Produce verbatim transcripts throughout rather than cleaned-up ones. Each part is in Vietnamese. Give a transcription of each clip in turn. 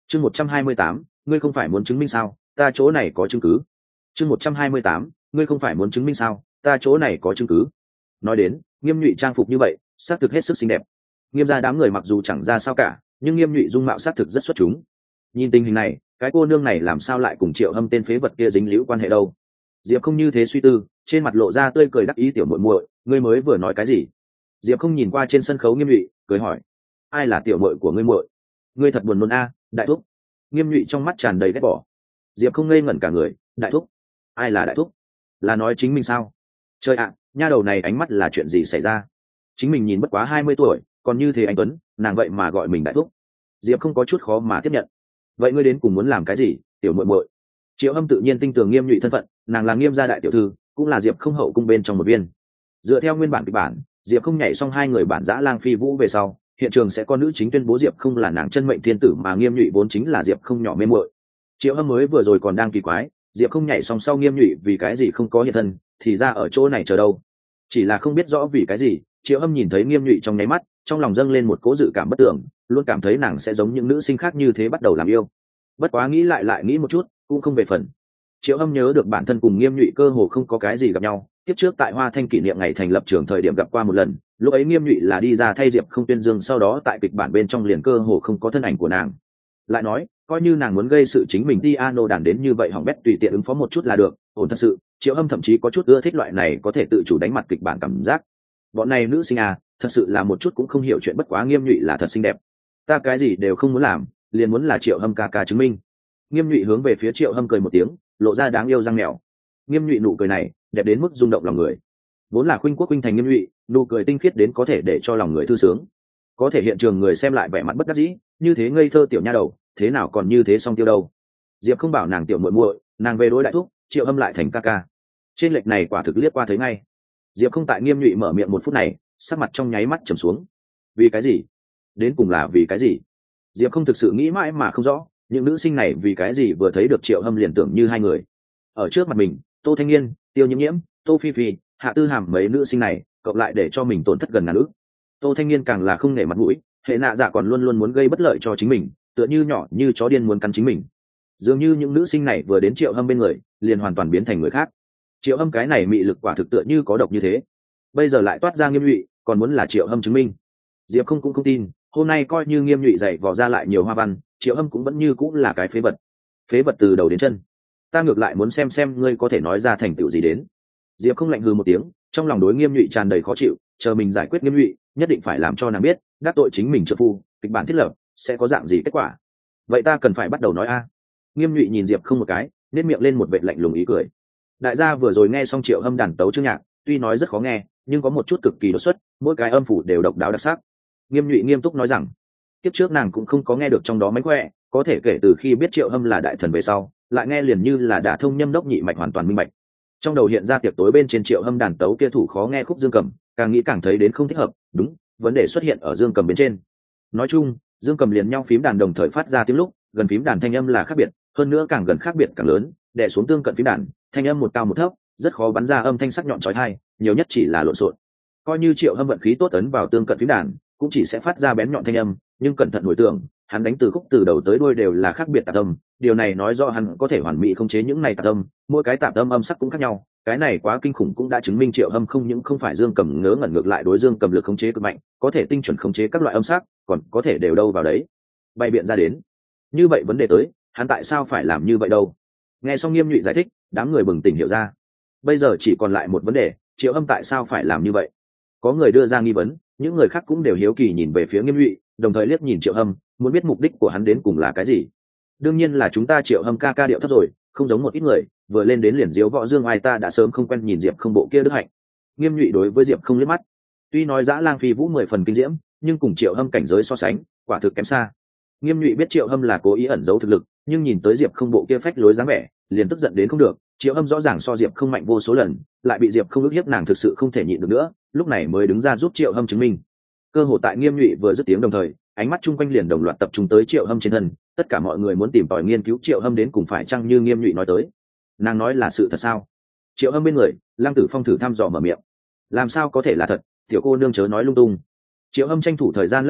chương một trăm hai mươi tám ngươi không phải muốn chứng minh sao, ta chỗ này có chứng cứ. chương một trăm hai mươi tám ngươi không phải muốn chứng minh sao, ta chỗ này có chứng cứ. Nói đến Nghiêm Nhụy trang phục như vậy xác thực hết sức xinh đẹp. Nghiêm gia đám người mặc dù chẳng ra sao cả, nhưng Nghiêm Nhụy dung mạo xác thực rất xuất chúng. Nhìn tình hình này, cái cô nương này làm sao lại cùng Triệu Hâm tên phế vật kia dính líu quan hệ đâu? Diệp không như thế suy tư, trên mặt lộ ra tươi cười đắc ý. Tiểu muội muội, ngươi mới vừa nói cái gì? Diệp không nhìn qua trên sân khấu Nghiêm Nhụy, cười hỏi, ai là tiểu muội của ngươi muội? Ngươi thật buồn nôn a, đại thúc. Nghiêm Nhụy trong mắt tràn đầy ghét bỏ. Diệp không ngây ngẩn cả người, đại thúc? Ai là đại thúc? Là nói chính mình sao? Trời ạ, nha đầu này ánh mắt là chuyện gì xảy ra? Chính mình nhìn bất quá hai mươi tuổi, còn như thế anh tuấn, nàng vậy mà gọi mình đại thúc. Diệp không có chút khó mà tiếp nhận. Vậy ngươi đến cùng muốn làm cái gì, tiểu muội muội? Triệu Hâm tự nhiên tin tưởng Nghiêm Nhụy thân phận, nàng là Nghiêm gia đại tiểu thư, cũng là Diệp không hậu cung bên trong một viên. Dựa theo nguyên bản kịch bản, Diệp không nhảy xong hai người bản giã lang phi vũ về sau, hiện trường sẽ có nữ chính tuyên bố Diệp không là nàng chân mệnh thiên tử, mà Nghiêm Nhụy vốn chính là Diệp không nhỏ mê muội. Triệu Hâm mới vừa rồi còn đang kỳ quái, Diệp không nhảy xong sau Nghiêm Nhụy vì cái gì không có hiện thân, thì ra ở chỗ này chờ đâu. Chỉ là không biết rõ vì cái gì, Triệu Hâm nhìn thấy Nghiêm Nhụy trong nháy mắt, trong lòng dâng lên một cố dự cảm bất tưởng, luôn cảm thấy nàng sẽ giống những nữ sinh khác như thế bắt đầu làm yêu. Bất quá nghĩ lại lại nghĩ một chút, cũng không về phần. Triệu Hâm nhớ được bản thân cùng Nghiêm Nhụy cơ hồ không có cái gì gặp nhau, tiếp trước tại Hoa Thanh kỷ niệm ngày thành lập trường thời điểm gặp qua một lần, lúc ấy Nghiêm Nhụy là đi ra thay Diệp không tuyên dương, sau đó tại kịch bản bên trong liền cơ hồ không có thân ảnh của nàng. Lại nói, coi như nàng muốn gây sự chính mình piano đàn đến như vậy hỏng bét tùy tiện ứng phó một chút là được, ổn thật sự. Triệu Hâm thậm chí có chút ưa thích loại này có thể tự chủ đánh mặt kịch bản cảm giác. Bọn này nữ sinh à, thật sự là một chút cũng không hiểu chuyện, bất quá Nghiêm Nhụy là thật xinh đẹp. Ta cái gì đều không muốn làm, liền muốn là Triệu Hâm ca ca chứng minh. Nghiêm Nhụy hướng về phía Triệu Hâm cười một tiếng, lộ ra đáng yêu răng mèo. Nghiêm Nhụy nụ cười này đẹp đến mức rung động lòng người. Vốn là khuynh quốc khuynh thành Nghiêm Nhụy, nụ cười tinh khiết đến có thể để cho lòng người thư sướng. Có thể hiện trường người xem lại vẻ mặt bất đắc dĩ, như thế ngây thơ tiểu nha đầu, thế nào còn như thế song tiêu đâu. Diệp không bảo nàng tiểu muội muội, nàng về đối đại thúc, Triệu Hâm lại thành ca ca. Trên lệch này quả thực liếc qua thấy ngay. Diệp không tại Nghiêm Nhụy mở miệng một phút này, sắc mặt trong nháy mắt trầm xuống. Vì cái gì? Đến cùng là vì cái gì? Diệp không thực sự nghĩ mãi mà không rõ, những nữ sinh này vì cái gì vừa thấy được Triệu Hâm liền tưởng như hai người. Ở trước mặt mình, Tô Thanh Nghiên, Tiêu Nhiễm Nhiễm, Tô Phi Phi, Hạ Tư Hàm mấy nữ sinh này cộng lại để cho mình tổn thất gần ngàn ức. Tô Thanh Nghiên càng là không nể mặt mũi, hệ nạ dạ còn luôn luôn muốn gây bất lợi cho chính mình, tựa như nhỏ như chó điên muốn cắn chính mình. Dường như những nữ sinh này vừa đến Triệu Hâm bên người liền hoàn toàn biến thành người khác. Triệu Hâm cái này mị lực quả thực tựa như có độc như thế, bây giờ lại toát ra Nghiêm Nhụy, còn muốn là Triệu Hâm chứng minh. Diệp không cũng không tin, hôm nay coi như Nghiêm Nhụy dạy vò ra lại nhiều hoa văn, Triệu Hâm cũng vẫn như cũng là cái phế vật. Phế vật từ đầu đến chân. Ta ngược lại muốn xem xem ngươi có thể nói ra thành tựu gì đến. Diệp không lạnh hừ một tiếng, trong lòng đối Nghiêm Nhụy tràn đầy khó chịu, chờ mình giải quyết Nghiêm Nhụy, nhất định phải làm cho nàng biết, đắc tội chính mình trợ phu, kịch bản thiết lập sẽ có dạng gì kết quả. Vậy ta cần phải bắt đầu nói a. Nghiêm Nhụy nhìn Diệp không một cái, nét miệng lên một vệt lạnh lùng ý cười. Đại gia vừa rồi nghe xong Triệu Hâm đàn tấu chương nhạc, tuy nói rất khó nghe, nhưng có một chút cực kỳ đột xuất, mỗi cái âm phủ đều độc đáo đặc sắc. Nghiêm Nhụy nghiêm túc nói rằng, tiếp trước nàng cũng không có nghe được trong đó mánh khỏe, có thể kể từ khi biết Triệu Hâm là đại thần về sau, lại nghe liền như là đả thông nhâm đốc nhị mạch hoàn toàn minh bạch. Trong đầu hiện ra tiệc tối bên trên Triệu Hâm đàn tấu kia thủ khó nghe khúc dương cầm, càng nghĩ càng thấy đến không thích hợp. Đúng, vấn đề xuất hiện ở dương cầm bên trên. Nói chung, dương cầm liền nhau phím đàn đồng thời phát ra tiếng lúc, gần phím đàn thanh âm là khác biệt, hơn nữa càng gần khác biệt càng lớn, đè xuống tương cận phím đàn, thanh âm một cao một thấp, rất khó bắn ra âm thanh sắc nhọn chói tai, nhiều nhất chỉ là lộn xộn. Coi như Triệu Hâm vận khí tốt ấn vào tương cận phím đàn, cũng chỉ sẽ phát ra bén nhọn thanh âm, nhưng cẩn thận hồi tưởng, hắn đánh từ khúc từ đầu tới đuôi đều là khác biệt tạp âm, điều này nói rõ hắn có thể hoàn mỹ khống chế những này tạp âm, mỗi cái tạp âm âm sắc cũng khác nhau, cái này quá kinh khủng, cũng đã chứng minh Triệu Hâm không những không phải dương cầm ngớ ngẩn, ngược lại đối dương cầm lực khống chế cực mạnh, có thể tinh chuẩn khống chế các loại âm sắc, còn có thể đều đâu vào đấy bay biện ra đến. Như vậy vấn đề tới, hắn tại sao phải làm như vậy đâu? Nghe xong Nghiêm Nhụy giải thích, đám người bừng tỉnh hiểu ra. Bây giờ chỉ còn lại một vấn đề, Triệu Hâm tại sao phải làm như vậy? Có người đưa ra nghi vấn, những người khác cũng đều hiếu kỳ nhìn về phía Nghiêm Nhụy, đồng thời liếc nhìn Triệu Hâm, muốn biết mục đích của hắn đến cùng là cái gì. Đương nhiên là chúng ta Triệu Hâm ca ca điệu thấp rồi, không giống một ít người vừa lên đến liền diếu võ dương ai, ta đã sớm không quen nhìn Diệp không bộ kia đức hạnh. Nghiêm Nhụy đối với Diệp không liếc mắt, tuy nói dã lang phi vũ mười phần kinh diễm, nhưng cùng Triệu Hâm cảnh giới so sánh, quả thực kém xa. Nghiêm Nhụy biết Triệu Hâm là cố ý ẩn giấu thực lực, nhưng nhìn tới Diệp không bộ kia phách lối dáng vẻ, liền tức giận đến không được. Triệu Hâm rõ ràng so Diệp không mạnh vô số lần, lại bị Diệp không ức hiếp, nàng thực sự không thể nhịn được nữa, lúc này mới đứng ra giúp Triệu Hâm chứng minh. Cơ hội tại Nghiêm Nhụy vừa dứt tiếng đồng thời, ánh mắt chung quanh liền đồng loạt tập trung tới Triệu Hâm trên thân, tất cả mọi người muốn tìm tòi nghiên cứu Triệu Hâm đến cùng phải chăng như Nghiêm Nhụy nói tới. Nàng nói là sự thật sao? Triệu Hâm bên người, Lăng Tử Phong thử thăm dò mở miệng. Làm sao có thể là thật, tiểu cô nương chớ nói lung tung. Triệu Hâm tranh thủ thời gian lắc đầu,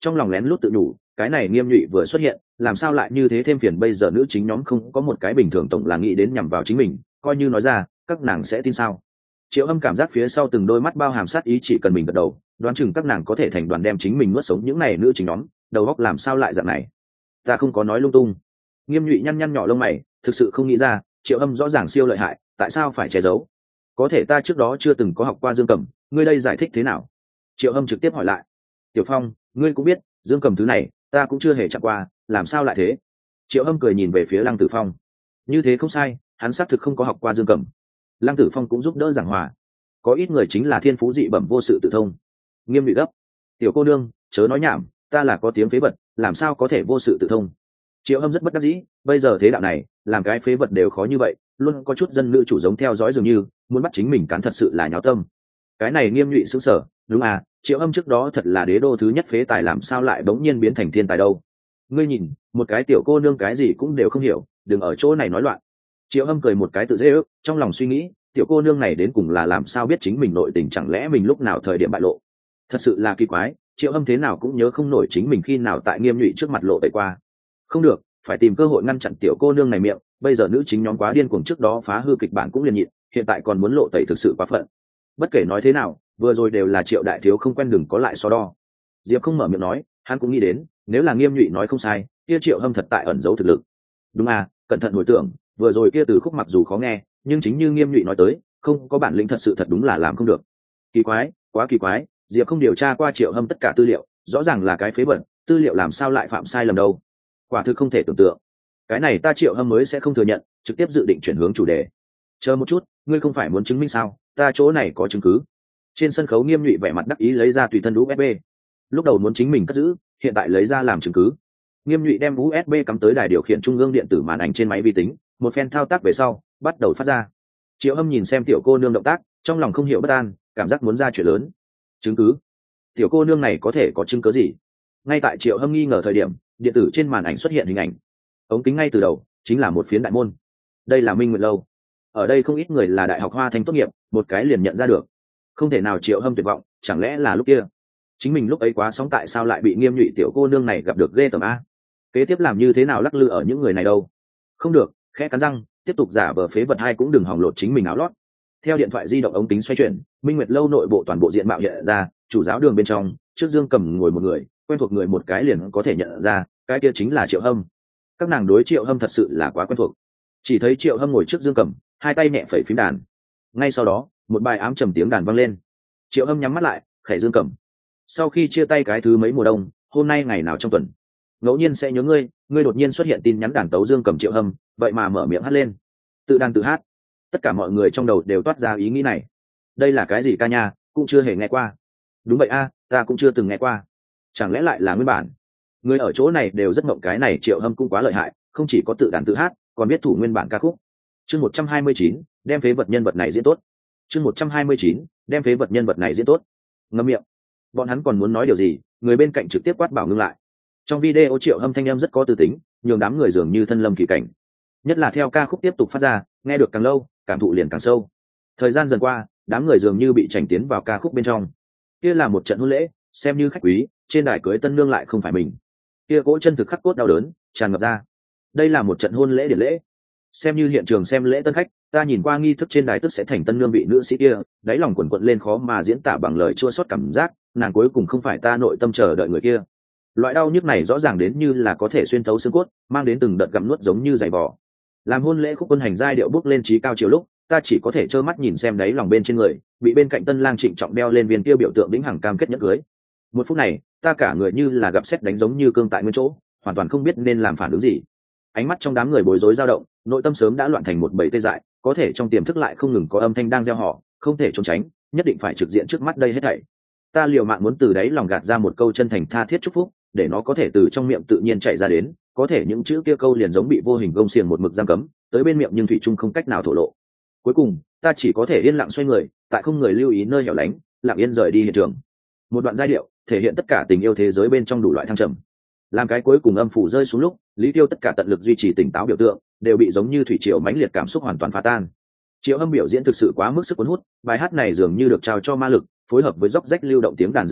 trong lòng lén lút tự nhủ, cái này Nghiêm Nhụy vừa xuất hiện làm sao lại như thế thêm phiền, bây giờ nữ chính nhóm không có một cái bình thường tổng là nghĩ đến nhằm vào chính mình, coi như nói ra các nàng sẽ tin sao. Triệu Âm cảm giác phía sau từng đôi mắt bao hàm sát ý, chỉ cần mình gật đầu đoán chừng các nàng có thể thành đoàn đem chính mình nuốt sống. Những này nữ chính nhóm đầu óc làm sao lại dạng này. Ta không có nói lung tung. Nghiêm Nhụy nhăn nhăn nhỏ lông mày, thực sự không nghĩ ra Triệu Âm rõ ràng siêu lợi hại, tại sao phải che giấu. Có thể ta trước đó chưa từng có học qua dương cầm, ngươi đây giải thích thế nào? Triệu Âm trực tiếp hỏi lại. Tiểu Phong, ngươi cũng biết dương cầm thứ này ta cũng chưa hề chạm qua, làm sao lại thế? Triệu Âm cười nhìn về phía Lăng Tử Phong. Như thế không sai, hắn xác thực không có học qua dương cầm. Lăng Tử Phong cũng giúp đỡ giảng hòa. Có ít người chính là thiên phú dị bẩm vô sự tự thông. Nghiêm Nhụy gấp. Tiểu cô nương chớ nói nhảm, ta là có tiếng phế vật, làm sao có thể vô sự tự thông. Triệu Âm rất bất đắc dĩ, bây giờ thế đạo này làm cái phế vật đều khó như vậy, luôn có chút dân nữ chủ giống theo dõi dường như muốn bắt chính mình cắn, thật sự là nháo tâm. Cái này Nghiêm Nhụy sững sờ, đúng à, Triệu Âm trước đó thật là đế đô thứ nhất phế tài, làm sao lại bỗng nhiên biến thành thiên tài đâu. Ngươi nhìn, một cái tiểu cô nương cái gì cũng đều không hiểu, đừng ở chỗ này nói loạn. Triệu Âm cười một cái tự dễ ước, trong lòng suy nghĩ, tiểu cô nương này đến cùng là làm sao biết chính mình nội tình, chẳng lẽ mình lúc nào thời điểm bại lộ. Thật sự là kỳ quái, Triệu Âm thế nào cũng nhớ không nổi chính mình khi nào tại Nghiêm Nhụy trước mặt lộ tẩy qua. Không được, phải tìm cơ hội ngăn chặn tiểu cô nương này miệng, bây giờ nữ chính nhóm quá điên cuồng, trước đó phá hư kịch bản cũng liền nhịn, hiện tại còn muốn lộ tẩy, thực sự quá phận. Bất kể nói thế nào, vừa rồi đều là Triệu đại thiếu không quen, đừng có lại so đo. Diệp không mở miệng nói, hắn cũng nghĩ đến nếu là Nghiêm Nhụy nói không sai, kia Triệu Âm thật tại ẩn giấu thực lực. Đúng à, cẩn thận hồi tưởng, vừa rồi kia từ khúc mặc dù khó nghe, nhưng chính như Nghiêm Nhụy nói tới, không có bản lĩnh thật sự thật đúng là làm không được. Kỳ quái, quá kỳ quái, Diệp không điều tra qua Triệu Âm tất cả tư liệu, rõ ràng là cái phế vật, tư liệu làm sao lại phạm sai lầm đâu. Quả thực không thể tưởng tượng. Cái này ta Triệu Âm mới sẽ không thừa nhận, trực tiếp dự định chuyển hướng chủ đề. Chờ một chút, ngươi không phải muốn chứng minh sao, ta chỗ này có chứng cứ. Trên sân khấu Nghiêm Nhụy vẻ mặt đắc ý lấy ra tùy thân u ét bê. Lúc đầu muốn chính mình cất giữ, hiện tại lấy ra làm chứng cứ. Nghiêm Nhụy đem u ét bê cắm tới đài điều khiển trung ương điện tử màn ảnh trên máy vi tính, một phen thao tác về sau bắt đầu phát ra. Triệu Âm nhìn xem tiểu cô nương động tác, trong lòng không hiểu bất an, cảm giác muốn ra chuyện lớn. Chứng cứ? Tiểu cô nương này có thể có chứng cứ gì? Ngay tại Triệu Âm nghi ngờ thời điểm, điện tử trên màn ảnh xuất hiện hình ảnh. Ống kính ngay từ đầu chính là một phiến đại môn. Đây là Minh Nguyệt lâu. Ở đây không ít người là đại học Hoa Thanh tốt nghiệp, một cái liền nhận ra được. Không thể nào, Triệu Âm tuyệt vọng, chẳng lẽ là lúc kia chính mình lúc ấy quá sóng, tại sao lại bị Nghiêm Nhụy tiểu cô nương này gặp được ghê tởm a? Kế tiếp làm như thế nào lắc lư ở những người này đâu? Không được, khẽ cắn răng tiếp tục giả vờ phế vật, hai cũng đừng hỏng lột chính mình áo lót. Theo điện thoại di động ống kính xoay chuyển, Minh Nguyệt lâu nội bộ toàn bộ diện mạo hiện ra, chủ giáo đường bên trong trước dương cầm ngồi một người, quen thuộc người một cái liền có thể nhận ra, cái kia chính là Triệu Hâm. Các nàng đối Triệu Hâm thật sự là quá quen thuộc. Chỉ thấy Triệu Hâm ngồi trước dương cầm, hai tay nhẹ phẩy phím đàn. Ngay sau đó một bài ám trầm tiếng đàn vang lên. Triệu Hâm nhắm mắt lại khẽ dương cầm. Sau khi chia tay cái thứ mấy mùa đông, hôm nay ngày nào trong tuần ngẫu nhiên sẽ nhớ ngươi, ngươi đột nhiên xuất hiện tin nhắn đàn tấu dương cầm Triệu Hâm, vậy mà mở miệng hát lên, tự đàn tự hát. Tất cả mọi người trong đầu đều toát ra ý nghĩ này. Đây là cái gì ca nha, cũng chưa hề nghe qua. Đúng vậy a, ta cũng chưa từng nghe qua. Chẳng lẽ lại là nguyên bản? Người ở chỗ này đều rất mộng, cái này Triệu Hâm cũng quá lợi hại, không chỉ có tự đàn tự hát, còn biết thủ nguyên bản ca khúc. Chương một trăm hai mươi chín, đem phế vật nhân vật này diễn tốt. Chương một trăm hai mươi chín, đem phế vật nhân vật này diễn tốt. Ngậm miệng. Bọn hắn còn muốn nói điều gì, người bên cạnh trực tiếp quát bảo ngưng lại. Trong video Triệu Hâm thanh âm rất có tư tính, nhường đám người dường như thân lâm kỳ cảnh. Nhất là theo ca khúc tiếp tục phát ra, nghe được càng lâu, cảm thụ liền càng sâu. Thời gian dần qua, đám người dường như bị chảnh tiến vào ca khúc bên trong. Kia là một trận hôn lễ, xem như khách quý, trên đài cưới tân nương lại không phải mình. Kia cỗ chân thực khắc cốt đau đớn tràn ngập ra. Đây là một trận hôn lễ điển lễ, xem như hiện trường xem lễ tân khách. Ta nhìn qua nghi thức trên đài tức sẽ thành tân nương vị nữ sĩ kia, đáy lòng quần quật lên khó mà diễn tả bằng lời chua xót cảm giác, nàng cuối cùng không phải ta nội tâm chờ đợi người kia. Loại đau nhức này rõ ràng đến như là có thể xuyên thấu xương cốt, mang đến từng đợt gặm nuốt giống như giày vò. Làm hôn lễ khúc quân hành giai điệu bước lên trí cao chiều lúc, ta chỉ có thể trơ mắt nhìn xem đáy lòng bên trên người bị bên cạnh tân lang trịnh trọng đeo lên viên kia biểu tượng đĩnh hằng cam kết nhẫn cưới. Một phút này, ta cả người như là gặp sét đánh, giống như cương tại nguyên chỗ, hoàn toàn không biết nên làm phản ứng gì. Ánh mắt trong đám người bối rối dao động, nội tâm sớm đã loạn thành một bầy tê dại, có thể trong tiềm thức lại không ngừng có âm thanh đang gieo họ, không thể trốn tránh, nhất định phải trực diện trước mắt đây hết thảy. Ta liều mạng muốn từ đáy lòng gạt ra một câu chân thành tha thiết chúc phúc, để nó có thể từ trong miệng tự nhiên chạy ra đến, có thể những chữ kia câu liền giống bị vô hình gông xiềng một mực giam cấm, tới bên miệng nhưng thủy chung không cách nào thổ lộ. Cuối cùng, ta chỉ có thể yên lặng xoay người, tại không người lưu ý nơi hẻo lánh, lặng yên rời đi hiện trường. Một đoạn giai điệu thể hiện tất cả tình yêu thế giới bên trong đủ loại thăng trầm. Làm cái cuối cùng âm phủ rơi xuống lúc, Lý Tiêu tất cả tận lực duy trì tỉnh táo biểu tượng, đều bị giống như thủy triều mãnh liệt cảm xúc hoàn toàn phá tan. Triệu Hâm biểu diễn thực sự quá mức sức cuốn hút, bài hát này dường như được trao cho ma lực, phối hợp với róc rách lưu động tiếng đàn dương cầm,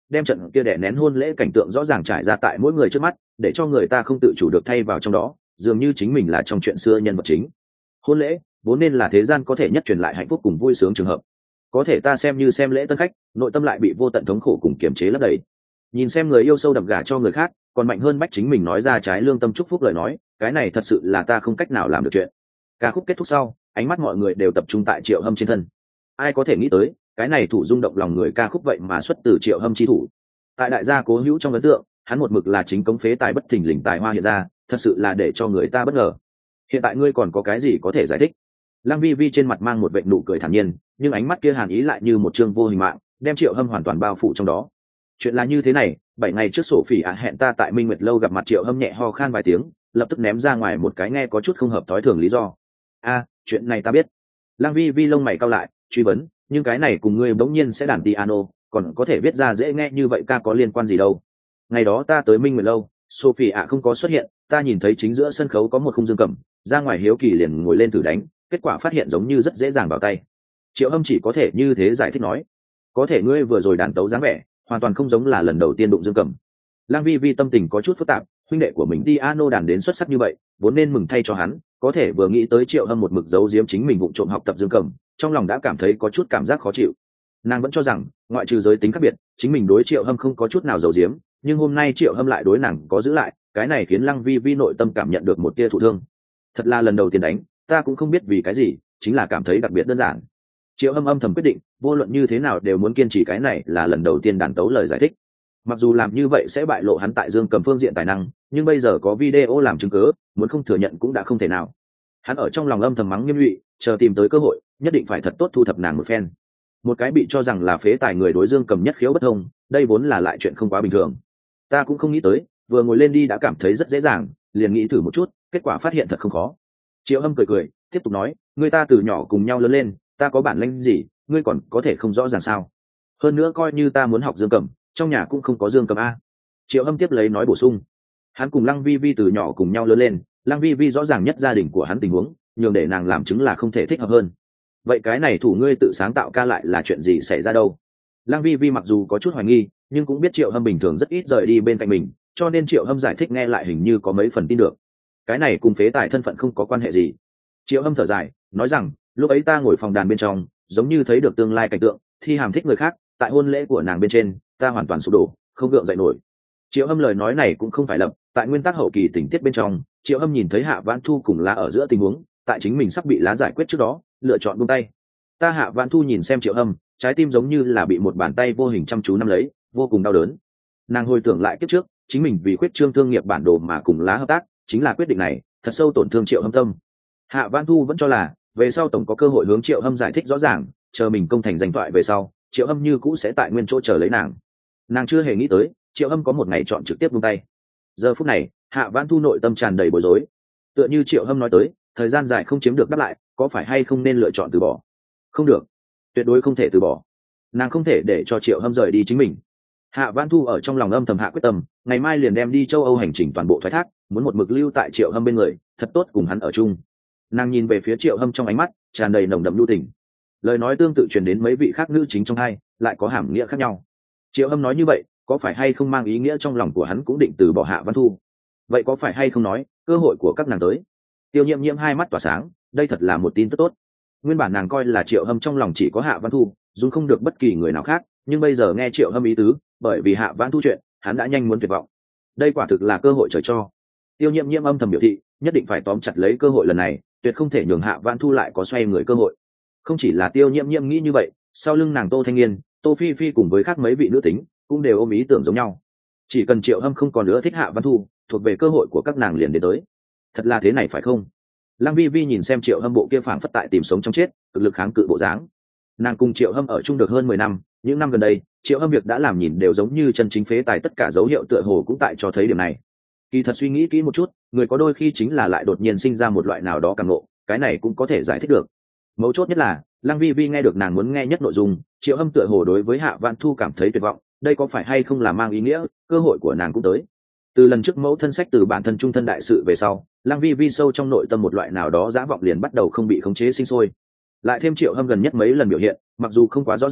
đem trận kia đè nén hôn lễ cảnh tượng rõ ràng trải ra tại mỗi người trước mắt, để cho người ta không tự chủ được thay vào trong đó, dường như chính mình là trong chuyện xưa nhân vật chính. Hôn lễ vốn nên là thế gian có thể nhất truyền lại hạnh phúc cùng vui sướng trường hợp, có thể ta xem như xem lễ tân khách, nội tâm lại bị vô tận thống khổ cùng kiềm chế lấp đầy. Nhìn xem người yêu sâu đậm gả cho người khác, còn mạnh hơn bách chính mình nói ra trái lương tâm chúc phúc lời nói, cái này thật sự là ta không cách nào làm được chuyện. Ca khúc kết thúc sau, ánh mắt mọi người đều tập trung tại Triệu Hâm trên thân. Ai có thể nghĩ tới, cái này thủ rung động lòng người ca khúc vậy mà xuất từ Triệu Hâm chi thủ. Tại đại gia cố hữu trong ấn tượng, hắn một mực là chính cống phế tài bất thình lình tài hoa hiện ra, thật sự là để cho người ta bất ngờ. Hiện tại ngươi còn có cái gì có thể giải thích? Lăng Vi Vi trên mặt mang một vệt nụ cười thản nhiên, nhưng ánh mắt kia hàn ý lại như một chương vô hình mạng, đem Triệu Hâm hoàn toàn bao phủ trong đó. Chuyện là như thế này, bảy ngày trước sổ phỉ ạ hẹn ta tại Minh Nguyệt lâu gặp mặt. Triệu Hâm nhẹ ho khan vài tiếng, lập tức ném ra ngoài một cái nghe có chút không hợp thói thường lý do. A, chuyện này ta biết. Lăng Vi Vi lông mày cau lại, truy vấn, nhưng cái này cùng ngươi bỗng nhiên sẽ đàn piano, còn có thể viết ra dễ nghe như vậy ca có liên quan gì đâu? Ngày đó ta tới Minh Nguyệt lâu, Sophie ạ không có xuất hiện, ta nhìn thấy chính giữa sân khấu có một khung dương cầm, ra ngoài hiếu kỳ liền ngồi lên thử đánh, kết quả phát hiện giống như rất dễ dàng vào tay. Triệu Hâm chỉ có thể như thế giải thích nói. Có thể ngươi vừa rồi đàn tấu dáng vẻ, hoàn toàn không giống là lần đầu tiên đụng dương cầm. Lăng Vi Vi tâm tình có chút phức tạp, huynh đệ của mình piano đàn đến xuất sắc như vậy, vốn nên mừng thay cho hắn, có thể vừa nghĩ tới Triệu Hâm một mực giấu giếm chính mình vụng trộm học tập dương cầm, trong lòng đã cảm thấy có chút cảm giác khó chịu. Nàng vẫn cho rằng, ngoại trừ giới tính khác biệt, chính mình đối Triệu Hâm không có chút nào giấu giếm, nhưng hôm nay Triệu Hâm lại đối nàng có giữ lại, cái này khiến Lăng Vi Vi nội tâm cảm nhận được một tia thụ thương. Thật là lần đầu tiên đánh, ta cũng không biết vì cái gì, chính là cảm thấy đặc biệt đơn giản. Triệu Hâm âm thầm quyết định, vô luận như thế nào đều muốn kiên trì cái này là lần đầu tiên đàn tấu lời giải thích. Mặc dù làm như vậy sẽ bại lộ hắn tại dương cầm phương diện tài năng, nhưng bây giờ có video làm chứng cớ, muốn không thừa nhận cũng đã không thể nào. Hắn ở trong lòng âm thầm mắng Nghiêm Nhụy, chờ tìm tới cơ hội, nhất định phải thật tốt thu thập nàng một phen. Một cái bị cho rằng là phế tài người đối dương cầm nhất khiếu bất thông, đây vốn là lại chuyện không quá bình thường. Ta cũng không nghĩ tới, vừa ngồi lên đi đã cảm thấy rất dễ dàng, liền nghĩ thử một chút, kết quả phát hiện thật không khó. Triệu Hâm cười cười, tiếp tục nói, người ta từ nhỏ cùng nhau lớn lên, ta có bản lĩnh gì, ngươi còn có thể không rõ ràng sao? Hơn nữa coi như ta muốn học dương cầm, trong nhà cũng không có dương cầm a. Triệu Hâm tiếp lấy nói bổ sung, hắn cùng Lăng Vi Vi từ nhỏ cùng nhau lớn lên, Lăng Vi Vi rõ ràng nhất gia đình của hắn tình huống, nhường để nàng làm chứng là không thể thích hợp hơn. Vậy cái này thủ ngươi tự sáng tạo ca lại là chuyện gì xảy ra đâu? Lăng Vi Vi mặc dù có chút hoài nghi, nhưng cũng biết Triệu Hâm bình thường rất ít rời đi bên cạnh mình, cho nên Triệu Hâm giải thích nghe lại hình như có mấy phần tin được. Cái này cùng phế tài thân phận không có quan hệ gì. Triệu Hâm thở dài, nói rằng, lúc ấy ta ngồi phòng đàn bên trong, giống như thấy được tương lai cảnh tượng, thi hàm thích người khác, tại hôn lễ của nàng bên trên, ta hoàn toàn sụp đổ, không gượng dậy nổi. Triệu Hâm lời nói này cũng không phải lập, tại nguyên tắc hậu kỳ tình tiết bên trong, Triệu Hâm nhìn thấy Hạ Vãn Thu cùng Lá ở giữa tình huống, tại chính mình sắp bị Lá giải quyết trước đó, lựa chọn buông tay. Ta Hạ Vãn Thu nhìn xem Triệu Hâm, trái tim giống như là bị một bàn tay vô hình chăm chú nắm lấy, vô cùng đau đớn. Nàng hồi tưởng lại kiếp trước, chính mình vì khuyết trương thương nghiệp bản đồ mà cùng Lá hợp tác, chính là quyết định này, thật sâu tổn thương Triệu Hâm tâm. Hạ Vãn Thu vẫn cho là, về sau tổng có cơ hội hướng Triệu Hâm giải thích rõ ràng, chờ mình công thành danh thoại về sau, Triệu Hâm như cũ sẽ tại nguyên chỗ chờ lấy nàng. Nàng chưa hề nghĩ tới, Triệu Hâm có một ngày chọn trực tiếp buông tay. Giờ phút này, Hạ Vãn Thu nội tâm tràn đầy bối rối. Tựa như Triệu Hâm nói tới, thời gian dài không chiếm được đáp lại, có phải hay không nên lựa chọn từ bỏ? Không được, tuyệt đối không thể từ bỏ. Nàng không thể để cho Triệu Hâm rời đi chính mình. Hạ Vãn Thu ở trong lòng âm thầm hạ quyết tâm, ngày mai liền đem đi châu Âu hành trình toàn bộ thoái thác, muốn một mực lưu tại Triệu Hâm bên người, thật tốt cùng hắn ở chung. Nàng nhìn về phía Triệu Hâm trong ánh mắt tràn đầy nồng đậm nhu tình. Lời nói tương tự truyền đến mấy vị khác nữ chính trong hai, lại có hàm nghĩa khác nhau. Triệu Hâm nói như vậy, có phải hay không mang ý nghĩa trong lòng của hắn cũng định từ bỏ Hạ Vãn Thu? Vậy có phải hay không nói, cơ hội của các nàng tới? Tiêu Nhiễm Nhiễm hai mắt tỏa sáng, đây thật là một tin tức tốt. Nguyên bản nàng coi là Triệu Hâm trong lòng chỉ có Hạ Vãn Thu, dùng không được bất kỳ người nào khác, nhưng bây giờ nghe Triệu Hâm ý tứ, bởi vì Hạ Vãn Thu chuyện, hắn đã nhanh muốn tuyệt vọng. Đây quả thực là cơ hội trời cho. Tiêu Nhiễm Nhiễm âm thầm biểu thị, nhất định phải tóm chặt lấy cơ hội lần này, tuyệt không thể nhường Hạ Vãn Thu lại có xoay người cơ hội. Không chỉ là Tiêu Nhiễm Nhiễm nghĩ như vậy, sau lưng nàng Tô Thanh Nghiên, Tô Phi Phi cùng với khác mấy vị nữ tính cũng đều ôm ý tưởng giống nhau. Chỉ cần Triệu Hâm không còn nữa thích Hạ Vãn Thu, thuộc về cơ hội của các nàng liền đến tới. Thật là thế này phải không? Lăng Vi Vi nhìn xem Triệu Hâm bộ kia phảng phất tại tìm sống trong chết, cực lực kháng cự bộ dáng. Nàng cùng Triệu Hâm ở chung được hơn mười năm, những năm gần đây, Triệu Hâm việc đã làm nhìn đều giống như chân chính phế tài, tất cả dấu hiệu tựa hồ cũng tại cho thấy điểm này. Kỳ thật suy nghĩ kỹ một chút, người có đôi khi chính là lại đột nhiên sinh ra một loại nào đó cảm ngộ, cái này cũng có thể giải thích được. Mấu chốt nhất là, Lăng Vi Vi nghe được nàng muốn nghe nhất nội dung, Triệu Hâm tựa hồ đối với Hạ Vãn Thu cảm thấy tuyệt vọng, đây có phải hay không là mang ý nghĩa cơ hội của nàng cũng tới. Từ lần trước mẫu thân sách từ bản thân trung thân đại sự về sau, Lăng Vi Vi sâu trong nội tâm một loại nào đó dã vọng liền bắt đầu không bị khống chế sinh sôi. Lại thêm Triệu Hâm gần nhất mấy lần biểu hiện, mặc dù không quá rõ ràng,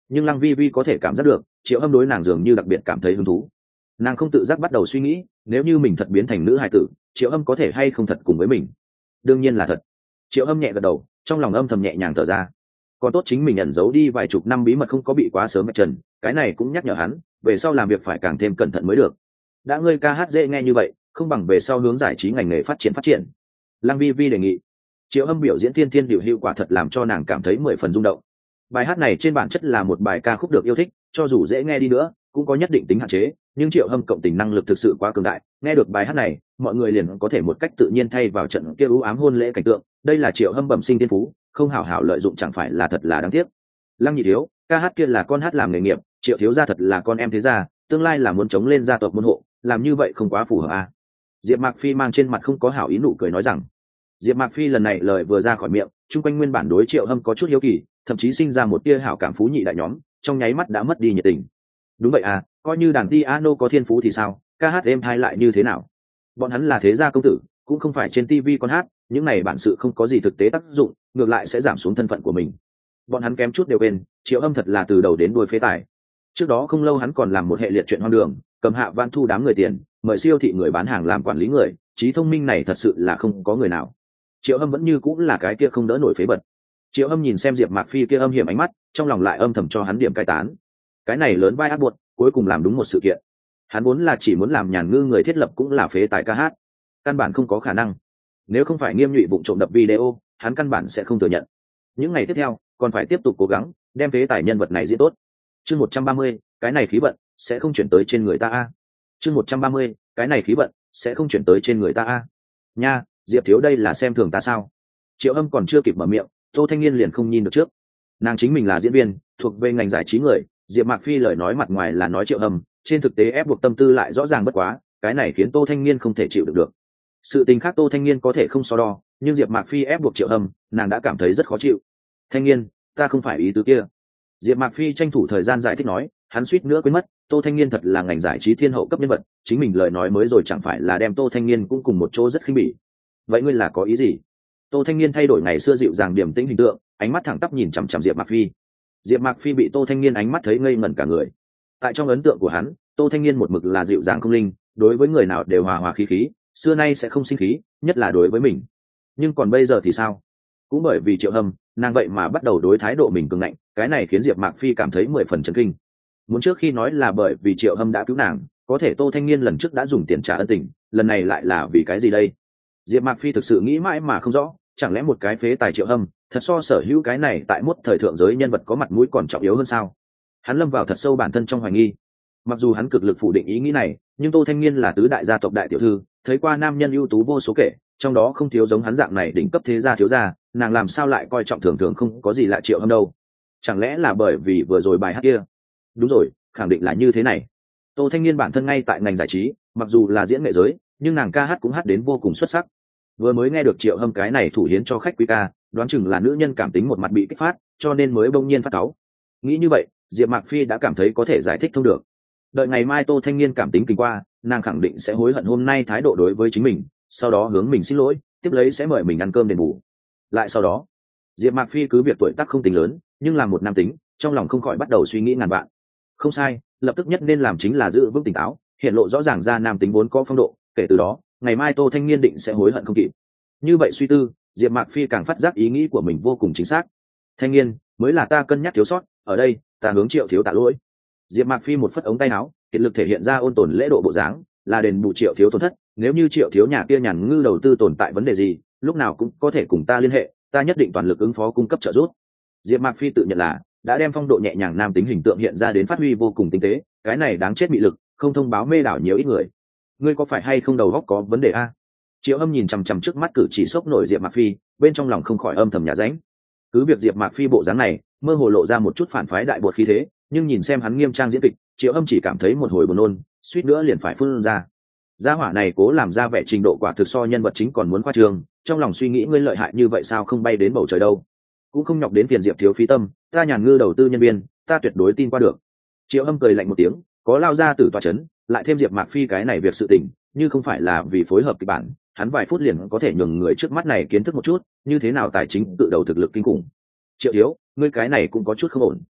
nhưng lăng vi vi có thể cảm giác được triệu hâm đối nàng dường như đặc biệt cảm thấy hứng thú. Nàng không tự giác bắt đầu suy nghĩ, nếu như mình thật biến thành nữ hài tử, triệu hâm có thể hay không thật cùng với mình. Đương nhiên là thật. Triệu hâm nhẹ gật đầu, trong lòng âm thầm nhẹ nhàng thở ra. Còn tốt chính mình ẩn giấu đi vài chục năm bí mật không có bị quá sớm vạch trần, cái này cũng nhắc nhở hắn về sau làm việc phải càng thêm cẩn thận mới được. Đã ngươi ca hát dễ nghe như vậy, không bằng về sau hướng giải trí ngành nghề phát triển phát triển. Lăng vi vi đề nghị. Triệu hâm biểu diễn thiên thiên điều hiệu quả thật làm cho nàng cảm thấy mười phần rung động. Bài hát này trên bản chất là một bài ca khúc được yêu thích, cho dù dễ nghe đi nữa cũng có nhất định tính hạn chế, nhưng triệu hâm cộng tình năng lực thực sự quá cường đại, nghe được bài hát này mọi người liền có thể một cách tự nhiên thay vào trận kia u ám hôn lễ cảnh tượng. Đây là triệu hâm bẩm sinh thiên phú, không hảo hảo lợi dụng chẳng phải là thật là đáng tiếc. Lăng nhị thiếu, ca hát kia là con hát làm nghề nghiệp, triệu thiếu gia thật là con em thế gia, tương lai là muốn chống lên gia tộc môn hộ, làm như vậy không quá phù hợp à. Diệp Mạc Phi mang trên mặt không có hảo ý nụ cười nói rằng. Diệp Mạc Phi lần này lời vừa ra khỏi miệng, chung quanh nguyên bản đối triệu hâm có chút hiếu kỳ, thậm chí sinh ra một tia hảo cảm phú nhị đại nhóm, trong nháy mắt đã mất đi nhiệt tình. Đúng vậy à, coi như đàn piano có thiên phú thì sao, ca hát êm hay lại như thế nào? Bọn hắn là thế gia công tử, cũng không phải trên tivi con hát, những này bản sự không có gì thực tế tác dụng, ngược lại sẽ giảm xuống thân phận của mình. Bọn hắn kém chút đều quên, triệu hâm thật là từ đầu đến đuôi phế tài. Trước đó không lâu hắn còn làm một hệ liệt chuyện hoang đường, cầm hạ van thu đám người tiền, mời siêu thị người bán hàng làm quản lý người, trí thông minh này thật sự là không có người nào. Triệu hâm vẫn như cũng là cái kia không đỡ nổi phế bật. Triệu hâm nhìn xem Diệp Mạc Phi kia âm hiểm ánh mắt, trong lòng lại âm thầm cho hắn điểm cai tán. Cái này lớn vai ác buộc, cuối cùng làm đúng một sự kiện. Hắn vốn là chỉ muốn làm nhàn ngư người thiết lập cũng là phế tài ca hát, căn bản không có khả năng. Nếu không phải nghiêm nhụy vụ trộm đập video, hắn căn bản sẽ không thừa nhận. Những ngày tiếp theo còn phải tiếp tục cố gắng đem phế tài nhân vật này diễn tốt. Chương một trăm ba mươi, cái này khí vận sẽ không chuyển tới trên người ta a. Chương một trăm ba mươi, cái này khí vận sẽ không chuyển tới trên người ta a. Nha, Diệp thiếu đây là xem thường ta sao? Triệu Âm còn chưa kịp mở miệng, Tô Thanh Niên liền không nhìn được trước. Nàng chính mình là diễn viên, thuộc về ngành giải trí người, Diệp Mạc Phi lời nói mặt ngoài là nói Triệu Âm, trên thực tế ép buộc tâm tư lại rõ ràng bất quá, cái này khiến Tô Thanh Niên không thể chịu được được. Sự tình khác Tô Thanh Niên có thể không so đo, nhưng Diệp Mạc Phi ép buộc Triệu Âm, nàng đã cảm thấy rất khó chịu. Thanh Niên, ta không phải ý tứ kia. Diệp Mạc Phi tranh thủ thời gian giải thích nói, hắn suýt nữa quên mất, Tô Thanh Niên thật là ngành giải trí thiên hậu cấp nhân vật, chính mình lời nói mới rồi chẳng phải là đem Tô Thanh Niên cũng cùng một chỗ rất khinh bỉ. Vậy ngươi là có ý gì? Tô Thanh Niên thay đổi ngày xưa dịu dàng điềm tĩnh hình tượng, ánh mắt thẳng tắp nhìn chằm chằm Diệp Mạc Phi. Diệp Mạc Phi bị Tô Thanh Niên ánh mắt thấy ngây ngẩn cả người. Tại trong ấn tượng của hắn, Tô Thanh Niên một mực là dịu dàng không linh, đối với người nào đều hòa hòa khí khí, xưa nay sẽ không sinh khí, nhất là đối với mình. Nhưng còn bây giờ thì sao? Cũng bởi vì Triệu Hâm, nàng vậy mà bắt đầu đối thái độ mình cường ngạnh, cái này khiến Diệp Mạc Phi cảm thấy mười phần chấn kinh. Muốn trước khi nói là bởi vì Triệu Hâm đã cứu nàng, có thể Tô Thanh Niên lần trước đã dùng tiền trả ân tình, lần này lại là vì cái gì đây? Diệp Mạc Phi thực sự nghĩ mãi mà không rõ, chẳng lẽ một cái phế tài Triệu Hâm, thật so sở hữu cái này tại mốt thời thượng giới nhân vật có mặt mũi còn trọng yếu hơn sao? Hắn lâm vào thật sâu bản thân trong hoài nghi. Mặc dù hắn cực lực phủ định ý nghĩ này, nhưng Tô Thanh Niên là tứ đại gia tộc đại tiểu thư, thấy qua nam nhân ưu tú vô số kể, trong đó không thiếu giống hắn dạng này đỉnh cấp thế gia thiếu gia, nàng làm sao lại coi trọng thường thường không có gì lạ Triệu Hâm đâu? Chẳng lẽ là bởi vì vừa rồi bài hát kia? Đúng rồi, khẳng định là như thế này. Tô Thanh Niên bản thân ngay tại ngành giải trí, mặc dù là diễn nghệ giới, nhưng nàng ca hát cũng hát đến vô cùng xuất sắc. Vừa mới nghe được Triệu Hâm cái này thủ hiến cho khách quý ca, đoán chừng là nữ nhân cảm tính một mặt bị kích phát, cho nên mới bỗng nhiên phát cáu. Nghĩ như vậy, Diệp Mạc Phi đã cảm thấy có thể giải thích thông được. Đợi ngày mai Tô Thanh Niên cảm tính kinh qua, nàng khẳng định sẽ hối hận hôm nay thái độ đối với chính mình, sau đó hướng mình xin lỗi, tiếp lấy sẽ mời mình ăn cơm đền bù. Lại sau đó, Diệp Mạc Phi cứ việc tuổi tác không tính lớn, nhưng là một nam tính, trong lòng không khỏi bắt đầu suy nghĩ ngàn vạn. Không sai, lập tức nhất nên làm chính là giữ vững tỉnh táo, hiện lộ rõ ràng ra nam tính vốn có phong độ, kể từ đó, ngày mai Tô Thanh Niên định sẽ hối hận không kịp. Như vậy suy tư, Diệp Mạc Phi càng phát giác ý nghĩ của mình vô cùng chính xác. Thanh Niên, mới là ta cân nhắc thiếu sót, ở đây, ta hướng Triệu thiếu tạ lỗi. Diệp Mạc Phi một phất ống tay áo, kiệt lực thể hiện ra ôn tồn lễ độ bộ dáng, là đền bù Triệu thiếu tổn thất, nếu như Triệu thiếu nhà kia nhàn ngư đầu tư tồn tại vấn đề gì, lúc nào cũng có thể cùng ta liên hệ, ta nhất định toàn lực ứng phó cung cấp trợ giúp. Diệp Mạc Phi tự nhận là đã đem phong độ nhẹ nhàng nam tính hình tượng hiện ra đến phát huy vô cùng tinh tế, cái này đáng chết mị lực, không thông báo mê đảo nhiều ít người. Ngươi có phải hay không đầu óc có vấn đề a? Triệu Âm nhìn chằm chằm trước mắt cử chỉ sốc nổi Diệp Mạc Phi, bên trong lòng không khỏi âm thầm nhả ránh. Cứ việc Diệp Mạc Phi bộ dáng này, mơ hồ lộ ra một chút phản phái đại bột khí thế, nhưng nhìn xem hắn nghiêm trang diễn kịch, Triệu Âm chỉ cảm thấy một hồi buồn nôn, suýt nữa liền phải phun ra. Gia hỏa này cố làm ra vẻ trình độ quả thực so nhân vật chính còn muốn khoa trương, trong lòng suy nghĩ ngươi lợi hại như vậy sao không bay đến bầu trời đâu? Cũng không nhọc đến phiền Diệp thiếu phí tâm, ta nhàn ngư đầu tư nhân viên, ta tuyệt đối tin qua được. Triệu Âm cười lạnh một tiếng, có lao ra tử tòa chấn, lại thêm Diệp Mạc Phi cái này việc sự tình, như không phải là vì phối hợp kịch bản, hắn vài phút liền có thể nhường người trước mắt này kiến thức một chút, như thế nào tài chính tự đầu thực lực kinh khủng. Triệu thiếu, ngươi cái này cũng có chút không ổn.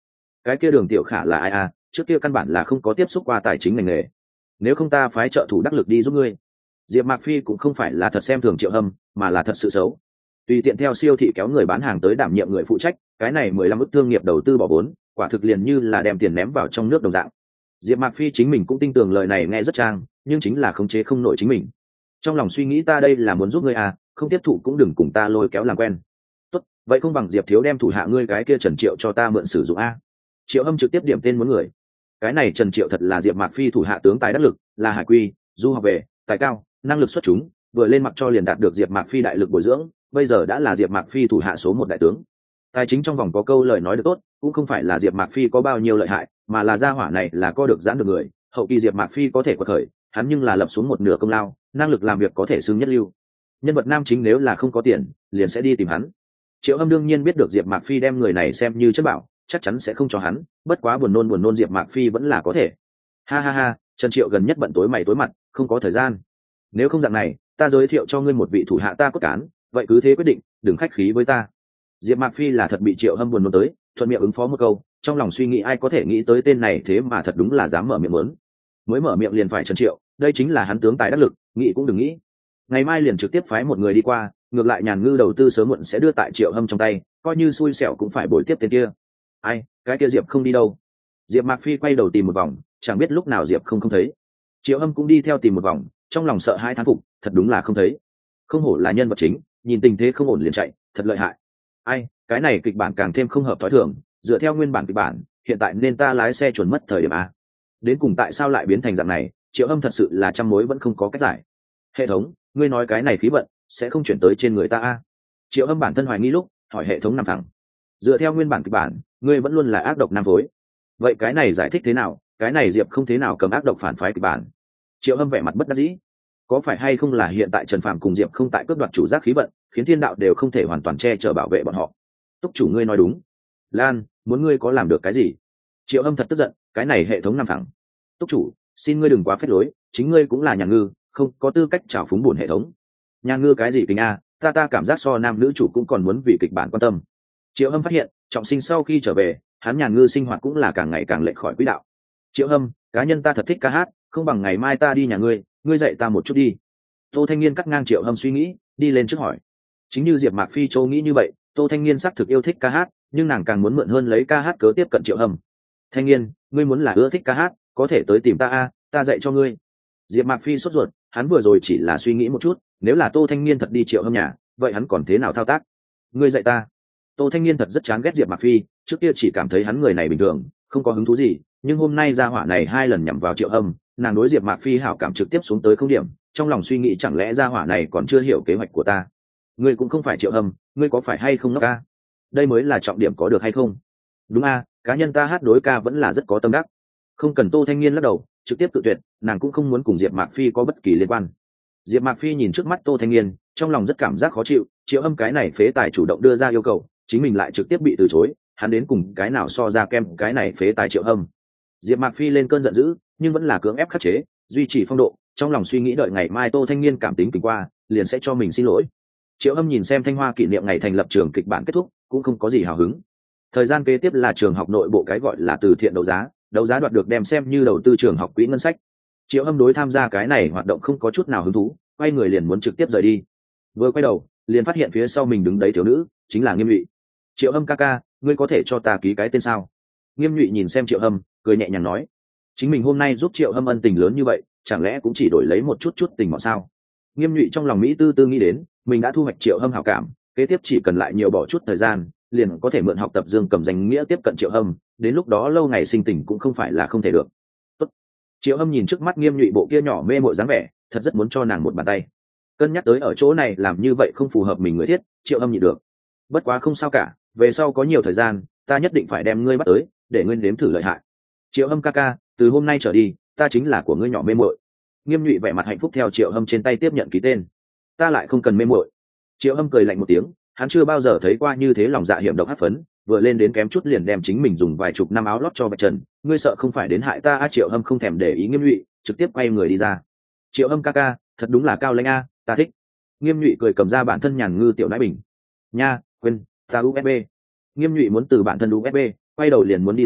cái kia Đường Tiểu Khả là ai à? Trước kia căn bản là không có tiếp xúc qua tài chính ngành nghề. Nếu không ta phái trợ thủ đắc lực đi giúp ngươi. Diệp Mạc Phi cũng không phải là thật xem thường Triệu Hâm, mà là thật sự xấu. Tùy tiện theo siêu thị kéo người bán hàng tới đảm nhiệm người phụ trách, cái này mười lăm ức thương nghiệp đầu tư bỏ vốn, quả thực liền như là đem tiền ném vào trong nước đồng dạng. Diệp Mạc Phi chính mình cũng tin tưởng lời này nghe rất trang, nhưng chính là khống chế không nổi chính mình. Trong lòng suy nghĩ ta đây là muốn giúp ngươi à, không tiếp thụ cũng đừng cùng ta lôi kéo làm quen. Tốt, vậy không bằng Diệp thiếu đem thủ hạ ngươi cái kia Trần Triệu cho ta mượn sử dụng a. Triệu Hâm trực tiếp điểm tên muốn người. Cái này Trần Triệu thật là Diệp Mạc Phi thủ hạ tướng tài đắc lực, là hải quy, du học về, tài cao, năng lực xuất chúng, vừa lên mặc cho liền đạt được Diệp Mạc Phi đại lực bồi dưỡng, bây giờ đã là Diệp Mạc Phi thủ hạ số một đại tướng. Tài chính trong vòng có câu lời nói được tốt, cũng không phải là Diệp Mạc Phi có bao nhiêu lợi hại, mà là gia hỏa này là có được giãn được người, hậu kỳ Diệp Mạc Phi có thể quật khởi, hắn nhưng là lập xuống một nửa công lao, năng lực làm việc có thể xưng nhất lưu. Nhân vật nam chính nếu là không có tiền, liền sẽ đi tìm hắn. Triệu Hâm đương nhiên biết được Diệp Mạc Phi đem người này xem như chất bảo, chắc chắn sẽ không cho hắn, bất quá buồn nôn buồn nôn Diệp Mạc Phi vẫn là có thể. Ha ha ha, Trần Triệu gần nhất bận tối mày tối mặt, không có thời gian. Nếu không dạng này, ta giới thiệu cho ngươi một vị thủ hạ ta cốt cán, vậy cứ thế quyết định, đừng khách khí với ta. Diệp Mạc Phi là thật bị Triệu Hâm buồn nôn tới, thuận miệng ứng phó một câu, trong lòng suy nghĩ ai có thể nghĩ tới tên này thế mà thật đúng là dám mở miệng muốn. Mới mở miệng liền phải Trần Triệu, đây chính là hắn tướng tài đắc lực, nghĩ cũng đừng nghĩ. Ngày mai liền trực tiếp phái một người đi qua, ngược lại Nhàn Ngư đầu tư sớm muộn sẽ đưa tại Triệu Hâm trong tay, coi như xui xẻo cũng phải bồi tiếp tên kia. Ai, cái kia Diệp không đi đâu? Diệp Mạc Phi quay đầu tìm một vòng, chẳng biết lúc nào Diệp không không thấy. Triệu Hâm cũng đi theo tìm một vòng, trong lòng sợ hãi thán phục, thật đúng là không thấy. Không hổ là nhân vật chính, nhìn tình thế không ổn liền chạy, thật lợi hại. Ai, cái này kịch bản càng thêm không hợp thói thường, dựa theo nguyên bản kịch bản, hiện tại nên ta lái xe chuẩn mất thời điểm a. Đến cùng tại sao lại biến thành dạng này, Triệu Hâm thật sự là trăm mối vẫn không có cách giải. Hệ thống, ngươi nói cái này khí vận sẽ không chuyển tới trên người ta a? Triệu Hâm bản thân hoài nghi lúc, hỏi hệ thống nằm thẳng. Dựa theo nguyên bản kịch bản, ngươi vẫn luôn là ác độc nam phối. Vậy cái này giải thích thế nào? Cái này Diệp không thế nào cầm ác độc phản phái kịch bản. Triệu Hâm vẻ mặt bất đắc dĩ. Có phải hay không là hiện tại Trần Phàm cùng Diệp không tại cướp đoạt chủ giác khí vận, khiến thiên đạo đều không thể hoàn toàn che chở bảo vệ bọn họ? Túc chủ ngươi nói đúng. Lan, muốn ngươi có làm được cái gì? Triệu Hâm thật tức giận, cái này hệ thống nằm thẳng. Túc chủ, xin ngươi đừng quá phép lối, chính ngươi cũng là Nhàn Ngư, không có tư cách trào phúng bổn hệ thống. Nhàn Ngư cái gì kính a, ta ta cảm giác so nam nữ chủ cũng còn muốn vì kịch bản quan tâm. Triệu Hâm phát hiện, trọng sinh sau khi trở về, hắn Nhàn Ngư sinh hoạt cũng là càng ngày càng lệch khỏi quỹ đạo. Triệu Hâm, cá nhân ta thật thích ca hát, không bằng ngày mai ta đi nhà ngươi, ngươi dạy ta một chút đi. Tô Thanh Niên cắt ngang Triệu Hâm suy nghĩ, đi lên trước hỏi. Chính như Diệp Mạc Phi châu nghĩ như vậy, Tô Thanh Niên xác thực yêu thích ca hát, nhưng nàng càng muốn mượn hơn lấy ca hát cớ tiếp cận Triệu Hâm. Thanh Niên, ngươi muốn là ưa thích ca hát, có thể tới tìm ta a, ta dạy cho ngươi. Diệp Mạc Phi sốt ruột, hắn vừa rồi chỉ là suy nghĩ một chút, nếu là Tô Thanh Niên thật đi Triệu Hâm nhà, vậy hắn còn thế nào thao tác? Ngươi dạy ta. Tô Thanh Niên thật rất chán ghét Diệp Mạc Phi, trước kia chỉ cảm thấy hắn người này bình thường, không có hứng thú gì, nhưng hôm nay ra hỏa này hai lần nhắm vào Triệu Hâm, nàng đối Diệp Mạc Phi hảo cảm trực tiếp xuống tới không điểm, trong lòng suy nghĩ chẳng lẽ ra hỏa này còn chưa hiểu kế hoạch của ta. Ngươi cũng không phải Triệu Hâm, ngươi có phải hay không ngốc a? Đây mới là trọng điểm có được hay không? Đúng a, cá nhân ta hát đối ca vẫn là rất có tâm đắc. Không cần. Tô Thanh Niên lắc đầu, trực tiếp tự tuyệt, nàng cũng không muốn cùng Diệp Mạc Phi có bất kỳ liên quan. Diệp Mạc Phi nhìn trước mắt Tô Thanh Niên, trong lòng rất cảm giác khó chịu, Triệu Hâm cái này phế tài chủ động đưa ra yêu cầu, chính mình lại trực tiếp bị từ chối, hắn đến cùng cái nào so ra kem cái này phế tài Triệu Hâm. Diệp Mạc Phi lên cơn giận dữ, nhưng vẫn là cưỡng ép khắc chế, duy trì phong độ, trong lòng suy nghĩ đợi ngày mai Tô Thanh Niên cảm tính kinh qua, liền sẽ cho mình xin lỗi. Triệu Hâm nhìn xem Thanh Hoa kỷ niệm ngày thành lập trường kịch bản kết thúc, cũng không có gì hào hứng. Thời gian kế tiếp là trường học nội bộ cái gọi là từ thiện đấu giá, đấu giá đoạt được đem xem như đầu tư trường học quỹ ngân sách. Triệu Hâm đối tham gia cái này hoạt động không có chút nào hứng thú, quay người liền muốn trực tiếp rời đi. Vừa quay đầu, liền phát hiện phía sau mình đứng đấy thiếu nữ, chính là Nghiêm Nhụy. Triệu Hâm ca ca, ngươi có thể cho ta ký cái tên sao? Nghiêm Nhụy nhìn xem Triệu Hâm, cười nhẹ nhàng nói, chính mình hôm nay giúp Triệu Hâm ân tình lớn như vậy, chẳng lẽ cũng chỉ đổi lấy một chút chút tình mọn sao? Nghiêm Nhụy trong lòng mỹ tư tư nghĩ đến, mình đã thu hoạch Triệu Hâm hảo cảm, kế tiếp chỉ cần lại nhiều bỏ chút thời gian, liền có thể mượn học tập Dương Cầm danh nghĩa tiếp cận Triệu Hâm, đến lúc đó lâu ngày sinh tình cũng không phải là không thể được. Tốt. Triệu Hâm nhìn trước mắt Nghiêm Nhụy bộ kia nhỏ mê mội dáng vẻ, thật rất muốn cho nàng một bàn tay. Cân nhắc tới ở chỗ này làm như vậy không phù hợp mình người thiết, Triệu Hâm nhịn được. Bất quá không sao cả, về sau có nhiều thời gian, ta nhất định phải đem ngươi bắt tới, để ngươi nếm thử lợi hại. Triệu Hâm ca ca, từ hôm nay trở đi, ta chính là của ngươi nhỏ mê mội. Nghiêm Nhụy vẻ mặt hạnh phúc theo Triệu Hâm trên tay tiếp nhận ký tên. Ta lại không cần mê mội. Triệu Hâm cười lạnh một tiếng, hắn chưa bao giờ thấy qua như thế lòng dạ hiểm độc hắc phấn, vừa lên đến kém chút liền đem chính mình dùng vài chục năm áo lót cho vạch trần, ngươi sợ không phải đến hại ta a? Triệu Hâm không thèm để ý Nghiêm Nhụy, trực tiếp quay người đi ra. Triệu Hâm ca ca, thật đúng là cao lãnh a, ta thích. Nghiêm Nhụy cười cầm ra bản thân Nhàn Ngư tiểu nãi bình. Nha, quên, ta u ét bê. Nghiêm Nhụy muốn từ bản thân u ét bê, quay đầu liền muốn đi lấy,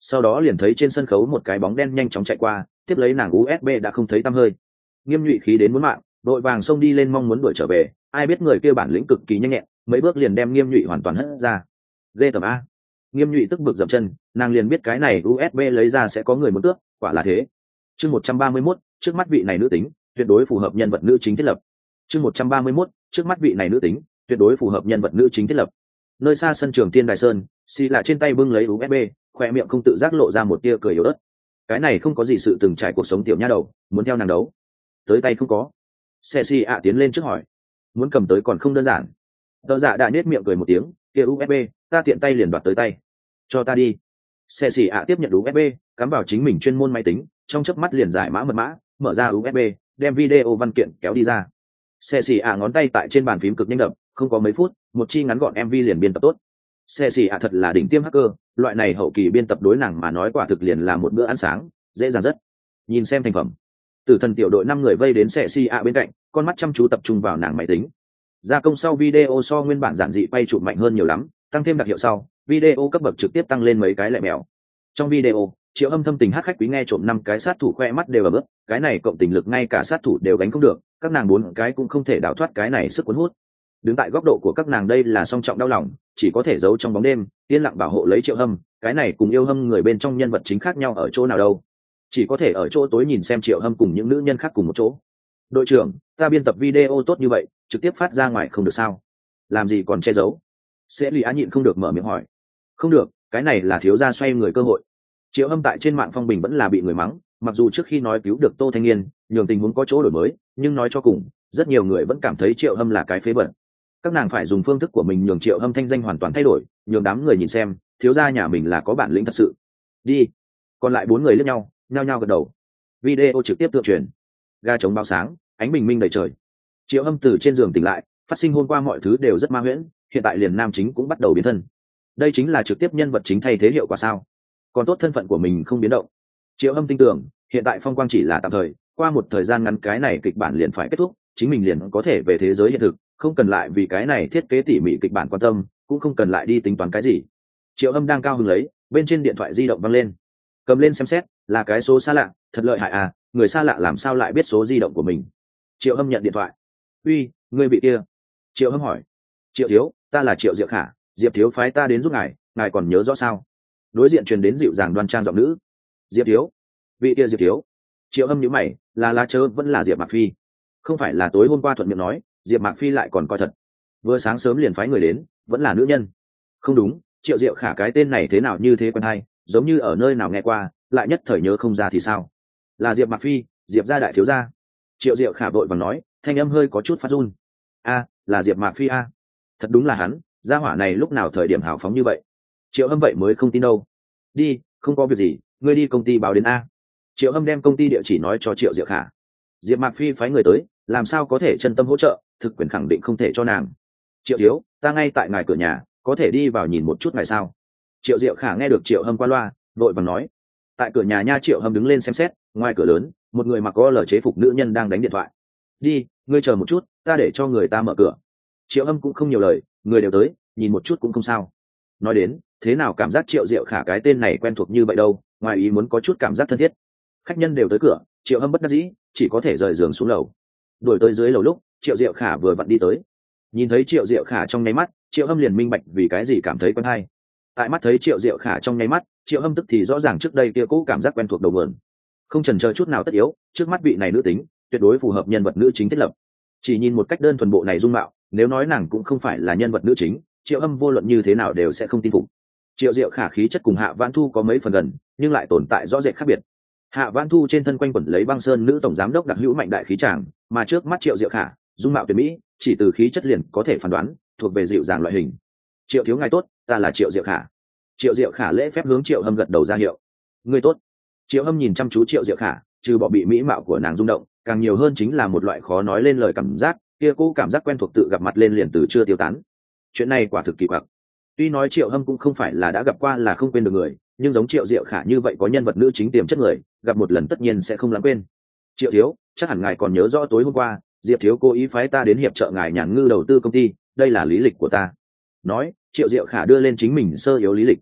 sau đó liền thấy trên sân khấu một cái bóng đen nhanh chóng chạy qua, tiếp lấy nàng u ét bê đã không thấy tăm hơi. Nghiêm Nhụy khí đến muốn mạng, đội vàng xông đi lên mong muốn đuổi trở về, ai biết người kia bản lĩnh cực kỳ nhanh nhẹn, mấy bước liền đem Nghiêm Nhụy hoàn toàn hất ra. Ghê tởm a. Nghiêm Nhụy tức bực dậm chân, nàng liền biết cái này u ét bê lấy ra sẽ có người muốn cướp, quả là thế. Chương một trăm ba mươi mốt, trước mắt vị này nữ tính, tuyệt đối phù hợp nhân vật nữ chính thiết lập. Chương một trăm ba mươi mốt, trước mắt vị này nữ tính, tuyệt đối phù hợp nhân vật nữ chính thiết lập. Nơi xa sân trường Tiên Đài Sơn, xì là trên tay bưng lấy u ét bê, khoe miệng không tự giác lộ ra một tia cười yếu ớt. Cái này không có gì sự từng trải cuộc sống tiểu nha đầu, muốn theo nàng đấu. Tới tay không có. Xe xì ạ tiến lên trước hỏi. Muốn cầm tới còn không đơn giản. Tờ dạ đã nhếch miệng cười một tiếng, kia u ét bê, ta tiện tay liền đoạt tới tay. Cho ta đi. Xe xì ạ tiếp nhận u ét bê, cắm vào chính mình chuyên môn máy tính, trong chớp mắt liền giải mã mật mã, mở ra u ét bê, đem video văn kiện kéo đi ra. Xe xì ạ ngón tay tại trên bàn phím cực nhanh đập, không có mấy phút, một chi ngắn gọn em vê liền biên tập tốt. Xe xì ạ thật là đỉnh tiêm hacker, loại này hậu kỳ biên tập đối nàng mà nói quả thực liền là một bữa ăn sáng, dễ dàng rất. Nhìn xem thành phẩm. Tử thần tiểu đội năm người vây đến xe xì ạ bên cạnh, con mắt chăm chú tập trung vào nàng máy tính. Gia công sau video so nguyên bản giản dị quay chụp mạnh hơn nhiều lắm, tăng thêm đặc hiệu sau, video cấp bậc trực tiếp tăng lên mấy cái lẹ mèo. Trong video, Triệu Âm thâm tình hát khách quý nghe trộm năm cái sát thủ khoe mắt đều ở bước, cái này cộng tình lực ngay cả sát thủ đều gánh không được, các nàng bốn cái cũng không thể đào thoát cái này sức cuốn hút. Đứng tại góc độ của các nàng đây là song trọng đau lòng, chỉ có thể giấu trong bóng đêm, yên lặng bảo hộ lấy Triệu Hâm, cái này cùng yêu hâm người bên trong nhân vật chính khác nhau ở chỗ nào đâu? Chỉ có thể ở chỗ tối nhìn xem Triệu Hâm cùng những nữ nhân khác cùng một chỗ. Đội trưởng, ta biên tập video tốt như vậy, trực tiếp phát ra ngoài không được sao? Làm gì còn che giấu? Sẽ Lý Á nhịn không được mở miệng hỏi. Không được, cái này là thiếu gia xoay người cơ hội. Triệu Hâm tại trên mạng phong bình vẫn là bị người mắng, mặc dù trước khi nói cứu được Tô Thanh Nghiên, nhường tình huống có chỗ đổi mới, nhưng nói cho cùng, rất nhiều người vẫn cảm thấy Triệu Hâm là cái phế bẩn. Các nàng phải dùng phương thức của mình nhường Triệu Hâm thanh danh hoàn toàn thay đổi, nhường đám người nhìn xem, thiếu gia nhà mình là có bản lĩnh thật sự. Đi. Còn lại bốn người liếc nhau, nhao nhao gật đầu. Video trực tiếp tự truyền. Ga chống bao sáng, ánh bình minh đầy trời. Triệu Hâm từ trên giường tỉnh lại, phát sinh hôm qua mọi thứ đều rất ma huyễn, hiện tại liền nam chính cũng bắt đầu biến thân. Đây chính là trực tiếp nhân vật chính thay thế hiệu quả sao? Còn tốt thân phận của mình không biến động. Triệu Hâm tin tưởng, hiện tại phong quang chỉ là tạm thời, qua một thời gian ngắn cái này kịch bản liền phải kết thúc, chính mình liền có thể về thế giới hiện thực, không cần lại vì cái này thiết kế tỉ mỉ kịch bản quan tâm, cũng không cần lại đi tính toán cái gì. Triệu Hâm đang cao hứng lấy, bên trên điện thoại di động vang lên. Cầm lên xem xét, là cái số xa lạ, thật lợi hại à, người xa lạ làm sao lại biết số di động của mình. Triệu Hâm nhận điện thoại. Uy, người bị kia. Triệu Hâm hỏi. Triệu thiếu, ta là Triệu Diệu Khả, Diệp thiếu phái ta đến giúp ngài, ngài còn nhớ rõ sao? Đối diện truyền đến dịu dàng đoan trang giọng nữ. Diệp thiếu. Vị kia Diệp thiếu. Triệu Hâm nhíu mày, là lá chớ vẫn là Diệp Mạc Phi. Không phải là tối hôm qua thuận miệng nói, Diệp Mạc Phi lại còn coi thật. Vừa sáng sớm liền phái người đến, vẫn là nữ nhân. Không đúng, Triệu Diệu Khả cái tên này thế nào như thế quen hay, giống như ở nơi nào nghe qua, lại nhất thời nhớ không ra thì sao? Là Diệp Mạc Phi, Diệp gia đại thiếu gia. Triệu Diệu Khả vội vàng nói, thanh âm hơi có chút phát run. A, là Diệp Mạc Phi a. Thật đúng là hắn, gia hỏa này lúc nào thời điểm hào phóng như vậy. Triệu Hâm vậy mới không tin đâu. Đi, không có việc gì, ngươi đi công ty báo đến a. Triệu Hâm đem công ty địa chỉ nói cho Triệu Diệu Khả. Diệp Mạc Phi phái người tới, làm sao có thể chân tâm hỗ trợ, thực quyền khẳng định không thể cho nàng. Triệu thiếu, ta ngay tại ngài cửa nhà, có thể đi vào nhìn một chút ngài sao? Triệu Diệu Khả nghe được Triệu Hâm qua loa, vội vàng nói. Tại cửa nhà nha. Triệu Hâm đứng lên xem xét, ngoài cửa lớn, một người mặc có lở chế phục nữ nhân đang đánh điện thoại. Đi, ngươi chờ một chút, ta để cho người ta mở cửa. Triệu Hâm cũng không nhiều lời, người đều tới, nhìn một chút cũng không sao. Nói đến, thế nào cảm giác Triệu Diệu Khả cái tên này quen thuộc như vậy đâu, ngoài ý muốn có chút cảm giác thân thiết. Khách nhân đều tới cửa, Triệu Hâm bất đắc dĩ, chỉ có thể rời giường xuống lầu. Đuổi tới dưới lầu lúc, Triệu Diệu Khả vừa vặn đi tới. Nhìn thấy Triệu Diệu Khả trong nháy mắt, Triệu Hâm liền minh bạch vì cái gì cảm thấy quen hay. Tại mắt thấy Triệu Diệu Khả trong nháy mắt, Triệu Hâm tức thì rõ ràng trước đây kia cũ cảm giác quen thuộc đầu nguồn. Không chần chờ chút nào tất yếu, trước mắt vị này nữ tính, tuyệt đối phù hợp nhân vật nữ chính thiết lập. Chỉ nhìn một cách đơn thuần bộ này dung mạo, nếu nói nàng cũng không phải là nhân vật nữ chính, Triệu Hâm vô luận như thế nào đều sẽ không tin phục. Triệu Diệu Khả khí chất cùng Hạ Vãn Thu có mấy phần gần, nhưng lại tồn tại rõ rệt khác biệt. Hạ Vãn Thu trên thân quanh quẩn lấy băng sơn nữ tổng giám đốc đặc hữu mạnh đại khí tràng, mà trước mắt Triệu Diệu Khả, dung mạo tuyệt mỹ, chỉ từ khí chất liền có thể phán đoán, thuộc về dịu dàng loại hình. Triệu thiếu ngài tốt, ta là Triệu Diệu Khả. Triệu Diệu Khả lễ phép hướng Triệu Hâm gật đầu ra hiệu. Ngươi tốt. Triệu Hâm nhìn chăm chú Triệu Diệu Khả, trừ bỏ bị mỹ mạo của nàng rung động, càng nhiều hơn chính là một loại khó nói lên lời cảm giác, kia cũ cảm giác quen thuộc tự gặp mặt lên liền từ chưa tiêu tán. Chuyện này quả thực kỳ quặc. Tuy nói Triệu Hâm cũng không phải là đã gặp qua là không quên được người, nhưng giống Triệu Diệu Khả như vậy có nhân vật nữ chính tiềm chất người, gặp một lần tất nhiên sẽ không lãng quên. Triệu thiếu, chắc hẳn ngài còn nhớ rõ tối hôm qua, Diệp thiếu cố ý phái ta đến hiệp trợ ngài nhàn ngư đầu tư công ty, đây là lý lịch của ta. Nói, Triệu Diệu Khả đưa lên chính mình sơ yếu lý lịch.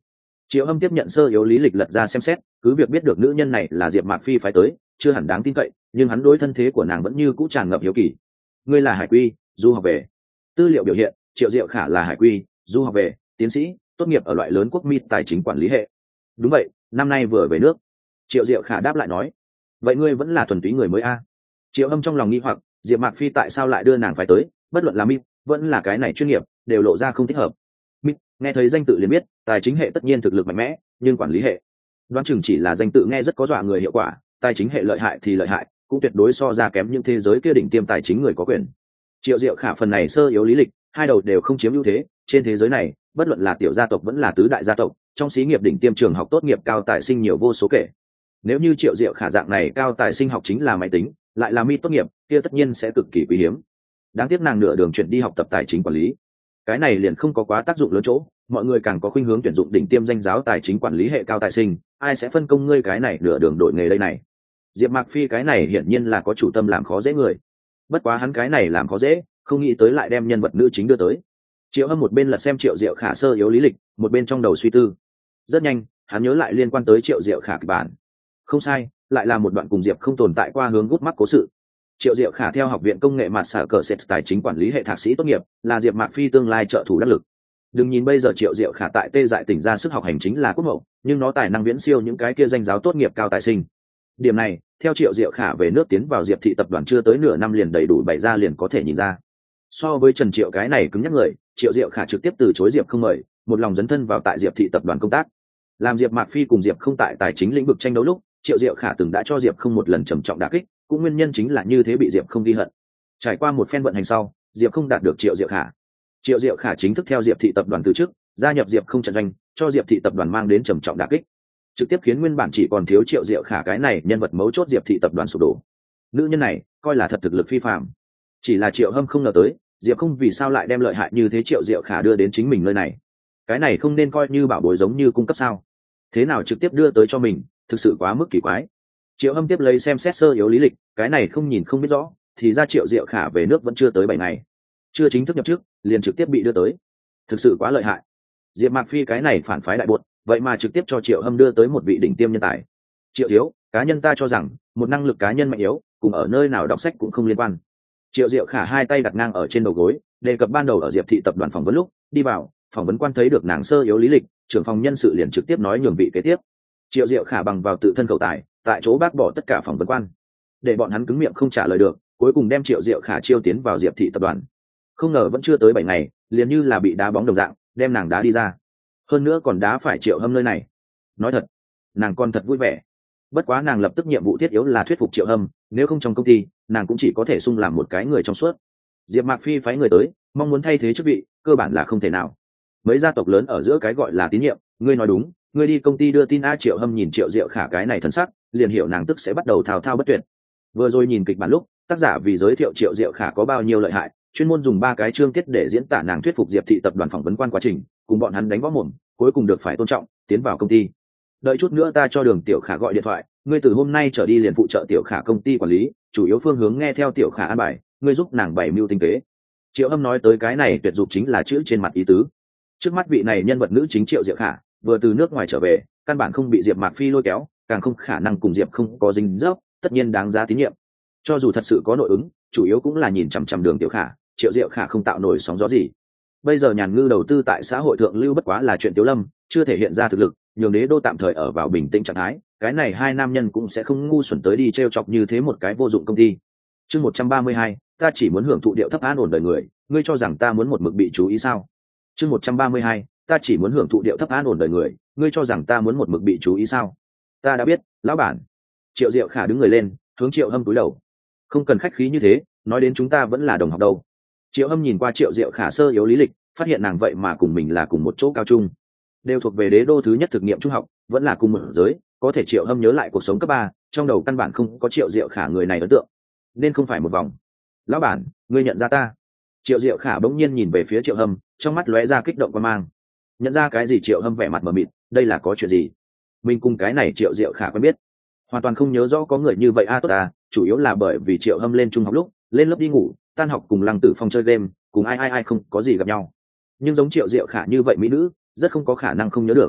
Triệu Hâm tiếp nhận sơ yếu lý lịch lật ra xem xét, cứ việc biết được nữ nhân này là Diệp Mạc Phi phái tới, chưa hẳn đáng tin cậy, nhưng hắn đối thân thế của nàng vẫn như cũ tràn ngập hiếu kỳ. Ngươi là hải quy, du học về. Tư liệu biểu hiện, Triệu Diệu Khả là hải quy, du học về, tiến sĩ, tốt nghiệp ở loại lớn quốc mi tài chính quản lý hệ. Đúng vậy, năm nay vừa về nước. Triệu Diệu Khả đáp lại nói. Vậy ngươi vẫn là thuần túy người mới a? Triệu Hâm trong lòng nghi hoặc, Diệp Mạc Phi tại sao lại đưa nàng phái tới, bất luận là mi, vẫn là cái này chuyên nghiệp, đều lộ ra không thích hợp. Mi, nghe thấy danh tự liền biết, tài chính hệ tất nhiên thực lực mạnh mẽ, nhưng quản lý hệ, đoán chừng chỉ là danh tự nghe rất có dọa người hiệu quả, tài chính hệ lợi hại thì lợi hại, cũng tuyệt đối so ra kém những thế giới kia đỉnh tiêm tài chính người có quyền. Triệu Diệu Khả phần này sơ yếu lý lịch, hai đầu đều không chiếm ưu thế, trên thế giới này, bất luận là tiểu gia tộc vẫn là tứ đại gia tộc, trong xí nghiệp đỉnh tiêm trường học tốt nghiệp cao tài sinh nhiều vô số kể. Nếu như Triệu Diệu Khả dạng này cao tài sinh học chính là máy tính, lại là mi tốt nghiệp, kia tất nhiên sẽ cực kỳ quý hiếm. Đáng tiếc nàng nửa đường chuyển đi học tập tài chính quản lý, cái này liền không có quá tác dụng lớn chỗ, mọi người càng có khuynh hướng tuyển dụng đỉnh tiêm danh giáo tài chính quản lý hệ cao tài sinh, ai sẽ phân công ngươi cái này nửa đường đổi nghề đây này. Diệp Mạc Phi cái này hiển nhiên là có chủ tâm làm khó dễ người, bất quá hắn cái này làm khó dễ, không nghĩ tới lại đem nhân vật nữ chính đưa tới. Triệu Hâm một bên lật xem Triệu Diệu Khả sơ yếu lý lịch, một bên trong đầu suy tư. Rất nhanh, hắn nhớ lại liên quan tới Triệu Diệu Khả kịch bản. Không sai, lại là một đoạn cùng Diệp không tồn tại qua hướng gút mắt cố sự. Triệu Diệu Khả theo học viện công nghệ Mạt Sở Cờ Sệt tài chính quản lý hệ thạc sĩ tốt nghiệp, là Diệp Mạc Phi tương lai trợ thủ đắc lực. Đừng nhìn bây giờ Triệu Diệu Khả tại Tê Dại tỉnh ra sức học hành chính là quốc mẫu, nhưng nó tài năng viễn siêu những cái kia danh giáo tốt nghiệp cao tài sinh. Điểm này, theo Triệu Diệu Khả về nước tiến vào Diệp thị tập đoàn chưa tới nửa năm liền đầy đủ bày ra liền có thể nhìn ra. So với Trần Triệu cái này cứng nhắc người, Triệu Diệu Khả trực tiếp từ chối Diệp không mời, một lòng dấn thân vào tại Diệp thị tập đoàn công tác. Làm Diệp Mạc Phi cùng Diệp không tại tài chính lĩnh vực tranh đấu lúc, Triệu Diệu Khả từng đã cho Diệp không một lần trầm trọng đả kích, cũng nguyên nhân chính là như thế bị Diệp không ghi hận. Trải qua một phen vận hành sau, Diệp không đạt được Triệu Diệu Khả. Triệu Diệu Khả chính thức theo Diệp thị tập đoàn từ chức, gia nhập Diệp không trận doanh, cho Diệp thị tập đoàn mang đến trầm trọng đả kích, trực tiếp khiến nguyên bản chỉ còn thiếu Triệu Diệu Khả cái này nhân vật mấu chốt Diệp thị tập đoàn sụp đổ. Nữ nhân này coi là thật thực lực phi phàm, chỉ là Triệu Hâm không ngờ tới, Diệp không vì sao lại đem lợi hại như thế Triệu Diệu Khả đưa đến chính mình nơi này. Cái này không nên coi như bảo bối giống như cung cấp sao? Thế nào trực tiếp đưa tới cho mình, thực sự quá mức kỳ quái. Triệu Hâm tiếp lấy xem xét sơ yếu lý lịch, cái này không nhìn không biết rõ, thì ra Triệu Diệu Khả về nước vẫn chưa tới bảy ngày, chưa chính thức nhập chức, liền trực tiếp bị đưa tới, thực sự quá lợi hại. Diệp Mạc Phi cái này phản phái đại buột, vậy mà trực tiếp cho Triệu Hâm đưa tới một vị đỉnh tiêm nhân tài. Triệu thiếu, cá nhân ta cho rằng, một năng lực cá nhân mạnh yếu, cùng ở nơi nào đọc sách cũng không liên quan. Triệu Diệu Khả hai tay đặt ngang ở trên đầu gối, đề cập ban đầu ở Diệp thị tập đoàn phỏng vấn lúc đi vào, phỏng vấn quan thấy được nàng sơ yếu lý lịch, trưởng phòng nhân sự liền trực tiếp nói nhường vị kế tiếp. Triệu Diệu Khả bằng vào tự thân khẩu tài, tại chỗ bác bỏ tất cả phỏng vấn quan, để bọn hắn cứng miệng không trả lời được, cuối cùng đem Triệu Diệu Khả chiêu tiến vào Diệp thị tập đoàn. Không ngờ vẫn chưa tới bảy ngày, liền như là bị đá bóng đồng dạng, đem nàng đá đi ra. Hơn nữa còn đá phải Triệu Hâm nơi này. Nói thật, nàng còn thật vui vẻ. Bất quá nàng lập tức nhiệm vụ thiết yếu là thuyết phục Triệu Hâm, nếu không trong công ty, nàng cũng chỉ có thể sung làm một cái người trong suốt. Diệp Mạc Phi phái người tới, mong muốn thay thế chức vị, cơ bản là không thể nào. Mấy gia tộc lớn ở giữa cái gọi là tín nhiệm, ngươi nói đúng, ngươi đi công ty đưa tin a. Triệu Hâm nhìn Triệu Diệu Khả cái này thần sắc, liền hiểu nàng tức sẽ bắt đầu thao thao bất tuyệt. Vừa rồi nhìn kịch bản lúc, tác giả vì giới thiệu Triệu Diệu Khả có bao nhiêu lợi hại, chuyên môn dùng ba cái chương tiết để diễn tả nàng thuyết phục Diệp thị tập đoàn phỏng vấn quan quá trình, cùng bọn hắn đánh võ mồm, cuối cùng được phải tôn trọng, tiến vào công ty. Đợi chút nữa ta cho Đường Tiểu Khả gọi điện thoại, ngươi từ hôm nay trở đi liền phụ trợ Tiểu Khả công ty quản lý, chủ yếu phương hướng nghe theo Tiểu Khả an bài, ngươi giúp nàng bày mưu tinh tế. Triệu Hâm nói tới cái này tuyệt dục chính là chữ trên mặt ý tứ. Trước mắt vị này nhân vật nữ chính Triệu Diệu Khả, vừa từ nước ngoài trở về, căn bản không bị Diệp Mạc Phi lôi kéo, càng không khả năng cùng Diệp không có dính dấp, tất nhiên đáng giá tín nhiệm. Cho dù thật sự có nội ứng, chủ yếu cũng là nhìn chằm chằm Đường Tiểu Khả, Triệu Diệu Khả không tạo nổi sóng gió gì. Bây giờ Nhàn Ngư đầu tư tại xã hội thượng lưu bất quá là chuyện Tiểu Lâm, chưa thể hiện ra thực lực, nhường Đế Đô tạm thời ở vào bình tĩnh trạng thái, cái này hai nam nhân cũng sẽ không ngu xuẩn tới đi trêu chọc như thế một cái vô dụng công ty. Chương một trăm ba mươi hai, ta chỉ muốn hưởng thụ điệu thấp an ổn đời người, ngươi cho rằng ta muốn một mực bị chú ý sao? Chương một trăm ba mươi hai, ta chỉ muốn hưởng thụ điệu thấp an ổn đời người, ngươi cho rằng ta muốn một mực bị chú ý sao? Ta đã biết, lão bản. Triệu Diệu Khả đứng người lên, hướng Triệu Hâm cúi đầu. Không cần khách khí như thế, nói đến chúng ta vẫn là đồng học đâu. Triệu Hâm nhìn qua Triệu Diệu Khả sơ yếu lý lịch, phát hiện nàng vậy mà cùng mình là cùng một chỗ cao trung, đều thuộc về Đế Đô thứ nhất thực nghiệm trung học, vẫn là cùng một giới, có thể Triệu Hâm nhớ lại cuộc sống cấp ba, trong đầu căn bản không có Triệu Diệu Khả người này ấn tượng, nên không phải một vòng. Lão bản, ngươi nhận ra ta? Triệu Diệu Khả bỗng nhiên nhìn về phía Triệu Hâm, trong mắt lóe ra kích động quan mang. Nhận ra cái gì? Triệu Hâm vẻ mặt mờ mịt, đây là có chuyện gì? Mình cùng cái này Triệu Diệu Khả quen biết, hoàn toàn không nhớ rõ có người như vậy a. À, tốt à, chủ yếu là bởi vì Triệu Hâm lên trung học lúc, lên lớp đi ngủ, tan học cùng Lăng Tử Phong chơi game, cùng ai ai ai không có gì gặp nhau. Nhưng giống Triệu Diệu Khả như vậy mỹ nữ, rất không có khả năng không nhớ được.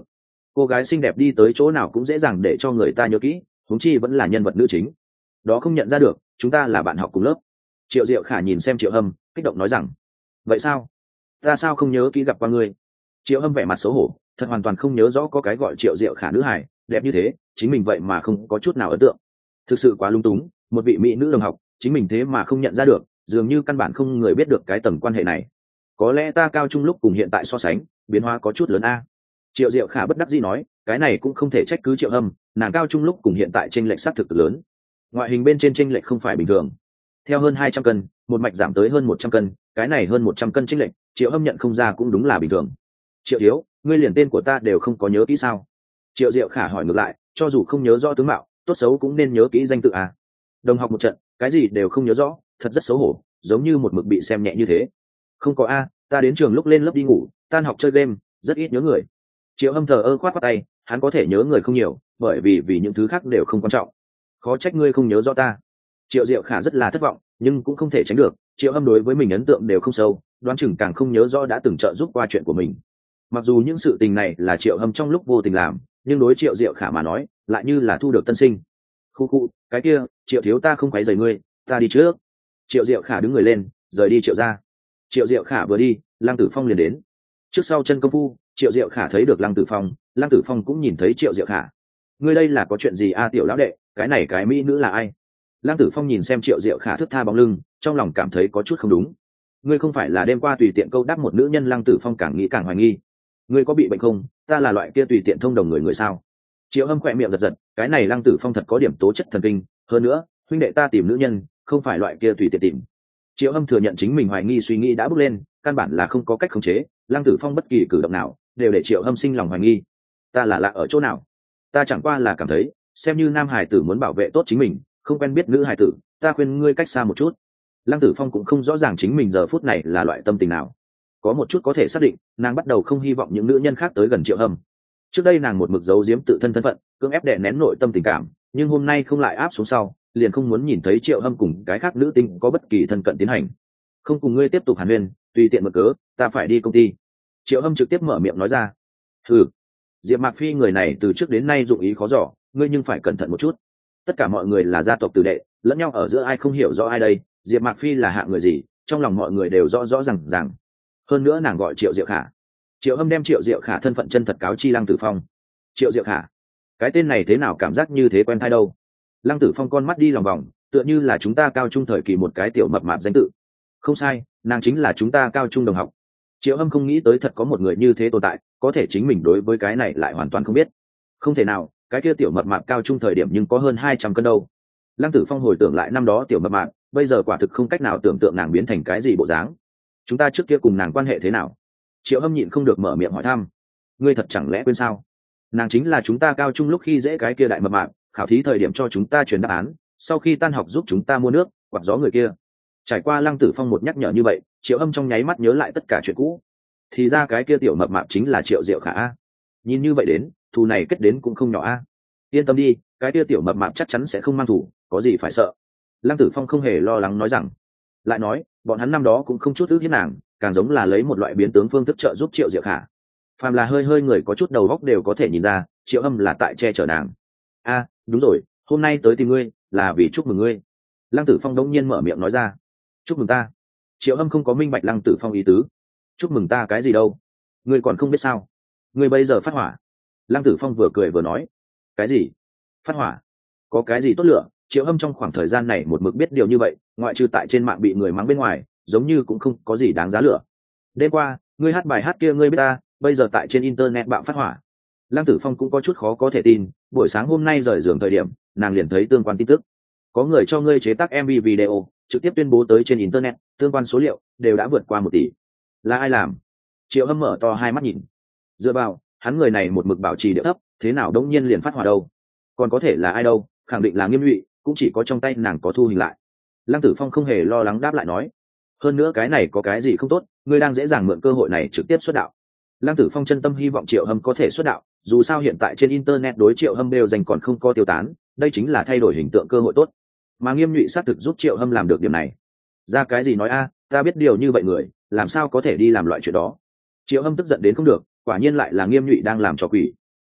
cô gái xinh đẹp đi tới chỗ nào cũng dễ dàng để cho người ta nhớ kỹ, huống chi vẫn là nhân vật nữ chính. Đó không nhận ra được, chúng ta là bạn học cùng lớp. Triệu Diệu Khả nhìn xem Triệu Hâm, kích động nói rằng, vậy sao? Ta sao không nhớ kỹ gặp qua ngươi? Triệu Hâm vẻ mặt xấu hổ, thật hoàn toàn không nhớ rõ có cái gọi Triệu Diệu Khả nữ hài đẹp như thế, chính mình vậy mà không có chút nào ấn tượng. Thực sự quá lung túng, một vị mỹ nữ đồng học, chính mình thế mà không nhận ra được, dường như căn bản không người biết được cái tầng quan hệ này. Có lẽ ta cao trung lúc cùng hiện tại so sánh, biến hóa có chút lớn a. Triệu Diệu Khả bất đắc dĩ nói, cái này cũng không thể trách cứ Triệu Hâm, nàng cao trung lúc cùng hiện tại chênh lệch xác thực lớn. Ngoại hình bên trên chênh lệch không phải bình thường. Theo hơn hai trăm cân, một mạch giảm tới hơn một trăm cân, cái này hơn một trăm cân chênh lệch, Triệu Hâm nhận không ra cũng đúng là bình thường. Triệu thiếu, ngươi liền tên của ta đều không có nhớ kỹ sao? Triệu Diệu Khả hỏi ngược lại, cho dù không nhớ rõ tướng mạo, tốt xấu cũng nên nhớ kỹ danh tự à? Đồng học một trận, cái gì đều không nhớ rõ, thật rất xấu hổ, giống như một mực bị xem nhẹ như thế. Không có a, ta đến trường lúc lên lớp đi ngủ, tan học chơi game, rất ít nhớ người. Triệu Hâm thờ ơ khoát khoát tay, hắn có thể nhớ người không nhiều, bởi vì vì những thứ khác đều không quan trọng. Khó trách ngươi không nhớ rõ ta. Triệu Diệu Khả rất là thất vọng, nhưng cũng không thể tránh được, Triệu Hâm đối với mình ấn tượng đều không sâu, đoán chừng càng không nhớ rõ đã từng trợ giúp qua chuyện của mình. Mặc dù những sự tình này là Triệu Hâm trong lúc vô tình làm, nhưng đối Triệu Diệu Khả mà nói, lại như là thu được tân sinh. Khu khu, cái kia, Triệu thiếu ta không quấy rầy ngươi, ta đi trước. Triệu Diệu Khả đứng người lên, rời đi Triệu gia. Triệu Diệu Khả vừa đi, Lăng Tử Phong liền đến. Trước sau chân công phu, Triệu Diệu Khả thấy được Lăng Tử Phong, Lăng Tử Phong cũng nhìn thấy Triệu Diệu Khả. Ngươi đây là có chuyện gì a tiểu lão đệ, cái này cái mỹ nữ là ai? Lăng Tử Phong nhìn xem Triệu Diệu Khả thướt tha bóng lưng, trong lòng cảm thấy có chút không đúng. Ngươi không phải là đêm qua tùy tiện câu đáp một nữ nhân? Lăng Tử Phong càng nghĩ càng hoài nghi. Ngươi có bị bệnh không? Ta là loại kia tùy tiện thông đồng người người sao? Triệu Hâm khỏe miệng giật giật, cái này Lăng Tử Phong thật có điểm tố chất thần kinh, hơn nữa, huynh đệ ta tìm nữ nhân, không phải loại kia tùy tiện tìm. Triệu Hâm thừa nhận chính mình hoài nghi suy nghĩ đã bốc lên, căn bản là không có cách khống chế, Lăng Tử Phong bất kỳ cử động nào đều để Triệu Hâm sinh lòng hoài nghi. Ta là lạ ở chỗ nào? Ta chẳng qua là cảm thấy, xem như nam hải tử muốn bảo vệ tốt chính mình, không quen biết nữ hải tử, ta khuyên ngươi cách xa một chút. Lăng Tử Phong cũng không rõ ràng chính mình giờ phút này là loại tâm tình nào. Có một chút có thể xác định, nàng bắt đầu không hy vọng những nữ nhân khác tới gần Triệu Hâm. Trước đây nàng một mực giấu giếm tự thân thân phận, cưỡng ép đè nén nội tâm tình cảm, nhưng hôm nay không lại áp xuống sau, liền không muốn nhìn thấy Triệu Hâm cùng cái khác nữ tinh có bất kỳ thân cận tiến hành. Không cùng ngươi tiếp tục hàn huyên, tùy tiện một cớ, ta phải đi công ty. Triệu Hâm trực tiếp mở miệng nói ra. Ừ, Diệp Mạc Phi người này từ trước đến nay dụng ý khó dò, ngươi nhưng phải cẩn thận một chút. Tất cả mọi người là gia tộc tử đệ, lẫn nhau ở giữa ai không hiểu rõ ai đây, Diệp Mạc Phi là hạng người gì, trong lòng mọi người đều rõ rõ ràng ràng. Hơn nữa nàng gọi Triệu Diệu Khả. Triệu Hâm đem Triệu Diệu Khả thân phận chân thật cáo chi Lăng Tử Phong. Triệu Diệu Khả, cái tên này thế nào cảm giác như thế quen tai đâu? Lăng Tử Phong con mắt đi lòng vòng, tựa như là chúng ta cao trung thời kỳ một cái tiểu mập mạp danh tự. Không sai, nàng chính là chúng ta cao trung đồng học. Triệu Hâm không nghĩ tới thật có một người như thế tồn tại, có thể chính mình đối với cái này lại hoàn toàn không biết. Không thể nào, cái kia tiểu mập mạp cao trung thời điểm nhưng có hơn hai trăm cân đâu. Lăng Tử Phong hồi tưởng lại năm đó tiểu mập mạp, bây giờ quả thực không cách nào tưởng tượng nàng biến thành cái gì bộ dáng. Chúng ta trước kia cùng nàng quan hệ thế nào? Triệu Hâm nhịn không được mở miệng hỏi thăm. Ngươi thật chẳng lẽ quên sao? Nàng chính là chúng ta cao trung lúc khi dễ cái kia đại mập mạp, khảo thí thời điểm cho chúng ta truyền đáp án, sau khi tan học giúp chúng ta mua nước, quạt gió người kia. Trải qua Lăng Tử Phong một nhắc nhở như vậy, Triệu Hâm trong nháy mắt nhớ lại tất cả chuyện cũ. Thì ra cái kia tiểu mập mạp chính là Triệu Diệu Khả a. Nhìn như vậy đến, thù này kết đến cũng không nhỏ a. Yên tâm đi, cái kia tiểu mập mạp chắc chắn sẽ không mang thù, có gì phải sợ. Lăng Tử Phong không hề lo lắng nói rằng. Lại nói, bọn hắn năm đó cũng không chút ước hiếp nàng, càng giống là lấy một loại biến tướng phương thức trợ giúp Triệu Diệu Khả. Phàm là hơi hơi người có chút đầu óc đều có thể nhìn ra, Triệu Hâm là tại che chở nàng. A, đúng rồi, hôm nay tới tìm ngươi là vì chúc mừng ngươi. Lăng Tử Phong đống nhiên mở miệng nói ra. Chúc mừng ta? Triệu Hâm không có minh bạch Lăng Tử Phong ý tứ. Chúc mừng ta cái gì đâu? Ngươi còn không biết sao? Ngươi bây giờ phát hỏa. Lăng Tử Phong vừa cười vừa nói. Cái gì? Phát hỏa? Có cái gì tốt lửa? Triệu Hâm trong khoảng thời gian này một mực biết điều như vậy, ngoại trừ tại trên mạng bị người mắng bên ngoài, giống như cũng không có gì đáng giá lửa. Đêm qua, ngươi hát bài hát kia ngươi biết ta, bây giờ tại trên internet bạo phát hỏa. Lăng Tử Phong cũng có chút khó có thể tin, buổi sáng hôm nay rời giường thời điểm, nàng liền thấy tương quan tin tức. Có người cho ngươi chế tác em vê video, trực tiếp tuyên bố tới trên internet, tương quan số liệu đều đã vượt qua một tỷ. Là ai làm? Triệu Hâm mở to hai mắt nhìn. Dựa vào, hắn người này một mực bảo trì điệu thấp, thế nào đống nhiên liền phát hỏa đâu? Còn có thể là ai đâu? Khẳng định là Nghiêm Nhụy, cũng chỉ có trong tay nàng có thu hình lại. Lăng Tử Phong không hề lo lắng đáp lại nói. Hơn nữa cái này có cái gì không tốt, ngươi đang dễ dàng mượn cơ hội này trực tiếp xuất đạo. Lăng Tử Phong chân tâm hy vọng Triệu Hâm có thể xuất đạo, dù sao hiện tại trên internet đối Triệu Hâm đều dành còn không có tiêu tán, đây chính là thay đổi hình tượng cơ hội tốt. Mà Nghiêm Nhụy xác thực giúp Triệu Hâm làm được điểm này. Ra cái gì nói a, ta biết điều như vậy người, làm sao có thể đi làm loại chuyện đó. Triệu Hâm tức giận đến không được, quả nhiên lại là Nghiêm Nhụy đang làm trò quỷ.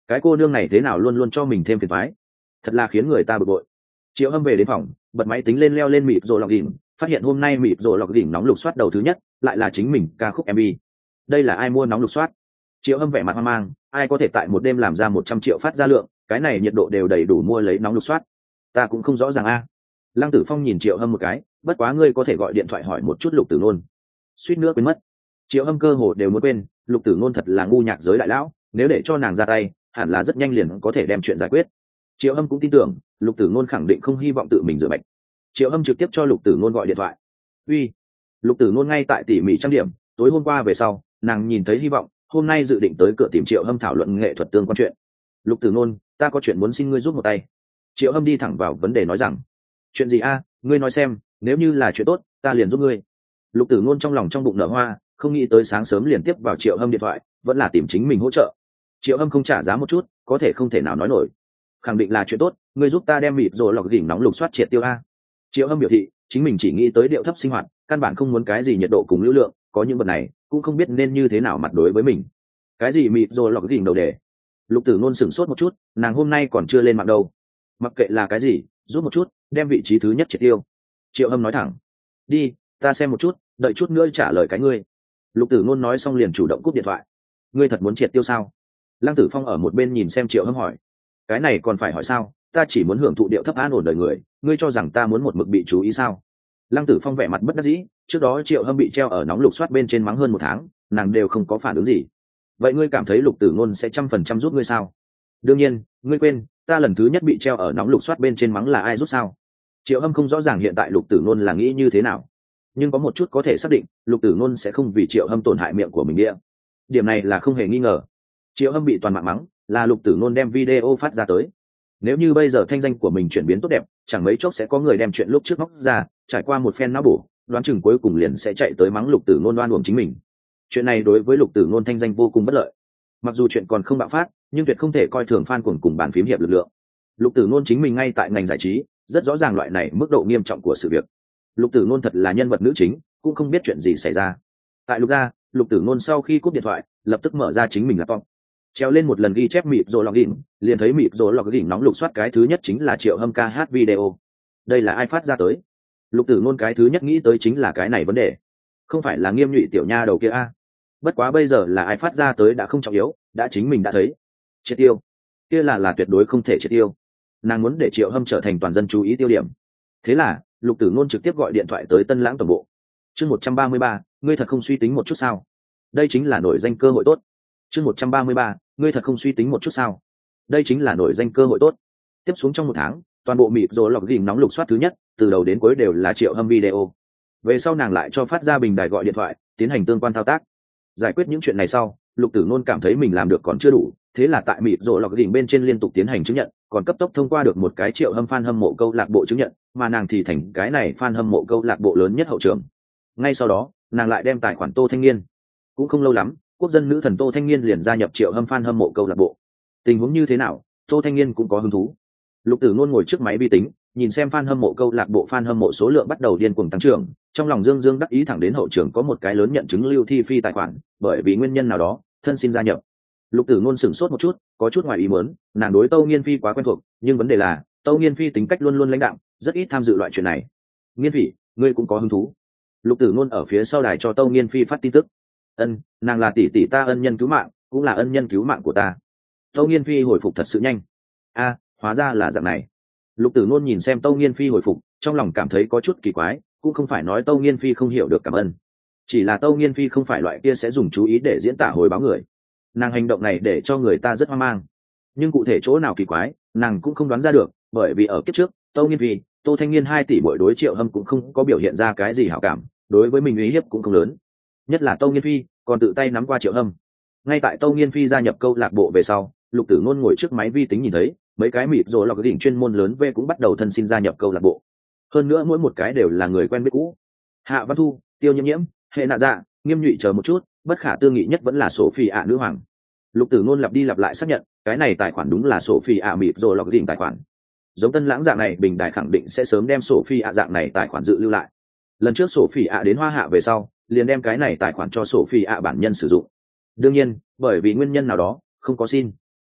cái cô nương này thế nào luôn luôn cho mình thêm phiền toái, thật là khiến người ta bực bội. Triệu Hâm về đến phòng, bật máy tính lên leo lên mịp rồi lọc đỉnh, phát hiện hôm nay mịp rồi lọc đỉnh nóng lục soát đầu thứ nhất lại là chính mình ca khúc em vê. Đây là ai mua nóng lục soát? Triệu Hâm vẻ mặt hoang mang, ai có thể tại một đêm làm ra một trăm triệu phát ra lượng, cái này nhiệt độ đều đầy đủ mua lấy nóng lục soát. Ta cũng không rõ ràng a. Lăng Tử Phong nhìn Triệu Hâm một cái, bất quá ngươi có thể gọi điện thoại hỏi một chút Lục Tử Nôn. Suýt nữa quên mất. Triệu Hâm cơ hồ đều muốn quên, Lục Tử Nôn thật là ngu nhạc giới đại lão, nếu để cho nàng ra tay, hẳn là rất nhanh liền có thể đem chuyện giải quyết. Triệu Hâm cũng tin tưởng, Lục Tử Nôn khẳng định không hy vọng tự mình rửa bạch. Triệu Hâm trực tiếp cho Lục Tử Nôn gọi điện thoại. Uy. Lục Tử Nôn ngay tại tỉ mỉ trang điểm, tối hôm qua về sau, nàng nhìn thấy hy vọng, hôm nay dự định tới cửa tìm Triệu Hâm thảo luận nghệ thuật tương quan chuyện. Lục Tử Nôn, ta có chuyện muốn xin ngươi giúp một tay. Triệu Hâm đi thẳng vào vấn đề nói rằng, chuyện gì a? Ngươi nói xem, nếu như là chuyện tốt, ta liền giúp ngươi. Lục Tử Nôn trong lòng trong bụng nở hoa, không nghĩ tới sáng sớm liền tiếp vào Triệu Hâm điện thoại, vẫn là tìm chính mình hỗ trợ. Triệu Hâm không trả giá một chút, có thể không thể nào nói nổi. Khẳng định là chuyện tốt, ngươi giúp ta đem mịt rồi lọc đỉnh nóng lục soát triệt tiêu a. Triệu Hâm biểu thị, chính mình chỉ nghĩ tới điệu thấp sinh hoạt, căn bản không muốn cái gì nhiệt độ cùng lưu lượng, có những vật này, cũng không biết nên như thế nào mặt đối với mình. Cái gì mịt rồi lọc đỉnh đầu đề? Lục Tử Nôn sửng sốt một chút, nàng hôm nay còn chưa lên mạng đâu. Mặc kệ là cái gì, giúp một chút, đem vị trí thứ nhất triệt tiêu. Triệu Hâm nói thẳng, đi, ta xem một chút, đợi chút nữa trả lời cái ngươi. Lục Tử Nôn nói xong liền chủ động cúp điện thoại. Ngươi thật muốn triệt tiêu sao? Lăng Tử Phong ở một bên nhìn xem Triệu Hâm hỏi. Cái này còn phải hỏi sao, ta chỉ muốn hưởng thụ điệu thấp an ổn đời người, ngươi cho rằng ta muốn một mực bị chú ý sao? Lăng Tử Phong vẻ mặt bất đắc dĩ, trước đó Triệu Hâm bị treo ở nóng lục soát bên trên mắng hơn một tháng, nàng đều không có phản ứng gì. Vậy ngươi cảm thấy Lục Tử Nôn sẽ trăm phần trăm giúp ngươi sao? Đương nhiên, ngươi quên, ta lần thứ nhất bị treo ở nóng lục soát bên trên mắng là ai giúp sao? Triệu Hâm không rõ ràng hiện tại Lục Tử Nôn là nghĩ như thế nào, nhưng có một chút có thể xác định, Lục Tử Nôn sẽ không vì Triệu Hâm tổn hại miệng của mình địa. Điểm này là không hề nghi ngờ. Triệu Hâm bị toàn mạng mắng, là Lục Tử Nôn đem video phát ra tới. Nếu như bây giờ thanh danh của mình chuyển biến tốt đẹp, chẳng mấy chốc sẽ có người đem chuyện lúc trước móc ra, trải qua một phen não bổ, đoán chừng cuối cùng liền sẽ chạy tới mắng Lục Tử Nôn oan uổng chính mình. Chuyện này đối với Lục Tử Nôn thanh danh vô cùng bất lợi. Mặc dù chuyện còn không bạo phát, nhưng tuyệt không thể coi thường fan cuồng cùng bàn phím hiệp lực lượng. Lục Tử Nôn chính mình ngay tại ngành giải trí, rất rõ ràng loại này mức độ nghiêm trọng của sự việc. Lục Tử Nôn thật là nhân vật nữ chính, cũng không biết chuyện gì xảy ra. Tại Lục gia, Lục Tử Nôn sau khi cúp điện thoại, lập tức mở ra chính mình laptop, treo lên một lần ghi chép mịp rồi login, liền thấy mịp rồi login nóng lục soát cái thứ nhất chính là Triệu Hâm ca hát video. Đây là ai phát ra tới? Lục Tử Nôn cái thứ nhất nghĩ tới chính là cái này vấn đề, không phải là Nghiêm Nhụy tiểu nha đầu kia a? Bất quá bây giờ là ai phát ra tới đã không trọng yếu, đã chính mình đã thấy. Triệt tiêu, kia là là tuyệt đối không thể triệt tiêu. Nàng muốn để Triệu Hâm trở thành toàn dân chú ý tiêu điểm. Thế là Lục Tử Nôn trực tiếp gọi điện thoại tới Tân Lãng tổng bộ. Chương một trăm ba mươi ba, ngươi thật không suy tính một chút sao? Đây chính là nổi danh cơ hội tốt. Chương một trăm ba mươi ba, ngươi thật không suy tính một chút sao? Đây chính là nổi danh cơ hội tốt. Tiếp xuống trong một tháng, toàn bộ mịp rồi lọc gỉnh nóng lục soát thứ nhất, từ đầu đến cuối đều là Triệu Hâm video. Về sau nàng lại cho phát ra bình đài gọi điện thoại, tiến hành tương quan thao tác. Giải quyết những chuyện này sau, Lục Tử Nôn cảm thấy mình làm được còn chưa đủ, thế là tại mịp rồi lọc gỉnh bên trên liên tục tiến hành chứng nhận, còn cấp tốc thông qua được một cái Triệu Hâm fan hâm mộ câu lạc bộ chứng nhận, mà nàng thì thành cái này fan hâm mộ câu lạc bộ lớn nhất hậu trường. Ngay sau đó, nàng lại đem tài khoản Tô Thanh Niên. Cũng không lâu lắm, quốc dân nữ thần Tô Thanh Niên liền gia nhập Triệu Hâm fan hâm mộ câu lạc bộ. Tình huống như thế nào, Tô Thanh Niên cũng có hứng thú. Lục Tử Nôn ngồi trước máy vi tính, nhìn xem fan hâm mộ câu lạc bộ fan hâm mộ số lượng bắt đầu điên cuồng tăng trưởng, trong lòng dương dương đắc ý thẳng đến hậu trường có một cái lớn nhận chứng lưu thi phi tài khoản, bởi vì nguyên nhân nào đó, thân xin gia nhập. Lục Tử Nôn sửng sốt một chút, có chút ngoài ý muốn, nàng đối Tâu Nghiên Phi quá quen thuộc, nhưng vấn đề là, Tâu Nghiên Phi tính cách luôn luôn lãnh đạm, rất ít tham dự loại chuyện này. Nghiên Phi, ngươi cũng có hứng thú? Lục Tử Nôn ở phía sau đài cho Tâu Nghiên Phi phát tin tức. Ân, nàng là tỷ tỷ ta ân nhân cứu mạng, cũng là ân nhân cứu mạng của ta. Tâu Nghiên Phi hồi phục thật sự nhanh. A, hóa ra là dạng này. Lục Tử Nôn nhìn xem Tâu Nghiên Phi hồi phục, trong lòng cảm thấy có chút kỳ quái, cũng không phải nói Tâu Nghiên Phi không hiểu được cảm ơn, chỉ là Tâu Nghiên Phi không phải loại kia sẽ dùng chú ý để diễn tả hồi báo người. Nàng hành động này để cho người ta rất hoang mang, nhưng cụ thể chỗ nào kỳ quái, nàng cũng không đoán ra được, bởi vì ở kiếp trước, Tâu Nghiên Phi, Tô Thanh Niên hai tỷ muội đối Triệu Hâm cũng không có biểu hiện ra cái gì hảo cảm, đối với mình uy hiếp cũng không lớn. Nhất là Tâu Nghiên Phi còn tự tay nắm qua Triệu Hâm. Ngay tại Tâu Nghiên Phi gia nhập câu lạc bộ về sau, Lục Tử Nôn ngồi trước máy vi tính nhìn thấy mấy cái mịt rồi lọc đỉnh chuyên môn lớn về cũng bắt đầu thân xin gia nhập câu lạc bộ. Hơn nữa mỗi một cái đều là người quen biết cũ. Hạ Văn Thu, Tiêu Nhiễm Nhiễm, Hệ Nạ Dạ, Nghiêm Nhụy chờ một chút, bất khả tư nghị nhất vẫn là Sophie ạ nữ hoàng. Lục Tử Nôn lặp đi lặp lại xác nhận, cái này tài khoản đúng là Sophie ạ mịt rồi lọc đỉnh tài khoản. Giống Tân Lãng dạng này bình đài khẳng định sẽ sớm đem Sophie ạ dạng này tài khoản dự lưu lại. Lần trước Sophie ạ đến Hoa Hạ về sau, liền đem cái này tài khoản cho Sophie ạ bản nhân sử dụng. Đương nhiên, bởi vì nguyên nhân nào đó, không có xin.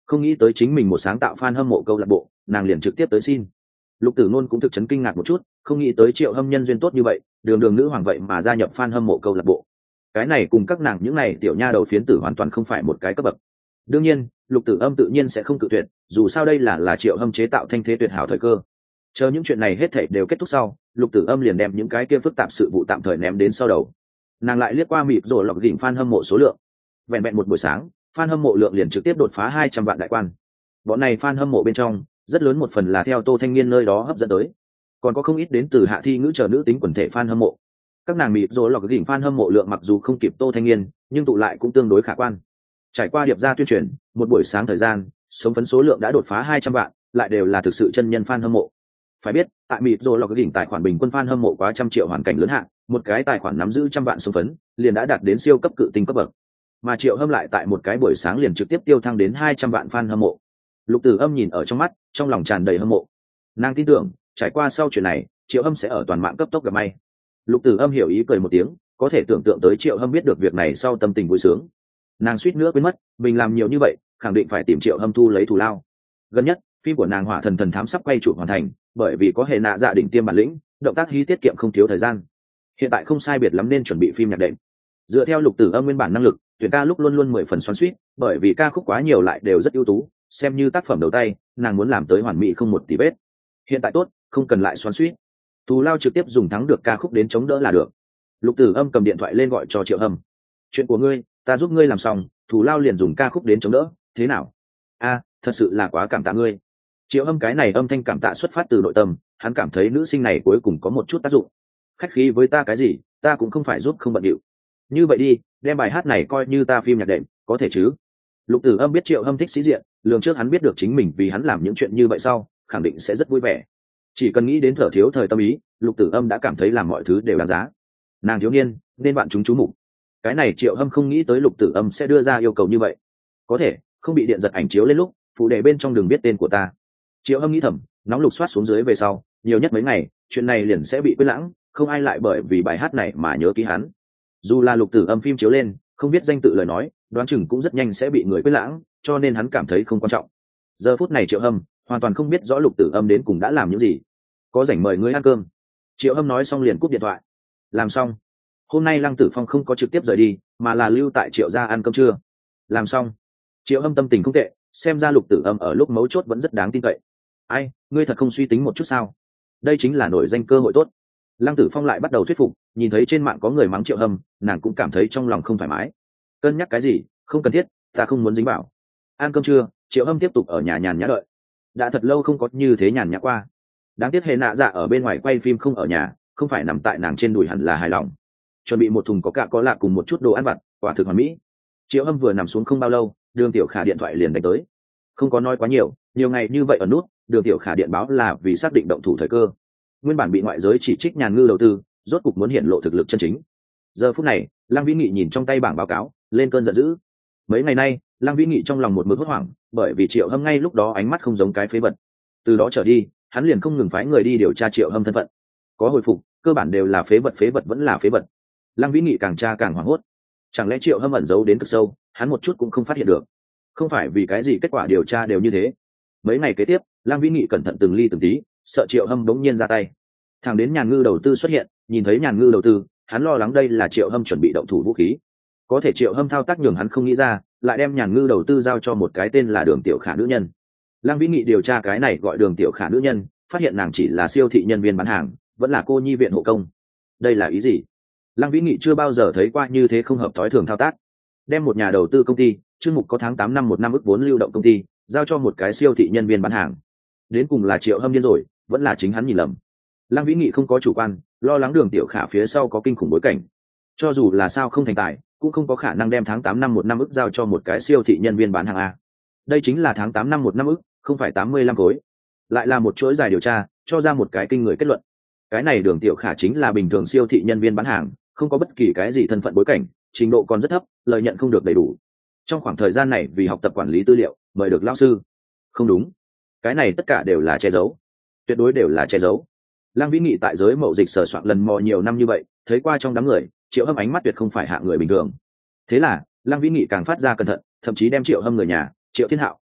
Không nghĩ tới chính mình một sáng tạo fan hâm mộ câu lạc bộ, nàng liền trực tiếp tới xin. Lục Tử Nôn cũng thực chấn kinh ngạc một chút, không nghĩ tới Triệu Hâm nhân duyên tốt như vậy, đường đường nữ hoàng vậy mà gia nhập fan hâm mộ câu lạc bộ. Cái này cùng các nàng những này tiểu nha đầu phiến tử hoàn toàn không phải một cái cấp bậc. Đương nhiên, Lục Tử Âm tự nhiên sẽ không cự tuyệt, dù sao đây là là Triệu Hâm chế tạo thanh thế tuyệt hảo thời cơ. Chờ những chuyện này hết thảy đều kết thúc sau, Lục Tử Âm liền đem những cái kia phức tạp sự vụ tạm thời ném đến sau đầu. Nàng lại liếc qua mịp rồi lọc đỉnh fan hâm mộ số lượng. Vẹn vẹn một buổi sáng, fan hâm mộ lượng liền trực tiếp đột phá hai trăm vạn đại quan. Bọn này fan hâm mộ bên trong, rất lớn một phần là theo Tô Thanh Nghiên nơi đó hấp dẫn tới, còn có không ít đến từ hạ thi ngữ chờ nữ tính quần thể fan hâm mộ. Các nàng mịp rồi lọc đỉnh fan hâm mộ lượng mặc dù không kịp Tô Thanh Nghiên, nhưng tụ lại cũng tương đối khả quan. Trải qua điệp ra tuyên truyền, một buổi sáng thời gian, sống phấn số lượng đã đột phá hai trăm vạn, lại đều là thực sự chân nhân fan hâm mộ. Phải biết, tại mịp rồi lọc đỉnh tài khoản bình quân fan hâm mộ quá trăm triệu hoàn cảnh lớn hạn, một cái tài khoản nắm giữ trăm vạn sống phấn, liền đã đạt đến siêu cấp cự tinh cấp bậc. Mà Triệu Hâm lại tại một cái buổi sáng liền trực tiếp tiêu thăng đến hai trăm vạn fan hâm mộ. Lục Tử Âm nhìn ở trong mắt, trong lòng tràn đầy hâm mộ. Nàng tin tưởng, trải qua sau chuyện này, Triệu Hâm sẽ ở toàn mạng cấp tốc gặp may. Lục Tử Âm hiểu ý cười một tiếng, có thể tưởng tượng tới Triệu Hâm biết được việc này sau tâm tình vui sướng. Nàng suýt nữa quên mất, mình làm nhiều như vậy, khẳng định phải tìm Triệu Hâm thu lấy thù lao. Gần nhất, phim của nàng Hỏa Thần Thần Thám sắp quay chụp hoàn thành, bởi vì có hệ nạ dạ đỉnh tiêm bản lĩnh, động tác hí tiết kiệm không thiếu thời gian. Hiện tại không sai biệt lắm nên chuẩn bị phim nhạc đệm. Dựa theo Lục Tử Âm nguyên bản năng lực, tuyển ca lúc luôn luôn mười phần xoắn xuýt, bởi vì ca khúc quá nhiều lại đều rất ưu tú, xem như tác phẩm đầu tay, nàng muốn làm tới hoàn mỹ không một tí vết. Hiện tại tốt, không cần lại xoắn xuýt. Thù lao trực tiếp dùng thắng được ca khúc đến chống đỡ là được. Lục Tử Âm cầm điện thoại lên gọi cho Triệu Hâm. Chuyện của ngươi, ta giúp ngươi làm xong, thù lao liền dùng ca khúc đến chống đỡ, thế nào? A, thật sự là quá cảm tạ ngươi. Triệu Hâm cái này âm thanh cảm tạ xuất phát từ nội tâm, hắn cảm thấy nữ sinh này cuối cùng có một chút tác dụng. Khách khí với ta cái gì, ta cũng không phải giúp không bận điệu. Như vậy đi, đem bài hát này coi như ta phim nhạc đệm, có thể chứ? Lục Tử Âm biết Triệu Hâm thích sĩ diện, lường trước hắn biết được chính mình vì hắn làm những chuyện như vậy sau, khẳng định sẽ rất vui vẻ. Chỉ cần nghĩ đến thở thiếu thời tâm ý, Lục Tử Âm đã cảm thấy làm mọi thứ đều đáng giá. Nàng thiếu niên, nên bạn chúng chú mục. Cái này Triệu Hâm không nghĩ tới Lục Tử Âm sẽ đưa ra yêu cầu như vậy. Có thể, không bị điện giật ảnh chiếu lên lúc, phụ đề bên trong đừng biết tên của ta. Triệu Hâm nghĩ thầm, nóng lục soát xuống dưới về sau, nhiều nhất mấy ngày, chuyện này liền sẽ bị quên lãng, không ai lại bởi vì bài hát này mà nhớ ký hắn. Dù là Lục Tử Âm phim chiếu lên, không biết danh tự lời nói, đoán chừng cũng rất nhanh sẽ bị người quên lãng, cho nên hắn cảm thấy không quan trọng. Giờ phút này Triệu Hâm hoàn toàn không biết rõ Lục Tử Âm đến cùng đã làm những gì. Có rảnh mời ngươi ăn cơm. Triệu Hâm nói xong liền cúp điện thoại. Làm xong. Hôm nay Lăng Tử Phong không có trực tiếp rời đi, mà là lưu tại Triệu gia ăn cơm trưa. Làm xong. Triệu Hâm tâm tình không tệ, xem ra Lục Tử Âm ở lúc mấu chốt vẫn rất đáng tin cậy. Ai, ngươi thật không suy tính một chút sao? Đây chính là nổi danh cơ hội tốt. Lăng Tử Phong lại bắt đầu thuyết phục, nhìn thấy trên mạng có người mắng Triệu Hâm, nàng cũng cảm thấy trong lòng không thoải mái. Cân nhắc cái gì, không cần thiết, ta không muốn dính vào. Ăn cơm trưa, Triệu Hâm tiếp tục ở nhà nhàn nhã đợi. Đã thật lâu không có như thế nhàn nhã qua. Đáng tiếc hệ nạ dạ ở bên ngoài quay phim không ở nhà, không phải nằm tại nàng trên đùi hẳn là hài lòng. Chuẩn bị một thùng có cạ có lạ cùng một chút đồ ăn vặt, quả thực hoàn mỹ. Triệu Hâm vừa nằm xuống không bao lâu, Đường Tiểu Khả điện thoại liền đánh tới. Không có nói quá nhiều, nhiều ngày như vậy ở nút, Đường Tiểu Khả điện báo là vì xác định động thủ thời cơ. Nguyên bản bị ngoại giới chỉ trích nhàn ngư đầu tư, rốt cục muốn hiện lộ thực lực chân chính. Giờ phút này, Lăng Vĩ Nghị nhìn trong tay bảng báo cáo, lên cơn giận dữ. Mấy ngày nay, Lăng Vĩ Nghị trong lòng một mực hốt hoảng, bởi vì Triệu Hâm ngay lúc đó ánh mắt không giống cái phế vật. Từ đó trở đi, hắn liền không ngừng phái người đi điều tra Triệu Hâm thân phận. Có hồi phục, cơ bản đều là phế vật, phế vật vẫn là phế vật. Lăng Vĩ Nghị càng tra càng hoảng hốt. Chẳng lẽ Triệu Hâm ẩn giấu đến cực sâu, hắn một chút cũng không phát hiện được? Không phải vì cái gì kết quả điều tra đều như thế. Mấy ngày kế tiếp, Lăng Vĩ Nghị cẩn thận từng ly từng tí, sợ Triệu Hâm đống nhiên ra tay. Thằng đến Nhàn Ngư đầu tư xuất hiện, nhìn thấy Nhàn Ngư đầu tư, hắn lo lắng đây là Triệu Hâm chuẩn bị động thủ vũ khí. Có thể Triệu Hâm thao tác nhường hắn không nghĩ ra, lại đem Nhàn Ngư đầu tư giao cho một cái tên là Đường Tiểu Khả nữ nhân. Lăng Vĩ Nghị điều tra cái này gọi Đường Tiểu Khả nữ nhân, phát hiện nàng chỉ là siêu thị nhân viên bán hàng, vẫn là cô nhi viện hộ công. Đây là ý gì? Lăng Vĩ Nghị chưa bao giờ thấy qua như thế không hợp thói thường thao tác. Đem một nhà đầu tư công ty, chương mục có tháng tám năm một năm ức vốn lưu động công ty, giao cho một cái siêu thị nhân viên bán hàng. Đến cùng là Triệu Hâm điên rồi, vẫn là chính hắn nhìn lầm. Lăng Vĩ Nghị không có chủ quan, lo lắng Đường Tiểu Khả phía sau có kinh khủng bối cảnh. Cho dù là sao không thành tài, cũng không có khả năng đem tháng tám năm một năm ức giao cho một cái siêu thị nhân viên bán hàng a. Đây chính là tháng tám năm một năm ức, không phải tám mươi lăm khối. Lại là một chuỗi dài điều tra, cho ra một cái kinh người kết luận. Cái này Đường Tiểu Khả chính là bình thường siêu thị nhân viên bán hàng, không có bất kỳ cái gì thân phận bối cảnh, trình độ còn rất thấp, lợi nhuận không được đầy đủ. Trong khoảng thời gian này vì học tập quản lý tư liệu, mời được lão sư. Không đúng, cái này tất cả đều là che giấu, tuyệt đối đều là che giấu. Lăng Vĩ Nghị tại giới mậu dịch sờ soạn lần mò nhiều năm như vậy, thấy qua trong đám người, Triệu Hâm ánh mắt tuyệt không phải hạ người bình thường. Thế là, Lăng Vĩ Nghị càng phát ra cẩn thận, thậm chí đem Triệu Hâm người nhà, Triệu Thiên Hạo,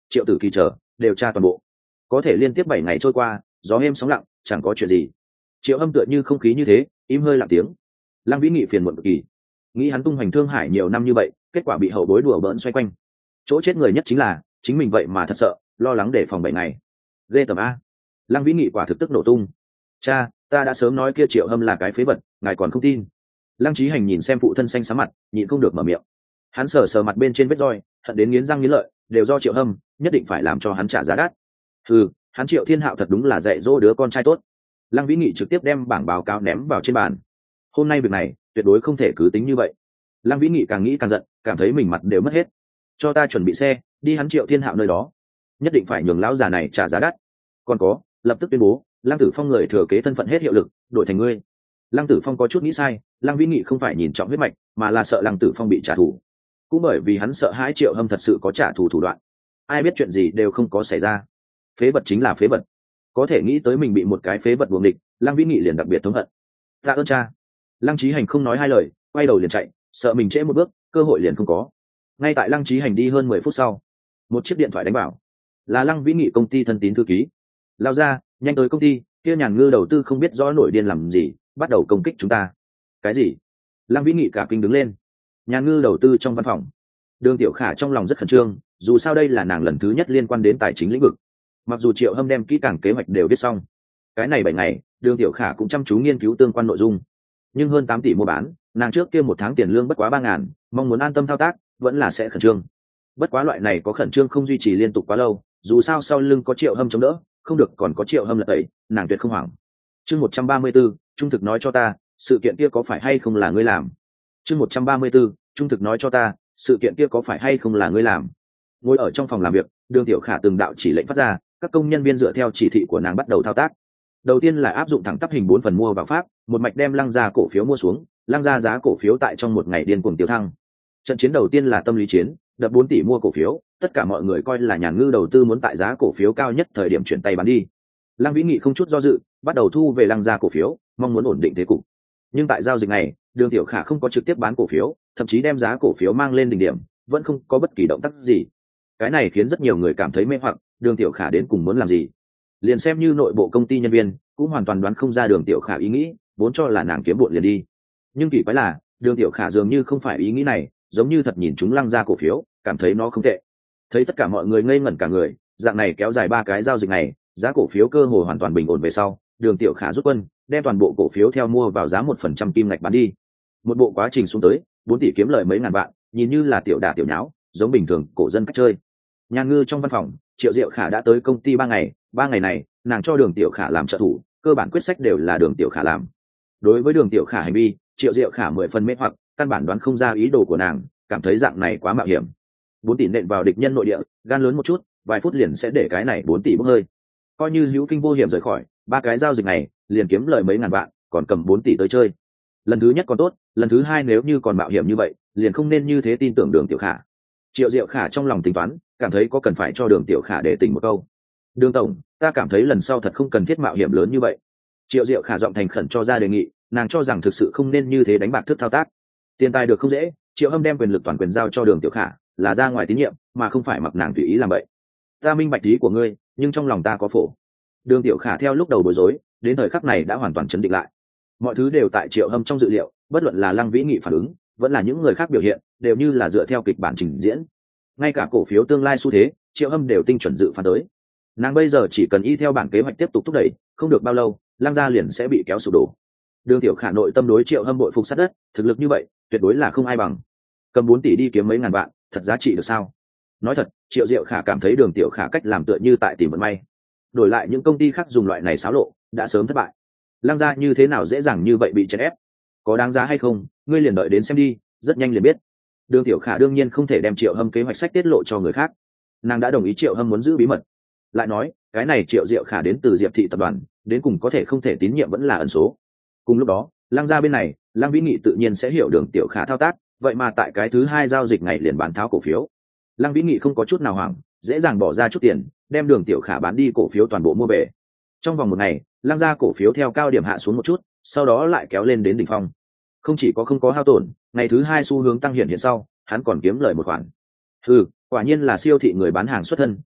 Triệu Tử Kỳ chờ đều tra toàn bộ. Có thể liên tiếp bảy ngày trôi qua, gió êm sóng lặng, chẳng có chuyện gì. Triệu Âm tựa như không khí như thế, im hơi lặng tiếng. Lăng Vĩ Nghị phiền muộn cực kỳ, nghĩ hắn tung hoành Thương Hải nhiều năm như vậy, kết quả bị hậu bối đùa bỡn xoay quanh. Chỗ chết người nhất chính là chính mình vậy mà thật sợ, lo lắng để phòng bảy ngày. Ghê tởm a. Lăng Vĩ Nghị quả thực tức nổ tung. Cha, ta đã sớm nói kia Triệu Âm là cái phế vật, ngài còn không tin. Lăng Chí Hành nhìn xem phụ thân xanh xám mặt, nhịn không được mở miệng. Hắn sờ sờ mặt bên trên vết roi, hận đến nghiến răng nghiến lợi, đều do Triệu Âm, nhất định phải làm cho hắn trả giá đắt. Ừ, hắn Triệu Thiên Hạo thật đúng là dạy dỗ đứa con trai tốt. Lăng Vĩ Nghị trực tiếp đem bảng báo cáo ném vào trên bàn. Hôm nay việc này tuyệt đối không thể cứ tính như vậy. Lăng Vĩ Nghị càng nghĩ càng giận, cảm thấy mình mặt đều mất hết. Cho ta chuẩn bị xe, đi hắn Triệu Thiên Hạo nơi đó, nhất định phải nhường lão già này trả giá đắt. Còn có, lập tức tuyên bố, Lăng Tử Phong người thừa kế thân phận hết hiệu lực, đổi thành ngươi. Lăng Tử Phong có chút nghĩ sai, Lăng Vĩ Nghị không phải nhìn trọng huyết mạch, mà là sợ Lăng Tử Phong bị trả thù. Cũng bởi vì hắn sợ hãi Triệu Hâm thật sự có trả thù thủ đoạn. Ai biết chuyện gì đều không có xảy ra. Phế vật chính là phế vật. Có thể nghĩ tới mình bị một cái phế vật buồng địch, Lăng Vĩ Nghị liền đặc biệt thống hận. Tạ ơn cha. Lăng Chí Hành không nói hai lời, quay đầu liền chạy, sợ mình trễ một bước, cơ hội liền không có. Ngay tại Lăng Chí Hành đi hơn mười phút sau, một chiếc điện thoại đánh vào, là Lăng Vĩ Nghị công ty thân tín thư ký. Lao ra, nhanh tới công ty, kia Nhàn Ngư đầu tư không biết rõ nổi điên làm gì, bắt đầu công kích chúng ta. Cái gì? Lăng Vĩ Nghị cả kinh đứng lên. Nhàn Ngư đầu tư trong văn phòng. Đường Tiểu Khả trong lòng rất khẩn trương, dù sao đây là nàng lần thứ nhất liên quan đến tài chính lĩnh vực. Mặc dù Triệu Hâm đem kỹ càng kế hoạch đều viết xong, cái này bảy ngày, Đường Tiểu Khả cũng chăm chú nghiên cứu tương quan nội dung. Nhưng hơn tám tỷ mua bán, nàng trước kia một tháng tiền lương bất quá ba ngàn, mong muốn an tâm thao tác, vẫn là sẽ khẩn trương. Bất quá loại này có khẩn trương không duy trì liên tục quá lâu, dù sao sau lưng có Triệu Hâm chống đỡ, không được còn có Triệu Hâm lật tẩy, nàng tuyệt không hoảng. Chương một trăm ba mươi 134, trung thực nói cho ta, sự kiện kia có phải hay không là ngươi làm? Chương một trăm ba mươi 134, trung thực nói cho ta, sự kiện kia có phải hay không là ngươi làm? Ngồi ở trong phòng làm việc, Đường Tiểu Khả từng đạo chỉ lệnh phát ra, các công nhân viên dựa theo chỉ thị của nàng bắt đầu thao tác. Đầu tiên là áp dụng thẳng tắp hình bốn phần mua vào pháp, một mạch đem Lăng Gia cổ phiếu mua xuống, Lăng Gia giá cổ phiếu tại trong một ngày điên cuồng tiêu thăng. Trận chiến đầu tiên là tâm lý chiến, đập bốn tỷ mua cổ phiếu, tất cả mọi người coi là Nhàn Ngư đầu tư muốn tại giá cổ phiếu cao nhất thời điểm chuyển tay bán đi. Lăng Vĩ Nghị không chút do dự, bắt đầu thu về Lăng Gia cổ phiếu, mong muốn ổn định thế cục. Nhưng tại giao dịch này, Đường Tiểu Khả không có trực tiếp bán cổ phiếu, thậm chí đem giá cổ phiếu mang lên đỉnh điểm, vẫn không có bất kỳ động tác gì. Cái này khiến rất nhiều người cảm thấy mê hoặc, Đường Tiểu Khả đến cùng muốn làm gì? Liền xem như nội bộ công ty nhân viên, cũng hoàn toàn đoán không ra Đường Tiểu Khả ý nghĩ, vốn cho là nàng kiếm bộn liền đi. Nhưng kỳ quái là, Đường Tiểu Khả dường như không phải ý nghĩ này, giống như thật nhìn chúng Lăng Gia cổ phiếu, cảm thấy nó không tệ. Thấy tất cả mọi người ngây ngẩn cả người, dạng này kéo dài ba cái giao dịch này, giá cổ phiếu cơ hội hoàn toàn bình ổn về sau, Đường Tiểu Khả rút quân, đem toàn bộ cổ phiếu theo mua vào giá một phần trăm kim ngạch bán đi. Một bộ quá trình xuống tới, bốn tỷ kiếm lời mấy ngàn vạn, nhìn như là tiểu đả tiểu nháo, giống bình thường cổ dân cách chơi. Nhàn Ngư trong văn phòng, Triệu Diệu Khả đã tới công ty ba ngày, ba ngày này, nàng cho Đường Tiểu Khả làm trợ thủ, cơ bản quyết sách đều là Đường Tiểu Khả làm. Đối với Đường Tiểu Khả hành vi, Triệu Diệu Khả mười phần mê hoặc, căn bản đoán không ra ý đồ của nàng, cảm thấy dạng này quá mạo hiểm. Bốn tỷ nện vào địch nhân nội địa, gan lớn một chút, vài phút liền sẽ để cái này bốn tỷ bốc hơi. Coi như hữu kinh vô hiểm rời khỏi, ba cái giao dịch này, liền kiếm lời mấy ngàn vạn, còn cầm bốn tỷ tới chơi. Lần thứ nhất còn tốt, lần thứ hai nếu như còn mạo hiểm như vậy, liền không nên như thế tin tưởng Đường Tiểu Khả. Triệu Diệu Khả trong lòng tính toán, cảm thấy có cần phải cho Đường Tiểu Khả để tỉnh một câu. Đường tổng, ta cảm thấy lần sau thật không cần thiết mạo hiểm lớn như vậy. Triệu Diệu Khả giọng thành khẩn cho ra đề nghị, nàng cho rằng thực sự không nên như thế đánh bạc thức thao tác. Tiền tài được không dễ, Triệu Hâm đem quyền lực toàn quyền giao cho Đường Tiểu Khả, là ra ngoài tín nhiệm, mà không phải mặc nàng tùy ý làm vậy. Ta minh bạch ý của ngươi, nhưng trong lòng ta có phổ. Đường Tiểu Khả theo lúc đầu bối rối, đến thời khắc này đã hoàn toàn chấn định lại. Mọi thứ đều tại Triệu Hâm trong dự liệu, bất luận là Lăng Vĩ Nghị phản ứng, vẫn là những người khác biểu hiện, đều như là dựa theo kịch bản trình diễn. Ngay cả cổ phiếu tương lai xu thế, Triệu Hâm đều tinh chuẩn dự phán tới. Nàng bây giờ chỉ cần y theo bản kế hoạch tiếp tục thúc đẩy, không được bao lâu, Lăng Gia liền sẽ bị kéo sụp đổ. Đường Tiểu Khả nội tâm đối Triệu Hâm bội phục sát đất, thực lực như vậy, tuyệt đối là không ai bằng. Cầm bốn tỷ đi kiếm mấy ngàn vạn, thật giá trị được sao? Nói thật, Triệu Diệu Khả cảm thấy Đường Tiểu Khả cách làm tựa như tại tìm vận may. Đổi lại những công ty khác dùng loại này xáo lộ, đã sớm thất bại. Lăng Gia như thế nào dễ dàng như vậy bị chèn ép? Có đáng giá hay không, ngươi liền đợi đến xem đi, rất nhanh liền biết. Đường Tiểu Khả đương nhiên không thể đem Triệu Hâm kế hoạch sách tiết lộ cho người khác. Nàng đã đồng ý Triệu Hâm muốn giữ bí mật. Lại nói, cái này Triệu Diệu Khả đến từ Diệp thị tập đoàn, đến cùng có thể không thể tín nhiệm vẫn là ẩn số. Cùng lúc đó, Lăng Gia bên này, Lăng Vĩ Nghị tự nhiên sẽ hiểu Đường Tiểu Khả thao tác, vậy mà tại cái thứ hai giao dịch ngày liền bán tháo cổ phiếu. Lăng Vĩ Nghị không có chút nào hoảng, dễ dàng bỏ ra chút tiền, đem Đường Tiểu Khả bán đi cổ phiếu toàn bộ mua về. Trong vòng một ngày, Lăng Gia cổ phiếu theo cao điểm hạ xuống một chút, sau đó lại kéo lên đến đỉnh phong. Không chỉ có không có hao tổn, ngày thứ hai xu hướng tăng hiện hiện sau, hắn còn kiếm lời một khoản. Ừ, quả nhiên là siêu thị người bán hàng xuất thân,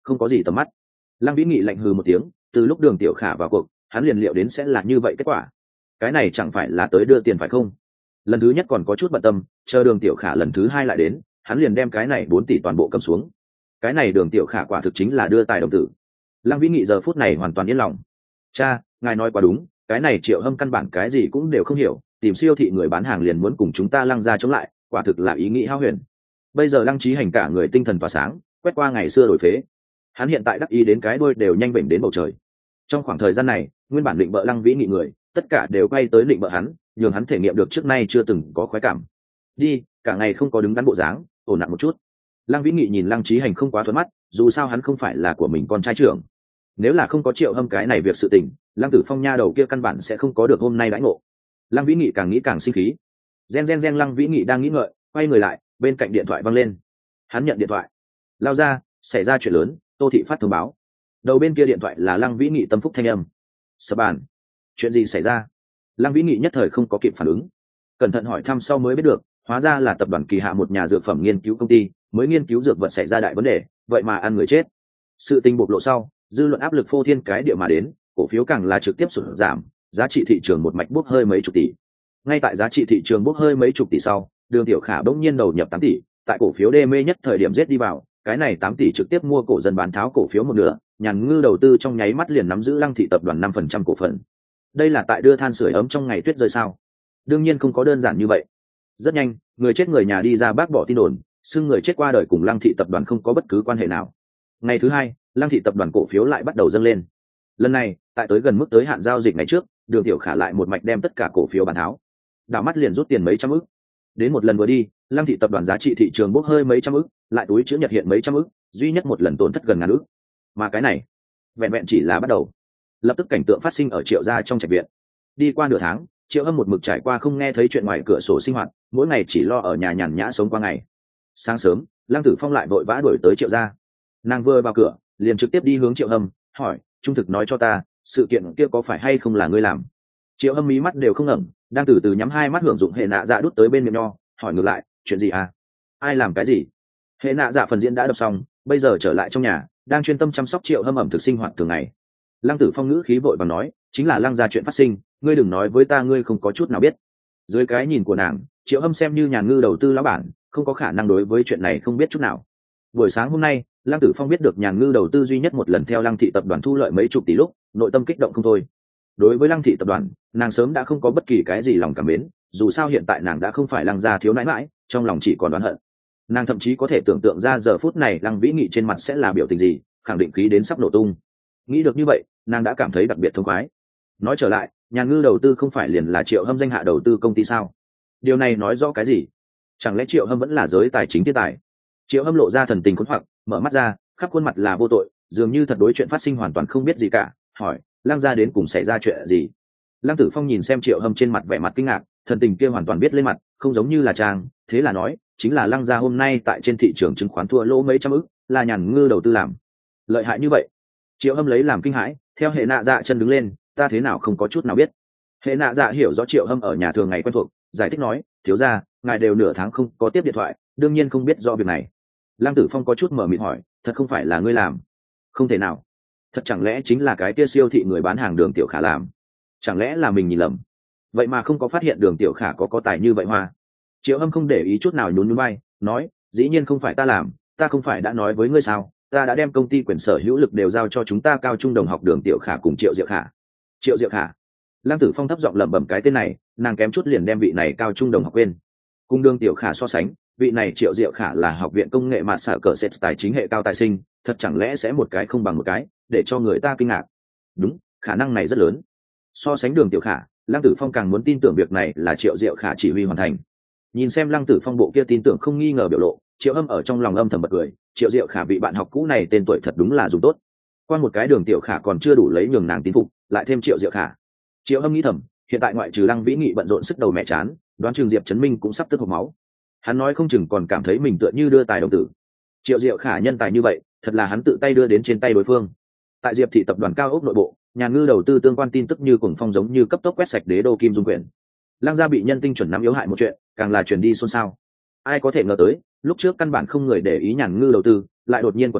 không có gì tầm mắt. Lăng Vĩ Nghị lạnh hừ một tiếng, từ lúc Đường Tiểu Khả vào cuộc, hắn liền liệu đến sẽ là như vậy kết quả. Cái này chẳng phải là tới đưa tiền phải không? Lần thứ nhất còn có chút bận tâm, chờ Đường Tiểu Khả lần thứ hai lại đến, hắn liền đem cái này bốn tỷ toàn bộ cầm xuống. Cái này Đường Tiểu Khả quả thực chính là đưa tài đồng tử. Lăng Vĩ Nghị giờ phút này hoàn toàn yên lòng. Cha, ngài nói quá đúng, cái này Triệu Hâm căn bản cái gì cũng đều không hiểu, tìm siêu thị người bán hàng liền muốn cùng chúng ta Lăng gia chống lại, quả thực là ý nghĩ hao huyền. Bây giờ Lăng Chí Hành cả người tinh thần tỏa sáng, quét qua ngày xưa đổi phế. Hắn hiện tại đắc ý đến cái đuôi đều nhanh bệnh đến bầu trời. Trong khoảng thời gian này, nguyên bản định bợ Lăng Vĩ Nghị người, tất cả đều quay tới định bợ hắn, nhường hắn thể nghiệm được trước nay chưa từng có khoái cảm. Đi, cả ngày không có đứng đắn bộ dáng, ổn nặng một chút. Lăng Vĩ Nghị nhìn Lăng Chí Hành không quá thuận mắt, dù sao hắn không phải là của mình con trai trưởng. Nếu là không có Triệu Hâm cái này việc sự tình, Lăng Tử Phong nha đầu kia căn bản sẽ không có được hôm nay đãi ngộ. Lăng Vĩ Nghị càng nghĩ càng sinh khí. Gen gen gen Lăng Vĩ Nghị đang nghĩ ngợi, quay người lại, bên cạnh điện thoại vang lên. Hắn nhận điện thoại. Lao ra, xảy ra chuyện lớn, Tô thị phát thông báo. Đầu bên kia điện thoại là Lăng Vĩ Nghị tâm phúc thanh âm. Sập bàn. Chuyện gì xảy ra? Lăng Vĩ Nghị nhất thời không có kịp phản ứng. Cẩn thận hỏi thăm sau mới biết được, hóa ra là tập đoàn Kỳ Hạ một nhà dược phẩm nghiên cứu công ty, mới nghiên cứu dược vật xảy ra đại vấn đề, vậy mà ăn người chết. Sự tình bộc lộ sau, dư luận áp lực phô thiên cái địa mà đến, cổ phiếu càng là trực tiếp sụt giảm, giá trị thị trường một mạch bốc hơi mấy chục tỷ. Ngay tại giá trị thị trường bốc hơi mấy chục tỷ sau, Đường Tiểu Khả bỗng nhiên đầu nhập tám tỷ, tại cổ phiếu đê mê nhất thời điểm giết đi vào, cái này tám tỷ trực tiếp mua cổ dân bán tháo cổ phiếu một nửa, Nhàn Ngư đầu tư trong nháy mắt liền nắm giữ Lăng thị tập đoàn năm phần trăm cổ phần. Đây là tại đưa than sưởi ấm trong ngày tuyết rơi sao? Đương nhiên không có đơn giản như vậy. Rất nhanh, người chết người nhà đi ra bác bỏ tin đồn, xưng người chết qua đời cùng Lăng thị tập đoàn không có bất cứ quan hệ nào. Ngày thứ hai, Lăng thị tập đoàn cổ phiếu lại bắt đầu dâng lên. Lần này, tại tới gần mức tới hạn giao dịch ngày trước, Đường Tiểu Khả lại một mạch đem tất cả cổ phiếu bán tháo. Đảo mắt liền rút tiền mấy trăm ức. Đến một lần vừa đi, Lăng thị tập đoàn giá trị thị trường bốc hơi mấy trăm ức, lại túi chữ nhật hiện mấy trăm ức, duy nhất một lần tổn thất gần ngàn ức. Mà cái này, vẹn vẹn chỉ là bắt đầu. Lập tức cảnh tượng phát sinh ở Triệu gia trong trạch viện. Đi qua nửa tháng, Triệu Hâm một mực trải qua không nghe thấy chuyện ngoài cửa sổ sinh hoạt, mỗi ngày chỉ lo ở nhà nhàn nhã sống qua ngày. Sáng sớm, Lăng Tử Phong lại vội vã đuổi tới Triệu gia. Nàng vừa vào cửa, liền trực tiếp đi hướng Triệu Hâm, hỏi: "Trung thực nói cho ta, sự kiện kia có phải hay không là ngươi làm?" Triệu Hâm mí mắt đều không ngẩng, đang từ từ nhắm hai mắt hưởng dụng hệ nạ dạ đút tới bên miệng nho, hỏi ngược lại: "Chuyện gì à? Ai làm cái gì?" Hệ nạ dạ phần diễn đã đọc xong, bây giờ trở lại trong nhà, đang chuyên tâm chăm sóc Triệu Hâm ẩm thực sinh hoạt thường ngày. Lăng Tử Phong ngữ khí vội vàng nói: "Chính là Lăng gia chuyện phát sinh, ngươi đừng nói với ta ngươi không có chút nào biết." Dưới cái nhìn của nàng, Triệu Hâm xem như Nhàn Ngư đầu tư lão bản, không có khả năng đối với chuyện này không biết chút nào. Buổi sáng hôm nay, Lăng Tử Phong biết được Nhàn Ngư đầu tư duy nhất một lần theo Lăng thị tập đoàn thu lợi mấy chục tỷ lúc, nội tâm kích động không thôi. Đối với Lăng thị tập đoàn, nàng sớm đã không có bất kỳ cái gì lòng cảm mến, dù sao hiện tại nàng đã không phải Lăng gia thiếu nãi mãi, trong lòng chỉ còn oán hận. Nàng thậm chí có thể tưởng tượng ra giờ phút này Lăng Vĩ Nghị trên mặt sẽ là biểu tình gì, khẳng định khí đến sắp nổ tung. Nghĩ được như vậy, nàng đã cảm thấy đặc biệt thông khoái. Nói trở lại, Nhàn Ngư đầu tư không phải liền là Triệu Hâm danh hạ đầu tư công ty sao? Điều này nói rõ cái gì? Chẳng lẽ Triệu Hâm vẫn là giới tài chính thiên tài? Triệu Hâm lộ ra thần tình khốn hoặc, mở mắt ra, khắp khuôn mặt là vô tội, dường như thật đối chuyện phát sinh hoàn toàn không biết gì cả, hỏi: "Lăng gia đến cùng xảy ra chuyện gì?" Lăng Tử Phong nhìn xem Triệu Hâm trên mặt vẻ mặt kinh ngạc, thần tình kia hoàn toàn biết lên mặt, không giống như là trang, thế là nói: "Chính là Lăng gia hôm nay tại trên thị trường chứng khoán thua lỗ mấy trăm ức, là Nhàn Ngư đầu tư làm." Lợi hại như vậy? Triệu Hâm lấy làm kinh hãi, theo hệ nạ dạ chân đứng lên, "Ta thế nào không có chút nào biết?" Hệ nạ dạ hiểu rõ Triệu Hâm ở nhà thường ngày quen thuộc, giải thích nói: "Thiếu gia, ngài đều nửa tháng không có tiếp điện thoại, đương nhiên không biết rõ việc này." Lăng Tử Phong có chút mở miệng hỏi: "Thật không phải là ngươi làm?" "Không thể nào. Thật chẳng lẽ chính là cái kia siêu thị người bán hàng Đường Tiểu Khả làm? Chẳng lẽ là mình nhìn lầm? Vậy mà không có phát hiện Đường Tiểu Khả có có tài như vậy hoa?" Triệu Hâm không để ý chút nào nhún nhún vai, nói: "Dĩ nhiên không phải ta làm, ta không phải đã nói với ngươi sao, ta đã đem công ty quyền sở hữu lực đều giao cho chúng ta cao trung đồng học Đường Tiểu Khả cùng Triệu Diệu Khả." Triệu Diệu Khả? Lăng Tử Phong thấp giọng lẩm bẩm cái tên này, nàng kém chút liền đem vị này cao trung đồng học quên. Cùng Đường Tiểu Khả so sánh, vị này Triệu Diệu Khả là học viện công nghệ mạt xạ cờ set tài chính hệ cao tài sinh, thật chẳng lẽ sẽ một cái không bằng một cái, để cho người ta kinh ngạc. Đúng, khả năng này rất lớn. So sánh Đường Tiểu Khả, Lăng Tử Phong càng muốn tin tưởng việc này là Triệu Diệu Khả chỉ huy hoàn thành. Nhìn xem Lăng Tử Phong bộ kia tin tưởng không nghi ngờ biểu lộ, Triệu Hâm ở trong lòng âm thầm bật cười, Triệu Diệu Khả vị bạn học cũ này tên tuổi thật đúng là dùng tốt. Qua một cái Đường Tiểu Khả còn chưa đủ lấy nhường nàng tín phục, lại thêm Triệu Diệu Khả. Triệu Hâm nghĩ thầm, hiện tại ngoại trừ Lăng Vĩ Nghị bận rộn sức đầu mẹ chán, đoán chừng Diệp Chấn Minh cũng sắp tức hộc máu. Hắn nói không chừng còn cảm thấy mình tựa như đưa tài đồng tử. Triệu Diệu Khả nhân tài như vậy, thật là hắn tự tay đưa đến trên tay đối phương. Tại Diệp thị tập đoàn cao ốc nội bộ, Nhàn Ngư đầu tư tương quan tin tức như cuồng phong giống như cấp tốc quét sạch đế đô Kim Dung Quyển. Lăng gia bị nhân tinh chuẩn nắm yếu hại một chuyện, càng là truyền đi xôn xao. Ai có thể ngờ tới, lúc trước căn bản không người để ý Nhàn Ngư đầu tư, lại đột nhiên quật khởi,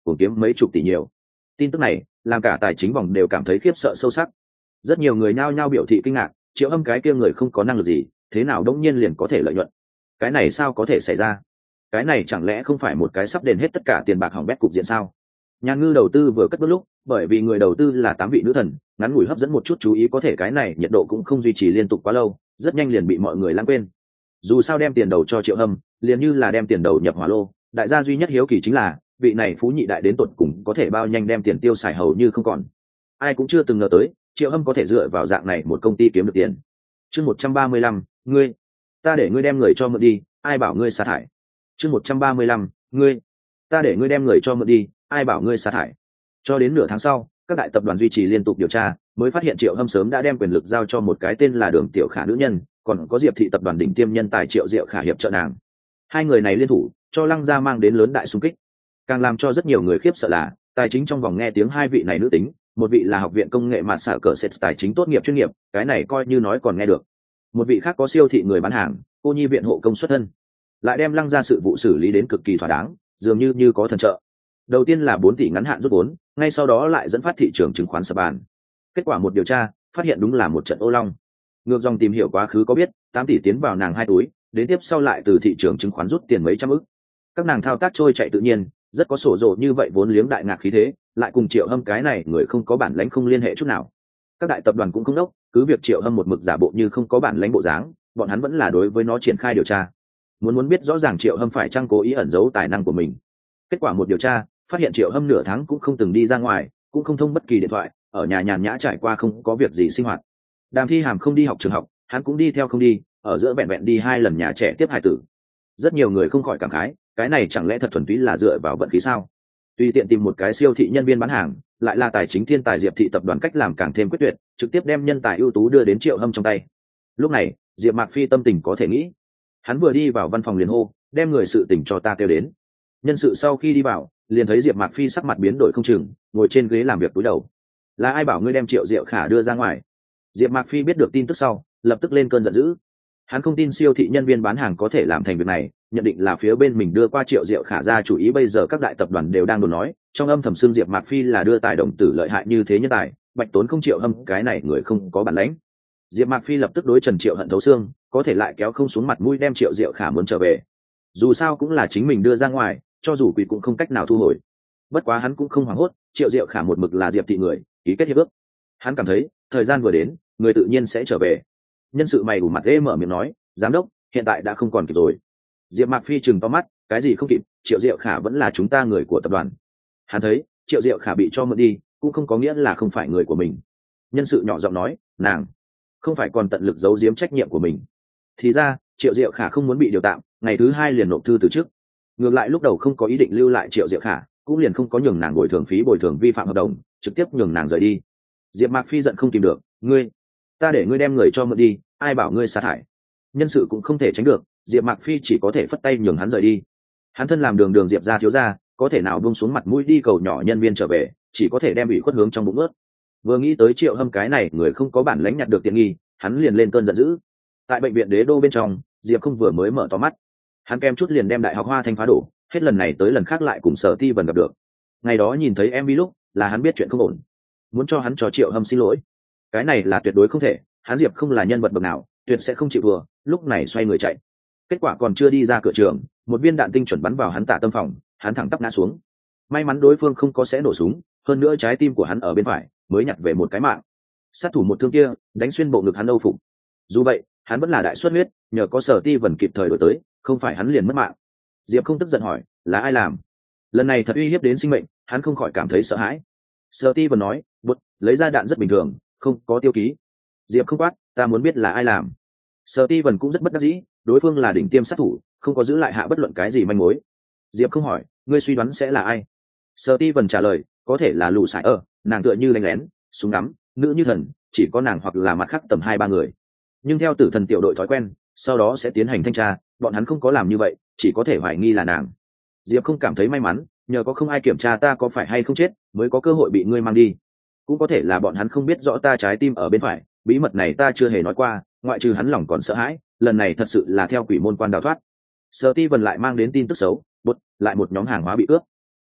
cuồng kiếm mấy chục tỷ nhiều. Tin tức này làm cả tài chính vòng đều cảm thấy khiếp sợ sâu sắc. Rất nhiều người nhao nhao biểu thị kinh ngạc, Triệu Hâm cái kia người không có năng lực gì, thế nào đống nhiên liền có thể lợi nhuận? Cái này sao có thể xảy ra? Cái này chẳng lẽ không phải một cái sắp đền hết tất cả tiền bạc hỏng bét cục diện sao? Nhàn Ngư đầu tư vừa cất bước lúc, bởi vì người đầu tư là tám vị nữ thần, ngắn ngủi hấp dẫn một chút chú ý, có thể cái này nhiệt độ cũng không duy trì liên tục quá lâu, rất nhanh liền bị mọi người lãng quên. Dù sao đem tiền đầu cho Triệu Hâm, liền như là đem tiền đầu nhập hỏa lô, đại gia duy nhất hiếu kỳ chính là, vị này phú nhị đại đến tột cùng có thể bao nhanh đem tiền tiêu xài hầu như không còn. Ai cũng chưa từng ngờ tới, Triệu Hâm có thể dựa vào dạng này một công ty kiếm được tiền. Chương một trăm ba mươi lăm, ngươi, ta để ngươi đem người cho mượn đi, ai bảo ngươi sa thải. Chương một trăm ba mươi lăm, ngươi, ta để ngươi đem người cho mượn đi, ai bảo ngươi sa thải. Cho đến nửa tháng sau, các đại tập đoàn duy trì liên tục điều tra, mới phát hiện Triệu Hâm sớm đã đem quyền lực giao cho một cái tên là Đường Tiểu Khả nữ nhân, còn có Diệp thị tập đoàn đỉnh tiêm nhân tài Triệu Diệu Khả hiệp trợ nàng. Hai người này liên thủ, cho Lăng gia mang đến lớn đại xung kích. Càng làm cho rất nhiều người khiếp sợ là, tài chính trong vòng nghe tiếng hai vị này nữ tính, một vị là học viện công nghệ mạt xả cờ sệt tài chính tốt nghiệp chuyên nghiệp, cái này coi như nói còn nghe được. Một vị khác có siêu thị người bán hàng, cô nhi viện hộ công xuất thân, lại đem Lăng gia sự vụ xử lý đến cực kỳ thỏa đáng, dường như như có thần trợ. Đầu tiên là bốn tỷ ngắn hạn rút vốn, ngay sau đó lại dẫn phát thị trường chứng khoán sập bàn. Kết quả một điều tra, phát hiện đúng là một trận ô long. Ngược dòng tìm hiểu quá khứ có biết, tám tỷ tiến vào nàng hai túi, đến tiếp sau lại từ thị trường chứng khoán rút tiền mấy trăm ức. Các nàng thao tác trôi chạy tự nhiên, rất có sổ rồ như vậy, vốn liếng đại ngạc khí thế, lại cùng Triệu Hâm cái này người không có bản lãnh không liên hệ chút nào. Các đại tập đoàn cũng không đốc, cứ việc Triệu Hâm một mực giả bộ như không có bản lãnh bộ dáng, bọn hắn vẫn là đối với nó triển khai điều tra. Muốn muốn biết rõ ràng Triệu Hâm phải chăng cố ý ẩn giấu tài năng của mình. Kết quả một điều tra, phát hiện Triệu Hâm nửa tháng cũng không từng đi ra ngoài, cũng không thông bất kỳ điện thoại, ở nhà nhàn nhã trải qua không có việc gì sinh hoạt. Đàm Thi Hàm không đi học trường học, hắn cũng đi theo không đi, ở giữa vẹn vẹn đi hai lần nhà trẻ tiếp hài tử. Rất nhiều người không khỏi cảm khái, cái này chẳng lẽ thật thuần túy là dựa vào vận khí sao? Tùy tiện tìm một cái siêu thị nhân viên bán hàng, lại là tài chính thiên tài Diệp thị tập đoàn cách làm càng thêm quyết tuyệt, trực tiếp đem nhân tài ưu tú đưa đến Triệu Hâm trong tay. Lúc này, Diệp Mạc Phi tâm tình có thể nghĩ. Hắn vừa đi vào văn phòng liền hô, đem người sự tình cho ta kêu đến. Nhân sự sau khi đi vào, liền thấy Diệp Mạc Phi sắc mặt biến đổi không chừng, ngồi trên ghế làm việc túi đầu. Là ai bảo ngươi đem Triệu Diệu Khả đưa ra ngoài? Diệp Mạc Phi biết được tin tức sau, lập tức lên cơn giận dữ. Hắn không tin siêu thị nhân viên bán hàng có thể làm thành việc này, nhận định là phía bên mình đưa qua Triệu Diệu Khả ra chủ ý. Bây giờ các đại tập đoàn đều đang đồn nói, trong âm thầm xưng Diệp Mạc Phi là đưa tài đồng tử lợi hại như thế nhân tài, bạch tốn không Triệu Hâm cái này người không có bản lĩnh. Diệp Mạc Phi lập tức đối Trần Triệu hận thấu xương, có thể lại kéo không xuống mặt mũi đem Triệu Diệu Khả muốn trở về. Dù sao cũng là chính mình đưa ra ngoài, cho dù quỷ cũng không cách nào thu hồi. Bất quá hắn cũng không hoảng hốt, Triệu Diệu Khả một mực là Diệp thị người, ký kết hiệp ước. Hắn cảm thấy, thời gian vừa đến, người tự nhiên sẽ trở về. Nhân sự mày ủ mặt ê mở miệng nói, giám đốc, hiện tại đã không còn kịp rồi. Diệp Mạc Phi trừng to mắt, cái gì không kịp, Triệu Diệu Khả vẫn là chúng ta người của tập đoàn. Hắn thấy, Triệu Diệu Khả bị cho mượn đi, cũng không có nghĩa là không phải người của mình. Nhân sự nhỏ giọng nói, nàng không phải còn tận lực giấu giếm trách nhiệm của mình. Thì ra, Triệu Diệu Khả không muốn bị điều tạm, ngày thứ hai liền nộp thư từ chức. Ngược lại lúc đầu không có ý định lưu lại Triệu Diệu Khả, cũng liền không có nhường nàng bồi thường phí bồi thường vi phạm hợp đồng, trực tiếp nhường nàng rời đi. Diệp Mạc Phi giận không kìm được, ngươi, ta để ngươi đem người cho mượn đi, ai bảo ngươi sa thải? Nhân sự cũng không thể tránh được, Diệp Mạc Phi chỉ có thể phất tay nhường hắn rời đi. Hắn thân làm đường đường Diệp gia thiếu gia, có thể nào buông xuống mặt mũi đi cầu nhỏ nhân viên trở về, chỉ có thể đem ủy khuất hướng trong bụng ướt. Vừa nghĩ tới Triệu Hâm cái này người không có bản lãnh nhặt được tiện nghi, hắn liền lên cơn giận dữ. Tại bệnh viện Đế Đô bên trong, Diệp không vừa mới mở to mắt, hắn kem chút liền đem đại học Hoa Thanh phá đổ, hết lần này tới lần khác lại cùng Sở Ti Vân gặp được. Ngày đó nhìn thấy em vi lúc, là hắn biết chuyện không ổn, muốn cho hắn cho Triệu Hâm xin lỗi. Cái này là tuyệt đối không thể, hắn Diệp không là nhân vật bậc nào, tuyệt sẽ không chịu vừa, lúc này xoay người chạy. Kết quả còn chưa đi ra cửa trường, một viên đạn tinh chuẩn bắn vào hắn tả tâm phòng, hắn thẳng tắp ngã xuống. May mắn đối phương không có sẽ nổ súng, hơn nữa trái tim của hắn ở bên phải, mới nhặt về một cái mạng. Sát thủ một thương kia, đánh xuyên bộ ngực hắn âu phục. Dù vậy, hắn vẫn là đại xuất huyết, nhờ có Sở Ti Vân kịp thời đổi tới, không phải hắn liền mất mạng. Diệp không tức giận hỏi, là ai làm? Lần này thật uy hiếp đến sinh mệnh, hắn không khỏi cảm thấy sợ hãi. Sở Ti Vân nói, bút, lấy ra đạn rất bình thường, không có tiêu ký. Diệp không quát, ta muốn biết là ai làm. Sở Ti Vân cũng rất bất đắc dĩ, đối phương là đỉnh tiêm sát thủ, không có giữ lại hạ bất luận cái gì manh mối. Diệp không hỏi, ngươi suy đoán sẽ là ai? Sở Ti Vân trả lời, có thể là Lù Sải ở, nàng tựa như đánh lén, súng ngắm, nữ như thần, chỉ có nàng hoặc là mặt khác tầm hai ba người. Nhưng theo tử thần tiểu đội thói quen, sau đó sẽ tiến hành thanh tra, bọn hắn không có làm như vậy, chỉ có thể hoài nghi là nàng. Diệp không cảm thấy may mắn, nhờ có không ai kiểm tra ta có phải hay không chết, mới có cơ hội bị ngươi mang đi. Cũng có thể là bọn hắn không biết rõ ta trái tim ở bên phải, bí mật này ta chưa hề nói qua, ngoại trừ hắn lòng còn sợ hãi, lần này thật sự là theo quỷ môn quan đào thoát. Sở Ti Vân lại mang đến tin tức xấu, bút, lại một nhóm hàng hóa bị cướp.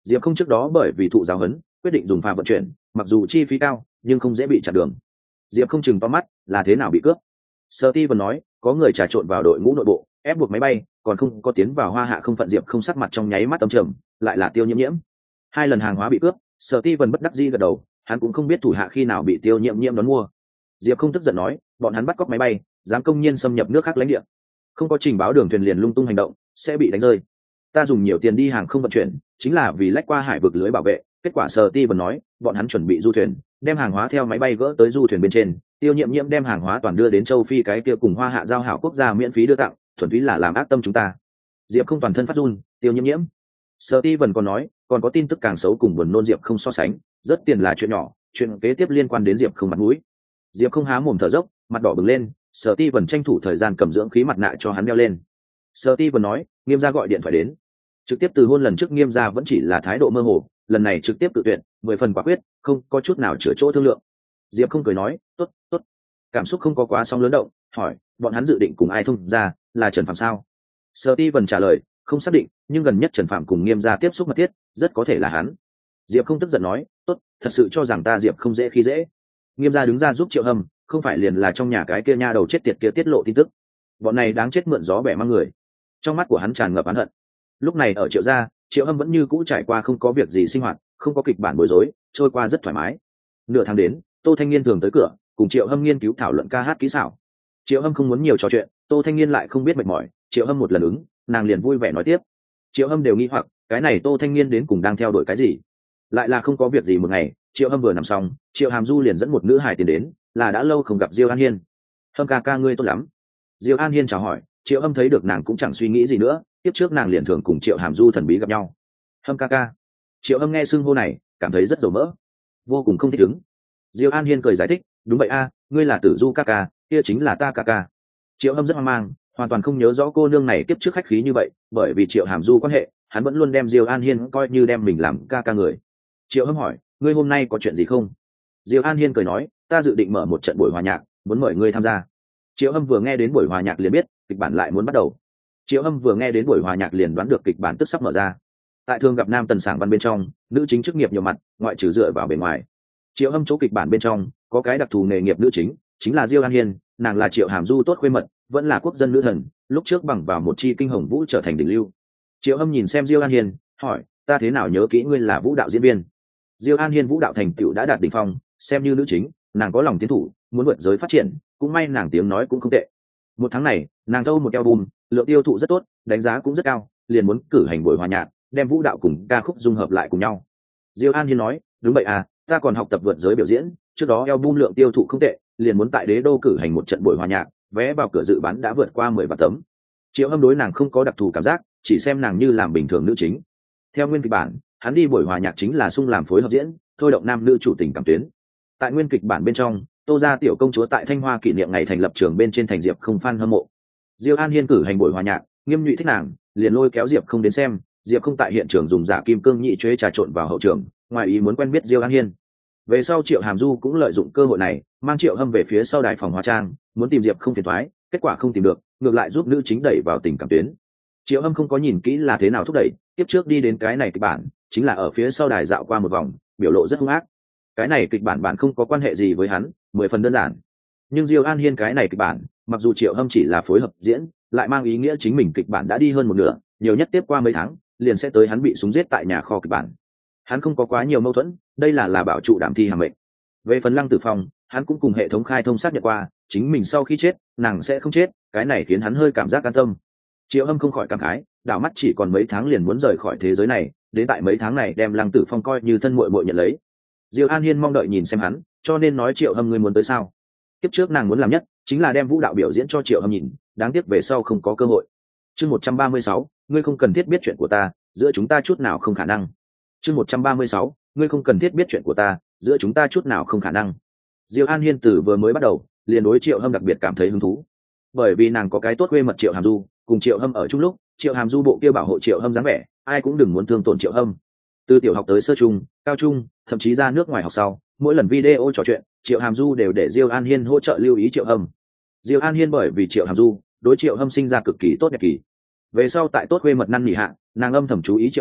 Diệp không trước đó bởi vì thụ giáo huấn quyết định dùng phà vận chuyển, mặc dù chi phí cao nhưng không dễ bị chặn đường. Diệp không chừng to mắt, là thế nào bị cướp? Steven nói, có người trà trộn vào đội ngũ nội bộ, ép buộc máy bay, còn không có tiến vào Hoa Hạ không phận. Diệp không sắc mặt trong nháy mắt âm trầm, lại là Tiêu Nhiễm Nhiễm. Hai lần hàng hóa bị cướp, Steven bất đắc dĩ gật đầu, hắn cũng không biết thủ hạ khi nào bị Tiêu Nhiễm Nhiễm đón mua. Diệp không tức giận nói, bọn hắn bắt cóc máy bay, dám công nhiên xâm nhập nước khác lãnh địa, không có trình báo đường thuyền liền lung tung hành động, sẽ bị đánh rơi. Ta dùng nhiều tiền đi hàng không vận chuyển, chính là vì lách qua hải vực lưới bảo vệ. Kết quả Steven nói, bọn hắn chuẩn bị du thuyền, đem hàng hóa theo máy bay gỡ tới du thuyền bên trên. Tiêu Nhiễm Nhiễm đem hàng hóa toàn đưa đến châu Phi cái kia cùng Hoa Hạ giao hảo quốc gia miễn phí đưa tặng, thuần túy là làm ác tâm chúng ta. Diệp không toàn thân phát run, Tiêu Nhiễm Nhiễm. Steven còn nói, còn có tin tức càng xấu cùng buồn nôn. Diệp không so sánh, rất tiền là chuyện nhỏ, chuyện kế tiếp liên quan đến Diệp không mặt mũi. Diệp không há mồm thở dốc, mặt đỏ bừng lên. Steven tranh thủ thời gian cầm dưỡng khí mặt nạ cho hắn đeo lên. Steven nói, Nghiêm gia gọi điện thoại đến. Trực tiếp từ hôn lần trước Nghiêm gia vẫn chỉ là thái độ mơ hồ, lần này trực tiếp tự tuyển, mười phần quả quyết, không có chút nào chữa chỗ thương lượng. Diệp không cười nói, tốt, tốt. Cảm xúc không có quá sóng lớn động, hỏi, bọn hắn dự định cùng ai thông ra, là Trần Phạm sao? Steven trả lời, không xác định, nhưng gần nhất Trần Phạm cùng Nghiêm gia tiếp xúc mật thiết, rất có thể là hắn. Diệp không tức giận nói, tốt, thật sự cho rằng ta Diệp không dễ khi dễ. Nghiêm gia đứng ra giúp Triệu Hâm, không phải liền là trong nhà cái kia nha đầu chết tiệt kia tiết lộ tin tức. Bọn này đáng chết mượn gió bẻ mang người. Trong mắt của hắn tràn ngập oán hận. Lúc này ở Triệu gia, Triệu Hâm vẫn như cũ trải qua không có việc gì sinh hoạt, không có kịch bản bối rối, trôi qua rất thoải mái. Nửa tháng đến, Tô Thanh Niên thường tới cửa, cùng Triệu Hâm nghiên cứu thảo luận ca hát kỹ xảo. Triệu Hâm không muốn nhiều trò chuyện, Tô Thanh Niên lại không biết mệt mỏi, Triệu Hâm một lần ứng, nàng liền vui vẻ nói tiếp. Triệu Hâm đều nghi hoặc, cái này Tô Thanh Niên đến cùng đang theo đuổi cái gì? Lại là không có việc gì. Một ngày, Triệu Hâm vừa nằm xong, Triệu Hàm Du liền dẫn một nữ hài tiền đến, là đã lâu không gặp Diêu An Hiên. Hâm ca ca ngươi tốt lắm. Diêu An Hiên chào hỏi, Triệu Hâm thấy được nàng cũng chẳng suy nghĩ gì nữa, tiếp trước nàng liền thường cùng Triệu Hàm Du thần bí gặp nhau. Hâm ca ca. Triệu Hâm nghe xưng hô này, cảm thấy rất dầu mỡ, vô cùng không thích ứng. Diêu An Hiên cười giải thích, đúng vậy a, ngươi là Tử Du ca ca, kia chính là ta ca ca. Triệu Hâm rất hoang mang, hoàn toàn không nhớ rõ cô nương này tiếp trước khách khí như vậy, bởi vì Triệu Hàm Du quan hệ, hắn vẫn luôn đem Diêu An Hiên coi như đem mình làm ca ca người. Triệu Hâm hỏi, ngươi hôm nay có chuyện gì không? Diêu An Hiên cười nói, ta dự định mở một trận buổi hòa nhạc, muốn mời ngươi tham gia. Triệu Hâm vừa nghe đến buổi hòa nhạc liền biết kịch bản lại muốn bắt đầu. Triệu Hâm vừa nghe đến buổi hòa nhạc liền đoán được kịch bản tức sắp mở ra. Tại Thường Gặp Nam Tần Sảng Văn bên trong, nữ chính chức nghiệp nhiều mặt, ngoại trừ dựa vào bề ngoài. Triệu Hâm chỗ kịch bản bên trong có cái đặc thù nghề nghiệp nữ chính, chính là Diêu An Hiên, nàng là Triệu Hàm Du tốt khuê mật, vẫn là quốc dân nữ thần, lúc trước bằng vào một chi kinh hồng vũ trở thành đỉnh lưu. Triệu Hâm nhìn xem Diêu An Hiên, hỏi, ta thế nào nhớ kỹ ngươi là vũ đạo diễn viên? Diêu An Hiên vũ đạo thành tựu đã đạt đỉnh phong, xem như nữ chính, nàng có lòng tiến thủ, muốn vượt giới phát triển, cũng may nàng tiếng nói cũng không tệ. Một tháng này, nàng thâu một album, lượng tiêu thụ rất tốt, đánh giá cũng rất cao, liền muốn cử hành buổi hòa nhạc, đem vũ đạo cùng ca khúc dung hợp lại cùng nhau. Diêu An Hiên nói, đúng vậy à, ta còn học tập vượt giới biểu diễn, trước đó album lượng tiêu thụ không tệ, liền muốn tại Đế Đô cử hành một trận buổi hòa nhạc, vé vào cửa dự bán đã vượt qua mười vạn tấm. Triệu Hâm đối nàng không có đặc thù cảm giác, chỉ xem nàng như làm bình thường nữ chính. Theo nguyên kịch bản, hắn đi buổi hòa nhạc chính là sung làm phối hợp diễn, thôi động nam nữ chủ tình cảm tuyến. Tại nguyên kịch bản bên trong, Tô gia tiểu công chúa tại Thanh Hoa kỷ niệm ngày thành lập trường bên trên thành Diệp không fan hâm mộ. Diêu An Hiên cử hành buổi hòa nhạc, Nghiêm Nhụy thích nàng, liền lôi kéo Diệp không đến xem. Diệp không tại hiện trường dùng giả kim cương nhị chế trà trộn vào hậu trường, ngoài ý muốn quen biết Diêu An Hiên. Về sau Triệu Hàm Du cũng lợi dụng cơ hội này, mang Triệu Hâm về phía sau đài phòng hóa trang, muốn tìm Diệp không phiền toái, kết quả không tìm được, ngược lại giúp nữ chính đẩy vào tình cảm tuyến. Triệu Hâm không có nhìn kỹ là thế nào thúc đẩy, tiếp trước đi đến cái này kịch bản, chính là ở phía sau đài dạo qua một vòng, biểu lộ rất hung ác. Cái này kịch bản bản không có quan hệ gì với hắn, mười phần đơn giản. Nhưng Diêu An Hiên cái này kịch bản, mặc dù Triệu Hâm chỉ là phối hợp diễn, lại mang ý nghĩa chính mình kịch bản đã đi hơn một nửa, nhiều nhất tiếp qua mấy tháng, liền sẽ tới hắn bị súng giết tại nhà kho kịch bản. Hắn không có quá nhiều mâu thuẫn, đây là là bảo trụ đảm thi hàm mệnh. Về phần Lăng Tử Phong, hắn cũng cùng hệ thống khai thông xác nhận qua, chính mình sau khi chết, nàng sẽ không chết, cái này khiến hắn hơi cảm giác an tâm. Triệu Hâm không khỏi cảm khái, đảo mắt chỉ còn mấy tháng liền muốn rời khỏi thế giới này, đến tại mấy tháng này đem Lăng Tử Phong coi như thân muội muội nhận lấy. Diêu An Hiên mong đợi nhìn xem hắn, cho nên nói Triệu Hâm ngươi muốn tới sao? Tiếp trước nàng muốn làm nhất chính là đem vũ đạo biểu diễn cho Triệu Hâm nhìn, đáng tiếc về sau không có cơ hội. Chương một trăm ba mươi sáu, ngươi không cần thiết biết chuyện của ta, giữa chúng ta chút nào không khả năng. Chương một trăm ba mươi sáu, ngươi không cần thiết biết chuyện của ta, giữa chúng ta chút nào không khả năng. Diêu An Hiên từ vừa mới bắt đầu, liền đối Triệu Hâm đặc biệt cảm thấy hứng thú. Bởi vì nàng có cái tốt quê mật Triệu Hàm Du, cùng Triệu Hâm ở chung lúc, Triệu Hàm Du bộ kia bảo hộ Triệu Hâm dáng vẻ, ai cũng đừng muốn thương tổn Triệu Hâm. Từ tiểu học tới sơ trung, cao trung, thậm chí ra nước ngoài học sau, mỗi lần video trò chuyện, Triệu Hàm Du đều để Diêu An Hiên hỗ trợ lưu ý Triệu Hâm. Diêu An Hiên bởi vì Triệu Hàm Du, đối Triệu Hâm sinh ra cực kỳ tốt đẹp kỳ. Về sau tại tốt quê mật năn nỉ hạ, nàng âm thầm chú ý Triệu Hâm,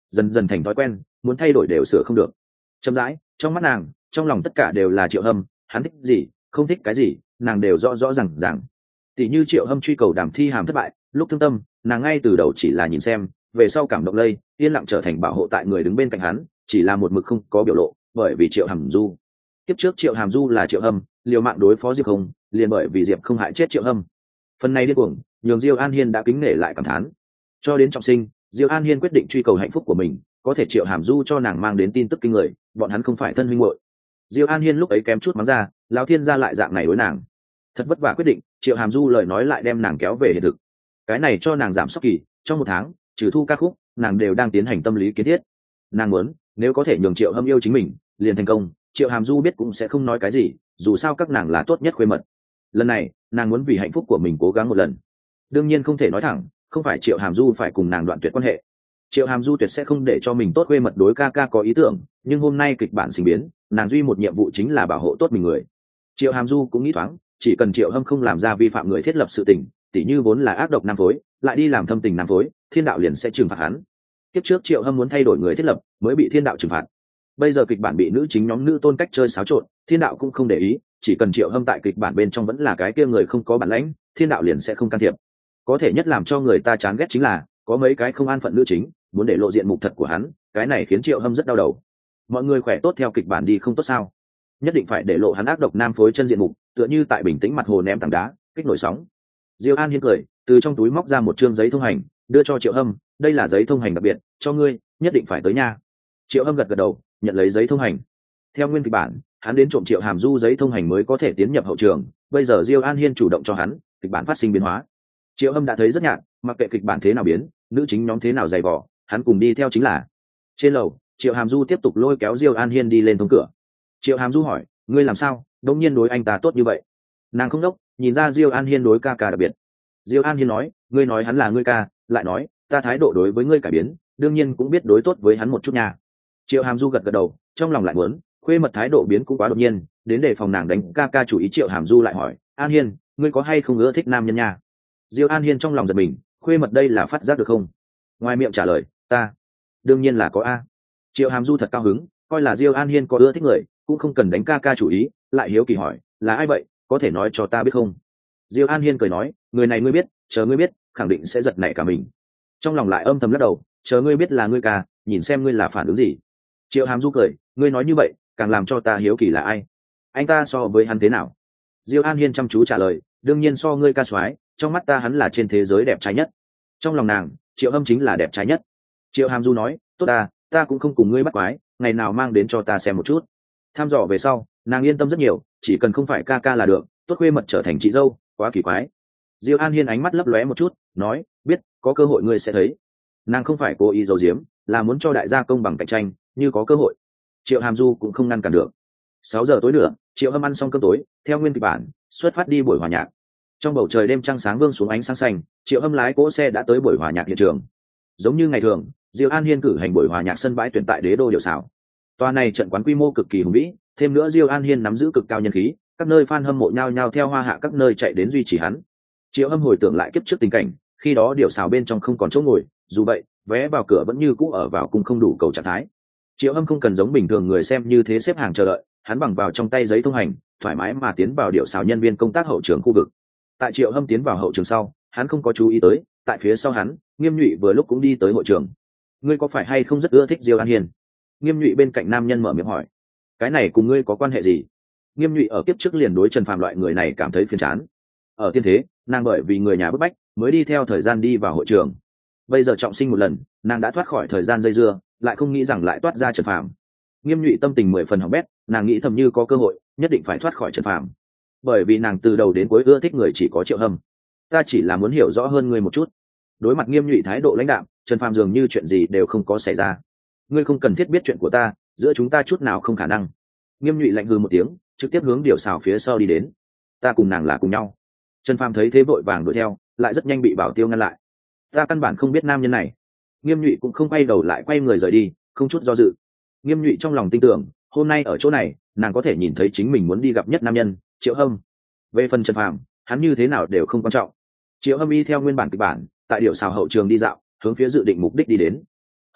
dần dần thành thói quen, muốn thay đổi đều sửa không được. Chậm rãi, trong mắt nàng, trong lòng tất cả đều là Triệu Hâm, hắn thích gì, không thích cái gì, nàng đều rõ rõ ràng ràng. Tỷ như Triệu Hâm truy cầu Đàm Thi Hàm thất bại, lúc thương tâm, nàng ngay từ đầu chỉ là nhìn xem, về sau cảm động lây, yên lặng trở thành bảo hộ tại người đứng bên cạnh hắn, chỉ là một mực không có biểu lộ, bởi vì Triệu Hàm Du. Tiếp trước Triệu Hàm Du là Triệu Hâm, liều mạng đối phó Diệp Không, liền bởi vì Diệp Không hại chết Triệu Hâm. Phần này điên cuồng, nhường Diêu An Hiên đã kính nể lại cảm thán. Cho đến trọng sinh, Diêu An Hiên quyết định truy cầu hạnh phúc của mình, có thể Triệu Hàm Du cho nàng mang đến tin tức kinh người, bọn hắn không phải thân huynh muội. Diêu An Hiên lúc ấy kém chút mắng ra, lão thiên gia lại dạng này đối nàng. Thật vất vả quyết định, Triệu Hàm Du lời nói lại đem nàng kéo về hiện thực. Cái này cho nàng giảm sốc kỳ, trong một tháng, trừ thu ca khúc, nàng đều đang tiến hành tâm lý kiến thiết. Nàng muốn, nếu có thể nhường Triệu Hâm yêu chính mình, liền thành công, Triệu Hàm Du biết cũng sẽ không nói cái gì, dù sao các nàng là tốt nhất khuê mật. Lần này, nàng muốn vì hạnh phúc của mình cố gắng một lần. Đương nhiên không thể nói thẳng, không phải Triệu Hàm Du phải cùng nàng đoạn tuyệt quan hệ. Triệu Hàm Du tuyệt sẽ không để cho mình tốt khuê mật đối ca ca có ý tưởng, nhưng hôm nay kịch bản sinh biến, nàng duy một nhiệm vụ chính là bảo hộ tốt mình người. Triệu Hàm Du cũng nghĩ thoáng, chỉ cần Triệu Hâm không làm ra vi phạm người thiết lập sự tình, tỉ như vốn là ác độc nam phối, lại đi làm thâm tình nam phối, thiên đạo liền sẽ trừng phạt hắn. Tiếp trước Triệu Hâm muốn thay đổi người thiết lập, mới bị thiên đạo trừng phạt. Bây giờ kịch bản bị nữ chính nhóm nữ tôn cách chơi xáo trộn, thiên đạo cũng không để ý, chỉ cần Triệu Hâm tại kịch bản bên trong vẫn là cái kia người không có bản lãnh, thiên đạo liền sẽ không can thiệp. Có thể nhất làm cho người ta chán ghét chính là có mấy cái không an phận nữ chính muốn để lộ diện mục thật của hắn, cái này khiến Triệu Hâm rất đau đầu. Mọi người khỏe tốt theo kịch bản đi không tốt sao? Nhất định phải để lộ hắn ác độc nam phối chân diện mục, tựa như tại bình tĩnh mặt hồ ném tảng đá, kích nổi sóng. Diêu An Hiên cười, từ trong túi móc ra một trương giấy thông hành, đưa cho Triệu Hâm, đây là giấy thông hành đặc biệt, cho ngươi, nhất định phải tới nha. Triệu Hâm gật gật đầu, nhận lấy giấy thông hành. Theo nguyên kịch bản, hắn đến trộm Triệu Hàm Du giấy thông hành mới có thể tiến nhập hậu trường, bây giờ Diêu An Hiên chủ động cho hắn, kịch bản phát sinh biến hóa. Triệu Hâm đã thấy rất nhạt, mặc kệ kịch bản thế nào biến, nữ chính nhóm thế nào dày vò, hắn cùng đi theo chính là. Trên lầu, Triệu Hàm Du tiếp tục lôi kéo Diêu An Hiên đi lên thông cửa. Triệu Hàm Du hỏi, ngươi làm sao, đống nhiên đối anh ta tốt như vậy? Nàng không đốc, nhìn ra Diêu An Hiên đối ca ca đặc biệt. Diêu An Hiên nói, ngươi nói hắn là ngươi ca, lại nói, ta thái độ đối với ngươi cải biến, đương nhiên cũng biết đối tốt với hắn một chút nha. Triệu Hàm Du gật gật đầu, trong lòng lại muốn, khuê mật thái độ biến cũng quá đột nhiên, đến để phòng nàng đánh ca ca chủ ý. Triệu Hàm Du lại hỏi, An Hiên, ngươi có hay không ưa thích nam nhân nha? Diêu An Hiên trong lòng giật mình, khuê mật đây là phát giác được không? Ngoài miệng trả lời, ta đương nhiên là có a. Triệu Hàm Du thật cao hứng, coi là Diêu An Hiên có ưa thích người, cũng không cần đánh ca ca chủ ý, lại hiếu kỳ hỏi, là ai vậy, có thể nói cho ta biết không? Diêu An Hiên cười nói, người này ngươi biết, chờ ngươi biết, khẳng định sẽ giật nảy cả mình. Trong lòng lại âm thầm lắc đầu, chờ ngươi biết là ngươi ca, nhìn xem ngươi là phản ứng gì. Triệu Hàm Du cười, ngươi nói như vậy, càng làm cho ta hiếu kỳ là ai? Anh ta so với hắn thế nào? Diêu An Hiên chăm chú trả lời, đương nhiên so ngươi ca soái, trong mắt ta hắn là trên thế giới đẹp trai nhất. Trong lòng nàng, Triệu Hâm chính là đẹp trai nhất. Triệu Hàm Du nói, tốt ta, ta cũng không cùng ngươi bắt quái, ngày nào mang đến cho ta xem một chút. Tham dò về sau, nàng yên tâm rất nhiều, chỉ cần không phải ca ca là được, tốt khuê mật trở thành chị dâu, quá kỳ quái. Diêu An Hiên ánh mắt lấp lóe một chút, nói, biết, có cơ hội ngươi sẽ thấy. Nàng không phải cố ý giấu giếm, là muốn cho đại gia công bằng cạnh tranh, như có cơ hội. Triệu Hàm Du cũng không ngăn cản được. Sáu giờ tối nữa, Triệu Hâm ăn xong cơm tối, theo nguyên kịch bản, xuất phát đi buổi hòa nhạc. Trong bầu trời đêm trăng sáng vương xuống ánh sáng xanh, Triệu Hâm lái cỗ xe đã tới buổi hòa nhạc hiện trường. Giống như ngày thường, Diêu An Hiên cử hành buổi hòa nhạc sân bãi tuyển tại Đế Đô Điệu Xảo. Tòa này trận quán quy mô cực kỳ hùng vĩ, thêm nữa Diêu An Hiên nắm giữ cực cao nhân khí, các nơi fan hâm mộ nhao nhao theo hoa hạ các nơi chạy đến duy trì hắn. Triệu Hâm hồi tưởng lại kiếp trước tình cảnh, khi đó Điệu Xảo bên trong không còn chỗ ngồi, dù vậy, vé vào cửa vẫn như cũ ở vào cùng không đủ cầu trạng thái. Triệu Hâm không cần giống bình thường người xem như thế xếp hàng chờ đợi, hắn bằng vào trong tay giấy thông hành, thoải mái mà tiến vào Điệu Xảo nhân viên công tác hậu trường khu vực. Tại Triệu Hâm tiến vào hậu trường sau, hắn không có chú ý tới, tại phía sau hắn, Nghiêm Nhụy vừa lúc cũng đi tới hội trường. Ngươi có phải hay không rất ưa thích Diêu An Hiên? Nghiêm Nhụy bên cạnh nam nhân mở miệng hỏi. Cái này cùng ngươi có quan hệ gì? Nghiêm Nhụy ở kiếp trước liền đối Trần Phàm loại người này cảm thấy phiền chán. Ở tiên thế, nàng bởi vì người nhà bức bách, mới đi theo thời gian đi vào hội trường. Bây giờ trọng sinh một lần, nàng đã thoát khỏi thời gian dây dưa, lại không nghĩ rằng lại toát ra Trần Phàm. Nghiêm Nhụy tâm tình mười phần hỏng bét, nàng nghĩ thầm như có cơ hội, nhất định phải thoát khỏi Trần Phàm. Bởi vì nàng từ đầu đến cuối ưa thích người chỉ có Triệu Hâm. Ta chỉ là muốn hiểu rõ hơn ngươi một chút. Đối mặt Nghiêm Nhụy thái độ lãnh đạm, Trần Phàm dường như chuyện gì đều không có xảy ra. Ngươi không cần thiết biết chuyện của ta, giữa chúng ta chút nào không khả năng. Nghiêm Nhụy lạnh hừ một tiếng, trực tiếp hướng Điểu Xào phía sau đi đến. Ta cùng nàng là cùng nhau. Trần Phàm thấy thế vội vàng đuổi theo, lại rất nhanh bị Bảo Tiêu ngăn lại. Ta căn bản không biết nam nhân này. Nghiêm Nhụy cũng không quay đầu lại, quay người rời đi, không chút do dự. Nghiêm Nhụy trong lòng tin tưởng, hôm nay ở chỗ này, nàng có thể nhìn thấy chính mình muốn đi gặp nhất nam nhân, Triệu Hâm. Về phần Trần Phàm, hắn như thế nào đều không quan trọng. Triệu Hâm y theo nguyên bản kịch bản, tại Điểu Xào hậu trường đi dạo, hướng phía dự định mục đích đi đến.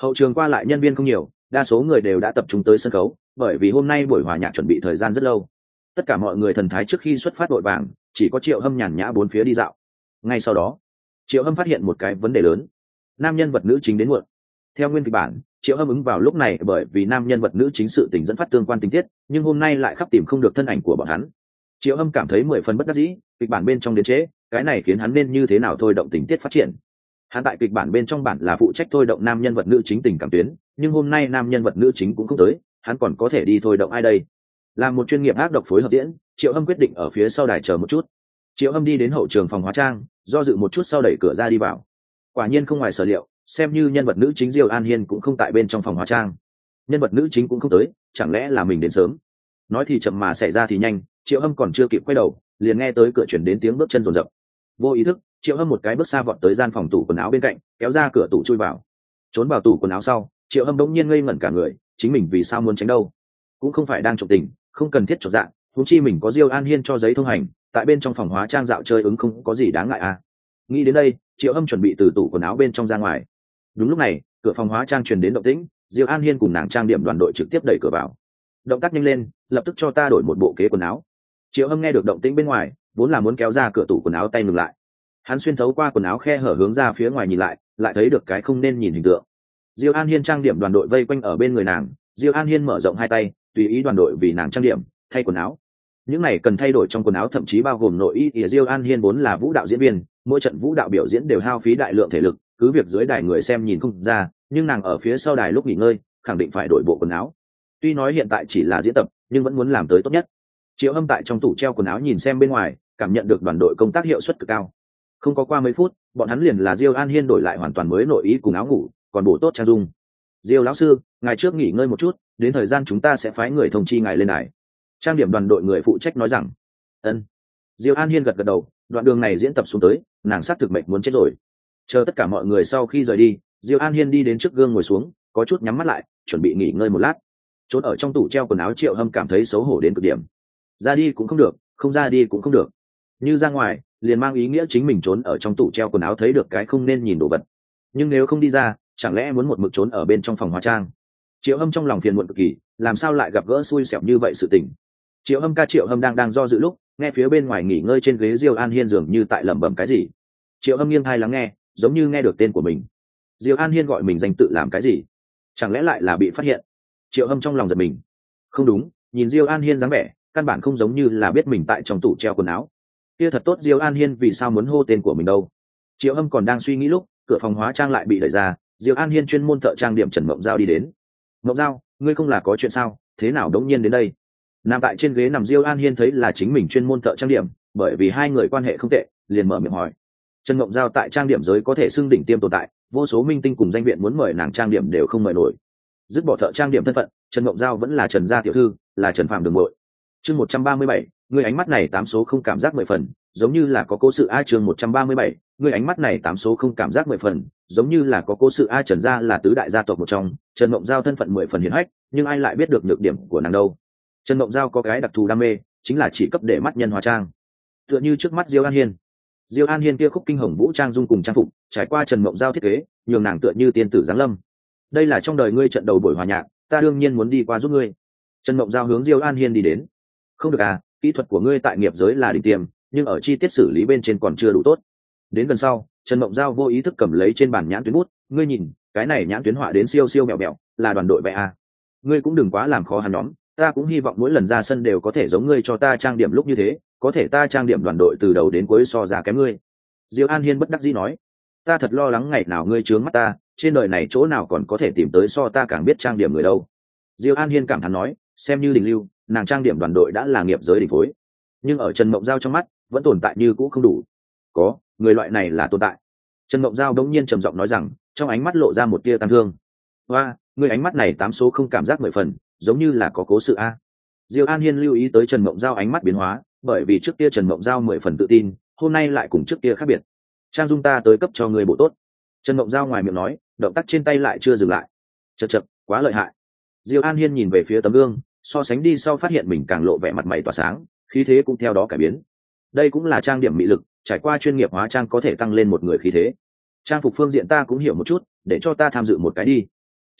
Hậu trường qua lại nhân viên không nhiều, đa số người đều đã tập trung tới sân khấu, bởi vì hôm nay buổi hòa nhạc chuẩn bị thời gian rất lâu. Tất cả mọi người thần thái trước khi xuất phát vội vàng, chỉ có Triệu Hâm nhàn nhã bốn phía đi dạo. Ngay sau đó, Triệu Hâm phát hiện một cái vấn đề lớn: nam nhân vật nữ chính đến muộn. Theo nguyên kịch bản, Triệu Hâm ứng vào lúc này bởi vì nam nhân vật nữ chính sự tình dẫn phát tương quan tình tiết, nhưng hôm nay lại khắp tìm không được thân ảnh của bọn hắn. Triệu Hâm cảm thấy mười phần bất đắc dĩ, kịch bản bên trong đến chế, cái này khiến hắn nên như thế nào thôi động tình tiết phát triển. Hắn tại kịch bản bên trong bản là phụ trách thôi động nam nhân vật nữ chính tình cảm tuyến, nhưng hôm nay nam nhân vật nữ chính cũng không tới, hắn còn có thể đi thôi động ai đây? Làm một chuyên nghiệp ác độc phối hợp diễn, Triệu Hâm quyết định ở phía sau đài chờ một chút. Triệu Hâm đi đến hậu trường phòng hóa trang, do dự một chút sau đẩy cửa ra đi vào. Quả nhiên không ngoài sở liệu, xem như nhân vật nữ chính Diêu An Hiên cũng không tại bên trong phòng hóa trang. Nhân vật nữ chính cũng không tới, chẳng lẽ là mình đến sớm? Nói thì chậm mà xảy ra thì nhanh, Triệu Hâm còn chưa kịp quay đầu, liền nghe tới cửa chuyển đến tiếng bước chân rồn rập. Vô ý thức, Triệu Hâm một cái bước xa vọt tới gian phòng tủ quần áo bên cạnh, kéo ra cửa tủ chui vào. Trốn vào tủ quần áo sau, Triệu Hâm đống nhiên ngây ngẩn cả người, chính mình vì sao muốn tránh đâu? Cũng không phải đang trộm tình, không cần thiết chột dạ, huống chi mình có Diêu An Hiên cho giấy thông hành, tại bên trong phòng hóa trang dạo chơi ứng không có gì đáng ngại à. Nghĩ đến đây, Triệu Hâm chuẩn bị từ tủ quần áo bên trong ra ngoài. Đúng lúc này, cửa phòng hóa trang truyền đến động tĩnh, Diêu An Hiên cùng nàng trang điểm đoàn đội trực tiếp đẩy cửa vào. Động tác nhanh lên, lập tức cho ta đổi một bộ kế quần áo. Triệu Hâm nghe được động tĩnh bên ngoài, vốn là muốn kéo ra cửa tủ quần áo tay ngừng lại. Hắn xuyên thấu qua quần áo khe hở hướng ra phía ngoài nhìn lại, lại thấy được cái không nên nhìn hình tượng. Diêu An Hiên trang điểm đoàn đội vây quanh ở bên người nàng, Diêu An Hiên mở rộng hai tay, tùy ý đoàn đội vì nàng trang điểm, thay quần áo. Những này cần thay đổi trong quần áo thậm chí bao gồm nội y. Ỉa Diêu An Hiên vốn là vũ đạo diễn viên, mỗi trận vũ đạo biểu diễn đều hao phí đại lượng thể lực, cứ việc dưới đài người xem nhìn không ra, nhưng nàng ở phía sau đài lúc nghỉ ngơi, khẳng định phải đổi bộ quần áo. Tuy nói hiện tại chỉ là diễn tập, nhưng vẫn muốn làm tới tốt nhất. Triệu Hâm tại trong tủ treo quần áo nhìn xem bên ngoài, cảm nhận được đoàn đội công tác hiệu suất cực cao. Không có qua mấy phút, bọn hắn liền là Diêu An Hiên đổi lại hoàn toàn mới nội y cùng áo ngủ, còn bổ tốt trang dung. Diêu lão sư, ngài trước nghỉ ngơi một chút, đến thời gian chúng ta sẽ phái người thông chi ngài lên đài. Trang điểm đoàn đội người phụ trách nói rằng. Ân. Diêu An Hiên gật gật đầu, đoạn đường này diễn tập xuống tới, nàng xác thực mệnh muốn chết rồi. Chờ tất cả mọi người sau khi rời đi, Diêu An Hiên đi đến trước gương ngồi xuống, có chút nhắm mắt lại, chuẩn bị nghỉ ngơi một lát. Trốn ở trong tủ treo quần áo Triệu Hâm cảm thấy xấu hổ đến cực điểm. Ra đi cũng không được, không ra đi cũng không được. Như ra ngoài, liền mang ý nghĩa chính mình trốn ở trong tủ treo quần áo thấy được cái không nên nhìn đồ vật. Nhưng nếu không đi ra, chẳng lẽ muốn một mực trốn ở bên trong phòng hóa trang? Triệu Hâm trong lòng phiền muộn cực kỳ, làm sao lại gặp gỡ xui xẻo như vậy sự tình. Triệu Hâm ca Triệu Hâm đang đang do dự lúc, nghe phía bên ngoài nghỉ ngơi trên ghế Diêu An Hiên dường như tại lẩm bẩm cái gì. Triệu Hâm nghiêng tai lắng nghe, giống như nghe được tên của mình. Diêu An Hiên gọi mình danh tự làm cái gì? Chẳng lẽ lại là bị phát hiện? Triệu Hâm trong lòng giật mình. Không đúng, nhìn Diêu An Hiên dáng vẻ, căn bản không giống như là biết mình tại trong tủ treo quần áo. Kia thật tốt, Diêu An Hiên vì sao muốn hô tên của mình đâu? Triệu Hâm còn đang suy nghĩ lúc, cửa phòng hóa trang lại bị đẩy ra, Diêu An Hiên chuyên môn thợ trang điểm Trần Mộng Giao đi đến. Mộng Giao, ngươi không là có chuyện sao? Thế nào đống nhiên đến đây? Nằm tại trên ghế nằm Diêu An Hiên thấy là chính mình chuyên môn thợ trang điểm, bởi vì hai người quan hệ không tệ, liền mở miệng hỏi. Trần Mộng Giao tại trang điểm giới có thể xưng đỉnh tiêm tồn tại, vô số minh tinh cùng danh viện muốn mời nàng trang điểm đều không mời nổi. Dứt bỏ thợ trang điểm thân phận, Trần Mộng Giao vẫn là Trần gia tiểu thư, là Trần Phạm đường muội. Chương một trăm ba mươi bảy, ngươi ánh mắt này tám số không cảm giác mười phần, giống như là có cố sự a. Chương một trăm ba mươi bảy, ngươi ánh mắt này tám số không cảm giác mười phần, giống như là có cố sự a. Trần gia là tứ đại gia tộc một trong, Trần Mộng Giao thân phận mười phần hiển hách, nhưng ai lại biết được nhược điểm của nàng đâu? Trần Mộng Giao có cái đặc thù đam mê, chính là chỉ cấp để mắt nhân hóa trang. Tựa như trước mắt Diêu An Hiên. Diêu An Hiên kia khúc kinh hồng vũ trang dung cùng trang phục, trải qua Trần Mộng Giao thiết kế, nhường nàng tựa như tiên tử giáng lâm. Đây là trong đời ngươi trận đầu buổi hòa nhạc, ta đương nhiên muốn đi qua giúp ngươi. Trần Mộng Giao hướng Diêu An Hiên đi đến. Không được à, kỹ thuật của ngươi tại nghiệp giới là đỉnh tiêm, nhưng ở chi tiết xử lý bên trên còn chưa đủ tốt. Đến gần sau, Trần Mộng Giao vô ý thức cầm lấy trên bàn nhãn tuyến bút, ngươi nhìn, cái này nhãn tuyến họa đến siêu siêu mèo mèo, là đoàn đội vẽ à. Ngươi cũng đừng quá làm khó hắn nhóm, ta cũng hy vọng mỗi lần ra sân đều có thể giống ngươi cho ta trang điểm lúc như thế, có thể ta trang điểm đoàn đội từ đầu đến cuối so ra kém ngươi. Diêu An Hiên bất đắc dĩ nói, ta thật lo lắng ngày nào ngươi trướng mắt ta, trên đời này chỗ nào còn có thể tìm tới so ta càng biết trang điểm người đâu. Diêu An Hiên cảm thán nói, xem như đình lưu, nàng trang điểm đoàn đội đã là nghiệp giới đỉnh phối, nhưng ở Trần Mộng Giao trong mắt vẫn tồn tại như cũ không đủ. Có người loại này là tồn tại. Trần Mộng Giao đống nhiên trầm giọng nói rằng, trong ánh mắt lộ ra một tia tang thương. Hoa, người ánh mắt này tám số không cảm giác mười phần, giống như là có cố sự a. Diêu An Hiên lưu ý tới Trần Mộng Giao ánh mắt biến hóa, bởi vì trước kia Trần Mộng Giao mười phần tự tin, hôm nay lại cùng trước kia khác biệt. Trang dung ta tới cấp cho người bộ tốt. Trần Mộng Giao ngoài miệng nói, động tác trên tay lại chưa dừng lại. Chậc chậc, quá lợi hại. Diêu An Hiên nhìn về phía tấm gương, so sánh đi sau phát hiện mình càng lộ vẻ mặt mày tỏa sáng, khí thế cũng theo đó cải biến. Đây cũng là trang điểm mị lực, trải qua chuyên nghiệp hóa trang có thể tăng lên một người khí thế. Trang phục phương diện ta cũng hiểu một chút, để cho ta tham dự một cái đi.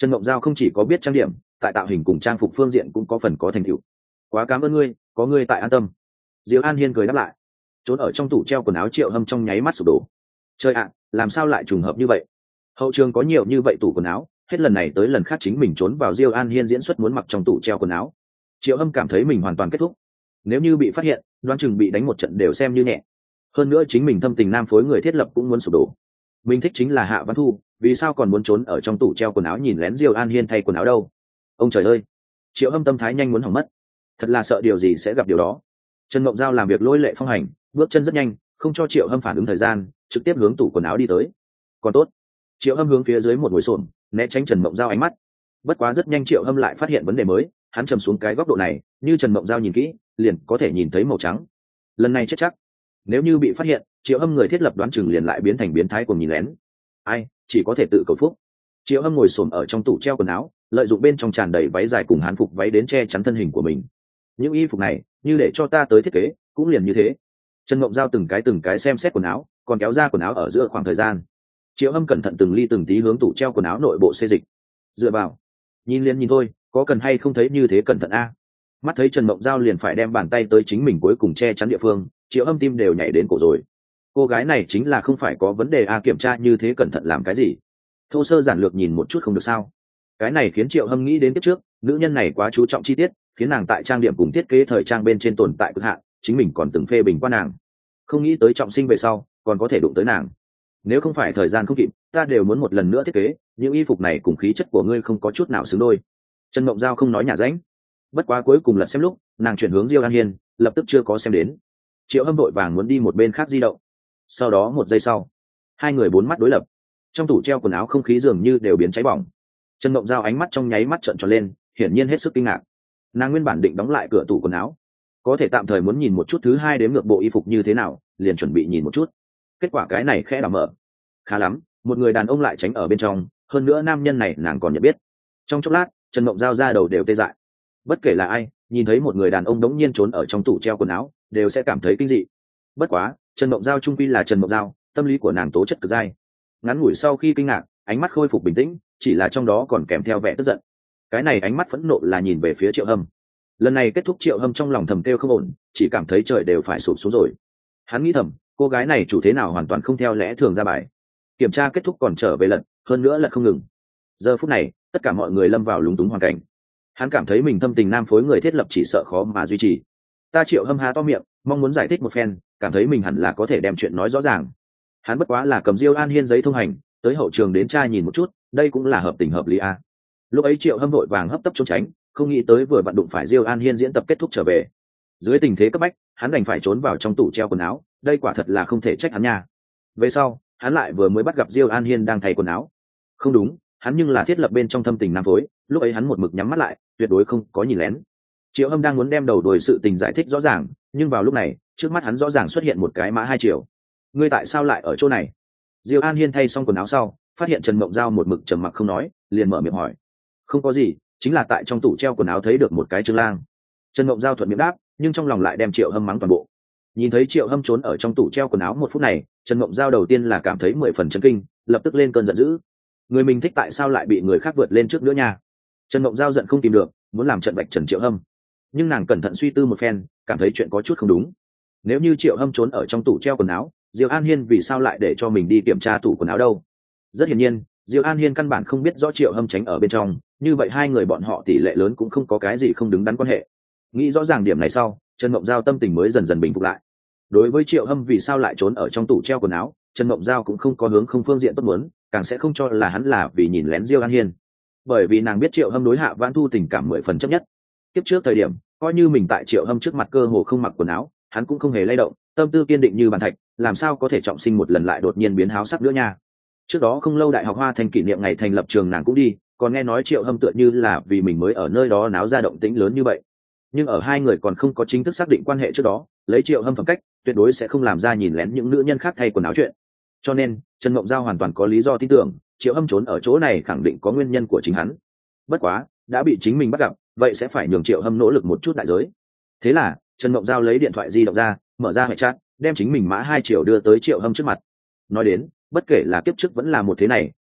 Trần Mộng Giao không chỉ có biết trang điểm, tại tạo hình cùng trang phục phương diện cũng có phần có thành tựu. Quá cảm ơn ngươi, có ngươi tại an tâm. Diệu An Hiên cười đáp lại. Trốn ở trong tủ treo quần áo Triệu Hâm trong nháy mắt sụp đổ. Trời ạ, làm sao lại trùng hợp như vậy? Hậu trường có nhiều như vậy tủ quần áo, hết lần này tới lần khác chính mình trốn vào Diêu An Hiên diễn xuất muốn mặc trong tủ treo quần áo. Triệu Hâm cảm thấy mình hoàn toàn kết thúc. Nếu như bị phát hiện, đoán chừng bị đánh một trận đều xem như nhẹ. Hơn nữa chính mình thâm tình nam phối người thiết lập cũng muốn sụp đổ. Mình thích chính là Hạ Văn Thu, vì sao còn muốn trốn ở trong tủ treo quần áo nhìn lén Diêu An Hiên thay quần áo đâu? Ông trời ơi! Triệu Hâm tâm thái nhanh muốn hỏng mất. Thật là sợ điều gì sẽ gặp điều đó. Trần Mộng Giao làm việc lôi lệ phong hành, bước chân rất nhanh, không cho Triệu Hâm phản ứng thời gian, trực tiếp hướng tủ quần áo đi tới. Còn tốt, Triệu Hâm hướng phía dưới một ngồi xổm, né tránh Trần Mộng Giao ánh mắt. Bất quá rất nhanh Triệu Hâm lại phát hiện vấn đề mới, hắn trầm xuống cái góc độ này, như Trần Mộng Giao nhìn kỹ, liền có thể nhìn thấy màu trắng. Lần này chết chắc. Nếu như bị phát hiện, Triệu Hâm người thiết lập đoán chừng liền lại biến thành biến thái cùng nhìn lén. Ai, chỉ có thể tự cầu phúc. Triệu Hâm ngồi xổm ở trong tủ treo quần áo, lợi dụng bên trong tràn đầy váy dài cùng hán phục váy đến che chắn thân hình của mình. Những y phục này, như để cho ta tới thiết kế, cũng liền như thế. Trần Mộng Giao từng cái từng cái xem xét quần áo, còn kéo ra quần áo ở giữa khoảng thời gian. Triệu Hâm cẩn thận từng ly từng tí hướng tủ treo quần áo nội bộ xê dịch. Dựa vào, nhìn liền nhìn thôi, có cần hay không thấy như thế cẩn thận a? Mắt thấy Trần Mộng Giao liền phải đem bàn tay tới chính mình cuối cùng che chắn địa phương, Triệu Hâm tim đều nhảy đến cổ rồi. Cô gái này chính là không phải có vấn đề a, kiểm tra như thế cẩn thận làm cái gì? Thô sơ giản lược nhìn một chút không được sao? Cái này khiến Triệu Hâm nghĩ đến tiếp trước, nữ nhân này quá chú trọng chi tiết, khiến nàng tại trang điểm cùng thiết kế thời trang bên trên tồn tại cực hạn, chính mình còn từng phê bình qua nàng. Không nghĩ tới trọng sinh về sau, còn có thể đụng tới nàng. Nếu không phải thời gian không kịp, ta đều muốn một lần nữa thiết kế, những y phục này cùng khí chất của ngươi không có chút nào xứng đôi. Trần Mộng Giao không nói nhả ránh. Bất quá cuối cùng lật xem lúc, nàng chuyển hướng Diêu An Hiên, lập tức chưa có xem đến. Triệu Hâm vội vàng muốn đi một bên khác di động. Sau đó một giây sau, hai người bốn mắt đối lập. Trong tủ treo quần áo không khí dường như đều biến cháy bỏng. Trần Mộng Giao ánh mắt trong nháy mắt trợn tròn lên, hiển nhiên hết sức kinh ngạc. Nàng nguyên bản định đóng lại cửa tủ quần áo, có thể tạm thời muốn nhìn một chút thứ hai đếm ngược bộ y phục như thế nào, liền chuẩn bị nhìn một chút. Kết quả cái này khẽ đảo mở. Khá lắm, một người đàn ông lại tránh ở bên trong, hơn nữa nam nhân này nàng còn nhận biết. Trong chốc lát, Trần Mộng Giao ra đầu đều tê dại. Bất kể là ai, nhìn thấy một người đàn ông đống nhiên trốn ở trong tủ treo quần áo, đều sẽ cảm thấy kinh dị. Bất quá, Trần Mộng Giao trung quy là Trần Mộng Giao, tâm lý của nàng tố chất cực dai. Ngắn ngủi sau khi kinh ngạc, ánh mắt khôi phục bình tĩnh, chỉ là trong đó còn kèm theo vẻ tức giận. Cái này ánh mắt phẫn nộ là nhìn về phía Triệu Hâm. Lần này kết thúc Triệu Hâm trong lòng thầm kêu không ổn, chỉ cảm thấy trời đều phải sụp xuống rồi. Hắn nghĩ thầm, cô gái này chủ thế nào hoàn toàn không theo lẽ thường ra bài. Kiểm tra kết thúc còn trở về lật, hơn nữa lật không ngừng. Giờ phút này, tất cả mọi người lâm vào lúng túng hoàn cảnh. Hắn cảm thấy mình thâm tình nam phối người thiết lập chỉ sợ khó mà duy trì. Ta Triệu Hâm há to miệng, mong muốn giải thích một phen, cảm thấy mình hẳn là có thể đem chuyện nói rõ ràng. Hắn bất quá là cầm Diêu An Hiên giấy thông hành, tới hậu trường đến tra nhìn một chút, đây cũng là hợp tình hợp lý a. Lúc ấy Triệu Hâm vội vàng hấp tấp trốn tránh, không nghĩ tới vừa vặn đụng phải Diêu An Hiên diễn tập kết thúc trở về. Dưới tình thế cấp bách, hắn đành phải trốn vào trong tủ treo quần áo, đây quả thật là không thể trách hắn nha. Về sau, hắn lại vừa mới bắt gặp Diêu An Hiên đang thay quần áo. Không đúng, hắn nhưng là thiết lập bên trong thâm tình nam phối, lúc ấy hắn một mực nhắm mắt lại, tuyệt đối không có nhìn lén. Triệu Hâm đang muốn đem đầu đuôi sự tình giải thích rõ ràng, nhưng vào lúc này, trước mắt hắn rõ ràng xuất hiện một cái mã hai chiều. Ngươi tại sao lại ở chỗ này? Diêu An Hiên thay xong quần áo sau, phát hiện Trần Mộng Giao một mực trầm mặc không nói, liền mở miệng hỏi. Không có gì, chính là tại trong tủ treo quần áo thấy được một cái trương lang. Trần Mộng Giao thuận miệng đáp, nhưng trong lòng lại đem Triệu Hâm mắng toàn bộ. Nhìn thấy Triệu Hâm trốn ở trong tủ treo quần áo một phút này, Trần Mộng Giao đầu tiên là cảm thấy mười phần chấn kinh, lập tức lên cơn giận dữ. Người mình thích tại sao lại bị người khác vượt lên trước nữa nha? Trần Mộng Giao giận không tìm được, muốn làm trận bạch Trần Triệu Hâm. Nhưng nàng cẩn thận suy tư một phen, cảm thấy chuyện có chút không đúng. Nếu như Triệu Hâm trốn ở trong tủ treo quần áo, Diêu An Hiên vì sao lại để cho mình đi kiểm tra tủ quần áo đâu? Rất hiển nhiên, Diêu An Hiên căn bản không biết rõ Triệu Hâm tránh ở bên trong, như vậy hai người bọn họ tỷ lệ lớn cũng không có cái gì không đứng đắn quan hệ. Nghĩ rõ ràng điểm này sau, Trần Mộng Giao tâm tình mới dần dần bình phục lại. Đối với Triệu Hâm vì sao lại trốn ở trong tủ treo quần áo, Trần Mộng Giao cũng không có hướng không phương diện tốt muốn, càng sẽ không cho là hắn là vì nhìn lén Diêu An Hiên. Bởi vì nàng biết Triệu Hâm đối Hạ Vãn Thu tình cảm mười phần chấp nhất. Tiếp trước thời điểm, coi như mình tại Triệu Hâm trước mặt cơ hồ không mặc quần áo, hắn cũng không hề lay động, tâm tư kiên định như bàn thạch, làm sao có thể trọng sinh một lần lại đột nhiên biến háo sắc nữa nha. Trước đó không lâu đại học Hoa Thành kỷ niệm ngày thành lập trường nàng cũng đi, còn nghe nói Triệu Hâm tựa như là vì mình mới ở nơi đó náo ra động tĩnh lớn như vậy. Nhưng ở hai người còn không có chính thức xác định quan hệ trước đó, lấy Triệu Hâm phẩm cách, tuyệt đối sẽ không làm ra nhìn lén những nữ nhân khác thay quần áo chuyện. Cho nên, Trần Mộng Giao hoàn toàn có lý do tin tưởng, Triệu Hâm trốn ở chỗ này khẳng định có nguyên nhân của chính hắn. Bất quá, đã bị chính mình bắt gặp, vậy sẽ phải nhường Triệu Hâm nỗ lực một chút đại giới. Thế là, Trần Mộng Giao lấy điện thoại di động ra, mở ra hệ chat, đem chính mình mã hai triệu đưa tới Triệu Hâm trước mặt. Nói đến, bất kể là kiếp trước vẫn là một thế này,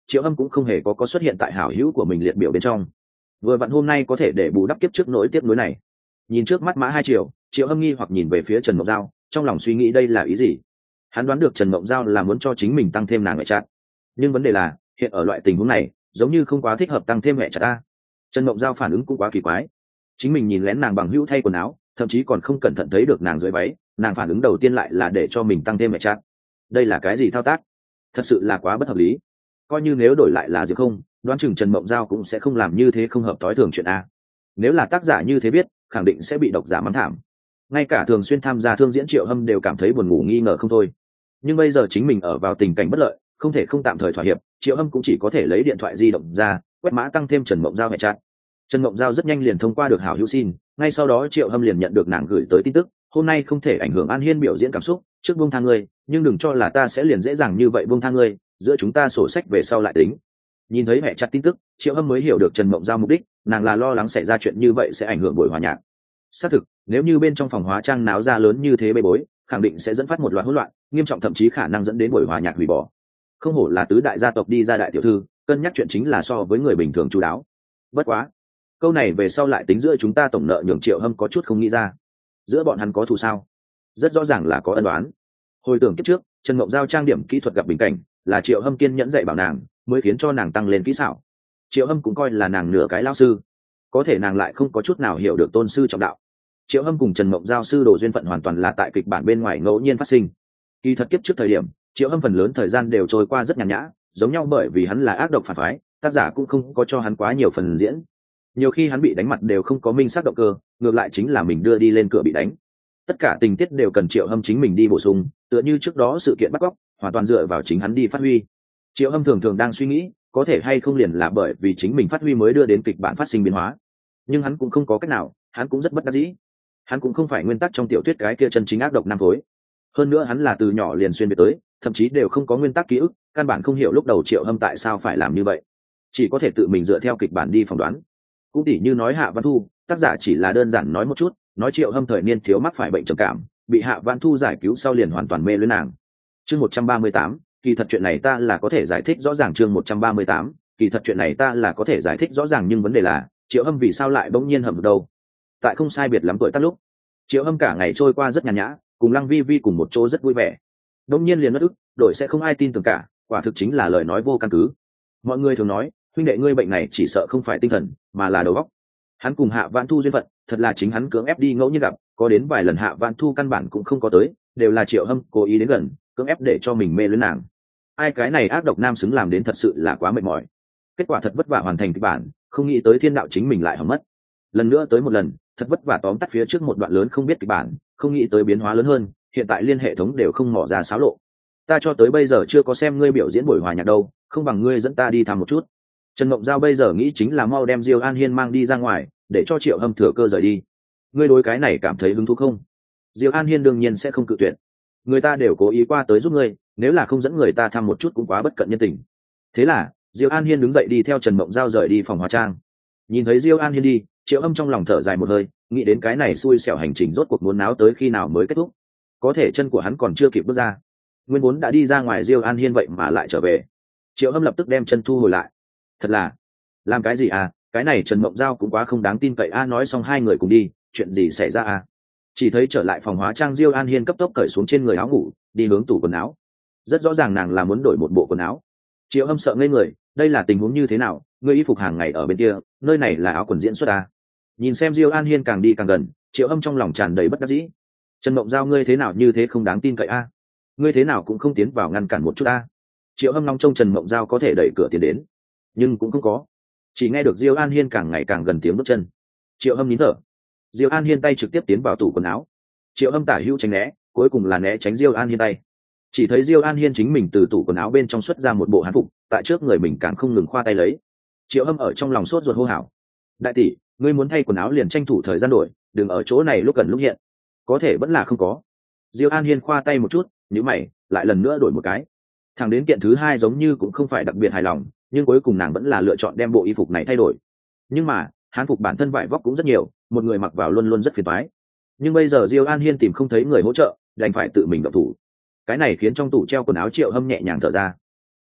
triệu hâm cũng không hề có có xuất hiện tại hảo hữu của mình liệt biểu bên trong. Vừa vặn hôm nay có thể để bù đắp kiếp trước nỗi tiếc nuối này. Nhìn trước mắt mã hai triệu, triệu hâm nghi hoặc nhìn về phía Trần Mộng Giao, trong lòng suy nghĩ đây là ý gì. Hắn đoán được Trần Mộng Giao là muốn cho chính mình tăng thêm nàng mẹ chặt, nhưng vấn đề là hiện ở loại tình huống này giống như không quá thích hợp tăng thêm mẹ chặt ta. Trần Mộng Giao phản ứng cũng quá kỳ quái, chính mình nhìn lén nàng bằng hữu thay quần áo, thậm chí còn không cẩn thận thấy được nàng dưới váy, nàng phản ứng đầu tiên lại là để cho mình tăng thêm mẹ chặt. Đây là cái gì thao tác, thật sự là quá bất hợp lý. Coi như nếu đổi lại là Diệp Không, đoán chừng Trần Mộng Giao cũng sẽ không làm như thế không hợp thói thường chuyện a. Nếu là tác giả như thế biết, khẳng định sẽ bị độc giả mắng thảm. Ngay cả thường xuyên tham gia thương diễn Triệu Hâm đều cảm thấy buồn ngủ nghi ngờ không thôi. Nhưng bây giờ chính mình ở vào tình cảnh bất lợi, không thể không tạm thời thỏa hiệp, Triệu Hâm cũng chỉ có thể lấy điện thoại di động ra, quét mã tăng thêm Trần Mộng Giao hệ chat. Trần Mộng Giao rất nhanh liền thông qua được hảo hữu xin, ngay sau đó Triệu Hâm liền nhận được nàng gửi tới tin tức, hôm nay không thể ảnh hưởng An Hiên biểu diễn cảm xúc, trước buông tha ngươi, nhưng đừng cho là ta sẽ liền dễ dàng như vậy buông tha ngươi, giữa chúng ta sổ sách về sau lại tính. Nhìn thấy hệ chat tin tức, Triệu Hâm mới hiểu được Trần Mộng Giao mục đích, nàng là lo lắng xảy ra chuyện như vậy sẽ ảnh hưởng buổi hòa nhạc. Xác thực, nếu như bên trong phòng hóa trang náo ra lớn như thế bê bối, khẳng định sẽ dẫn phát một loạt hỗn loạn, nghiêm trọng thậm chí khả năng dẫn đến buổi hòa nhạc hủy bỏ. Không hổ là tứ đại gia tộc đi ra đại tiểu thư, cân nhắc chuyện chính là so với người bình thường chú đáo. Bất quá, câu này về sau lại tính giữa chúng ta tổng nợ nhường Triệu Hâm có chút không nghĩ ra. Giữa bọn hắn có thù sao? Rất rõ ràng là có ân oán. Hồi tưởng kiếp trước, Trần Mộng Giao trang điểm kỹ thuật gặp bình cảnh, là Triệu Hâm kiên nhẫn dạy bảo nàng, mới khiến cho nàng tăng lên kỹ xảo. Triệu Hâm cũng coi là nàng nửa cái lão sư, có thể nàng lại không có chút nào hiểu được tôn sư trọng đạo. Triệu Hâm cùng Trần Mộng Giao sư đồ duyên phận hoàn toàn là tại kịch bản bên ngoài ngẫu nhiên phát sinh. Kỳ thật kiếp trước thời điểm, Triệu Hâm phần lớn thời gian đều trôi qua rất nhàn nhã, giống nhau bởi vì hắn là ác độc phản phái, tác giả cũng không có cho hắn quá nhiều phần diễn. Nhiều khi hắn bị đánh mặt đều không có minh xác động cơ, ngược lại chính là mình đưa đi lên cửa bị đánh. Tất cả tình tiết đều cần Triệu Hâm chính mình đi bổ sung, tựa như trước đó sự kiện bắt cóc, hoàn toàn dựa vào chính hắn đi phát huy. Triệu Hâm thường thường đang suy nghĩ, có thể hay không liền là bởi vì chính mình phát huy mới đưa đến kịch bản phát sinh biến hóa. Nhưng hắn cũng không có cách nào, hắn cũng rất bất đắc dĩ. Hắn cũng không phải nguyên tắc trong tiểu thuyết cái kia chân chính ác độc nam phối. Hơn nữa hắn là từ nhỏ liền xuyên biệt tới, thậm chí đều không có nguyên tắc ký ức, căn bản không hiểu lúc đầu Triệu Hâm tại sao phải làm như vậy, chỉ có thể tự mình dựa theo kịch bản đi phỏng đoán. Cũng tỉ như nói Hạ Văn Thu, tác giả chỉ là đơn giản nói một chút, nói Triệu Hâm thời niên thiếu mắc phải bệnh trầm cảm, bị Hạ Văn Thu giải cứu sau liền hoàn toàn mê luyến nàng. Chương một trăm ba mươi tám, kỳ thật chuyện này ta là có thể giải thích rõ ràng. Chương một trăm ba mươi tám, kỳ thật chuyện này ta là có thể giải thích rõ ràng, nhưng vấn đề là Triệu Hâm vì sao lại bỗng nhiên hầm đâu? Tại không sai biệt lắm tuổi tác lúc, Triệu Hâm cả ngày trôi qua rất nhàn nhã, cùng Lăng Vi Vi cùng một chỗ rất vui vẻ. Đông nhiên liền mất ức, đổi sẽ không ai tin tưởng cả, quả thực chính là lời nói vô căn cứ. Mọi người thường nói, huynh đệ ngươi bệnh này chỉ sợ không phải tinh thần, mà là đầu óc. Hắn cùng Hạ Vãn Thu duyên phận, thật là chính hắn cưỡng ép đi ngẫu nhiên gặp, có đến vài lần Hạ Vãn Thu căn bản cũng không có tới, đều là Triệu Hâm cố ý đến gần, cưỡng ép để cho mình mê luyến nàng. Ai cái này ác độc nam xứng làm đến thật sự là quá mệt mỏi. Kết quả thật vất vả hoàn thành kịch bản, không nghĩ tới thiên đạo chính mình lại hỏng mất. Lần nữa tới một lần, thật vất vả tóm tắt phía trước một đoạn lớn không biết kịch bản, không nghĩ tới biến hóa lớn hơn, hiện tại liên hệ thống đều không mò ra xáo lộ. Ta cho tới bây giờ chưa có xem ngươi biểu diễn buổi hòa nhạc đâu, không bằng ngươi dẫn ta đi thăm một chút. Trần Mộng Giao bây giờ nghĩ chính là mau đem Diêu An Hiên mang đi ra ngoài, để cho Triệu Hâm thừa cơ rời đi. Ngươi đối cái này cảm thấy hứng thú không? Diêu An Hiên đương nhiên sẽ không cự tuyệt. Người ta đều cố ý qua tới giúp ngươi, nếu là không dẫn người ta thăm một chút cũng quá bất cận nhân tình. Thế là Diêu An Hiên đứng dậy đi theo Trần Mộng Giao rời đi phòng hóa trang. Nhìn thấy Diêu An Hiên đi, Triệu Hâm trong lòng thở dài một hơi, nghĩ đến cái này xui xẻo hành trình rốt cuộc muốn náo tới khi nào mới kết thúc. Có thể chân của hắn còn chưa kịp bước ra, nguyên vốn đã đi ra ngoài Diêu An Hiên vậy mà lại trở về. Triệu Hâm lập tức đem chân thu hồi lại. Thật là, làm cái gì à, cái này Trần Mộng Giao cũng quá không đáng tin cậy a. À, nói xong hai người cùng đi, chuyện gì xảy ra à? Chỉ thấy trở lại phòng hóa trang Diêu An Hiên cấp tốc cởi xuống trên người áo ngủ, đi hướng tủ quần áo. Rất rõ ràng nàng là muốn đổi một bộ quần áo. Triệu Hâm sợ ngây người, đây là tình huống như thế nào? Ngươi y phục hàng ngày ở bên kia, nơi này là áo quần diễn xuất à? Nhìn xem Diêu An Hiên càng đi càng gần, Triệu Hâm trong lòng tràn đầy bất đắc dĩ. Trần Mộng Giao ngươi thế nào như thế không đáng tin cậy a? À? Ngươi thế nào cũng không tiến vào ngăn cản một chút a? À? Triệu Hâm nóng trông Trần Mộng Giao có thể đẩy cửa tiến đến, nhưng cũng không có. Chỉ nghe được Diêu An Hiên càng ngày càng gần tiếng bước chân. Triệu Hâm nín thở. Diêu An Hiên tay trực tiếp tiến vào tủ quần áo. Triệu Hâm tả hữu tránh né, cuối cùng là né tránh Diêu An Hiên tay. Chỉ thấy Diêu An Hiên chính mình từ tủ quần áo bên trong xuất ra một bộ hán phục, tại trước người mình càng không ngừng khoa tay lấy. Triệu Hâm ở trong lòng sốt ruột hô hào: đại tỷ, ngươi muốn thay quần áo liền tranh thủ thời gian đổi, đừng ở chỗ này lúc gần lúc hiện. Có thể vẫn là không có. Diêu An Hiên khoa tay một chút, nhíu mày, lại lần nữa đổi một cái. Thằng đến kiện thứ hai giống như cũng không phải đặc biệt hài lòng, nhưng cuối cùng nàng vẫn là lựa chọn đem bộ y phục này thay đổi. Nhưng mà hán phục bản thân vải vóc cũng rất nhiều, một người mặc vào luôn luôn rất phiền toái. Nhưng bây giờ Diêu An Hiên tìm không thấy người hỗ trợ, đành phải tự mình động thủ. Cái này khiến trong tủ treo quần áo Triệu Hâm nhẹ nhàng thở ra.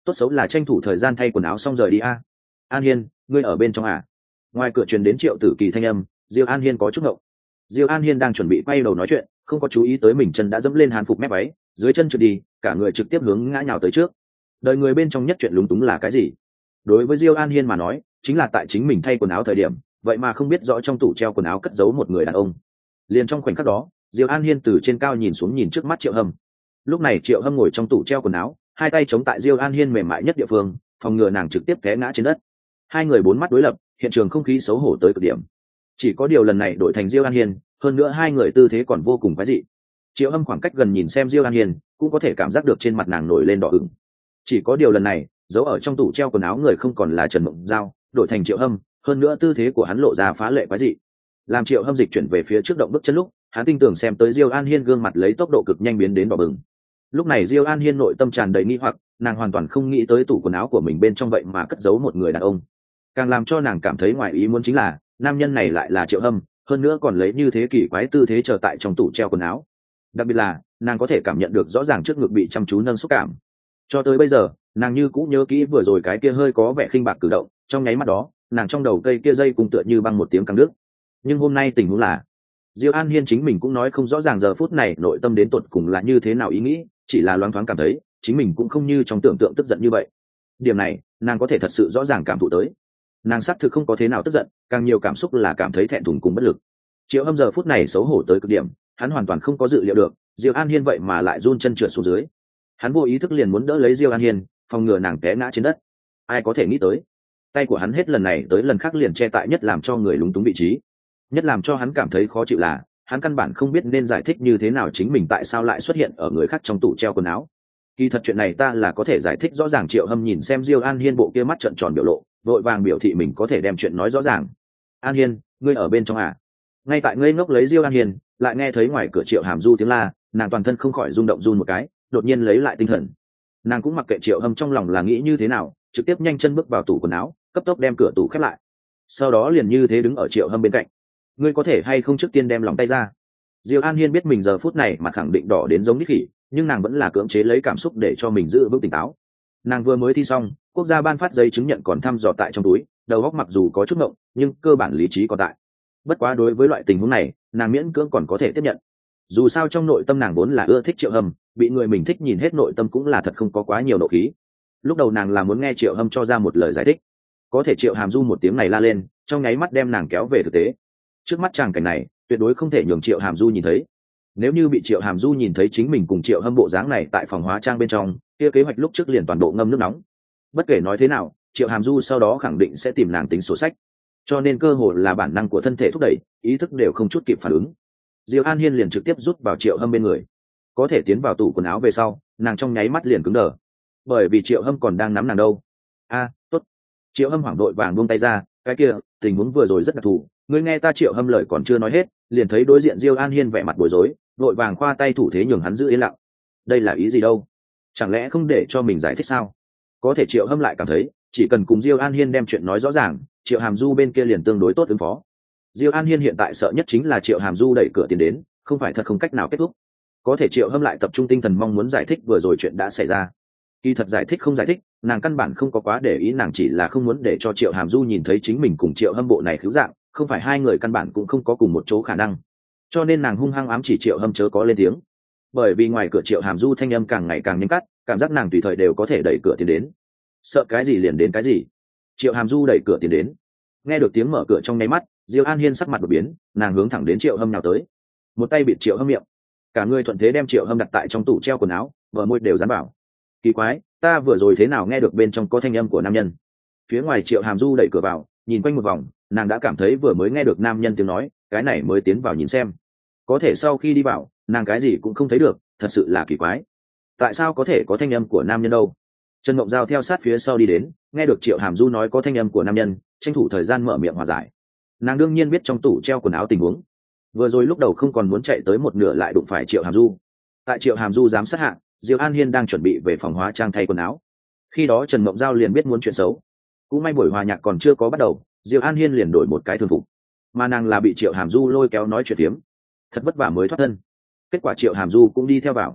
tốt xấu là tranh thủ thời gian thay quần áo xong rời đi a. An Hiên, ngươi ở bên trong à? Ngoài cửa truyền đến Triệu Tử Kỳ thanh âm, Diêu An Hiên có chút ngộng. Diêu An Hiên đang chuẩn bị quay đầu nói chuyện, không có chú ý tới mình chân đã dẫm lên hàn phục mép váy, dưới chân trượt đi, cả người trực tiếp hướng ngã nhào tới trước. Đời người bên trong nhất chuyện lúng túng là cái gì? Đối với Diêu An Hiên mà nói, chính là tại chính mình thay quần áo thời điểm, vậy mà không biết rõ trong tủ treo quần áo cất giấu một người đàn ông. Liền trong khoảnh khắc đó, Diêu An Hiên từ trên cao nhìn xuống nhìn trước mắt Triệu Hâm. Lúc này Triệu Hâm ngồi trong tủ treo quần áo, hai tay chống tại Diêu An Hiên mềm mại nhất địa phương, phòng ngừa nàng trực tiếp té ngã trên đất. Hai người bốn mắt đối lập, hiện trường không khí xấu hổ tới cực điểm. Chỉ có điều lần này đổi thành Diêu An Hiên, hơn nữa hai người tư thế còn vô cùng quái dị. Triệu Hâm khoảng cách gần nhìn xem Diêu An Hiên, cũng có thể cảm giác được trên mặt nàng nổi lên đỏ ửng. Chỉ có điều lần này, giấu ở trong tủ treo quần áo người không còn là Trần Mộng Giao, đổi thành Triệu Hâm, hơn nữa tư thế của hắn lộ ra phá lệ quái dị. Làm Triệu Hâm dịch chuyển về phía trước động bước chân lúc, hắn tin tưởng xem tới Diêu An Hiên gương mặt lấy tốc độ cực nhanh biến đến đỏ bừng. Lúc này Diêu An Hiên nội tâm tràn đầy nghi hoặc, nàng hoàn toàn không nghĩ tới tủ quần áo của mình bên trong vậy mà cất giấu một người đàn ông. Càng làm cho nàng cảm thấy ngoài ý muốn chính là, nam nhân này lại là Triệu Hâm, hơn nữa còn lấy như thế kỳ quái tư thế chờ tại trong tủ treo quần áo. Đặc biệt là, nàng có thể cảm nhận được rõ ràng trước ngực bị chăm chú nâng xúc cảm. Cho tới bây giờ, nàng như cũng nhớ kỹ vừa rồi cái kia hơi có vẻ khinh bạc cử động, trong nháy mắt đó, nàng trong đầu cây kia dây cùng tựa như băng một tiếng căng đứt. Nhưng hôm nay tình huống là, Diêu An Hiên chính mình cũng nói không rõ ràng giờ phút này nội tâm đến tột cùng là như thế nào ý nghĩ, chỉ là loáng thoáng cảm thấy, chính mình cũng không như trong tưởng tượng tức giận như vậy. Điểm này, nàng có thể thật sự rõ ràng cảm thụ tới. Nàng xác thực không có thế nào tức giận, càng nhiều cảm xúc là cảm thấy thẹn thùng cùng bất lực. Triệu Hâm giờ phút này xấu hổ tới cực điểm, hắn hoàn toàn không có dự liệu được, Diêu An Hiên vậy mà lại run chân trượt xuống dưới. Hắn vô ý thức liền muốn đỡ lấy Diêu An Hiên, phòng ngừa nàng té ngã trên đất. Ai có thể nghĩ tới, tay của hắn hết lần này tới lần khác liền che tại nhất làm cho người lúng túng vị trí. Nhất làm cho hắn cảm thấy khó chịu là, hắn căn bản không biết nên giải thích như thế nào chính mình tại sao lại xuất hiện ở người khác trong tủ treo quần áo. Kỳ thật chuyện này ta là có thể giải thích rõ ràng. Triệu Hâm nhìn xem Diêu An Hiên bộ kia mắt trợn tròn biểu lộ, vội vàng biểu thị mình có thể đem chuyện nói rõ ràng. An Hiên, ngươi ở bên trong à? Ngay tại ngây ngốc lấy Diêu An Hiên, lại nghe thấy ngoài cửa Triệu Hàm Du tiếng la, nàng toàn thân không khỏi rung động run một cái, đột nhiên lấy lại tinh thần. Nàng cũng mặc kệ Triệu Hâm trong lòng là nghĩ như thế nào, trực tiếp nhanh chân bước vào tủ quần áo, cấp tốc đem cửa tủ khép lại. Sau đó liền như thế đứng ở Triệu Hâm bên cạnh. Ngươi có thể hay không trước tiên đem lòng tay ra? Diêu An Hiên biết mình giờ phút này mà khẳng định đỏ đến giống nít khỉ, nhưng nàng vẫn là cưỡng chế lấy cảm xúc để cho mình giữ vững tỉnh táo. Nàng vừa mới thi xong, quốc gia ban phát giấy chứng nhận còn thăm dò tại trong túi, đầu óc mặc dù có chút ngộng, nhưng cơ bản lý trí còn tại. Bất quá đối với loại tình huống này, nàng miễn cưỡng còn có thể tiếp nhận. Dù sao trong nội tâm nàng vốn là ưa thích Triệu Hâm, bị người mình thích nhìn hết nội tâm cũng là thật không có quá nhiều nộ khí. Lúc đầu nàng là muốn nghe Triệu Hâm cho ra một lời giải thích, có thể Triệu Hàm Du một tiếng này la lên, trong nháy mắt đem nàng kéo về thực tế. Trước mắt tràng cảnh này, tuyệt đối không thể nhường Triệu Hàm Du nhìn thấy. Nếu như bị Triệu Hàm Du nhìn thấy chính mình cùng Triệu Hâm bộ dáng này tại phòng hóa trang bên trong, kia kế hoạch lúc trước liền toàn bộ ngâm nước nóng. Bất kể nói thế nào, Triệu Hàm Du sau đó khẳng định sẽ tìm nàng tính sổ sách, cho nên cơ hội là bản năng của thân thể thúc đẩy, ý thức đều không chút kịp phản ứng. Diêu An Hiên liền trực tiếp rút vào Triệu Hâm bên người. Có thể tiến vào tủ quần áo về sau, nàng trong nháy mắt liền cứng đờ, bởi vì Triệu Hâm còn đang nắm nàng đâu. A, tốt. Triệu Hâm hoảng đội vàng buông tay ra, cái kia, tình huống vừa rồi rất đặc thù, ngươi nghe ta. Triệu Hâm lời còn chưa nói hết, liền thấy đối diện Diêu An Hiên vẻ mặt bối rối, vội vàng khoa tay thủ thế nhường hắn giữ yên lặng. Đây là ý gì đâu? Chẳng lẽ không để cho mình giải thích sao? Có thể Triệu Hâm lại cảm thấy, chỉ cần cùng Diêu An Hiên đem chuyện nói rõ ràng, Triệu Hàm Du bên kia liền tương đối tốt ứng phó. Diêu An Hiên hiện tại sợ nhất chính là Triệu Hàm Du đẩy cửa tiến đến, không phải thật không cách nào kết thúc. Có thể Triệu Hâm lại tập trung tinh thần mong muốn giải thích vừa rồi chuyện đã xảy ra. Kỳ thật giải thích không giải thích, nàng căn bản không có quá để ý, nàng chỉ là không muốn để cho Triệu Hàm Du nhìn thấy chính mình cùng Triệu Hâm bộ này khiếu dạng, không phải hai người căn bản cũng không có cùng một chỗ khả năng. Cho nên nàng hung hăng ám chỉ Triệu Hâm chớ có lên tiếng. Bởi vì ngoài cửa Triệu Hàm Du thanh âm càng ngày càng nhanh cắt, cảm giác nàng tùy thời đều có thể đẩy cửa tiến đến. Sợ cái gì liền đến cái gì. Triệu Hàm Du đẩy cửa tiến đến. Nghe được tiếng mở cửa trong nháy mắt, Diêu An Hiên sắc mặt đột biến, nàng hướng thẳng đến Triệu Hâm nào tới, một tay bịt Triệu Hâm miệng, cả người thuận thế đem Triệu Hâm đặt tại trong tủ treo quần áo, bờ môi đều dán vào. Kỳ quái, ta vừa rồi thế nào nghe được bên trong có thanh âm của nam nhân? Phía ngoài Triệu Hàm Du đẩy cửa vào, nhìn quanh một vòng, nàng đã cảm thấy vừa mới nghe được nam nhân tiếng nói, cái này mới tiến vào nhìn xem. Có thể sau khi đi vào, nàng cái gì cũng không thấy được, thật sự là kỳ quái. Tại sao có thể có thanh âm của nam nhân đâu? Trần Mộng Giao theo sát phía sau đi đến, nghe được Triệu Hàm Du nói có thanh âm của nam nhân, tranh thủ thời gian mở miệng hòa giải. Nàng đương nhiên biết trong tủ treo quần áo tình huống, vừa rồi lúc đầu không còn muốn chạy tới một nửa lại đụng phải Triệu Hàm Du. Tại Triệu Hàm Du giám sát hạ, Diêu An Hiên đang chuẩn bị về phòng hóa trang thay quần áo. Khi đó Trần Mộng Giao liền biết muốn chuyện xấu. Cũng may buổi hòa nhạc còn chưa có bắt đầu, Diêu An Hiên liền đổi một cái thường phục, mà nàng là bị Triệu Hàm Du lôi kéo nói chuyện phiếm, thật vất vả mới thoát thân. Kết quả Triệu Hàm Du cũng đi theo vào.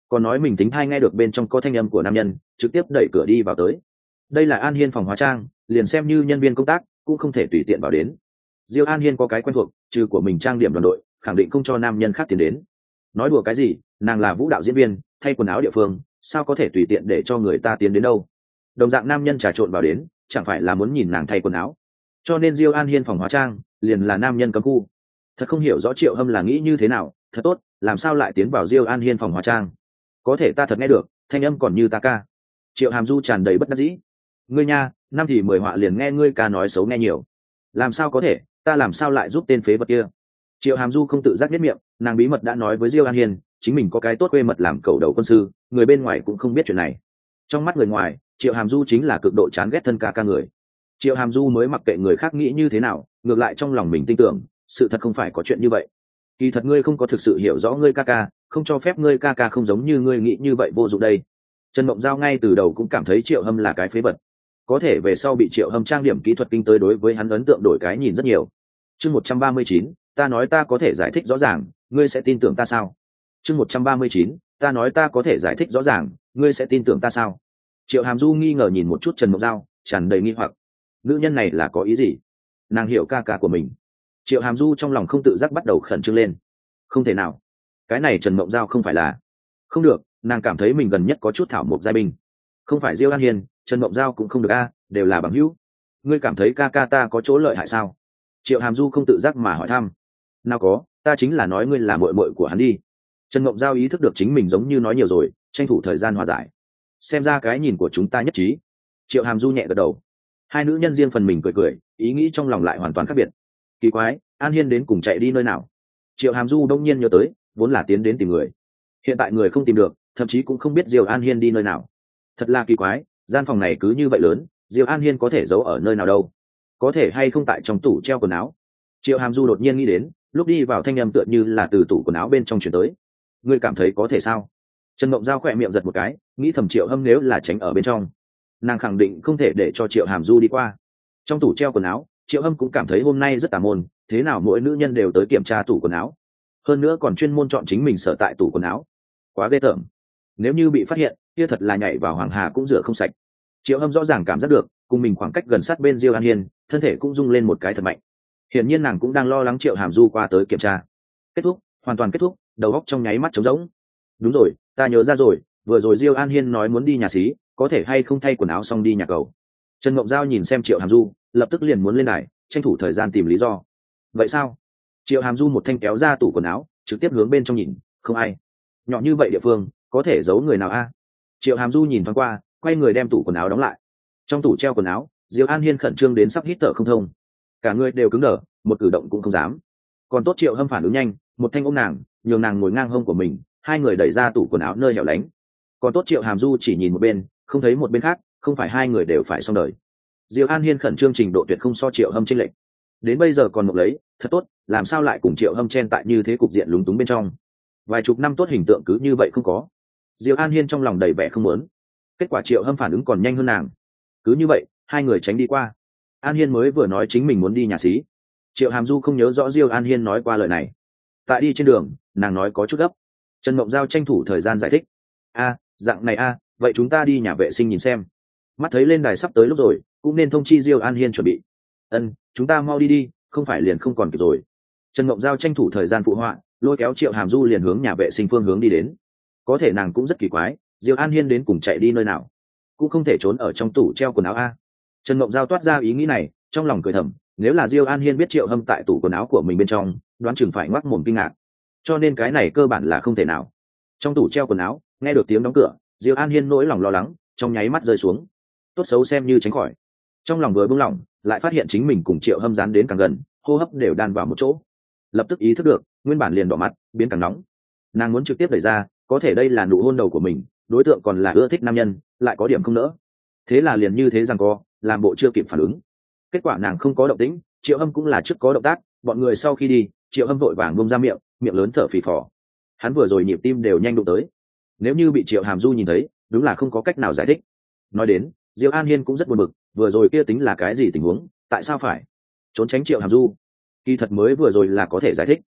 còn nói mình tính hay nghe được bên trong có thanh âm của nam nhân, trực tiếp đẩy cửa đi vào tới. Đây là An Hiên phòng hóa trang, liền xem như nhân viên công tác cũng không thể tùy tiện vào đến. Diêu An Hiên có cái quen thuộc, trừ của mình trang điểm đoàn đội, khẳng định không cho nam nhân khác tiến đến. Nói đùa cái gì, nàng là vũ đạo diễn viên, thay quần áo địa phương, sao có thể tùy tiện để cho người ta tiến đến đâu. Đồng dạng nam nhân trà trộn vào đến, chẳng phải là muốn nhìn nàng thay quần áo. Cho nên Diêu An Hiên phòng hóa trang liền là nam nhân cấm khu. Thật không hiểu rõ Triệu Hâm là nghĩ như thế nào, thật tốt, làm sao lại tiến vào Diêu An Hiên phòng hóa trang. Có thể ta thật nghe được, thanh âm còn như ta ca. Triệu Hàm Du tràn đầy bất đắc dĩ. Ngươi nha, năm thì mười họa liền nghe ngươi ca nói xấu nghe nhiều. Làm sao có thể, ta làm sao lại giúp tên phế vật kia. Triệu Hàm Du không tự giác biết miệng, nàng bí mật đã nói với Diêu An Hiên, chính mình có cái tốt quê mật làm cầu đầu quân sư, người bên ngoài cũng không biết chuyện này. Trong mắt người ngoài, Triệu Hàm Du chính là cực độ chán ghét thân ca ca người. Triệu Hàm Du mới mặc kệ người khác nghĩ như thế nào, ngược lại trong lòng mình tin tưởng, sự thật không phải có chuyện như vậy. Kỳ thật ngươi không có thực sự hiểu rõ ngươi ca ca, không cho phép ngươi ca ca không giống như ngươi nghĩ như vậy vô dụng đây. Trần Mộng Giao ngay từ đầu cũng cảm thấy Triệu Hâm là cái phế vật, có thể về sau bị Triệu Hâm trang điểm kỹ thuật kinh tới đối với hắn ấn tượng đổi cái nhìn rất nhiều. Chương một trăm ba mươi chín, ta nói ta có thể giải thích rõ ràng, ngươi sẽ tin tưởng ta sao? Chương một trăm ba mươi chín, ta nói ta có thể giải thích rõ ràng, ngươi sẽ tin tưởng ta sao? Triệu Hàm Du nghi ngờ nhìn một chút Trần Mộng Giao, tràn đầy nghi hoặc. Nữ nhân này là có ý gì? Nàng hiểu ca ca của mình. Triệu Hàm Du trong lòng không tự giác bắt đầu khẩn trương lên. Không thể nào, cái này Trần Mộng Giao không phải là... Không được, nàng cảm thấy mình gần nhất có chút thảo mộc giai binh. Không phải Diêu An Hiên, Trần Mộng Giao cũng không được a, đều là bằng hữu. Ngươi cảm thấy ca ca ta có chỗ lợi hại sao? Triệu Hàm Du không tự giác mà hỏi thăm. Nào có, ta chính là nói ngươi là muội muội của hắn đi. Trần Mộng Giao ý thức được chính mình giống như nói nhiều rồi, tranh thủ thời gian hòa giải. Xem ra cái nhìn của chúng ta nhất trí. Triệu Hàm Du nhẹ gật đầu. Hai nữ nhân riêng phần mình cười cười, ý nghĩ trong lòng lại hoàn toàn khác biệt. Kỳ quái, An Hiên đến cùng chạy đi nơi nào? Triệu Hàm Du đông nhiên nhớ tới, vốn là tiến đến tìm người, hiện tại người không tìm được, thậm chí cũng không biết Diêu An Hiên đi nơi nào. Thật là kỳ quái, gian phòng này cứ như vậy lớn, Diêu An Hiên có thể giấu ở nơi nào đâu? Có thể hay không tại trong tủ treo quần áo? Triệu Hàm Du đột nhiên nghĩ đến, lúc đi vào thanh âm tựa như là từ tủ quần áo bên trong chuyển tới. Ngươi cảm thấy có thể sao? Trần Mộng Giao khỏe miệng giật một cái, nghĩ thầm Triệu Hâm nếu là tránh ở bên trong, nàng khẳng định không thể để cho Triệu Hàm Du đi qua. Trong tủ treo quần áo, Triệu Hâm cũng cảm thấy hôm nay rất tà môn, thế nào mỗi nữ nhân đều tới kiểm tra tủ quần áo, hơn nữa còn chuyên môn chọn chính mình sở tại tủ quần áo, quá ghê tởm. Nếu như bị phát hiện, kia thật là nhảy vào hoàng hà cũng rửa không sạch. Triệu Hâm rõ ràng cảm giác được, cùng mình khoảng cách gần sát bên Diêu An Hiên, thân thể cũng rung lên một cái thật mạnh. Hiển nhiên nàng cũng đang lo lắng Triệu Hàm Du qua tới kiểm tra. Kết thúc, hoàn toàn kết thúc, đầu óc trong nháy mắt trống rỗng. Đúng rồi, ta nhớ ra rồi, vừa rồi Diêu An Hiên nói muốn đi nhà xí, có thể hay không thay quần áo xong đi nhà cầu. Trần Mộng Giao nhìn xem Triệu Hàm Du, lập tức liền muốn lên đài, tranh thủ thời gian tìm lý do. Vậy sao? Triệu Hàm Du một thanh kéo ra tủ quần áo, trực tiếp hướng bên trong nhìn, không ai. Nhỏ như vậy địa phương, có thể giấu người nào a? Triệu Hàm Du nhìn thoáng qua, quay người đem tủ quần áo đóng lại. Trong tủ treo quần áo, Diêu An Hiên khẩn trương đến sắp hít thở không thông, cả người đều cứng đờ, một cử động cũng không dám. Còn tốt Triệu Hâm phản ứng nhanh, một thanh ôm nàng, nhường nàng ngồi ngang hông của mình, hai người đẩy ra tủ quần áo nơi hẻo lánh. Còn tốt Triệu Hàm Du chỉ nhìn một bên, không thấy một bên khác, không phải hai người đều phải xong đời. Diêu An Hiên khẩn trương trình độ tuyệt không so Triệu Hâm chênh lệch. Đến bây giờ còn mộng lấy, thật tốt, làm sao lại cùng Triệu Hâm chen tại như thế cục diện lúng túng bên trong. Vài chục năm tốt hình tượng cứ như vậy không có. Diêu An Hiên trong lòng đầy vẻ không muốn. Kết quả Triệu Hâm phản ứng còn nhanh hơn nàng. Cứ như vậy, hai người tránh đi qua. An Hiên mới vừa nói chính mình muốn đi nhà xí. Triệu Hàm Du không nhớ rõ Diêu An Hiên nói qua lời này. Tại đi trên đường, nàng nói có chút gấp. Trần Mộng Giao tranh thủ thời gian giải thích. A, dạng này a, vậy chúng ta đi nhà vệ sinh nhìn xem. Mắt thấy lên đài sắp tới lúc rồi, cũng nên thông chi Diêu An Hiên chuẩn bị. Ân, chúng ta mau đi đi, không phải liền không còn kịp rồi. Trần Mộng Giao tranh thủ thời gian phụ họa, lôi kéo Triệu Hàm Du liền hướng nhà vệ sinh phương hướng đi đến. Có thể nàng cũng rất kỳ quái, Diêu An Hiên đến cùng chạy đi nơi nào, cũng không thể trốn ở trong tủ treo quần áo a. Trần Mộng Giao toát ra ý nghĩ này, trong lòng cười thầm, nếu là Diêu An Hiên biết Triệu Hâm tại tủ quần áo của mình bên trong, đoán chừng phải ngoác mồm kinh ngạc. Cho nên cái này cơ bản là không thể nào. Trong tủ treo quần áo, nghe được tiếng đóng cửa, Diêu An Hiên nỗi lòng lo lắng, trong nháy mắt rơi xuống. Tốt xấu xem như tránh khỏi. Trong lòng vừa buông lỏng, lại phát hiện chính mình cùng Triệu Hâm dán đến càng gần, hô hấp đều đan vào một chỗ. Lập tức ý thức được, nguyên bản liền đỏ mặt, biến càng nóng. Nàng muốn trực tiếp đẩy ra, có thể đây là nụ hôn đầu của mình, đối tượng còn là ưa thích nam nhân, lại có điểm không nỡ. Thế là liền như thế rằng co, làm bộ chưa kịp phản ứng. Kết quả nàng không có động tĩnh, Triệu Hâm cũng là trước có động tác, bọn người sau khi đi, Triệu Hâm vội vàng bung ra miệng, miệng lớn thở phì phò. Hắn vừa rồi nhịp tim đều nhanh đụng tới. Nếu như bị Triệu Hàm Du nhìn thấy, đúng là không có cách nào giải thích. Nói đến, Diêu An Hiên cũng rất buồn bực, vừa rồi kia tính là cái gì tình huống, tại sao phải trốn tránh Triệu Hàm Du? Kỳ thật mới vừa rồi là có thể giải thích.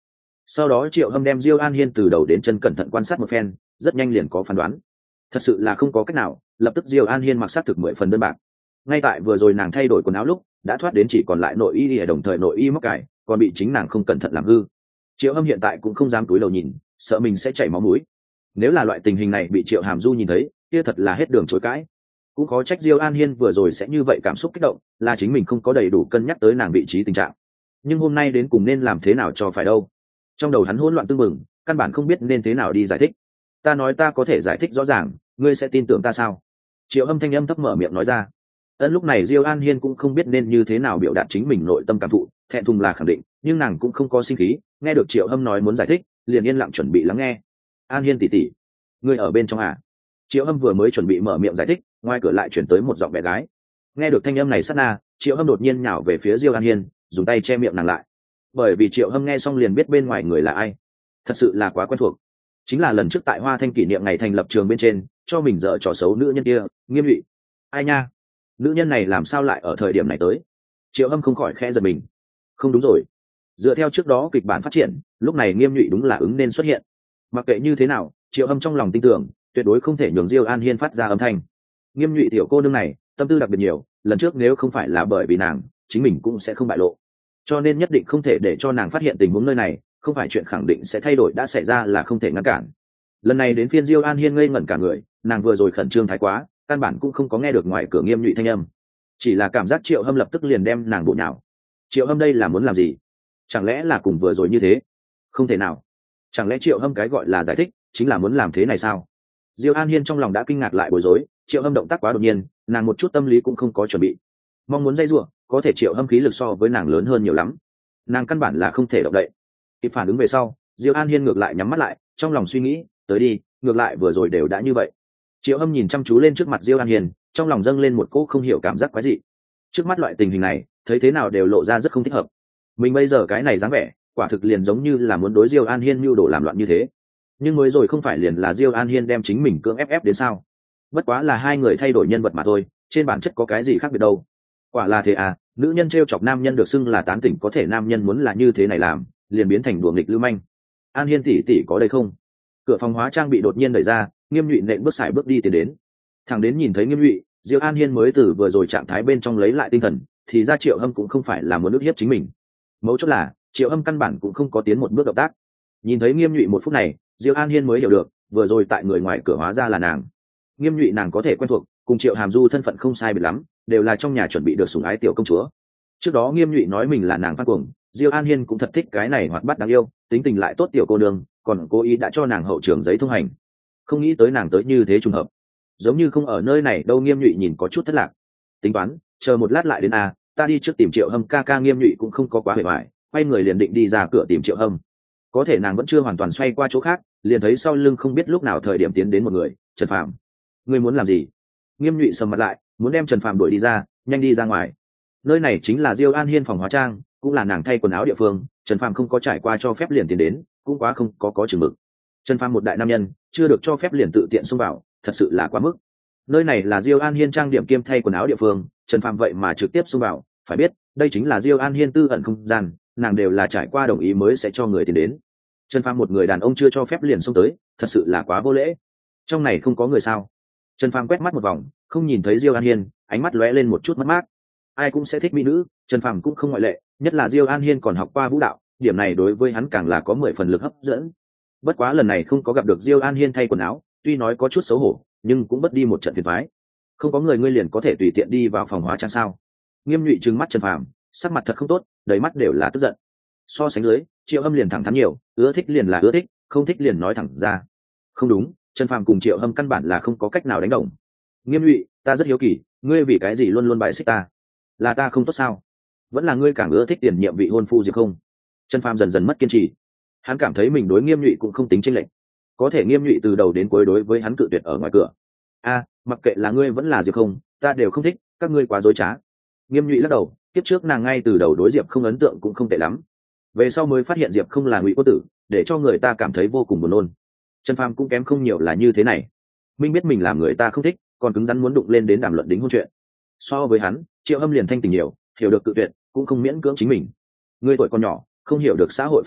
Sau đó Triệu Hâm đem Diêu An Hiên từ đầu đến chân cẩn thận quan sát một phen, rất nhanh liền có phán đoán. Thật sự là không có cách nào, lập tức Diêu An Hiên mặc sát thực mười phần đơn bạc. Ngay tại vừa rồi nàng thay đổi quần áo lúc, đã thoát đến chỉ còn lại nội y, đồng thời nội y móc cài, còn bị chính nàng không cẩn thận làm hư. Triệu Hâm hiện tại cũng không dám cúi đầu nhìn, sợ mình sẽ chảy máu mũi. Nếu là loại tình hình này bị Triệu Hàm Du nhìn thấy, kia thật là hết đường chối cãi. Cũng có trách Diêu An Hiên vừa rồi sẽ như vậy cảm xúc kích động, là chính mình không có đầy đủ cân nhắc tới nàng vị trí tình trạng. Nhưng hôm nay đến cùng nên làm thế nào cho phải đâu? Trong đầu hắn hỗn loạn tương mừng, căn bản không biết nên thế nào đi giải thích. Ta nói ta có thể giải thích rõ ràng, ngươi sẽ tin tưởng ta sao? Triệu Hâm thanh âm thấp mở miệng nói ra. Ân lúc này Diêu An Hiên cũng không biết nên như thế nào biểu đạt chính mình nội tâm cảm thụ, thẹn thùng là khẳng định, nhưng nàng cũng không có sinh khí, nghe được Triệu Hâm nói muốn giải thích, liền yên lặng chuẩn bị lắng nghe. An Hiên tỷ tỷ, ngươi ở bên trong à? Triệu Hâm vừa mới chuẩn bị mở miệng giải thích, ngoài cửa lại chuyển tới một giọng bé gái. Nghe được thanh âm này sát na, Triệu Hâm đột nhiên nhào về phía Diêu An Hiên, dùng tay che miệng nàng lại. Bởi vì Triệu Hâm nghe xong liền biết bên ngoài người là ai, thật sự là quá quen thuộc. Chính là lần trước tại Hoa Thanh kỷ niệm ngày thành lập trường bên trên, cho mình dở trò xấu nữ nhân kia, Nghiêm Nhụy. Ai nha? Nữ nhân này làm sao lại ở thời điểm này tới? Triệu Hâm không khỏi khẽ giật mình. Không đúng rồi, dựa theo trước đó kịch bản phát triển, lúc này Nghiêm Nhụy đúng là ứng nên xuất hiện. Mặc kệ như thế nào, Triệu Hâm trong lòng tin tưởng, tuyệt đối không thể nhường Diêu An Hiên phát ra âm thanh. Nghiêm Nhụy tiểu cô nương này, tâm tư đặc biệt nhiều, lần trước nếu không phải là bởi vì nàng, chính mình cũng sẽ không bại lộ. Cho nên nhất định không thể để cho nàng phát hiện tình huống nơi này, không phải chuyện khẳng định sẽ thay đổi đã xảy ra là không thể ngăn cản. Lần này đến phiên Diêu An Hiên ngây ngẩn cả người, nàng vừa rồi khẩn trương thái quá, căn bản cũng không có nghe được ngoài cửa Nghiêm Nhụy thanh âm, chỉ là cảm giác Triệu Hâm lập tức liền đem nàng bộ nhào. Triệu Hâm đây là muốn làm gì? Chẳng lẽ là cùng vừa rồi như thế? Không thể nào. Chẳng lẽ Triệu Hâm cái gọi là giải thích chính là muốn làm thế này sao? Diêu An Hiên trong lòng đã kinh ngạc lại bối rối, Triệu Hâm động tác quá đột nhiên, nàng một chút tâm lý cũng không có chuẩn bị. Mong muốn dây rủa, có thể Triệu Hâm khí lực so với nàng lớn hơn nhiều lắm, nàng căn bản là không thể động đậy. Kịp phản ứng về sau, Diêu An Hiên ngược lại nhắm mắt lại, trong lòng suy nghĩ, tới đi, ngược lại vừa rồi đều đã như vậy. Triệu Hâm nhìn chăm chú lên trước mặt Diêu An Hiên, trong lòng dâng lên một cỗ không hiểu cảm giác quái dị. Trước mắt loại tình hình này, thấy thế nào đều lộ ra rất không thích hợp. Mình bây giờ cái này dáng vẻ, quả thực liền giống như là muốn đối Diêu An Hiên mưu đồ làm loạn như thế. Nhưng mới rồi không phải liền là Diêu An Hiên đem chính mình cưỡng ép ép đến sao? Bất quá là hai người thay đổi nhân vật mà thôi, trên bản chất có cái gì khác biệt đâu. Quả là thế à, nữ nhân trêu chọc nam nhân được xưng là tán tỉnh, có thể nam nhân muốn là như thế này làm, liền biến thành đùa nghịch lưu manh. An Hiên tỷ tỷ có đây không? Cửa phòng hóa trang bị đột nhiên đẩy ra, Nghiêm Nhụy nện bước xài bước đi tiến đến. Thằng đến nhìn thấy Nghiêm Nhụy, Diêu An Hiên mới từ vừa rồi trạng thái bên trong lấy lại tinh thần, thì ra Triệu Hâm cũng không phải là muốn ức hiếp chính mình. Mấu chốt là Triệu Hâm căn bản cũng không có tiến một bước động tác. Nhìn thấy Nghiêm Nhụy một phút này, Diêu An Hiên mới hiểu được, vừa rồi tại người ngoài cửa hóa ra là nàng. Nghiêm Nhụy nàng có thể quen thuộc, cùng Triệu Hàm Du thân phận không sai biệt lắm, đều là trong nhà chuẩn bị được sủng ái tiểu công chúa. Trước đó Nghiêm Nhụy nói mình là nàng phát cuồng, Diêu An Hiên cũng thật thích cái này hoạt bát đáng yêu, tính tình lại tốt tiểu cô nương, còn cố ý đã cho nàng hậu trường giấy thông hành. Không nghĩ tới nàng tới như thế trùng hợp, giống như không ở nơi này đâu. Nghiêm Nhụy nhìn có chút thất lạc, tính toán chờ một lát lại đến a, ta đi trước tìm Triệu Hâm ca ca. Nghiêm Nhụy cũng không có quá bề ngoài, quay người liền định đi ra cửa tìm Triệu Hâm. Có thể nàng vẫn chưa hoàn toàn xoay qua chỗ khác, liền thấy sau lưng không biết lúc nào thời điểm tiến đến một người. Trần Phàm, ngươi muốn làm gì? Nghiêm Nhụy sầm mặt lại, muốn đem Trần Phàm đuổi đi ra, nhanh đi ra ngoài. Nơi này chính là Diêu An Hiên phòng hóa trang, cũng là nàng thay quần áo địa phương. Trần Phàm không có trải qua cho phép liền tiến đến, cũng quá không có có chừng mực. Trần Phàm một đại nam nhân, chưa được cho phép liền tự tiện xông vào, thật sự là quá mức. Nơi này là Diêu An Hiên trang điểm kiêm thay quần áo địa phương, Trần Phàm vậy mà trực tiếp xông vào, phải biết đây chính là Diêu An Hiên tư ẩn không gian, nàng đều là trải qua đồng ý mới sẽ cho người tiến đến. Trần Phàm một người đàn ông chưa cho phép liền xông tới, thật sự là quá vô lễ. Trong này không có người sao? Trần Phàm quét mắt một vòng, không nhìn thấy Diêu An Hiên, ánh mắt lóe lên một chút mất mát. Ai cũng sẽ thích mỹ nữ, Trần Phàm cũng không ngoại lệ, nhất là Diêu An Hiên còn học qua vũ đạo, điểm này đối với hắn càng là có mười phần lực hấp dẫn. Bất quá lần này không có gặp được Diêu An Hiên thay quần áo, tuy nói có chút xấu hổ, nhưng cũng bất đi một trận phiền toái. Không có người ngươi liền có thể tùy tiện đi vào phòng hóa trang sao? Nghiêm Nhụy trừng mắt Trần Phàm, sắc mặt thật không tốt, đầy mắt đều là tức giận. So sánh dưới, Triệu Hâm liền thẳng thắn nhiều, ưa thích liền là ưa thích, không thích liền nói thẳng ra. Không đúng, Trần Phàm cùng Triệu Hâm căn bản là không có cách nào đánh đồng. Nghiêm Nhụy, ta rất hiếu kỳ, ngươi vì cái gì luôn luôn bài xích ta? Là ta không tốt sao? Vẫn là ngươi càng ưa thích tiền nhiệm vị hôn phu Diệp không? Trần Phàm dần dần mất kiên trì. Hắn cảm thấy mình đối Nghiêm Nhụy cũng không tính chênh lệch, có thể Nghiêm Nhụy từ đầu đến cuối đối với hắn cự tuyệt ở ngoài cửa. A, mặc kệ là ngươi vẫn là Diệp không, ta đều không thích, các ngươi quá dối trá. Nghiêm Nhụy lắc đầu, tiếp trước nàng ngay từ đầu đối Diệp không ấn tượng cũng không tệ lắm, về sau mới phát hiện Diệp không là Ngụy Quốc Tử, để cho người ta cảm thấy vô cùng buồn nôn. Trần Phàm cũng kém không nhiều là như thế này. Minh biết mình làm người ta không thích, còn cứng rắn muốn đụng lên đến đàm luận đính hôn chuyện. So với hắn, Triệu Hâm liền thanh tình nhiều, hiểu được cự tuyệt, cũng không miễn cưỡng chính mình. Ngươi tuổi còn nhỏ, không hiểu được xã hội phức tạp,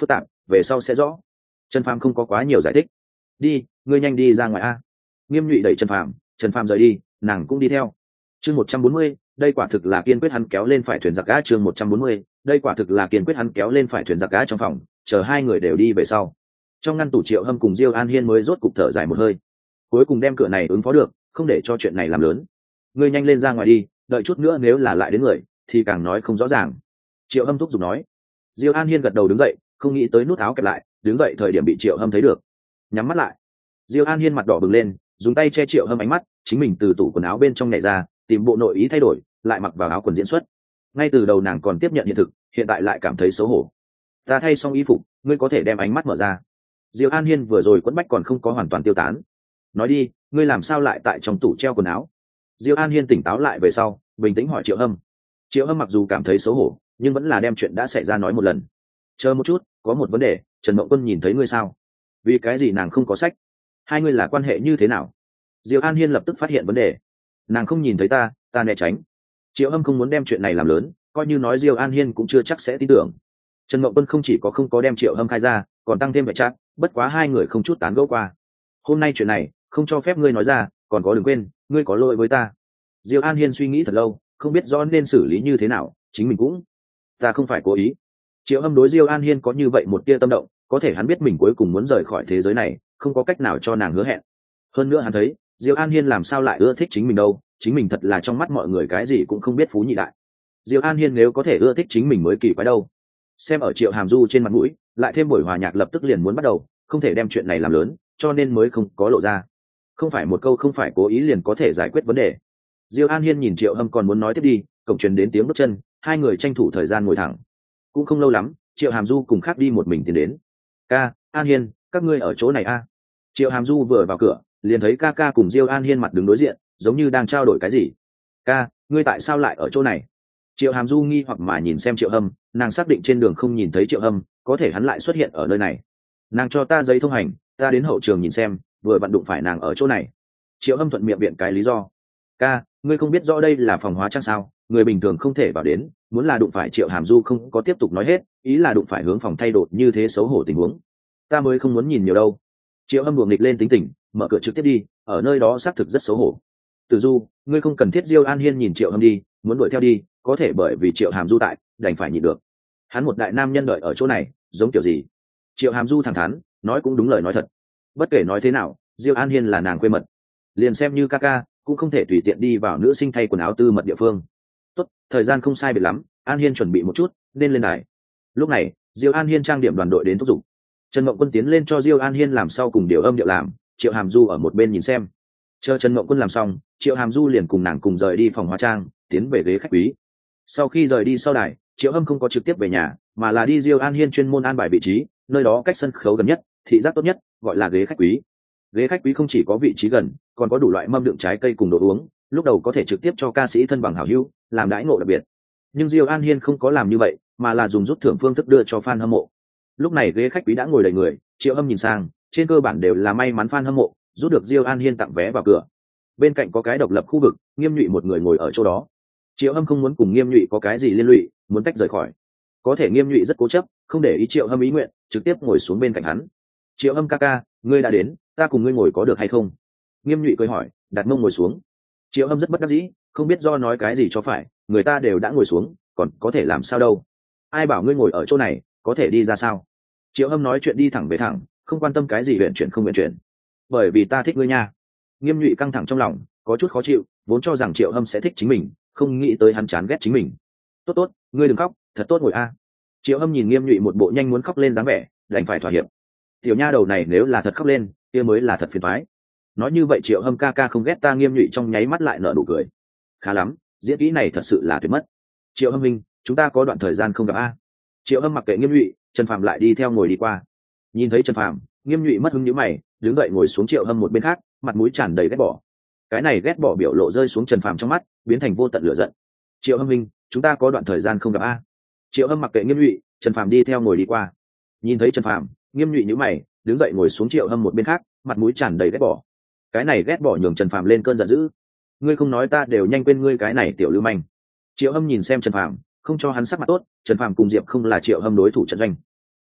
về sau sẽ rõ. Trần Phàm không có quá nhiều giải thích. Đi, ngươi nhanh đi ra ngoài a. Nghiêm Nhụy đẩy Trần Phàm, Trần Phàm rời đi, nàng cũng đi theo. Chương một trăm bốn mươi, đây quả thực là kiên quyết hắn kéo lên phải thuyền giặc cá. Chương một trăm bốn mươi, đây quả thực là kiên quyết hắn kéo lên phải thuyền giặc cá. Trong phòng, chờ hai người đều đi về sau. Trong ngăn tủ Triệu Hâm cùng Diêu An Hiên mới rốt cục thở dài một hơi. Cuối cùng đem cửa này ứng phó được, không để cho chuyện này làm lớn. Ngươi nhanh lên ra ngoài đi, đợi chút nữa nếu là lại đến người, thì càng nói không rõ ràng. Triệu Hâm thúc giục nói. Diêu An Hiên gật đầu đứng dậy, không nghĩ tới nút áo kẹp lại, đứng dậy thời điểm bị Triệu Hâm thấy được, nhắm mắt lại. Diêu An Hiên mặt đỏ bừng lên, dùng tay che Triệu Hâm ánh mắt, chính mình từ tủ quần áo bên trong nhảy ra, tìm bộ nội ý thay đổi, lại mặc vào áo quần diễn xuất. Ngay từ đầu nàng còn tiếp nhận hiện thực, hiện tại lại cảm thấy xấu hổ. Ta thay xong y phục, ngươi có thể đem ánh mắt mở ra. Diêu An Hiên vừa rồi quẫn bách còn không có hoàn toàn tiêu tán. Nói đi, ngươi làm sao lại tại trong tủ treo quần áo? Diêu An Hiên tỉnh táo lại về sau, bình tĩnh hỏi Triệu Hâm. Triệu Hâm mặc dù cảm thấy xấu hổ, nhưng vẫn là đem chuyện đã xảy ra nói một lần. Chờ một chút, có một vấn đề, Trần Mộng Quân nhìn thấy ngươi sao? Vì cái gì nàng không có sách? Hai ngươi là quan hệ như thế nào? Diêu An Hiên lập tức phát hiện vấn đề. Nàng không nhìn thấy ta, ta né tránh. Triệu Hâm không muốn đem chuyện này làm lớn, coi như nói Diêu An Hiên cũng chưa chắc sẽ tin tưởng. Trần Mộng Quân không chỉ có không có đem Triệu Hâm khai ra, còn tăng thêm vẻ chắc, bất quá hai người không chút tán gẫu qua. Hôm nay chuyện này, không cho phép ngươi nói ra, còn có đừng quên, ngươi có lỗi với ta. Diêu An Hiên suy nghĩ thật lâu, không biết rõ nên xử lý như thế nào, chính mình cũng, ta không phải cố ý. Triệu Hâm đối Diêu An Hiên có như vậy một tia tâm động, có thể hắn biết mình cuối cùng muốn rời khỏi thế giới này, không có cách nào cho nàng hứa hẹn. Hơn nữa hắn thấy, Diêu An Hiên làm sao lại ưa thích chính mình đâu, chính mình thật là trong mắt mọi người cái gì cũng không biết phú nhị đại. Diêu An Hiên nếu có thể ưa thích chính mình mới kỳ quái đâu. Xem ở Triệu Hàm Du trên mặt mũi, lại thêm buổi hòa nhạc lập tức liền muốn bắt đầu, không thể đem chuyện này làm lớn, cho nên mới không có lộ ra. Không phải một câu không phải cố ý liền có thể giải quyết vấn đề. Diêu An Hiên nhìn Triệu Hâm còn muốn nói tiếp đi, cổng truyền đến tiếng bước chân, hai người tranh thủ thời gian ngồi thẳng. Cũng không lâu lắm, Triệu Hàm Du cùng khác đi một mình tiến đến. Ca, An Hiên, các ngươi ở chỗ này a? À? Triệu Hàm Du vừa vào cửa, liền thấy ca ca cùng Diêu An Hiên mặt đứng đối diện, giống như đang trao đổi cái gì. Ca, ngươi tại sao lại ở chỗ này? Triệu Hàm Du nghi hoặc mà nhìn xem Triệu Hâm, nàng xác định trên đường không nhìn thấy Triệu Hâm, có thể hắn lại xuất hiện ở nơi này. Nàng cho ta giấy thông hành, ta đến hậu trường nhìn xem, vừa vặn đụng phải nàng ở chỗ này. Triệu Hâm thuận miệng biện cái lý do. Ca, ngươi không biết rõ đây là phòng hóa trang sao? Người bình thường không thể vào đến, muốn là đụng phải Triệu Hàm Du không có tiếp tục nói hết, ý là đụng phải hướng phòng thay đổi như thế xấu hổ tình huống. Ta mới không muốn nhìn nhiều đâu. Triệu Hâm buồng nghịch lên tính tình, mở cửa trực tiếp đi, ở nơi đó xác thực rất xấu hổ. Từ Du, ngươi không cần thiết. Diêu An Hiên nhìn Triệu Hâm đi, muốn đuổi theo đi, có thể bởi vì Triệu Hàm Du tại, đành phải nhịn được. Hắn một đại nam nhân đợi ở chỗ này, giống kiểu gì? Triệu Hàm Du thẳng thắn, nói cũng đúng lời nói thật. Bất kể nói thế nào, Diêu An Hiên là nàng quê mật, liền xem như ca ca, cũng không thể tùy tiện đi vào nữ sinh thay quần áo tư mật địa phương. Tốt, thời gian không sai biệt lắm, An Hiên chuẩn bị một chút, nên lên đài. Lúc này, Diêu An Hiên trang điểm đoàn đội đến thúc giục. Trần Mộng Quân tiến lên cho Diêu An Hiên làm sau cùng điều âm điệu làm, Triệu Hàm Du ở một bên nhìn xem. Chờ Trần Mộng Quân làm xong, Triệu Hàm Du liền cùng nàng cùng rời đi phòng hóa trang, tiến về ghế khách quý. Sau khi rời đi sau đài, Triệu Hâm không có trực tiếp về nhà, mà là đi Diêu An Hiên chuyên môn an bài vị trí, nơi đó cách sân khấu gần nhất, thị giác tốt nhất, gọi là ghế khách quý. Ghế khách quý không chỉ có vị trí gần, còn có đủ loại mâm đựng trái cây cùng đồ uống, lúc đầu có thể trực tiếp cho ca sĩ thân bằng hảo hữu, làm đãi ngộ đặc biệt. Nhưng Diêu An Hiên không có làm như vậy, mà là dùng rút thưởng phương thức đưa cho fan hâm mộ. Lúc này ghế khách quý đã ngồi đầy người, Triệu Hâm nhìn sang, trên cơ bản đều là may mắn fan hâm mộ, rút được Diêu An Hiên tặng vé vào cửa. Bên cạnh có cái độc lập khu vực, Nghiêm Nhụy một người ngồi ở chỗ đó. Triệu Hâm không muốn cùng Nghiêm Nhụy có cái gì liên lụy, muốn tách rời khỏi. Có thể Nghiêm Nhụy rất cố chấp, không để ý Triệu Hâm ý nguyện, trực tiếp ngồi xuống bên cạnh hắn. Triệu Hâm ca ca, ngươi đã đến, ta cùng ngươi ngồi có được hay không? Nghiêm Nhụy cười hỏi, đặt mông ngồi xuống. Triệu Hâm rất bất đắc dĩ, không biết do nói cái gì cho phải, người ta đều đã ngồi xuống, còn có thể làm sao đâu? Ai bảo ngươi ngồi ở chỗ này, có thể đi ra sao? Triệu Hâm nói chuyện đi thẳng về thẳng, không quan tâm cái gì huyện chuyển không huyện chuyển. Bởi vì ta thích ngươi nha. Nghiêm Nhụy căng thẳng trong lòng, có chút khó chịu, vốn cho rằng Triệu Hâm sẽ thích chính mình, không nghĩ tới hắn chán ghét chính mình. Tốt tốt, ngươi đừng khóc, thật tốt ngồi a. Triệu Hâm nhìn Nghiêm Nhụy một bộ nhanh muốn khóc lên dáng vẻ, đành phải thỏa hiệp. Tiểu nha đầu này nếu là thật khóc lên, kia mới là thật phiền toái. Nói như vậy Triệu Hâm ca ca không ghét ta. Nghiêm Nhụy trong nháy mắt lại nở nụ cười. Khá lắm, diễn kỹ này thật sự là tuyệt mất. Triệu Hâm minh, chúng ta có đoạn thời gian không gặp a. Triệu Hâm mặc kệ Nghiêm Nhụy, Trần Phàm lại đi theo ngồi đi qua. Nhìn thấy Trần Phàm, Nghiêm Nhụy mất hứng nhíu mày, đứng dậy ngồi xuống Triệu Hâm một bên khác, mặt mũi tràn đầy ghét bỏ. Cái này ghét bỏ biểu lộ rơi xuống Trần Phàm trong mắt, biến thành vô tận lửa giận. Triệu Hâm minh, chúng ta có đoạn thời gian không gặp a. Triệu Hâm mặc kệ Nghiêm Nhụy, Trần Phàm đi theo ngồi đi qua. Nhìn thấy Trần Phàm, Nghiêm Nhụy nhíu mày, đứng dậy ngồi xuống Triệu Hâm một bên khác, mặt mũi tràn đầy ghét bỏ. Cái này ghét bỏ nhường Trần Phàm lên cơn giận dữ. Ngươi không nói ta đều nhanh quên ngươi cái này tiểu lưu manh. Triệu Hâm nhìn xem Trần Phàm, không cho hắn sắc mặt tốt, Trần Phàm cùng Diệp không là Triệu Hâm đối thủ trận doanh.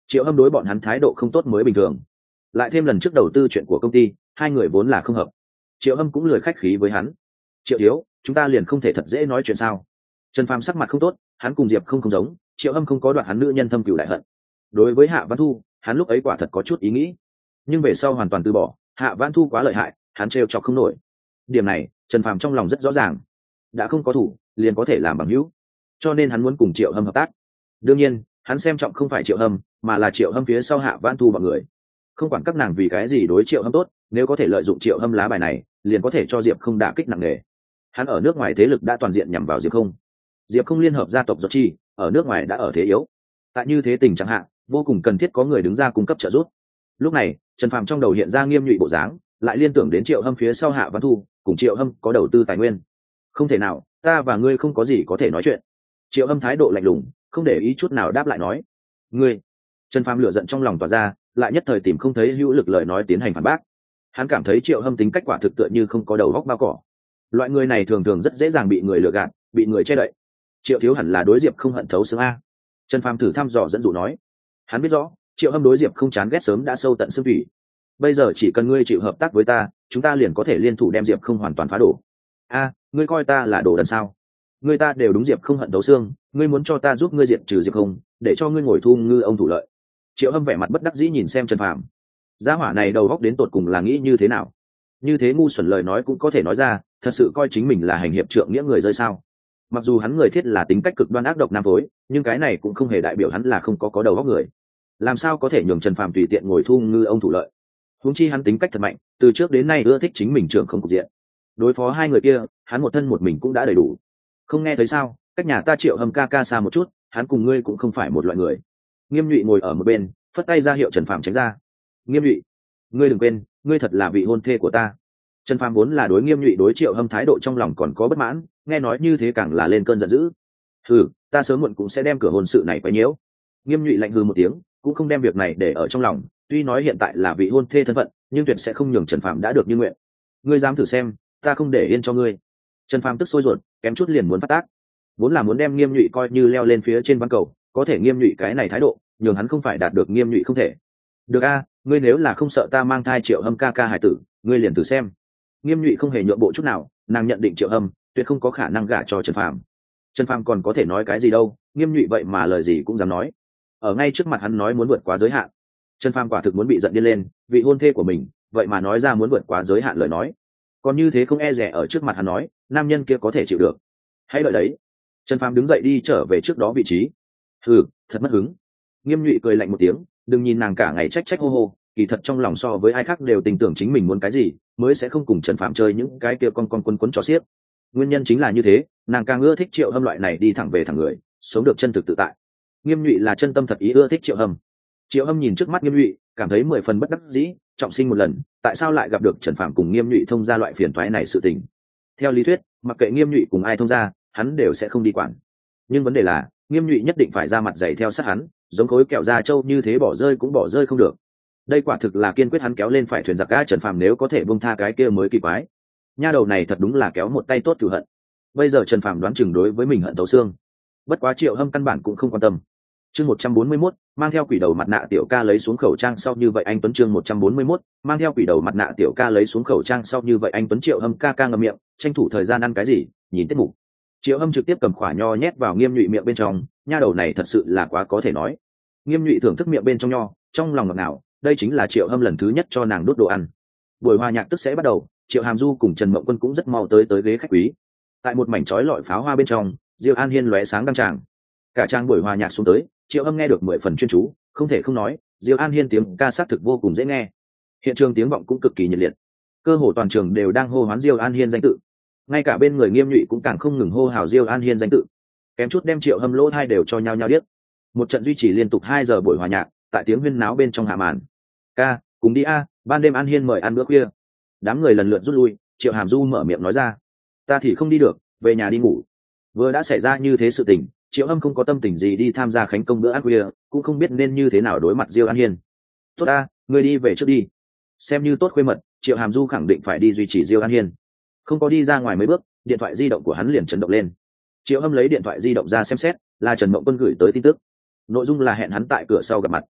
Triệu Hâm đối bọn hắn thái độ không tốt mới bình thường, lại thêm lần trước đầu tư chuyện của công ty, hai người vốn là không hợp. Triệu Hâm cũng lười khách khí với hắn. Triệu thiếu, chúng ta liền không thể thật dễ nói chuyện sao? Trần Phàm sắc mặt không tốt, hắn cùng Diệp không không giống, Triệu Hâm không có đoạt hắn nữ nhân thâm cửu đại hận. Đối với Hạ Văn Thu, hắn lúc ấy quả thật có chút ý nghĩ, nhưng về sau hoàn toàn từ bỏ. Hạ Văn Thu quá lợi hại, hắn trêu chọc không nổi. Điểm này, Trần Phàm trong lòng rất rõ ràng, đã không có thủ, liền có thể làm bằng hữu, cho nên hắn muốn cùng Triệu Hâm hợp tác. Đương nhiên, hắn xem trọng không phải Triệu Hâm, mà là Triệu Hâm phía sau Hạ Văn Thu bọn người. Không quản các nàng vì cái gì đối Triệu Hâm tốt, nếu có thể lợi dụng Triệu Hâm lá bài này, liền có thể cho Diệp không đả kích nặng nề. Hắn ở nước ngoài thế lực đã toàn diện nhằm vào Diệp không. Diệp không liên hợp gia tộc Giọt Chi, ở nước ngoài đã ở thế yếu. Tại như thế tình trạng hạ, vô cùng cần thiết có người đứng ra cung cấp trợ giúp. Lúc này, Trần Phàm trong đầu hiện ra Nghiêm Nhụy bộ dáng, lại liên tưởng đến Triệu Hâm phía sau Hạ Văn Thu, cùng Triệu Hâm có đầu tư tài nguyên. Không thể nào, ta và ngươi không có gì có thể nói chuyện. Triệu Hâm thái độ lạnh lùng, không để ý chút nào đáp lại nói. Ngươi. Trần Phàm lửa giận trong lòng tỏa ra, lại nhất thời tìm không thấy hữu lực lời nói tiến hành phản bác. Hắn cảm thấy Triệu Hâm tính cách quả thực tựa như không có đầu óc bao cỏ. Loại người này thường thường rất dễ dàng bị người lừa gạt, bị người che đậy. Triệu thiếu hẳn là đối Diệp không hận thấu xương a. Trần Phàm thử thăm dò dẫn dụ nói. Hắn biết rõ, Triệu Hâm đối Diệp không chán ghét sớm đã sâu tận xương thủy. Bây giờ chỉ cần ngươi chịu hợp tác với ta, chúng ta liền có thể liên thủ đem Diệp không hoàn toàn phá đổ. A, ngươi coi ta là đồ đần sao? Ngươi ta đều đúng Diệp không hận thấu xương, ngươi muốn cho ta giúp ngươi diệt trừ Diệp không, để cho ngươi ngồi thu ngư ông thủ lợi. Triệu Hâm vẻ mặt bất đắc dĩ nhìn xem Trần Phàm. Gia hỏa này đầu óc đến tột cùng là nghĩ như thế nào? Như thế ngu xuẩn lời nói cũng có thể nói ra, thật sự coi chính mình là hành hiệp trượng nghĩa người rơi sao? Mặc dù hắn người thiết là tính cách cực đoan ác độc nam phối, nhưng cái này cũng không hề đại biểu hắn là không có có đầu óc người. Làm sao có thể nhường Trần Phàm tùy tiện ngồi thu ngư ông thủ lợi? Huống chi hắn tính cách thật mạnh, từ trước đến nay ưa thích chính mình trưởng không cục diện. Đối phó hai người kia, hắn một thân một mình cũng đã đầy đủ. Không nghe thấy sao? Cách nhà ta Triệu Hâm ca ca xa một chút, hắn cùng ngươi cũng không phải một loại người. Nghiêm Nhụy ngồi ở một bên, phất tay ra hiệu Trần Phàm tránh ra. Nghiêm Nhụy, ngươi đừng quên, ngươi thật là vị hôn thê của ta. Trần Phàm vốn là đối Nghiêm Nhụy đối Triệu Hâm thái độ trong lòng còn có bất mãn, nghe nói như thế càng là lên cơn giận dữ. Hừ, ta sớm muộn cũng sẽ đem cửa hôn sự này quấy nhiễu. Nghiêm Nhụy lạnh hừ một tiếng, cũng không đem việc này để ở trong lòng, tuy nói hiện tại là vị hôn thê thân phận, nhưng tuyệt sẽ không nhường Trần Phàm đã được như nguyện. Ngươi dám thử xem, ta không để yên cho ngươi. Trần Phàm tức sôi ruột, kém chút liền muốn phát tác. Vốn là muốn đem Nghiêm Nhụy coi như leo lên phía trên ván cầu, có thể Nghiêm Nhụy cái này thái độ, nhường hắn không phải đạt được Nghiêm Nhụy không thể. Được a, ngươi nếu là không sợ ta mang thai Triệu Hâm ca ca hải tử, ngươi liền thử xem. Nghiêm Nhụy không hề nhượng bộ chút nào, nàng nhận định Triệu Hâm tuyệt không có khả năng gả cho Trần Phàm. Trần Phàm còn có thể nói cái gì đâu, Nghiêm Nhụy vậy mà lời gì cũng dám nói. Ở ngay trước mặt hắn nói muốn vượt quá giới hạn. Trần Phàm quả thực muốn bị giận điên lên, vị hôn thê của mình, vậy mà nói ra muốn vượt quá giới hạn lời nói. Còn như thế không e dè ở trước mặt hắn nói, nam nhân kia có thể chịu được. Hãy đợi đấy. Trần Phàm đứng dậy đi trở về trước đó vị trí. Hừ, thật mất hứng. Nghiêm Nhụy cười lạnh một tiếng, đừng nhìn nàng cả ngày trách trách hô hô, kỳ thật trong lòng so với ai khác đều tin tưởng chính mình muốn cái gì, mới sẽ không cùng Trần Phàm chơi những cái kia con con quấn quấn cho xiếc. Nguyên nhân chính là như thế, nàng càng ưa thích Triệu Hâm loại này đi thẳng về thẳng người, sống được chân thực tự tại. Nghiêm Nhụy là chân tâm thật ý ưa thích Triệu Hâm. Triệu Hâm nhìn trước mắt Nghiêm Nhụy, cảm thấy mười phần bất đắc dĩ, trọng sinh một lần, tại sao lại gặp được Trần Phàm cùng Nghiêm Nhụy thông ra loại phiền toái này sự tình. Theo lý thuyết, mặc kệ Nghiêm Nhụy cùng ai thông ra, hắn đều sẽ không đi quản. Nhưng vấn đề là, Nghiêm Nhụy nhất định phải ra mặt dày theo sát hắn, giống khối kẹo da trâu như thế bỏ rơi cũng bỏ rơi không được. Đây quả thực là kiên quyết hắn kéo lên phải thuyền giặc cá Trần Phàm, nếu có thể buông tha cái kia mới kỳ quái. Nha đầu này thật đúng là kéo một tay tốt cửu hận. Bây giờ Trần Phàm đoán chừng đối với mình hận tấu xương. Bất quá Triệu Hâm căn bản cũng không quan tâm. Chương một trăm bốn mươi mốt, mang theo quỷ đầu mặt nạ tiểu ca lấy xuống khẩu trang sau như vậy anh Tuấn. Chương một trăm bốn mươi mốt, mang theo quỷ đầu mặt nạ tiểu ca lấy xuống khẩu trang sau như vậy anh Tuấn. Triệu Hâm ca ca ngậm miệng, tranh thủ thời gian ăn cái gì, nhìn tiết mục. Triệu Hâm trực tiếp cầm khỏa nho nhét vào Nghiêm Nhụy miệng bên trong, nha đầu này thật sự là quá có thể nói. Nghiêm Nhụy thưởng thức miệng bên trong nho, trong lòng ngọt ngào, đây chính là Triệu Hâm lần thứ nhất cho nàng đốt đồ ăn. Buổi hòa nhạc tức sẽ bắt đầu, Triệu Hàm Du cùng Trần Mộng Quân cũng rất mau tới tới ghế khách quý. Tại một mảnh chói lọi pháo hoa bên trong, Diêu An Hiên lóe sáng đăng tràng. Cả trang buổi hòa nhạc xuống tới, Triệu Hâm nghe được mười phần chuyên chú, không thể không nói, Diêu An Hiên tiếng ca sát thực vô cùng dễ nghe. Hiện trường tiếng vọng cũng cực kỳ nhiệt liệt, cơ hồ toàn trường đều đang hô hoán Diêu An Hiên danh tự. Ngay cả bên người Nghiêm Nhụy cũng càng không ngừng hô hào Diêu An Hiên danh tự, kém chút đem Triệu Hâm lỗ hai đều cho nhau nhau điếc. Một trận duy trì liên tục hai giờ buổi hòa nhạc, tại tiếng huyên náo bên trong hạ màn. Ca, cùng đi a, ban đêm An Hiên mời ăn bữa khuya. Đám người lần lượt rút lui, Triệu Hàm Du mở miệng nói ra, ta thì không đi được, về nhà đi ngủ. Vừa đã xảy ra như thế sự tình, Triệu Hâm không có tâm tình gì đi tham gia khánh công bữa ăn khuya, cũng không biết nên như thế nào đối mặt Diêu An Hiên. Tốt ta, ngươi đi về trước đi. Xem như tốt khuê mật, Triệu Hàm Du khẳng định phải đi duy trì Diêu An Hiên. Không có đi ra ngoài mấy bước, điện thoại di động của hắn liền chấn động lên. Triệu Hâm lấy điện thoại di động ra xem xét, là Trần Mộng Quân gửi tới tin tức. Nội dung là hẹn hắn tại cửa sau gặp mặt.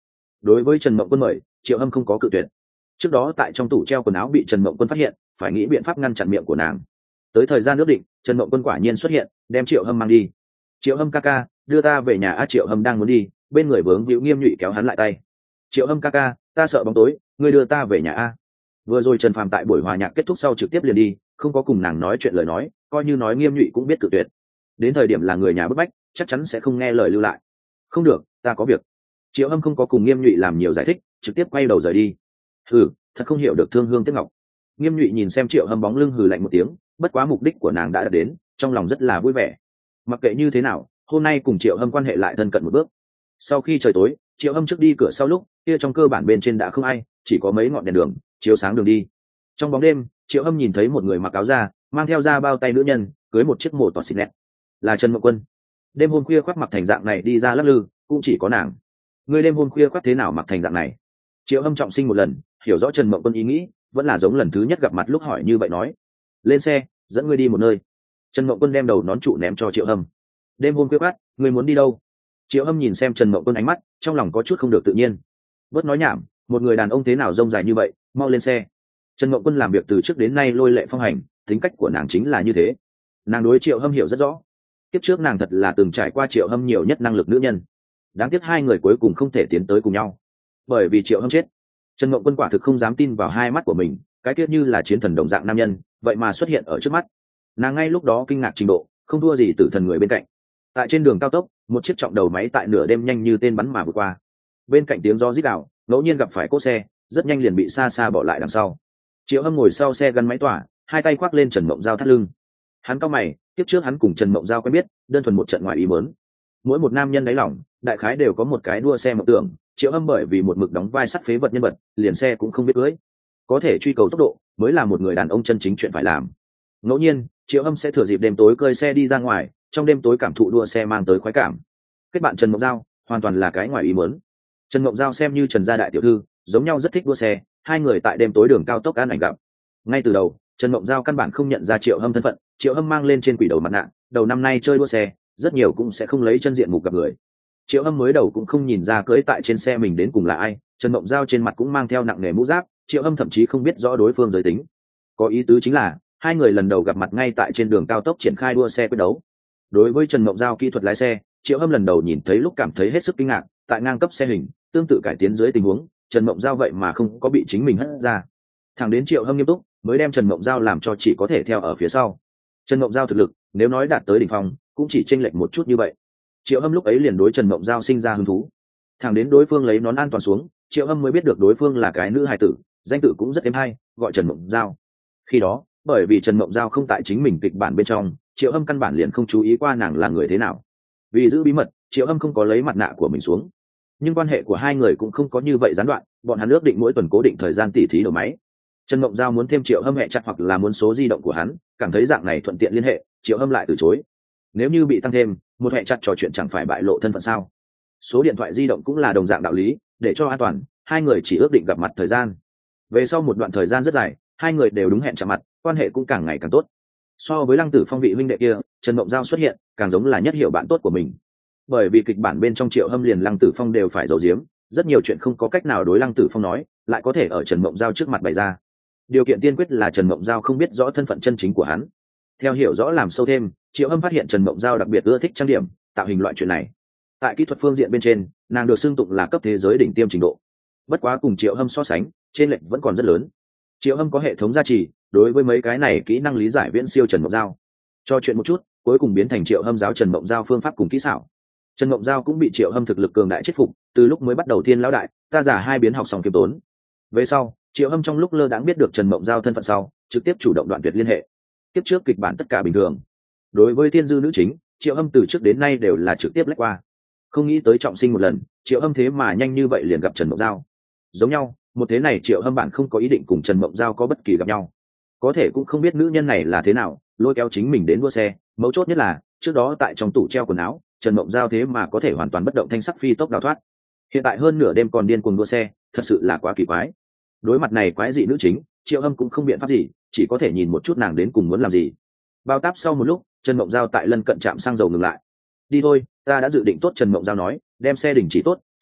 Đối với Trần Mộng Quân mời, Triệu Hâm không có cự tuyệt. Trước đó tại trong tủ treo quần áo bị Trần Mộng Quân phát hiện, phải nghĩ biện pháp ngăn chặn miệng của nàng. Tới thời gian ước định, Trần Mộng Quân quả nhiên xuất hiện, đem Triệu Hâm mang đi. Triệu Hâm ca ca, đưa ta về nhà. A Triệu Hâm đang muốn đi, bên người vướng víu Nghiêm Nhụy kéo hắn lại tay. Triệu Hâm ca ca, ta sợ bóng tối, ngươi đưa ta về nhà a. Vừa rồi Trần Phàm tại buổi hòa nhạc kết thúc sau trực tiếp liền đi, không có cùng nàng nói chuyện lời nói, coi như nói Nghiêm Nhụy cũng biết cự tuyệt. Đến thời điểm là người nhà bức bách, chắc chắn sẽ không nghe lời lưu lại. Không được, ta có việc. Triệu Hâm không có cùng Nghiêm Nhụy làm nhiều giải thích, trực tiếp quay đầu rời đi. Hừ, thật không hiểu được thương hương tiếc ngọc. Nghiêm Nhụy nhìn xem Triệu Hâm bóng lưng hừ lạnh một tiếng, bất quá mục đích của nàng đã đạt đến, trong lòng rất là vui vẻ. Mặc kệ như thế nào, hôm nay cùng Triệu Hâm quan hệ lại thân cận một bước. Sau khi trời tối, Triệu Hâm trước đi cửa sau lúc kia trong cơ bản bên trên đã không ai, chỉ có mấy ngọn đèn đường chiếu sáng đường đi. Trong bóng đêm, Triệu Hâm nhìn thấy một người mặc áo da, mang theo da bao tay nữ nhân, cưới một chiếc mổ tọt xịn nẹt, là Trần Mộng Quân. Đêm hôm khuya khoác mặc thành dạng này đi ra lắc lư, cũng chỉ có nàng. Người đêm hôm khuya khoác thế nào mặc thành dạng này? Triệu Hâm trọng sinh một lần, hiểu rõ Trần Mộng Quân ý nghĩ, vẫn là giống lần thứ nhất gặp mặt lúc hỏi như vậy nói. Lên xe, dẫn ngươi đi một nơi. Trần Mộng Quân đem đầu nón trụ ném cho Triệu Hâm. Đêm hôm khuya khoác, ngươi muốn đi đâu? Triệu Hâm nhìn xem Trần Mộng Quân ánh mắt, trong lòng có chút không được tự nhiên. Bớt nói nhảm, một người đàn ông thế nào rông dài như vậy, mau lên xe. Trần Mộng Quân làm việc từ trước đến nay lôi lệ phong hành, tính cách của nàng chính là như thế. Nàng đối Triệu Hâm hiểu rất rõ. Tiếp trước nàng thật là từng trải qua Triệu Hâm nhiều nhất năng lực nữ nhân. Đáng tiếc hai người cuối cùng không thể tiến tới cùng nhau, bởi vì Triệu Hâm chết. Trần Mộng Quân quả thực không dám tin vào hai mắt của mình, cái tiết như là chiến thần đồng dạng nam nhân, vậy mà xuất hiện ở trước mắt. Nàng ngay lúc đó kinh ngạc trình độ, không thua gì tử thần người bên cạnh. Tại trên đường cao tốc, một chiếc trọng đầu máy tại nửa đêm nhanh như tên bắn mà vượt qua. Bên cạnh tiếng gió rít gào, ngẫu nhiên gặp phải cỗ xe, rất nhanh liền bị xa xa bỏ lại đằng sau. Triệu Hâm ngồi sau xe gắn máy tỏa, hai tay khoác lên Trần Mộng Giao thắt lưng. Hắn cau mày, tiếp trước hắn cùng Trần Mộng Giao quen biết, đơn thuần một trận ngoài ý muốn. Mỗi một nam nhân đáy lòng, đại khái đều có một cái đua xe mộng tưởng. Triệu Hâm bởi vì một mực đóng vai sắt phế vật nhân vật, liền xe cũng không biết cưới. Có thể truy cầu tốc độ, mới là một người đàn ông chân chính chuyện phải làm. Ngẫu nhiên, Triệu Hâm sẽ thừa dịp đêm tối cơi xe đi ra ngoài, trong đêm tối cảm thụ đua xe mang tới khoái cảm. Kết bạn Trần Mộng Giao, hoàn toàn là cái ngoài ý muốn. Trần Mộng Giao xem như Trần gia đại tiểu thư, giống nhau rất thích đua xe, hai người tại đêm tối đường cao tốc an ảnh gặp. Ngay từ đầu, Trần Mộng Giao căn bản không nhận ra Triệu Hâm thân phận, Triệu Hâm mang lên trên quỷ đầu mặt nạ, đầu năm nay chơi đua xe, rất nhiều cũng sẽ không lấy chân diện mục gặp người. Triệu Hâm mới đầu cũng không nhìn ra cưỡi tại trên xe mình đến cùng là ai, Trần Mộng Giao trên mặt cũng mang theo nặng nề mũ giáp, Triệu Hâm thậm chí không biết rõ đối phương giới tính. Có ý tứ chính là, hai người lần đầu gặp mặt ngay tại trên đường cao tốc triển khai đua xe quyết đấu. Đối với Trần Mộng Giao kỹ thuật lái xe, Triệu Hâm lần đầu nhìn thấy lúc cảm thấy hết sức kinh ngạc, tại ngang cấp xe hình, tương tự cải tiến dưới tình huống, Trần Mộng Giao vậy mà không có bị chính mình hất ra. Thẳng đến Triệu Hâm nghiêm túc, mới đem Trần Mộng Giao làm cho chỉ có thể theo ở phía sau. Trần Mộng Giao thực lực, nếu nói đạt tới đỉnh phong, cũng chỉ chênh lệch một chút như vậy. Triệu Hâm lúc ấy liền đối Trần Mộng Giao sinh ra hứng thú. Thẳng đến đối phương lấy nón an toàn xuống, Triệu Hâm mới biết được đối phương là cái nữ hài tử, danh tự cũng rất êm hay, gọi Trần Mộng Giao. Khi đó, bởi vì Trần Mộng Giao không tại chính mình kịch bản bên trong, Triệu Hâm căn bản liền không chú ý qua nàng là người thế nào. Vì giữ bí mật, Triệu Hâm không có lấy mặt nạ của mình xuống. Nhưng quan hệ của hai người cũng không có như vậy gián đoạn, bọn hắn ước định mỗi tuần cố định thời gian tỉ thí đầu máy. Trần Mộng Giao muốn thêm Triệu Hâm hẹn chặt hoặc là muốn số di động của hắn, cảm thấy dạng này thuận tiện liên hệ, Triệu Hâm lại từ chối. Nếu như bị tăng thêm, một hẹn chặt trò chuyện chẳng phải bại lộ thân phận sao? Số điện thoại di động cũng là đồng dạng đạo lý, để cho an toàn, hai người chỉ ước định gặp mặt thời gian. Về sau một đoạn thời gian rất dài, hai người đều đúng hẹn chạm mặt, quan hệ cũng càng ngày càng tốt. So với Lăng Tử Phong vị huynh đệ kia, Trần Mộng Giao xuất hiện, càng giống là nhất hiểu bạn tốt của mình. Bởi vì kịch bản bên trong Triệu Hâm liền Lăng Tử Phong đều phải giấu giếm, rất nhiều chuyện không có cách nào đối Lăng Tử Phong nói, lại có thể ở Trần Mộng Giao trước mặt bày ra. Điều kiện tiên quyết là Trần Mộng Giao không biết rõ thân phận chân chính của hắn. Theo hiểu rõ làm sâu thêm, Triệu Hâm phát hiện Trần Mộng Giao đặc biệt ưa thích trang điểm, tạo hình loại chuyện này. Tại kỹ thuật phương diện bên trên, nàng được xưng tụng là cấp thế giới đỉnh tiêm trình độ. Bất quá cùng Triệu Hâm so sánh, trên lệch vẫn còn rất lớn. Triệu Hâm có hệ thống gia trì, đối với mấy cái này kỹ năng lý giải viễn siêu Trần Mộng Giao. Cho chuyện một chút, cuối cùng biến thành Triệu Hâm giáo Trần Mộng Giao phương pháp cùng kỹ xảo. Trần Mộng Giao cũng bị Triệu Hâm thực lực cường đại chết phục, từ lúc mới bắt đầu thiên lão đại, ta giả hai biến học xong kiêm tốn. Về sau, Triệu Hâm trong lúc lơ đãng biết được Trần Mộng Giao thân phận sau, trực tiếp chủ động đoạn tuyệt liên hệ. Tiếp trước kịch bản tất cả bình thường. Đối với thiên dư nữ chính, Triệu Hâm từ trước đến nay đều là trực tiếp lách qua. Không nghĩ tới trọng sinh một lần, Triệu Hâm thế mà nhanh như vậy liền gặp Trần Mộng Giao. Giống nhau, một thế này Triệu Hâm bản không có ý định cùng Trần Mộng Giao có bất kỳ gặp nhau. Có thể cũng không biết nữ nhân này là thế nào, lôi kéo chính mình đến đua xe. Mấu chốt nhất là, trước đó tại trong tủ treo quần áo, Trần Mộng Giao thế mà có thể hoàn toàn bất động thanh sắc phi tốc đào thoát. Hiện tại hơn nửa đêm còn điên cuồng đua xe, thật sự là quá kỳ quái. Đối mặt này quái dị nữ chính, Triệu Hâm cũng không biện pháp gì, chỉ có thể nhìn một chút nàng đến cùng muốn làm gì. Bao táp sau một lúc, Trần Mộng Giao tại lân cận trạm xăng dầu ngừng lại. Đi thôi, ta đã dự định tốt. Trần Mộng Giao nói, đem xe đình chỉ tốt,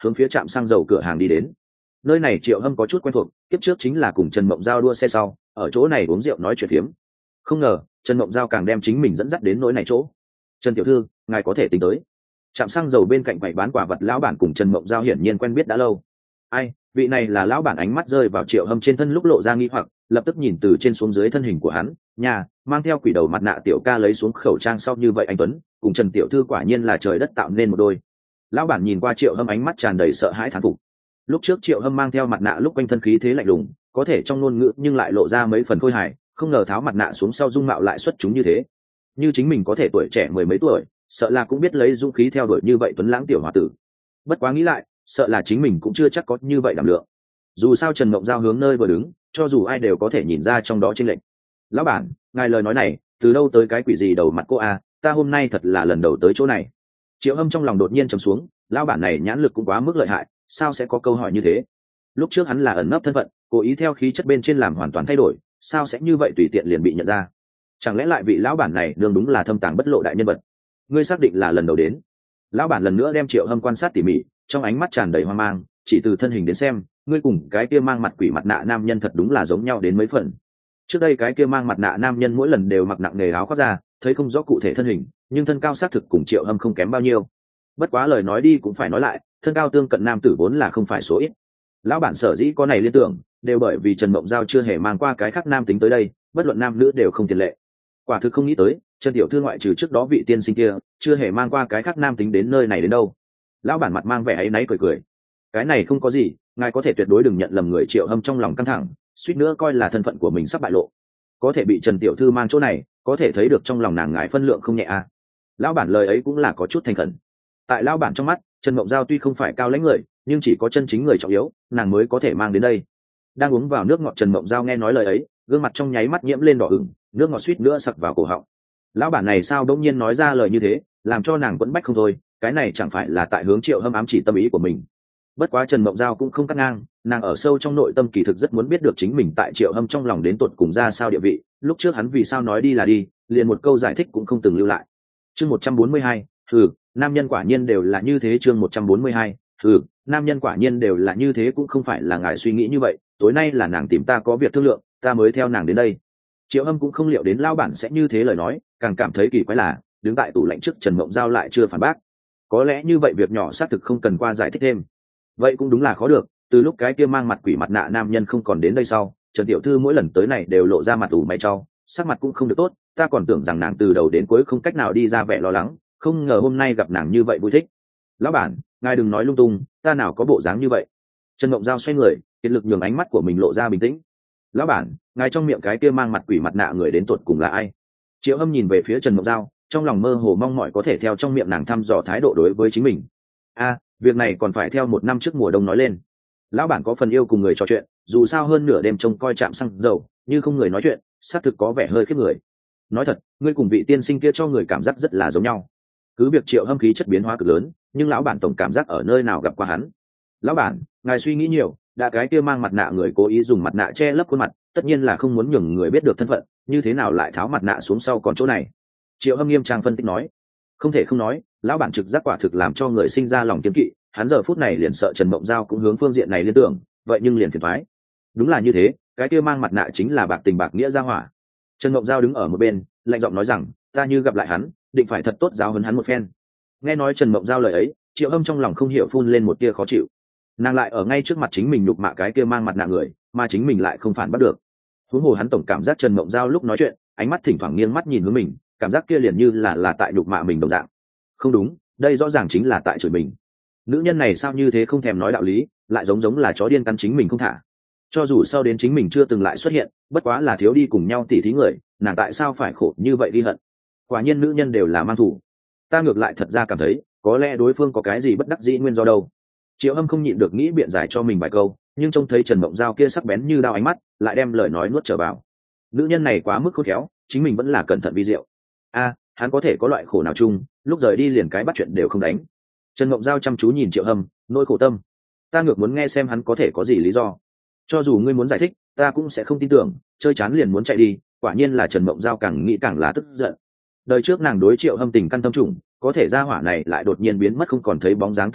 hướng phía trạm xăng dầu cửa hàng đi đến. Nơi này Triệu Hâm có chút quen thuộc, kiếp trước chính là cùng Trần Mộng Giao đua xe sau, ở chỗ này uống rượu nói chuyện phiếm. Không ngờ Trần Mộng Giao càng đem chính mình dẫn dắt đến nỗi này chỗ. Trần tiểu thư, ngài có thể tính tới. Trạm xăng dầu bên cạnh quầy bán quả vật lão bản cùng Trần Mộng Giao hiển nhiên quen biết đã lâu. Ai, vị này là lão bản. Ánh mắt rơi vào Triệu Hâm trên thân lúc lộ ra nghi hoặc, lập tức nhìn từ trên xuống dưới thân hình của hắn, nhà mang theo quỷ đầu mặt nạ tiểu ca lấy xuống khẩu trang sau như vậy anh tuấn cùng Trần tiểu thư quả nhiên là trời đất tạo nên một đôi. Lão bản nhìn qua Triệu Hâm ánh mắt tràn đầy sợ hãi thán phục. Lúc trước Triệu Hâm mang theo mặt nạ lúc quanh thân khí thế lạnh lùng, có thể trong ngôn ngữ nhưng lại lộ ra mấy phần khôi hài, không ngờ tháo mặt nạ xuống sau dung mạo lại xuất chúng như thế. Như chính mình có thể tuổi trẻ mười mấy tuổi, sợ là cũng biết lấy dũng khí theo đuổi như vậy tuấn lãng tiểu hòa tử. Bất quá nghĩ lại, sợ là chính mình cũng chưa chắc có như vậy đảm lượng. Dù sao Trần Mộng Giao hướng nơi vừa đứng, cho dù ai đều có thể nhìn ra trong đó chênh lệch. Lão bản, ngài lời nói này, từ đâu tới cái quỷ gì đầu mặt cô a, ta hôm nay thật là lần đầu tới chỗ này. Triệu Hâm trong lòng đột nhiên trầm xuống, lão bản này nhãn lực cũng quá mức lợi hại, sao sẽ có câu hỏi như thế? Lúc trước hắn là ẩn nấp thân phận, cố ý theo khí chất bên trên làm hoàn toàn thay đổi, sao sẽ như vậy tùy tiện liền bị nhận ra? Chẳng lẽ lại vị lão bản này đương đúng là thâm tàng bất lộ đại nhân vật? Ngươi xác định là lần đầu đến? Lão bản lần nữa đem Triệu Hâm quan sát tỉ mỉ, trong ánh mắt tràn đầy hoang mang, chỉ từ thân hình đến xem, ngươi cùng cái kia mang mặt quỷ mặt nạ nam nhân thật đúng là giống nhau đến mấy phần. Trước đây cái kia mang mặt nạ nam nhân mỗi lần đều mặc nặng nề áo khoác ra, thấy không rõ cụ thể thân hình, nhưng thân cao xác thực cùng Triệu Hâm không kém bao nhiêu. Bất quá lời nói đi cũng phải nói lại, thân cao tương cận nam tử vốn là không phải số ít. Lão bản sở dĩ có này liên tưởng, đều bởi vì Trần Mộng Giao chưa hề mang qua cái khác nam tính tới đây, bất luận nam nữ đều không tiền lệ. Quả thực không nghĩ tới, Trần tiểu thư ngoại trừ trước đó vị tiên sinh kia, chưa hề mang qua cái khác nam tính đến nơi này đến đâu. Lão bản mặt mang vẻ áy náy cười cười. Cái này không có gì, ngài có thể tuyệt đối đừng nhận lầm người. Triệu Hâm trong lòng căng thẳng, suýt nữa coi là thân phận của mình sắp bại lộ. Có thể bị Trần tiểu thư mang chỗ này, có thể thấy được trong lòng nàng ngài phân lượng không nhẹ à. Lão bản lời ấy cũng là có chút thành khẩn. Tại lão bản trong mắt, Trần Mộng Giao tuy không phải cao lãnh người, nhưng chỉ có chân chính người trọng yếu, nàng mới có thể mang đến đây. Đang uống vào nước ngọt Trần Mộng Giao nghe nói lời ấy, gương mặt trong nháy mắt nhiễm lên đỏ ửng, nước ngọt suýt nữa sặc vào cổ họng. Lão bản này sao đống nhiên nói ra lời như thế, làm cho nàng quẫn bách không thôi, cái này chẳng phải là tại hướng Triệu Hâm ám chỉ tâm ý của mình. Bất quá Trần Mộng Giao cũng không cắt ngang, nàng ở sâu trong nội tâm kỳ thực rất muốn biết được chính mình tại Triệu Hâm trong lòng đến tột cùng ra sao địa vị, lúc trước hắn vì sao nói đi là đi, liền một câu giải thích cũng không từng lưu lại. Chương một trăm bốn mươi hai, hừ, nam nhân quả nhiên đều là như thế. Chương một trăm bốn mươi hai, hừ, nam nhân quả nhiên đều là như thế, cũng không phải là ngài suy nghĩ như vậy, tối nay là nàng tìm ta có việc thương lượng, ta mới theo nàng đến đây. Triệu Hâm cũng không liệu đến lao bản sẽ như thế lời nói, càng cảm thấy kỳ quái là đứng tại tủ lạnh trước Trần Mộng Giao lại chưa phản bác. Có lẽ như vậy việc nhỏ xác thực không cần qua giải thích thêm. Vậy cũng đúng là khó được, từ lúc cái kia mang mặt quỷ mặt nạ nam nhân không còn đến đây sau, Trần tiểu thư mỗi lần tới này đều lộ ra mặt ủ mày trao, sắc mặt cũng không được tốt, ta còn tưởng rằng nàng từ đầu đến cuối không cách nào đi ra vẻ lo lắng, không ngờ hôm nay gặp nàng như vậy vui thích. Lão bản, ngài đừng nói lung tung, ta nào có bộ dáng như vậy. Trần Mộng Giao xoay người, kiệt lực nhường ánh mắt của mình lộ ra bình tĩnh. Lão bản, ngài trong miệng cái kia mang mặt quỷ mặt nạ người đến tột cùng là ai? Triệu Hâm nhìn về phía Trần Mộng Giao, trong lòng mơ hồ mong mỏi có thể theo trong miệng nàng thăm dò thái độ đối với chính mình. A, việc này còn phải theo một năm trước mùa đông nói lên. Lão bản có phần yêu cùng người trò chuyện, dù sao hơn nửa đêm trông coi trạm xăng dầu, như không người nói chuyện, xác thực có vẻ hơi khiếp người. Nói thật, ngươi cùng vị tiên sinh kia cho người cảm giác rất là giống nhau. Cứ việc Triệu Hâm khí chất biến hóa cực lớn, nhưng lão bản tổng cảm giác ở nơi nào gặp qua hắn. Lão bản, ngài suy nghĩ nhiều, đã cái kia mang mặt nạ người cố ý dùng mặt nạ che lấp khuôn mặt, tất nhiên là không muốn nhường người biết được thân phận, như thế nào lại tháo mặt nạ xuống sau còn chỗ này? Triệu Hâm nghiêm trang phân tích nói. Không thể không nói, lão bản trực giác quả thực làm cho người sinh ra lòng kiêng kỵ, hắn giờ phút này liền sợ Trần Mộng Giao cũng hướng phương diện này liên tưởng, vậy nhưng liền phiền toái. Đúng là như thế, cái kia mang mặt nạ chính là bạc tình bạc nghĩa gia hỏa. Trần Mộng Giao đứng ở một bên, lạnh giọng nói rằng, ta như gặp lại hắn, định phải thật tốt giáo huấn hắn một phen. Nghe nói Trần Mộng Giao lời ấy, Triệu Hâm trong lòng không hiểu phun lên một tia khó chịu. Nàng lại ở ngay trước mặt chính mình nhục mạ cái kia mang mặt nạ người, mà chính mình lại không phản bắt được. Huống hồ hắn tổng cảm giác Trần Mộng Giao lúc nói chuyện, ánh mắt thỉnh thoảng nghiêng mắt nhìn hướng mình, cảm giác kia liền như là là tại nhục mạ mình đồng dạng. Không đúng, đây rõ ràng chính là tại chửi mình. Nữ nhân này sao như thế không thèm nói đạo lý, lại giống giống là chó điên cắn chính mình không thả. Cho dù sau đến chính mình chưa từng lại xuất hiện, bất quá là thiếu đi cùng nhau tỉ thí người, nàng tại sao phải khổ như vậy đi hận? Quả nhiên nữ nhân đều là mang thủ. Ta ngược lại thật ra cảm thấy, có lẽ đối phương có cái gì bất đắc dĩ nguyên do đâu. Triệu Hâm không nhịn được nghĩ biện giải cho mình vài câu, nhưng trông thấy Trần Mộng Giao kia sắc bén như đao ánh mắt, lại đem lời nói nuốt trở vào. Nữ nhân này quá mức khôn khéo, chính mình vẫn là cẩn thận vi diệu. A, hắn có thể có loại khổ nào chung, lúc rời đi liền cái bắt chuyện đều không đánh. Trần Mộng Giao chăm chú nhìn Triệu Hâm, nỗi khổ tâm. Ta ngược muốn nghe xem hắn có thể có gì lý do. Cho dù ngươi muốn giải thích, ta cũng sẽ không tin tưởng, chơi chán liền muốn chạy đi. Quả nhiên là Trần Mộng Giao càng nghĩ càng là tức giận. Đời trước nàng đối Triệu Hâm tình căn tâm trùng, có thể ra hỏa này lại đột nhiên biến mất không còn thấy bóng dáng tăm hơi,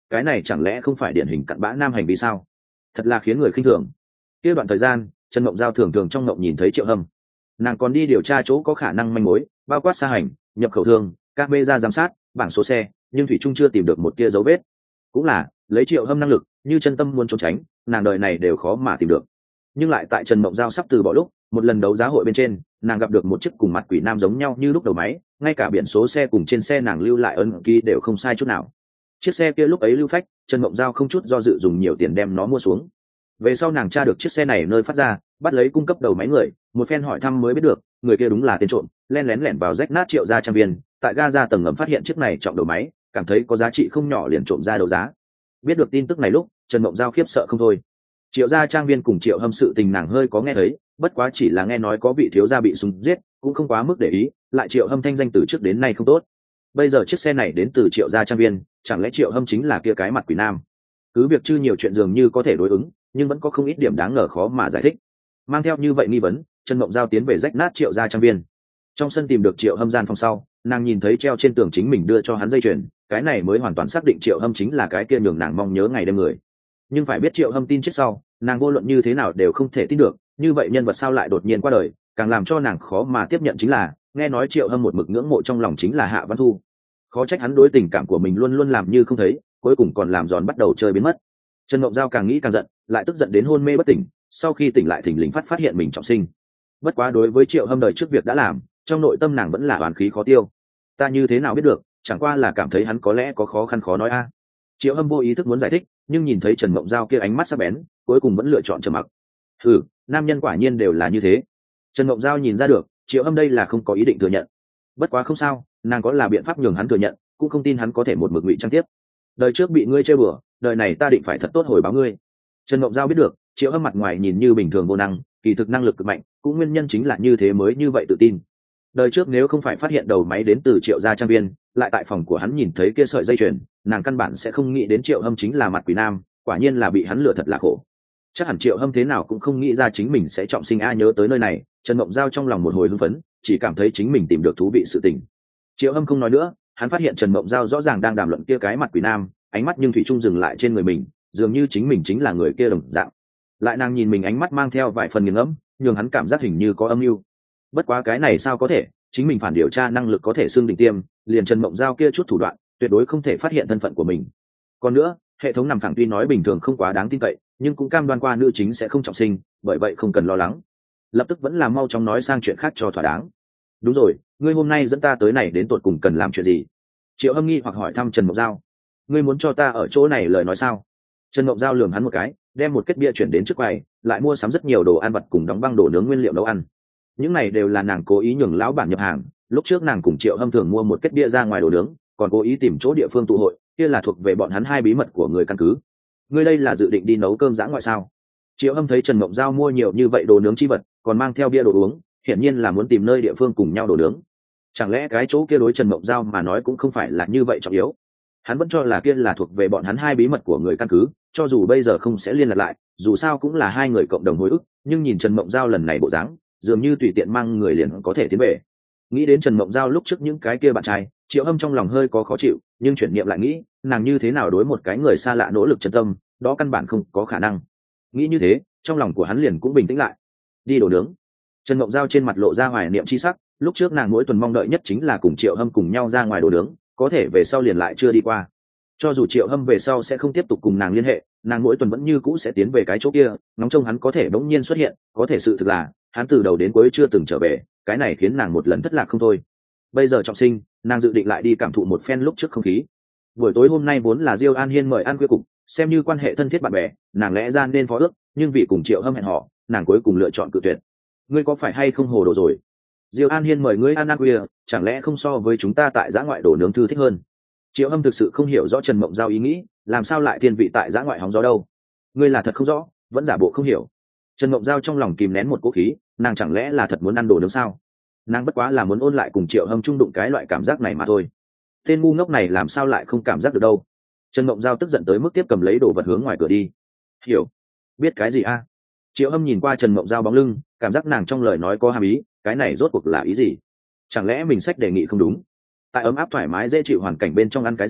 cái này chẳng lẽ không phải điển hình cặn bã nam hành vi sao? Thật là khiến người khinh thường. Kia đoạn thời gian Trần Mộng Giao thường thường trong mộng nhìn thấy Triệu Hâm, nàng còn đi điều tra chỗ có khả năng manh mối, bao quát xa hành, nhập khẩu thương, camera giám sát, bảng số xe, nhưng thủy trung chưa tìm được một tia dấu vết. Cũng là lấy Triệu Hâm năng lực, như chân tâm muốn trốn tránh, nàng đời này đều khó mà tìm được. Nhưng lại tại Trần Mộng Giao sắp từ bỏ lúc, một lần đấu giá hội bên trên, nàng gặp được một chiếc cùng mặt quỷ nam giống nhau như lúc đầu máy, ngay cả biển số xe cùng trên xe nàng lưu lại ấn ký đều không sai chút nào. Chiếc xe kia lúc ấy lưu phách, Trần Mộng Giao không chút do dự dùng nhiều tiền đem nó mua xuống. Về sau nàng tra được chiếc xe này nơi phát ra, bắt lấy cung cấp đầu máy người, một phen hỏi thăm mới biết được, người kia đúng là tên trộm, len lén lẻn vào rách nát Triệu gia trang viên, tại ga ra tầng ngầm phát hiện chiếc này trọng đầu máy, cảm thấy có giá trị không nhỏ liền trộm ra đấu giá. Biết được tin tức này lúc, Trần Mộng Giao khiếp sợ không thôi. Triệu gia trang viên cùng Triệu Hâm sự tình nàng hơi có nghe thấy, bất quá chỉ là nghe nói có vị thiếu gia bị súng giết, cũng không quá mức để ý, lại Triệu Hâm thanh danh từ trước đến nay không tốt. Bây giờ chiếc xe này đến từ Triệu gia trang viên, chẳng lẽ Triệu Hâm chính là kia cái mặt quỷ nam? Cứ việc chưa nhiều chuyện dường như có thể đối ứng, nhưng vẫn có không ít điểm đáng ngờ khó mà giải thích. Mang theo như vậy nghi vấn, Trần Mộng Giao tiến về rách nát Triệu gia trang viên. Trong sân tìm được Triệu Hâm gian phòng sau, nàng nhìn thấy treo trên tường chính mình đưa cho hắn dây chuyền, cái này mới hoàn toàn xác định Triệu Hâm chính là cái kia nhường nàng mong nhớ ngày đêm người. Nhưng phải biết Triệu Hâm tin chết sau, nàng vô luận như thế nào đều không thể tin được, như vậy nhân vật sao lại đột nhiên qua đời, càng làm cho nàng khó mà tiếp nhận chính là, nghe nói Triệu Hâm một mực ngưỡng mộ trong lòng chính là Hạ Văn Thu. Khó trách hắn đối tình cảm của mình luôn luôn làm như không thấy, cuối cùng còn làm giòn bắt đầu chơi biến mất. Trần Mộng Giao càng nghĩ càng giận, lại tức giận đến hôn mê bất tỉnh, sau khi tỉnh lại thình lình phát phát hiện mình trọng sinh. Bất quá đối với Triệu Hâm đời trước việc đã làm, trong nội tâm nàng vẫn là oán khí khó tiêu. Ta như thế nào biết được, chẳng qua là cảm thấy hắn có lẽ có khó khăn khó nói a. Triệu Hâm vô ý thức muốn giải thích, nhưng nhìn thấy Trần Mộng Giao kia ánh mắt sắc bén, cuối cùng vẫn lựa chọn trầm mặc. Ừ, nam nhân quả nhiên đều là như thế. Trần Mộng Giao nhìn ra được, Triệu Hâm đây là không có ý định thừa nhận. Bất quá không sao, nàng có là biện pháp nhường hắn thừa nhận, cũng không tin hắn có thể một mực ngụy trang tiếp. Đời trước bị ngươi chơi bừa, đời này ta định phải thật tốt hồi báo ngươi. Trần Mộng Giao biết được, Triệu Hâm mặt ngoài nhìn như bình thường vô năng, kỳ thực năng lực cực mạnh, cũng nguyên nhân chính là như thế mới như vậy tự tin. Đời trước nếu không phải phát hiện đầu máy đến từ Triệu gia trang viên, lại tại phòng của hắn nhìn thấy kia sợi dây chuyền, nàng căn bản sẽ không nghĩ đến Triệu Hâm chính là mặt quỷ nam, quả nhiên là bị hắn lừa thật là khổ. Chắc hẳn Triệu Hâm thế nào cũng không nghĩ ra chính mình sẽ trọng sinh a. Nhớ tới nơi này, Trần Mộng Giao trong lòng một hồi hưng phấn, chỉ cảm thấy chính mình tìm được thú vị sự tình. Triệu Hâm không nói nữa, hắn phát hiện Trần Mộng Giao rõ ràng đang đàm luận kia cái mặt quỷ nam, ánh mắt nhưng thủy chung dừng lại trên người mình, dường như chính mình chính là người kia đồng dạng. Lại nàng nhìn mình ánh mắt mang theo vài phần nghiền ngẫm, nhường hắn cảm giác hình như có âm mưu. Bất quá cái này sao có thể, chính mình phản điều tra năng lực có thể xưng đỉnh tiêm, liền Trần Mộng Giao kia chút thủ đoạn, tuyệt đối không thể phát hiện thân phận của mình. Còn nữa, hệ thống nằm phẳng tuy nói bình thường không quá đáng tin cậy, nhưng cũng cam đoan qua nữ chính sẽ không trọng sinh, bởi vậy không cần lo lắng. Lập tức vẫn là mau chóng nói sang chuyện khác cho thỏa đáng. Đúng rồi, ngươi hôm nay dẫn ta tới này đến tột cùng cần làm chuyện gì? Triệu Hâm nghi hoặc hỏi thăm Trần Mộng Giao. Ngươi muốn cho ta ở chỗ này lời nói sao? Trần Mộng Giao lườm hắn một cái, đem một kết bia chuyển đến trước quầy, lại mua sắm rất nhiều đồ ăn vặt cùng đóng băng đồ nướng nguyên liệu nấu ăn. Những này đều là nàng cố ý nhường lão bản nhập hàng, lúc trước nàng cùng Triệu Hâm thường mua một kết bia ra ngoài đồ nướng, còn cố ý tìm chỗ địa phương tụ hội, kia là thuộc về bọn hắn hai bí mật của người căn cứ. Ngươi đây là dự định đi nấu cơm dã ngoại sao? Triệu Hâm thấy Trần Mộng Giao mua nhiều như vậy đồ nướng chi vật, còn mang theo bia đồ uống, hiển nhiên là muốn tìm nơi địa phương cùng nhau đồ nướng. Chẳng lẽ cái chỗ kia đối Trần Mộng Giao mà nói cũng không phải là như vậy trọng yếu? Hắn vẫn cho là kia là thuộc về bọn hắn hai bí mật của người căn cứ, cho dù bây giờ không sẽ liên lạc lại, dù sao cũng là hai người cộng đồng hồi ức, nhưng nhìn Trần Mộng Giao lần này bộ dáng, dường như tùy tiện mang người liền có thể tiến về. Nghĩ đến Trần Mộng Giao lúc trước những cái kia bạn trai, Triệu Hâm trong lòng hơi có khó chịu, nhưng chuyển niệm lại nghĩ, nàng như thế nào đối một cái người xa lạ nỗ lực chân tâm, đó căn bản không có khả năng. Nghĩ như thế, trong lòng của hắn liền cũng bình tĩnh lại. Đi đồ nướng. Trần Mộng Giao trên mặt lộ ra hoài niệm chi sắc, lúc trước nàng mỗi tuần mong đợi nhất chính là cùng Triệu Hâm cùng nhau ra ngoài đồ nướng, có thể về sau liền lại chưa đi qua. Cho dù Triệu Hâm về sau sẽ không tiếp tục cùng nàng liên hệ, nàng mỗi tuần vẫn như cũ sẽ tiến về cái chỗ kia, ngóng trông hắn có thể bỗng nhiên xuất hiện, có thể sự thực là hắn từ đầu đến cuối chưa từng trở về, cái này khiến nàng một lần thất lạc không thôi. Bây giờ trọng sinh, nàng dự định lại đi cảm thụ một phen lúc trước không khí. Buổi tối hôm nay vốn là Diêu An Hiên mời ăn khuya cục, xem như quan hệ thân thiết bạn bè, nàng lẽ ra nên phó ước, nhưng vì cùng Triệu Hâm hẹn hò, nàng cuối cùng lựa chọn cự tuyệt. Ngươi có phải hay không hồ đồ rồi? Diêu An Hiên mời ngươi ăn ăn khuya, chẳng lẽ không so với chúng ta tại giã ngoại đồ nướng thư thích hơn? Triệu Hâm thực sự không hiểu rõ Trần Mộng Giao ý nghĩ, làm sao lại thiên vị tại giã ngoại hóng gió đâu? Ngươi là thật không rõ, vẫn giả bộ không hiểu. Trần Mộng Giao trong lòng kìm nén một cỗ khí, nàng chẳng lẽ là thật muốn ăn đồ nướng sao? Nàng bất quá là muốn ôn lại cùng Triệu Hâm chung đụng cái loại cảm giác này mà thôi. Tên ngu ngốc này làm sao lại không cảm giác được đâu? Trần Mộng Giao tức giận tới mức tiếp cầm lấy đồ vật hướng ngoài cửa đi. Hiểu? Biết cái gì a? Triệu Hâm nhìn qua Trần Mộng Giao bóng lưng, cảm giác nàng trong lời nói có hàm ý, cái này rốt cuộc là ý gì? Chẳng lẽ mình sách đề nghị không đúng? Tại ấm áp thoải mái dễ chịu hoàn cảnh bên trong ăn cái gì,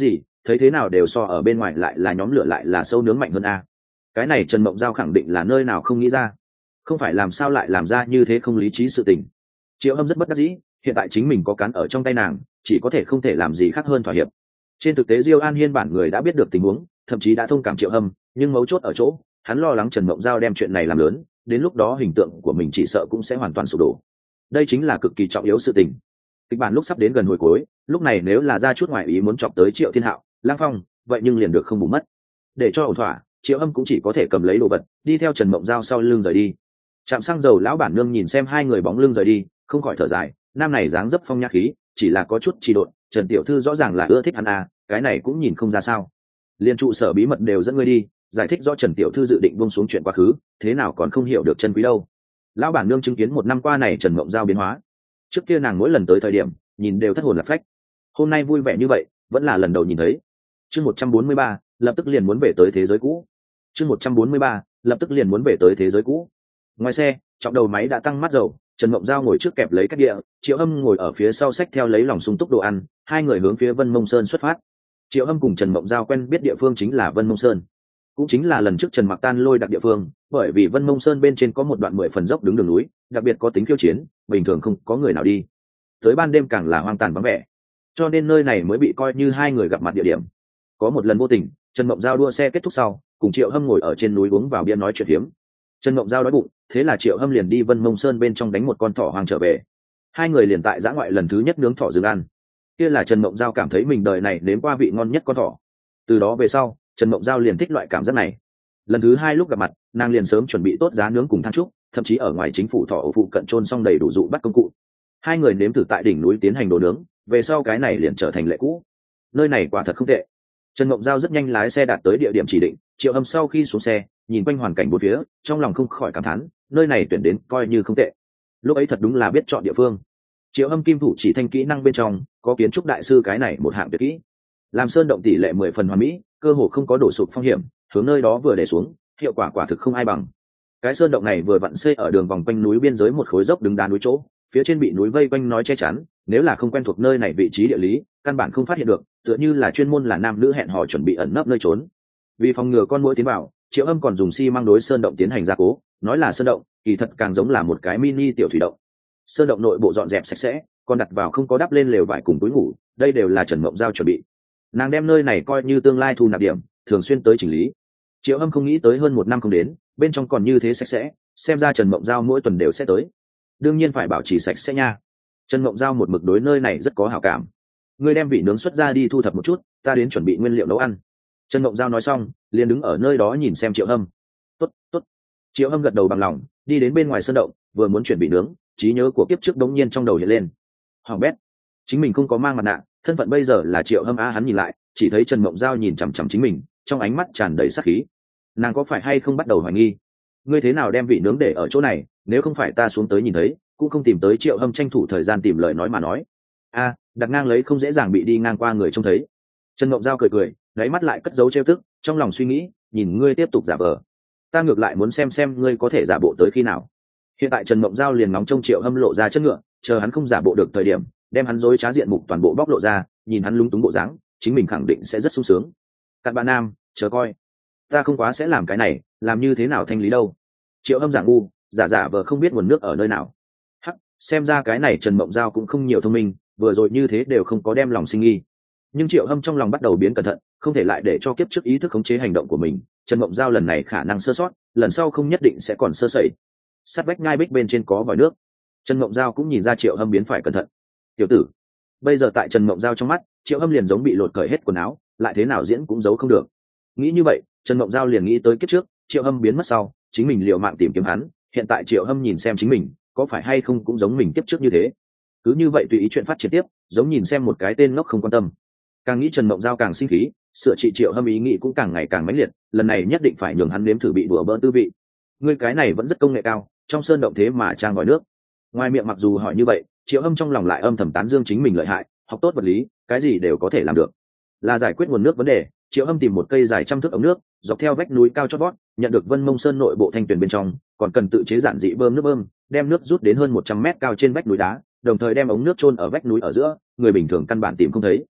thấy thế nào đều so ở bên ngoài lại là nhóm lửa lại là sâu nướng mạnh hơn a. Cái này Trần Mộng Giao khẳng định là nơi nào không nghĩ ra, không phải làm sao lại làm ra như thế không lý trí sự tình. Triệu Âm rất bất đắc dĩ, hiện tại chính mình có cán ở trong tay nàng, chỉ có thể không thể làm gì khác hơn thỏa hiệp. Trên thực tế Diêu An Hiên bản người đã biết được tình huống, thậm chí đã thông cảm Triệu Âm, nhưng mấu chốt ở chỗ hắn lo lắng Trần Mộng Giao đem chuyện này làm lớn, đến lúc đó hình tượng của mình chỉ sợ cũng sẽ hoàn toàn sụp đổ. Đây chính là cực kỳ trọng yếu sự tình. Kịch bản lúc sắp đến gần hồi cuối, lúc này nếu là ra chút ngoài ý muốn chọc tới Triệu Thiên Hạo, Lang Phong, vậy nhưng liền được không bù mất. Để cho ổn thỏa, Triệu Âm cũng chỉ có thể cầm lấy đồ vật, đi theo Trần Mộng Giao sau lưng rời đi. Trạm xăng dầu lão bản nương nhìn xem hai người bóng lưng rời đi, không khỏi thở dài, nam này dáng dấp phong nhã khí, chỉ là có chút trì độn, Trần tiểu thư rõ ràng là ưa thích hắn à, cái này cũng nhìn không ra sao. Liên trụ sở bí mật đều dẫn ngươi đi, giải thích rõ Trần tiểu thư dự định buông xuống chuyện quá khứ, thế nào còn không hiểu được chân quý đâu. Lão bản nương chứng kiến một năm qua này Trần Mộng Giao biến hóa, trước kia nàng mỗi lần tới thời điểm nhìn đều thất hồn lạc phách, hôm nay vui vẻ như vậy vẫn là lần đầu nhìn thấy. Chương một trăm bốn mươi ba, lập tức liền muốn về tới thế giới cũ. Chương một trăm bốn mươi ba, lập tức liền muốn về tới thế giới cũ. Ngoài xe, trọng đầu máy đã tăng mắt dầu, Trần Mộng Giao ngồi trước kẹp lấy các địa, Triệu Âm ngồi ở phía sau xách theo lấy lòng sung túc đồ ăn, hai người hướng phía Vân Mông Sơn xuất phát. Triệu Âm cùng Trần Mộng Giao quen biết địa phương chính là Vân Mông Sơn, cũng chính là lần trước Trần Mặc Tan lôi đặc địa phương, bởi vì Vân Mông Sơn bên trên có một đoạn mười phần dốc đứng đường núi, đặc biệt có tính khiêu chiến, bình thường không có người nào đi. Tới ban đêm càng là hoang tàn vắng vẻ, cho nên nơi này mới bị coi như hai người gặp mặt địa điểm. Có một lần vô tình, Trần Mộng Giao đua xe kết thúc sau, cùng Triệu Hâm ngồi ở trên núi uống vào bia nói chuyện phiếm. Trần Mộng Giao đói bụng, thế là Triệu Hâm liền đi Vân Mông Sơn bên trong đánh một con thỏ hoang trở về. Hai người liền tại giã ngoại lần thứ nhất nướng thỏ rừng ăn. Kia là Trần Mộng Giao cảm thấy mình đời này nếm qua vị ngon nhất con thỏ. Từ đó về sau, Trần Mộng Giao liền thích loại cảm giác này. Lần thứ hai lúc gặp mặt, nàng liền sớm chuẩn bị tốt giá nướng cùng than trúc, thậm chí ở ngoài chính phủ thỏ ở phụ cận trôn xong đầy đủ dụ bắt công cụ. Hai người nếm thử tại đỉnh núi tiến hành đồ nướng, về sau cái này liền trở thành lệ cũ. Nơi này quả thật không tệ. Trần Mộng Giao rất nhanh lái xe đạt tới địa điểm chỉ định. Triệu Hâm sau khi xuống xe, nhìn quanh hoàn cảnh bốn phía, trong lòng không khỏi cảm thán, nơi này tuyển đến coi như không tệ. Lúc ấy thật đúng là biết chọn địa phương. Triệu Hâm kim thủ chỉ thanh kỹ năng bên trong có kiến trúc đại sư cái này một hạng tuyệt kỹ, làm sơn động tỷ lệ mười phần hoàn mỹ, cơ hồ không có đổ sụp phong hiểm, hướng nơi đó vừa để xuống, hiệu quả quả thực không ai bằng. Cái sơn động này vừa vặn xây ở đường vòng quanh núi biên giới một khối dốc đứng đá núi chỗ, phía trên bị núi vây quanh nói che chắn, nếu là không quen thuộc nơi này vị trí địa lý, căn bản không phát hiện được, tựa như là chuyên môn là nam nữ hẹn hò chuẩn bị ẩn nấp nơi trốn. Vì phòng ngừa con muỗi tiến vào, Triệu Hâm còn dùng xi măng đối sơn động tiến hành gia cố, nói là sơn động, kỳ thật càng giống là một cái mini tiểu thủy động. Sơn động nội bộ dọn dẹp sạch sẽ, còn đặt vào không có đắp lên lều vải cùng túi ngủ, đây đều là Trần Mộng Giao chuẩn bị. Nàng đem nơi này coi như tương lai thu nạp điểm, thường xuyên tới chỉnh lý. Triệu Hâm không nghĩ tới hơn một năm không đến, bên trong còn như thế sạch sẽ, xem ra Trần Mộng Giao mỗi tuần đều sẽ tới. Đương nhiên phải bảo trì sạch sẽ nha. Trần Mộng Giao một mực đối nơi này rất có hảo cảm. Ngươi đem vị nướng xuất ra đi thu thập một chút, ta đến chuẩn bị nguyên liệu nấu ăn. Trần Mộng Giao nói xong, liền đứng ở nơi đó nhìn xem Triệu Hâm. Tốt, tốt. Triệu Hâm gật đầu bằng lòng, đi đến bên ngoài sân động, vừa muốn chuẩn bị nướng, trí nhớ của kiếp trước đống nhiên trong đầu hiện lên. Hoàng bét, chính mình không có mang mặt nạ, thân phận bây giờ là Triệu Hâm a. Hắn nhìn lại, chỉ thấy Trần Mộng Giao nhìn chằm chằm chính mình, trong ánh mắt tràn đầy sát khí. Nàng có phải hay không bắt đầu hoài nghi? Ngươi thế nào đem vị nướng để ở chỗ này, nếu không phải ta xuống tới nhìn thấy, cũng không tìm tới. Triệu Hâm tranh thủ thời gian tìm lời nói mà nói. A, đặt ngang lấy không dễ dàng bị đi ngang qua người trông thấy. Trần Mộng Giao cười cười, đáy mắt lại cất dấu trêu tức, trong lòng suy nghĩ, nhìn ngươi tiếp tục giả vờ, ta ngược lại muốn xem xem ngươi có thể giả bộ tới khi nào. Hiện tại Trần Mộng Giao liền nóng trông Triệu Hâm lộ ra chất ngựa, chờ hắn không giả bộ được thời điểm, đem hắn dối trá diện mục toàn bộ bóc lộ ra, nhìn hắn lúng túng bộ dáng, chính mình khẳng định sẽ rất sung sướng. Cặn bạn nam, chờ coi, ta không quá sẽ làm cái này, làm như thế nào thanh lý đâu. Triệu Hâm giả ngu, giả giả vờ không biết nguồn nước ở nơi nào. Hắc, xem ra cái này Trần Mộng Giao cũng không nhiều thông minh, vừa rồi như thế đều không có đem lòng sinh nghi. Nhưng Triệu Hâm trong lòng bắt đầu biến cẩn thận, không thể lại để cho kiếp trước ý thức khống chế hành động của mình. Trần Mộng Giao lần này khả năng sơ sót, lần sau không nhất định sẽ còn sơ sẩy. Sát vách ngai bích bên trên có vòi nước, Trần Mộng Giao cũng nhìn ra Triệu Hâm biến phải cẩn thận. Tiểu tử, bây giờ tại Trần Mộng Giao trong mắt, Triệu Hâm liền giống bị lột cởi hết quần áo, lại thế nào diễn cũng giấu không được. Nghĩ như vậy, Trần Mộng Giao liền nghĩ tới kiếp trước, Triệu Hâm biến mất sau, chính mình liều mạng tìm kiếm hắn, hiện tại Triệu Hâm nhìn xem chính mình, có phải hay không cũng giống mình kiếp trước như thế. Cứ như vậy tùy ý chuyện phát triển tiếp, giống nhìn xem một cái tên ngốc không quan tâm. Càng nghĩ Trần Mộng Giao càng sinh khí, sửa trị Triệu Hâm ý nghĩ cũng càng ngày càng mãnh liệt, lần này nhất định phải nhường hắn nếm thử bị đùa bỡn tư vị. Ngươi cái này vẫn rất công nghệ cao, trong sơn động thế mà trang vòi nước. Ngoài miệng mặc dù hỏi như vậy, Triệu Hâm trong lòng lại âm thầm tán dương chính mình lợi hại, học tốt vật lý, cái gì đều có thể làm được. Là giải quyết nguồn nước vấn đề, Triệu Hâm tìm một cây dài trăm thước ống nước, dọc theo vách núi cao chót vót, nhận được Vân Mông Sơn nội bộ thanh tuyền bên trong, còn cần tự chế giản dị bơm nước bơm, đem nước rút đến hơn một trăm mét cao trên vách núi đá, đồng thời đem ống nước chôn ở vách núi ở giữa, người bình thường căn bản tìm không thấy.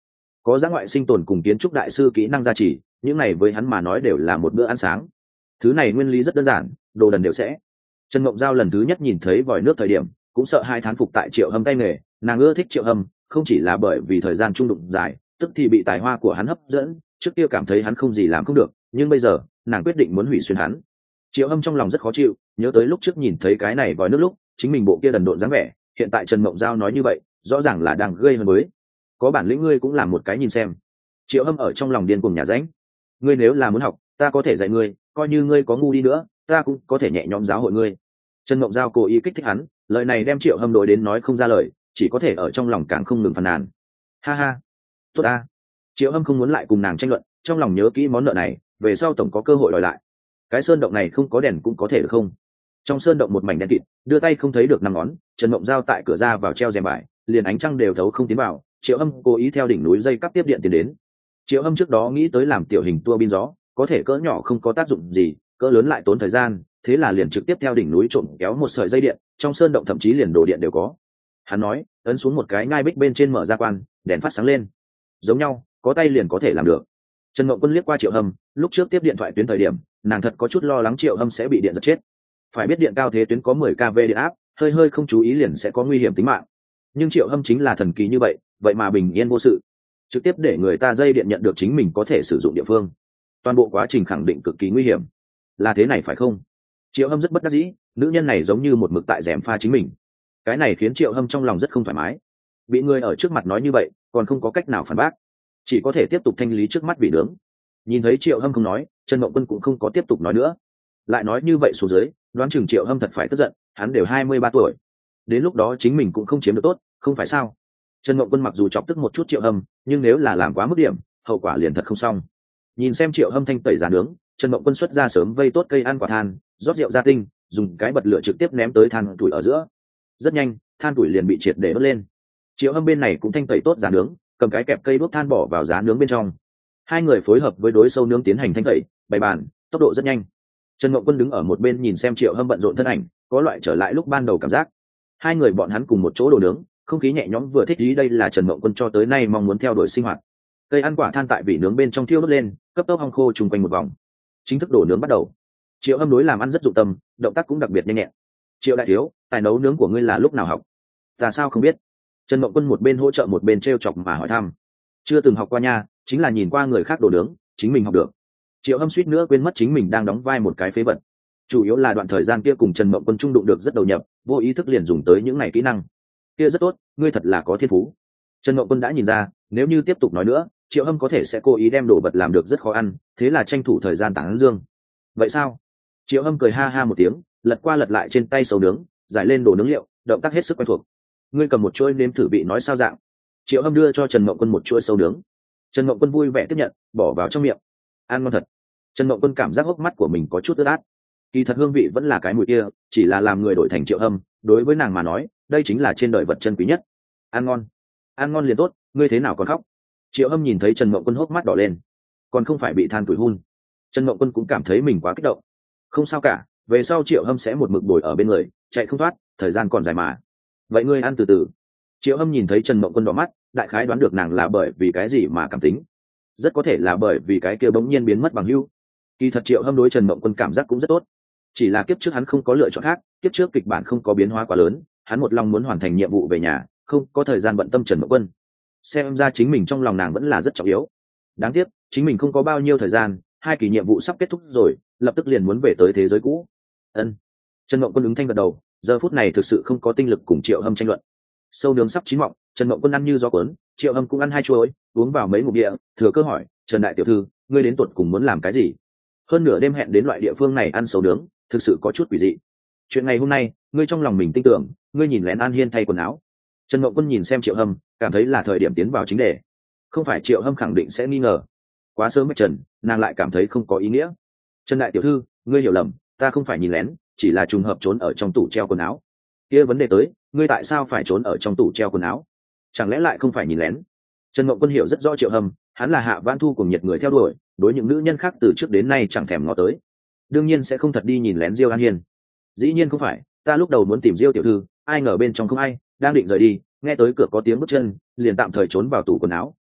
có dã ngoại sinh tồn cùng kiến trúc đại sư kỹ năng gia trì, những này với hắn mà nói đều là một bữa ăn sáng. Thứ này nguyên lý rất đơn giản, đồ đần đều sẽ. Trần Mộng Giao lần thứ nhất nhìn thấy vòi nước thời điểm cũng sợ hai thán phục tại Triệu Hâm tay nghề. Nàng ưa thích Triệu Hâm không chỉ là bởi vì thời gian trung đụng dài, tức thì bị tài hoa của hắn hấp dẫn, trước kia cảm thấy hắn không gì làm không được, nhưng bây giờ nàng quyết định muốn hủy xuyên hắn. Triệu Hâm trong lòng rất khó chịu, nhớ tới lúc trước nhìn thấy cái này vòi nước lúc chính mình bộ kia đần độn dáng vẻ, hiện tại Trần Mộng Giao nói như vậy rõ ràng là đang gây hấn với. Có bản lĩnh ngươi cũng làm một cái nhìn xem. Triệu Hâm ở trong lòng điên cuồng nhà ránh. Ngươi nếu là muốn học, ta có thể dạy ngươi, coi như ngươi có ngu đi nữa ta cũng có thể nhẹ nhõm giáo hội ngươi. Trần Mộng Giao cố ý kích thích hắn, lời này đem Triệu Hâm đối đến nói không ra lời, chỉ có thể ở trong lòng càng không ngừng phàn nàn. Ha ha, tốt ta. Triệu Hâm không muốn lại cùng nàng tranh luận, trong lòng nhớ kỹ món nợ này, về sau tổng có cơ hội đòi lại. Cái sơn động này không có đèn cũng có thể được không? Trong sơn động một mảnh đen kịt, đưa tay không thấy được năm ngón. Trần Mộng Giao tại cửa ra vào treo rèm vải, liền ánh trăng đều thấu không tiến vào. Triệu Hâm cố ý theo đỉnh núi dây cắp tiếp điện tiến đến. Triệu Hâm trước đó nghĩ tới làm tiểu hình tua bin gió, có thể cỡ nhỏ không có tác dụng gì, cỡ lớn lại tốn thời gian, thế là liền trực tiếp theo đỉnh núi trộm kéo một sợi dây điện, trong sơn động thậm chí liền đồ điện đều có. Hắn nói, ấn xuống một cái ngai bích bên trên mở ra quan, đèn phát sáng lên. Giống nhau, có tay liền có thể làm được. Trần Mộng Quân liếc qua Triệu Hâm, lúc trước tiếp điện thoại tuyến thời điểm, nàng thật có chút lo lắng Triệu Hâm sẽ bị điện giật chết. Phải biết điện cao thế tuyến có mười ki lô vôn điện áp, hơi hơi không chú ý liền sẽ có nguy hiểm tính mạng. Nhưng Triệu Hâm chính là thần kỳ như vậy, vậy mà bình yên vô sự, trực tiếp để người ta dây điện nhận được chính mình có thể sử dụng địa phương. Toàn bộ quá trình khẳng định cực kỳ nguy hiểm. Là thế này phải không? Triệu Hâm rất bất đắc dĩ, nữ nhân này giống như một mực tại gièm pha chính mình. Cái này khiến Triệu Hâm trong lòng rất không thoải mái. Bị người ở trước mặt nói như vậy, còn không có cách nào phản bác, chỉ có thể tiếp tục thanh lý trước mắt bị nướng. Nhìn thấy Triệu Hâm không nói, Trần Mộng Quân cũng không có tiếp tục nói nữa. Lại nói như vậy xuống dưới, đoán chừng Triệu Hâm thật phải tức giận, hắn đều hai mươi ba tuổi. Đến lúc đó chính mình cũng không chiếm được tốt, không phải sao? Trần Mộng Quân mặc dù chọc tức một chút Triệu Hâm, nhưng nếu là làm quá mức điểm, hậu quả liền thật không xong. Nhìn xem Triệu Hâm thanh tẩy giá nướng, Trần Mộng Quân xuất ra sớm vây tốt cây ăn quả than, rót rượu gia tinh, dùng cái bật lửa trực tiếp ném tới than tuổi ở giữa. Rất nhanh, than tuổi liền bị triệt để đốt lên. Triệu Hâm bên này cũng thanh tẩy tốt giá nướng, cầm cái kẹp cây đuốc than bỏ vào giá nướng bên trong. Hai người phối hợp với đối sâu nướng tiến hành thanh tẩy, bày bàn, tốc độ rất nhanh. Trần Mộng Quân đứng ở một bên nhìn xem Triệu Hâm bận rộn thân ảnh, có loại trở lại lúc ban đầu cảm giác. Hai người bọn hắn cùng một chỗ đồ nướng, không khí nhẹ nhõm vừa thích ý, đây là Trần Mộng Quân cho tới nay mong muốn theo đuổi sinh hoạt. Cây ăn quả than tại vỉ nướng bên trong thiêu đốt lên, cấp tốc hong khô trùng quanh một vòng. Chính thức đổ nướng bắt đầu. Triệu Hâm đối làm ăn rất dụng tâm, động tác cũng đặc biệt nhanh nhẹn. Triệu đại thiếu, tài nấu nướng của ngươi là lúc nào học? Ta sao không biết? Trần Mộng Quân một bên hỗ trợ một bên trêu chọc mà hỏi thăm. Chưa từng học qua nha, chính là nhìn qua người khác đổ nướng, chính mình học được. Triệu Hâm suýt nữa quên mất chính mình đang đóng vai một cái phế vật. Chủ yếu là đoạn thời gian kia cùng Trần Mộng Quân trung đụng được rất đầu nhập, vô ý thức liền dùng tới những này kỹ năng. Kia rất tốt, ngươi thật là có thiên phú. Trần Mộng Quân đã nhìn ra, nếu như tiếp tục nói nữa, Triệu Hâm có thể sẽ cố ý đem đồ vật làm được rất khó ăn, thế là tranh thủ thời gian tán dương. Vậy sao? Triệu Hâm cười ha ha một tiếng, lật qua lật lại trên tay sầu nướng, giải lên đồ nướng liệu, động tác hết sức quen thuộc. Ngươi cầm một chuỗi nếm thử vị nói sao dạng. Triệu Hâm đưa cho Trần Mộng Quân một chuỗi sầu nướng. Trần Mộng Quân vui vẻ tiếp nhận, bỏ vào trong miệng. Ăn ngon thật. Trần Mộng Quân cảm giác hốc mắt của mình có chút ướt át. Kỳ thật hương vị vẫn là cái mùi kia, chỉ là làm người đổi thành Triệu Hâm, đối với nàng mà nói, đây chính là trên đời vật chân quý nhất. Ăn ngon, ăn ngon liền tốt, ngươi thế nào còn khóc? Triệu Hâm nhìn thấy Trần Mộng Quân hốc mắt đỏ lên, còn không phải bị than tuổi hun. Trần Mộng Quân cũng cảm thấy mình quá kích động. Không sao cả, về sau Triệu Hâm sẽ một mực bồi ở bên người, chạy không thoát, thời gian còn dài mà. Vậy ngươi ăn từ từ. Triệu Hâm nhìn thấy Trần Mộng Quân đỏ mắt, đại khái đoán được nàng là bởi vì cái gì mà cảm tính, rất có thể là bởi vì cái kia bỗng nhiên biến mất bằng hữu. Kỳ thật Triệu Hâm đối Trần Mộng Quân cảm giác cũng rất tốt, chỉ là kiếp trước hắn không có lựa chọn khác, kiếp trước kịch bản không có biến hóa quá lớn, hắn một lòng muốn hoàn thành nhiệm vụ về nhà, không có thời gian bận tâm Trần Mộng Quân. Xem ra chính mình trong lòng nàng vẫn là rất trọng yếu. Đáng tiếc chính mình không có bao nhiêu thời gian, hai kỳ nhiệm vụ sắp kết thúc rồi, lập tức liền muốn về tới thế giới cũ. Ân. Trần Mộng Quân ứng thanh gật đầu, giờ phút này thực sự không có tinh lực cùng Triệu Hâm tranh luận. Sâu nướng sắp chín mọng, Trần Mộng Quân ăn như gió cuốn, Triệu Hâm cũng ăn hai chuỗi, uống vào mấy ngụm địa, thừa cơ hỏi, Trần đại tiểu thư, ngươi đến tuột cùng muốn làm cái gì? Hơn nửa đêm hẹn đến loại địa phương này ăn sầu nướng, thực sự có chút quỷ dị. Chuyện ngày hôm nay, ngươi trong lòng mình tin tưởng, ngươi nhìn lén An Hiên thay quần áo. Trần Mộng Quân nhìn xem Triệu Hâm, cảm thấy là thời điểm tiến vào chính đề. Không phải Triệu Hâm khẳng định sẽ nghi ngờ. Quá sớm với Trần, nàng lại cảm thấy không có ý nghĩa. Trần đại tiểu thư, ngươi hiểu lầm, ta không phải nhìn lén, chỉ là trùng hợp trốn ở trong tủ treo quần áo. Kia vấn đề tới, ngươi tại sao phải trốn ở trong tủ treo quần áo? Chẳng lẽ lại không phải nhìn lén? Trần Mộng Quân hiểu rất rõ Triệu Hâm, hắn là Hạ Vãn Thu cùng nhiệt người theo đuổi, đối những nữ nhân khác từ trước đến nay chẳng thèm ngó tới, đương nhiên sẽ không thật đi nhìn lén Diêu An Hiên. Dĩ nhiên không phải, ta lúc đầu muốn tìm Diêu tiểu thư, ai ngờ bên trong không ai, đang định rời đi, nghe tới cửa có tiếng bước chân, liền tạm thời trốn vào tủ quần áo,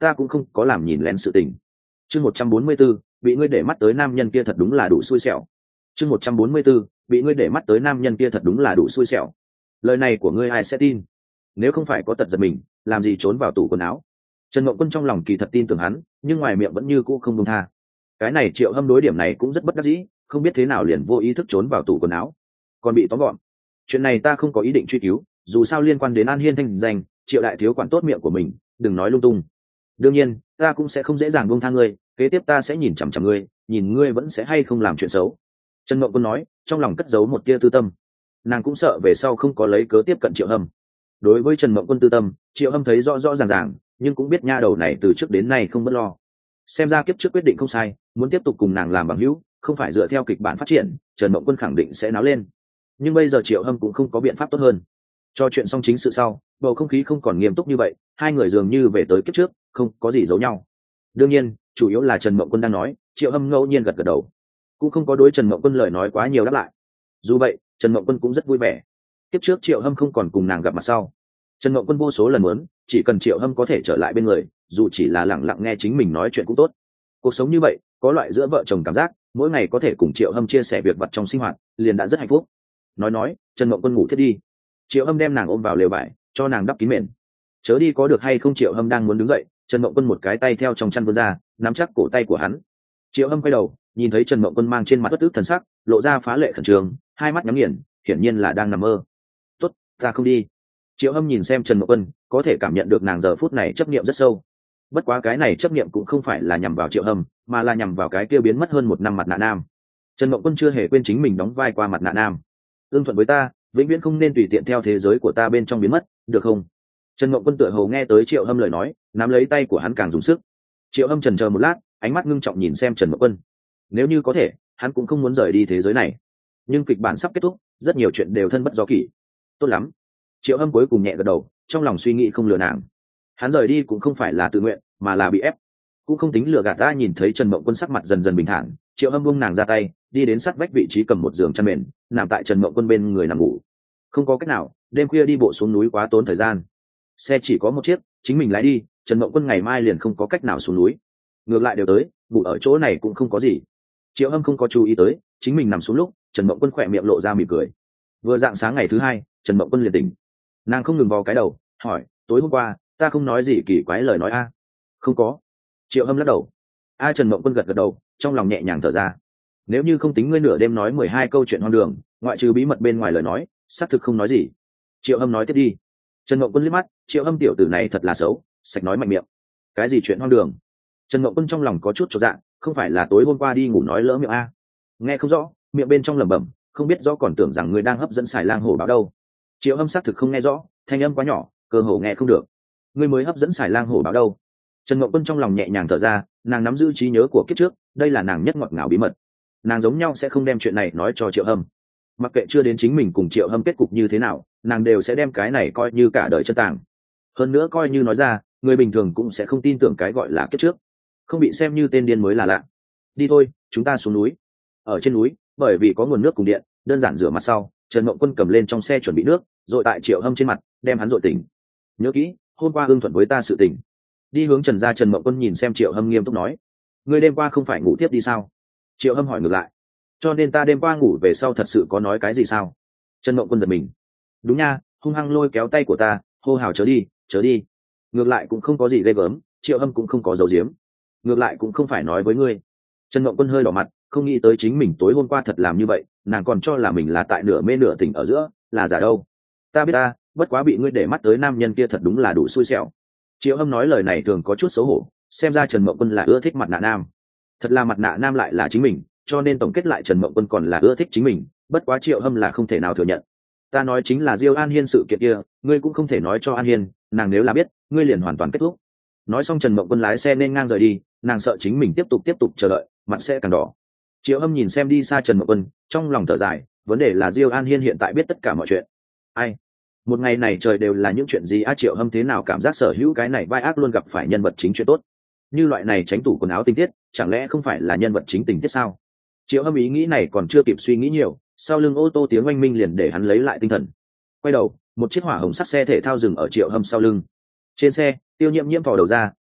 ta cũng không có làm nhìn lén sự tình. Chương một trăm bốn mươi 144, bị ngươi để mắt tới nam nhân kia thật đúng là đủ xui xẻo. Chương một trăm bốn mươi 144, bị ngươi để mắt tới nam nhân kia thật đúng là đủ xui xẻo. Lời này của ngươi ai sẽ tin? Nếu không phải có tật giật mình, làm gì trốn vào tủ quần áo? Trần Mộng Quân trong lòng kỳ thật tin tưởng hắn, nhưng ngoài miệng vẫn như cũ không buông tha. Cái này Triệu Hâm đối điểm này cũng rất bất đắc dĩ, không biết thế nào liền vô ý thức trốn vào tủ quần áo, còn bị tóm gọn. Chuyện này ta không có ý định truy cứu, dù sao liên quan đến An Hiên thanh danh, Triệu đại thiếu quản tốt miệng của mình, đừng nói lung tung. Đương nhiên, ta cũng sẽ không dễ dàng buông tha ngươi, kế tiếp ta sẽ nhìn chằm chằm ngươi, nhìn ngươi vẫn sẽ hay không làm chuyện xấu. Trần Mộng Quân nói, trong lòng cất giấu một tia tư tâm. Nàng cũng sợ về sau không có lấy cớ tiếp cận Triệu Hâm. Đối với Trần Mộng Quân tư tâm, Triệu Hâm thấy rõ rõ ràng ràng, nhưng cũng biết nha đầu này từ trước đến nay không bất lo. Xem ra kiếp trước quyết định không sai, muốn tiếp tục cùng nàng làm bằng hữu, không phải dựa theo kịch bản phát triển, Trần Mộng Quân khẳng định sẽ náo lên. Nhưng bây giờ Triệu Hâm cũng không có biện pháp tốt hơn. Cho chuyện xong chính sự sau, bầu không khí không còn nghiêm túc như vậy, hai người dường như về tới kiếp trước, không có gì giấu nhau. Đương nhiên, chủ yếu là Trần Mộng Quân đang nói, Triệu Hâm ngẫu nhiên gật gật đầu, cũng không có đối Trần Mộng Quân lời nói quá nhiều đáp lại. Dù vậy, Trần Mộng Quân cũng rất vui vẻ. Kiếp trước Triệu Hâm không còn cùng nàng gặp mặt sau, Trần Mộng Quân vô số lần muốn, chỉ cần Triệu Hâm có thể trở lại bên người, dù chỉ là lặng lặng nghe chính mình nói chuyện cũng tốt. Cuộc sống như vậy, có loại giữa vợ chồng cảm giác, mỗi ngày có thể cùng Triệu Hâm chia sẻ việc vặt trong sinh hoạt, liền đã rất hạnh phúc. Nói nói, Trần Mộng Quân ngủ thiết đi. Triệu Hâm đem nàng ôm vào lều vải, cho nàng đắp kín mền. Chớ đi có được hay không? Triệu Hâm đang muốn đứng dậy, Trần Mộng Quân một cái tay theo trong chăn vươn ra, nắm chắc cổ tay của hắn. Triệu Hâm quay đầu, nhìn thấy Trần Mộng Quân mang trên mặt bất ức thần sắc, lộ ra phá lệ khẩn trương, hai mắt nhắm nghiền, hiển nhiên là đang nằm mơ. "Tốt, ta không đi." Triệu Hâm nhìn xem Trần Mộng Quân, có thể cảm nhận được nàng giờ phút này chấp niệm rất sâu. Bất quá cái này chấp niệm cũng không phải là nhằm vào Triệu Hâm, mà là nhằm vào cái kia biến mất hơn một năm mặt nạ nam. Trần Mộng Quân chưa hề quên chính mình đóng vai qua mặt nạ nam. "Ưng thuận với ta, vĩnh viễn không nên tùy tiện theo thế giới của ta bên trong biến mất, được không?" Trần Mộng Quân tựa hồ nghe tới Triệu Hâm lời nói, nắm lấy tay của hắn càng dùng sức. Triệu Hâm chần chờ một lát, ánh mắt ngưng trọng nhìn xem Trần Mộng Quân. Nếu như có thể, hắn cũng không muốn rời đi thế giới này. Nhưng kịch bản sắp kết thúc, rất nhiều chuyện đều thân bất do kỷ. Tốt lắm. Triệu Hâm cuối cùng nhẹ gật đầu, trong lòng suy nghĩ không lừa nàng. Hắn rời đi cũng không phải là tự nguyện, mà là bị ép. Cũng không tính lừa gạt ta. Nhìn thấy Trần Mộng Quân sắc mặt dần dần bình thản, Triệu Hâm buông nàng ra tay, đi đến sát vách vị trí cầm một giường chăn mền, nằm tại Trần Mộng Quân bên người nằm ngủ. Không có cách nào, đêm khuya đi bộ xuống núi quá tốn thời gian. Xe chỉ có một chiếc, chính mình lái đi, Trần Mộng Quân ngày mai liền không có cách nào xuống núi. Ngược lại đều tới, ngủ ở chỗ này cũng không có gì. Triệu Hâm không có chú ý tới, chính mình nằm xuống lúc, Trần Mộng Quân khỏe miệng lộ ra mỉm cười. Vừa dạng sáng ngày thứ hai, Trần Mộng Quân liền tỉnh. Nàng không ngừng vò cái đầu, hỏi, tối hôm qua ta không nói gì kỳ quái lời nói a? À? Không có. Triệu Hâm lắc đầu. A Trần Mộng Quân gật gật đầu, trong lòng nhẹ nhàng thở ra. Nếu như không tính ngươi nửa đêm nói mười hai câu chuyện hoang đường, ngoại trừ bí mật bên ngoài lời nói, xác thực không nói gì. Triệu Hâm nói tiếp đi. Trần Mộng Quân liếc mắt, Triệu Hâm tiểu tử này thật là xấu, sạch nói mạnh miệng. Cái gì chuyện hoang đường? Trần Mộng Quân trong lòng có chút chột dạ, không phải là tối hôm qua đi ngủ nói lỡ miệng a? Nghe không rõ, miệng bên trong lẩm bẩm, không biết rõ còn tưởng rằng ngươi đang hấp dẫn xài lang hổ báo đâu. Triệu Hâm xác thực không nghe rõ, thanh âm quá nhỏ, cơ hồ nghe không được. Ngươi mới hấp dẫn xài lang hổ báo đâu? Trần Mộng Quân trong lòng nhẹ nhàng thở ra, nàng nắm giữ trí nhớ của kiếp trước, đây là nàng nhất ngọt ngào bí mật. Nàng giống nhau sẽ không đem chuyện này nói cho Triệu Hâm. Mặc kệ chưa đến chính mình cùng Triệu Hâm kết cục như thế nào, nàng đều sẽ đem cái này coi như cả đời chân tàng. Hơn nữa coi như nói ra, người bình thường cũng sẽ không tin tưởng cái gọi là kiếp trước, không bị xem như tên điên mới là lạ. Đi thôi, chúng ta xuống núi. Ở trên núi, bởi vì có nguồn nước cùng điện, đơn giản rửa mặt sau, Trần Mộng Quân cầm lên trong xe chuẩn bị nước, dội tại Triệu Hâm trên mặt, đem hắn dội tỉnh. Nhớ kỹ, hôm qua ưng thuận với ta sự tình. Đi hướng Trần gia. Trần Mộng Quân nhìn xem Triệu Hâm nghiêm túc nói, ngươi đêm qua không phải ngủ tiếp đi sao? Triệu Hâm hỏi ngược lại, cho nên ta đêm qua ngủ về sau thật sự có nói cái gì sao? Trần Mộng Quân giật mình. Đúng nha, hung hăng lôi kéo tay của ta, hô hào chớ đi, chớ đi. Ngược lại cũng không có gì ghê gớm, Triệu Hâm cũng không có giấu giếm. Ngược lại cũng không phải nói với ngươi. Trần Mộng Quân hơi đỏ mặt, không nghĩ tới chính mình tối hôm qua thật làm như vậy, nàng còn cho là mình là tại nửa mê nửa tỉnh ở giữa, là giả đâu. Ta biết ta, bất quá bị ngươi để mắt tới nam nhân kia thật đúng là đủ xui xẻo. Triệu Hâm nói lời này thường có chút xấu hổ, xem ra Trần Mộng Quân là ưa thích mặt nạ nam. Thật là mặt nạ nam lại là chính mình, cho nên tổng kết lại Trần Mộng Quân còn là ưa thích chính mình, bất quá Triệu Hâm là không thể nào thừa nhận. Ta nói chính là Diêu An Hiên sự kiện kia, ngươi cũng không thể nói cho An Hiên, nàng nếu là biết, ngươi liền hoàn toàn kết thúc. Nói xong Trần Mộng Quân lái xe nên ngang rời đi, nàng sợ chính mình tiếp tục tiếp tục chờ đợi, mặt sẽ càng đỏ. Triệu Hâm nhìn xem đi xa Trần Mộng Quân, trong lòng thở dài, vấn đề là Diêu An Hiên hiện tại biết tất cả mọi chuyện. Ai? Một ngày này trời đều là những chuyện gì? A Triệu Hâm thế nào cảm giác sở hữu cái này vai ác luôn gặp phải nhân vật chính chuyện tốt. Như loại này tránh tủ quần áo tình tiết, chẳng lẽ không phải là nhân vật chính tình tiết sao? Triệu Hâm ý nghĩ này còn chưa kịp suy nghĩ nhiều, sau lưng ô tô tiếng oanh minh liền để hắn lấy lại tinh thần. Quay đầu, một chiếc hỏa hồng sắt xe thể thao dừng ở Triệu Hâm sau lưng. Trên xe, Tiêu Nhiễm Nhiễm thò đầu ra,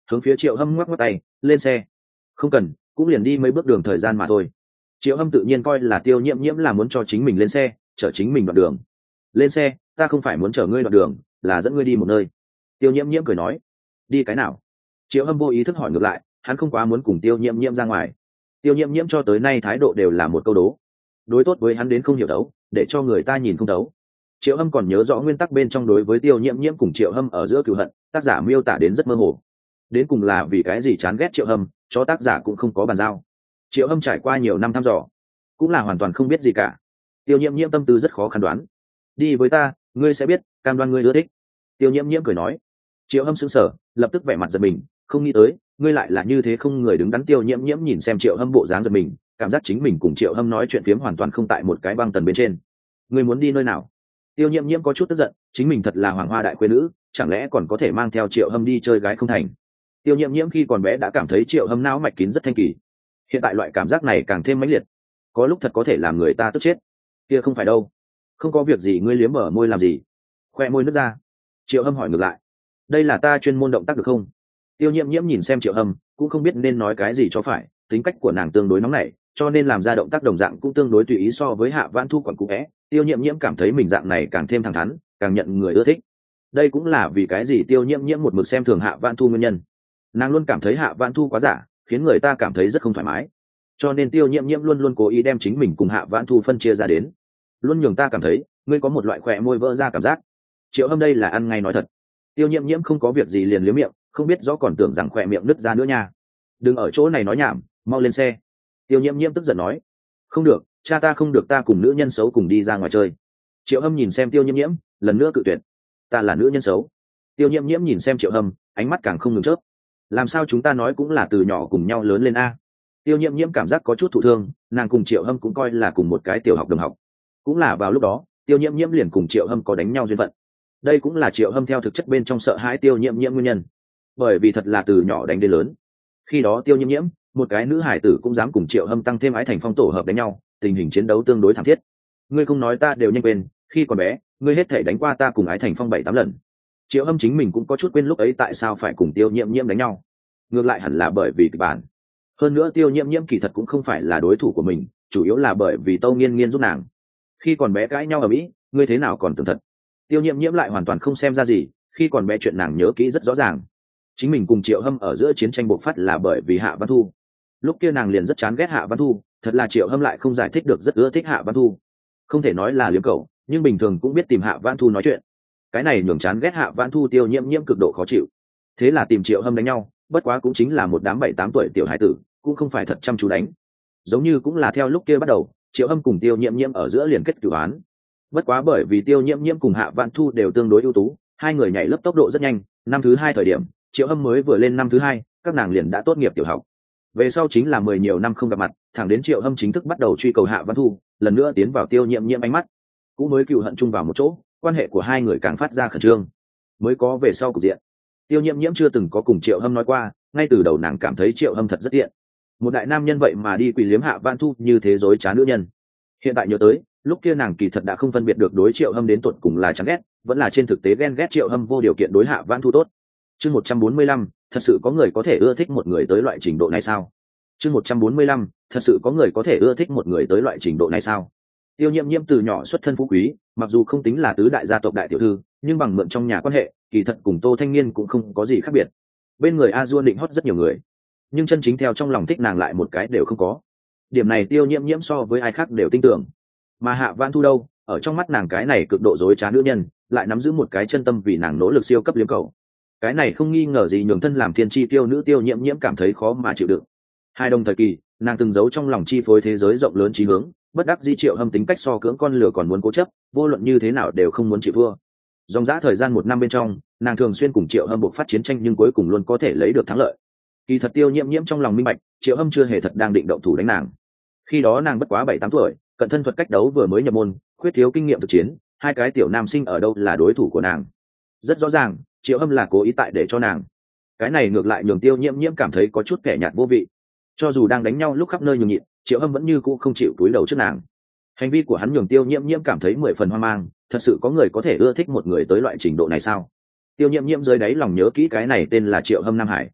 hướng phía Triệu Hâm ngoắc ngoắc tay, lên xe. Không cần, cũng liền đi mấy bước đường thời gian mà thôi. Triệu Hâm tự nhiên coi là Tiêu Nhiễm Nhiễm là muốn cho chính mình lên xe, chở chính mình đoạn đường. Lên xe, ta không phải muốn chở ngươi đoạn đường, là dẫn ngươi đi một nơi. Tiêu Nhiễm Nhiễm cười nói. Đi cái nào? Triệu Hâm vô ý thức hỏi ngược lại, hắn không quá muốn cùng Tiêu Nhiễm Nhiễm ra ngoài. Tiêu Nhiễm Nhiễm cho tới nay thái độ đều là một câu đố, đối tốt với hắn đến không hiểu đấu, để cho người ta nhìn không đấu. Triệu Hâm còn nhớ rõ nguyên tắc bên trong đối với Tiêu Nhiễm Nhiễm cùng Triệu Hâm ở giữa cừu hận, tác giả miêu tả đến rất mơ hồ. Đến cùng là vì cái gì chán ghét Triệu Hâm, cho tác giả cũng không có bàn giao. Triệu Hâm trải qua nhiều năm thăm dò, cũng là hoàn toàn không biết gì cả. Tiêu Nhiễm Nhiễm tâm tư rất khó khăn đoán. Đi với ta, ngươi sẽ biết, cam đoan ngươi ưa thích. Tiêu Nhiễm Nhiễm cười nói. Triệu Hâm sững sờ, lập tức vẻ mặt giật mình, không nghĩ tới, ngươi lại là như thế không người đứng đắn. Tiêu Nhiễm Nhiễm nhìn xem Triệu Hâm bộ dáng giật mình, cảm giác chính mình cùng Triệu Hâm nói chuyện phiếm hoàn toàn không tại một cái băng tần bên trên. Ngươi muốn đi nơi nào? Tiêu Nhiễm Nhiễm có chút tức giận, chính mình thật là hoàng hoa đại quê nữ, chẳng lẽ còn có thể mang theo Triệu Hâm đi chơi gái không thành? Tiêu Nhiễm Nhiễm khi còn bé đã cảm thấy Triệu Hâm não mạch kín rất thanh kỳ, hiện tại loại cảm giác này càng thêm mãnh liệt, có lúc thật có thể làm người ta tức chết. Kia không phải đâu, không có việc gì, ngươi liếm mở môi làm gì? Khoe môi nứt ra. Triệu Hâm hỏi ngược lại, đây là ta chuyên môn động tác được không? Tiêu Nhiễm Nhiễm nhìn xem Triệu Hâm, cũng không biết nên nói cái gì cho phải, tính cách của nàng tương đối nóng nảy, cho nên làm ra động tác đồng dạng cũng tương đối tùy ý so với Hạ Vãn Thu còn cũ é. Tiêu Nhiễm Nhiễm cảm thấy mình dạng này càng thêm thẳng thắn, càng nhận người ưa thích. Đây cũng là vì cái gì Tiêu Nhiễm Nhiễm một mực xem thường Hạ Vãn Thu nguyên nhân. Nàng luôn cảm thấy Hạ Vãn Thu quá giả, khiến người ta cảm thấy rất không thoải mái. Cho nên Tiêu Nhiễm Nhiễm luôn luôn cố ý đem chính mình cùng Hạ Vãn Thu phân chia ra đến, luôn nhường ta cảm thấy ngươi có một loại khỏe môi vỡ ra cảm giác. Triệu Hâm đây là ăn ngay nói thật. Tiêu Nhiễm Nhiễm không có việc gì liền liếm miệng, không biết rõ còn tưởng rằng khỏe miệng nứt ra nữa nha. Đừng ở chỗ này nói nhảm, mau lên xe. Tiêu Nhiễm Nhiễm tức giận nói. Không được, cha ta không được ta cùng nữ nhân xấu cùng đi ra ngoài chơi. Triệu Hâm nhìn xem Tiêu Nhiễm Nhiễm, lần nữa cự tuyệt. Ta là nữ nhân xấu. Tiêu Nhiễm Nhiễm nhìn xem Triệu Hâm, ánh mắt càng không ngừng chớp. Làm sao chúng ta nói cũng là từ nhỏ cùng nhau lớn lên a? Tiêu Nhiễm Nhiễm cảm giác có chút thụ thương, nàng cùng Triệu Hâm cũng coi là cùng một cái tiểu học đồng học. Cũng là vào lúc đó, Tiêu Nhiễm Nhiễm liền cùng Triệu Hâm có đánh nhau duyên phận. Đây cũng là Triệu Hâm theo thực chất bên trong sợ hãi Tiêu Nhiễm Nhiễm nguyên nhân, bởi vì thật là từ nhỏ đánh đến lớn. Khi đó Tiêu Nhiễm Nhiễm, một cái nữ hải tử cũng dám cùng Triệu Hâm tăng thêm ái thành phong tổ hợp đánh nhau, tình hình chiến đấu tương đối thảm thiết. Ngươi không nói ta đều nhanh quên, khi còn bé, ngươi hết thể đánh qua ta cùng ái thành phong bảy tám lần. Triệu Hâm chính mình cũng có chút quên lúc ấy tại sao phải cùng Tiêu Nhiễm Nhiễm đánh nhau. Ngược lại hẳn là bởi vì kịch bản. Hơn nữa Tiêu Nhiễm Nhiễm kỳ thật cũng không phải là đối thủ của mình, chủ yếu là bởi vì Tâu Nghiên Nghiên giúp nàng. Khi còn bé cãi nhau ở Mỹ, ngươi thế nào còn tưởng thật. Tiêu Nhiễm Nhiễm lại hoàn toàn không xem ra gì, khi còn bé chuyện nàng nhớ kỹ rất rõ ràng. Chính mình cùng Triệu Hâm ở giữa chiến tranh bộc phát là bởi vì Hạ Văn Thu. Lúc kia nàng liền rất chán ghét Hạ Văn Thu, thật là Triệu Hâm lại không giải thích được rất ưa thích Hạ Văn Thu. Không thể nói là liếm cẩu, nhưng bình thường cũng biết tìm Hạ Văn Thu nói chuyện. Cái này nhường chán ghét Hạ Văn Thu Tiêu Nhiễm Nhiễm cực độ khó chịu. Thế là tìm Triệu Hâm đánh nhau, bất quá cũng chính là một đám bảy tám tuổi tiểu hải tử, cũng không phải thật chăm chú đánh. Giống như cũng là theo lúc kia bắt đầu, Triệu Hâm cùng Tiêu Nhiễm Nhiễm ở giữa liền kết cửu án. Bất quá bởi vì Tiêu Nhiễm Nhiễm cùng Hạ Vãn Thu đều tương đối ưu tú, hai người nhảy lớp tốc độ rất nhanh, năm thứ hai thời điểm, Triệu Hâm mới vừa lên năm thứ hai, các nàng liền đã tốt nghiệp tiểu học. Về sau chính là mười nhiều năm không gặp mặt, thẳng đến Triệu Hâm chính thức bắt đầu truy cầu Hạ Vãn Thu, lần nữa tiến vào Tiêu Nhiễm Nhiễm ánh mắt, cũng mới cựu hận chung vào một chỗ, quan hệ của hai người càng phát ra khẩn trương, mới có về sau cục diện. Tiêu Nhiễm Nhiễm chưa từng có cùng Triệu Hâm nói qua, ngay từ đầu nàng cảm thấy Triệu Hâm thật rất tiện, một đại nam nhân vậy mà đi quỳ liếm Hạ Vãn Thu như thế dối trá nữ nhân. Hiện tại nhớ tới, lúc kia nàng kỳ thật đã không phân biệt được đối Triệu Hâm đến tột cùng là chán ghét, vẫn là trên thực tế ghen ghét Triệu Hâm vô điều kiện đối Hạ Vãn Thu tốt. Chương một trăm bốn mươi lăm, thật sự có người có thể ưa thích một người tới loại trình độ này sao? Chương một trăm bốn mươi lăm, thật sự có người có thể ưa thích một người tới loại trình độ này sao? Tiêu Nhiễm Nhiễm từ nhỏ xuất thân phú quý, mặc dù không tính là tứ đại gia tộc đại tiểu thư, nhưng bằng mượn trong nhà quan hệ, kỳ thật cùng Tô Thanh Niên cũng không có gì khác biệt. Bên người A Duôn định hót rất nhiều người, nhưng chân chính theo trong lòng thích nàng lại một cái đều không có. Điểm này Tiêu Nhiễm Nhiễm so với ai khác đều tin tưởng. Mà Hạ Vãn Thu đâu, ở trong mắt nàng cái này cực độ dối trá nữ nhân, lại nắm giữ một cái chân tâm vì nàng nỗ lực siêu cấp liếm cầu. Cái này không nghi ngờ gì nhường thân làm thiên chi tiêu nữ Tiêu Nhiễm Nhiễm cảm thấy khó mà chịu đựng. Hai đồng thời kỳ, nàng từng giấu trong lòng chi phối thế giới rộng lớn chí hướng, bất đắc dĩ Triệu Hâm tính cách so cưỡng con lửa còn muốn cố chấp, vô luận như thế nào đều không muốn chịu thua. Dòng dã thời gian một năm bên trong, nàng thường xuyên cùng Triệu Hâm buộc phát chiến tranh nhưng cuối cùng luôn có thể lấy được thắng lợi. Kỳ thật Tiêu Nhiễm Nhiễm trong lòng minh bạch, Triệu Hâm chưa hề thật đang định động thủ đánh nàng. Khi đó nàng bất quá bảy tám tuổi, cận thân thuật cách đấu vừa mới nhập môn, khuyết thiếu kinh nghiệm thực chiến, hai cái tiểu nam sinh ở đâu là đối thủ của nàng. Rất rõ ràng, Triệu Hâm là cố ý tại để cho nàng. Cái này ngược lại nhường Tiêu Nhiễm Nhiễm cảm thấy có chút kẻ nhạt vô vị. Cho dù đang đánh nhau lúc khắp nơi nhường nhịn, Triệu Hâm vẫn như cũ không chịu cúi đầu trước nàng. Hành vi của hắn nhường Tiêu Nhiễm Nhiễm cảm thấy mười phần hoang mang, thật sự có người có thể ưa thích một người tới loại trình độ này sao? Tiêu Nhiễm Nhiễm dưới đáy lòng nhớ kỹ cái này tên là Triệu Hâm Nam Hải.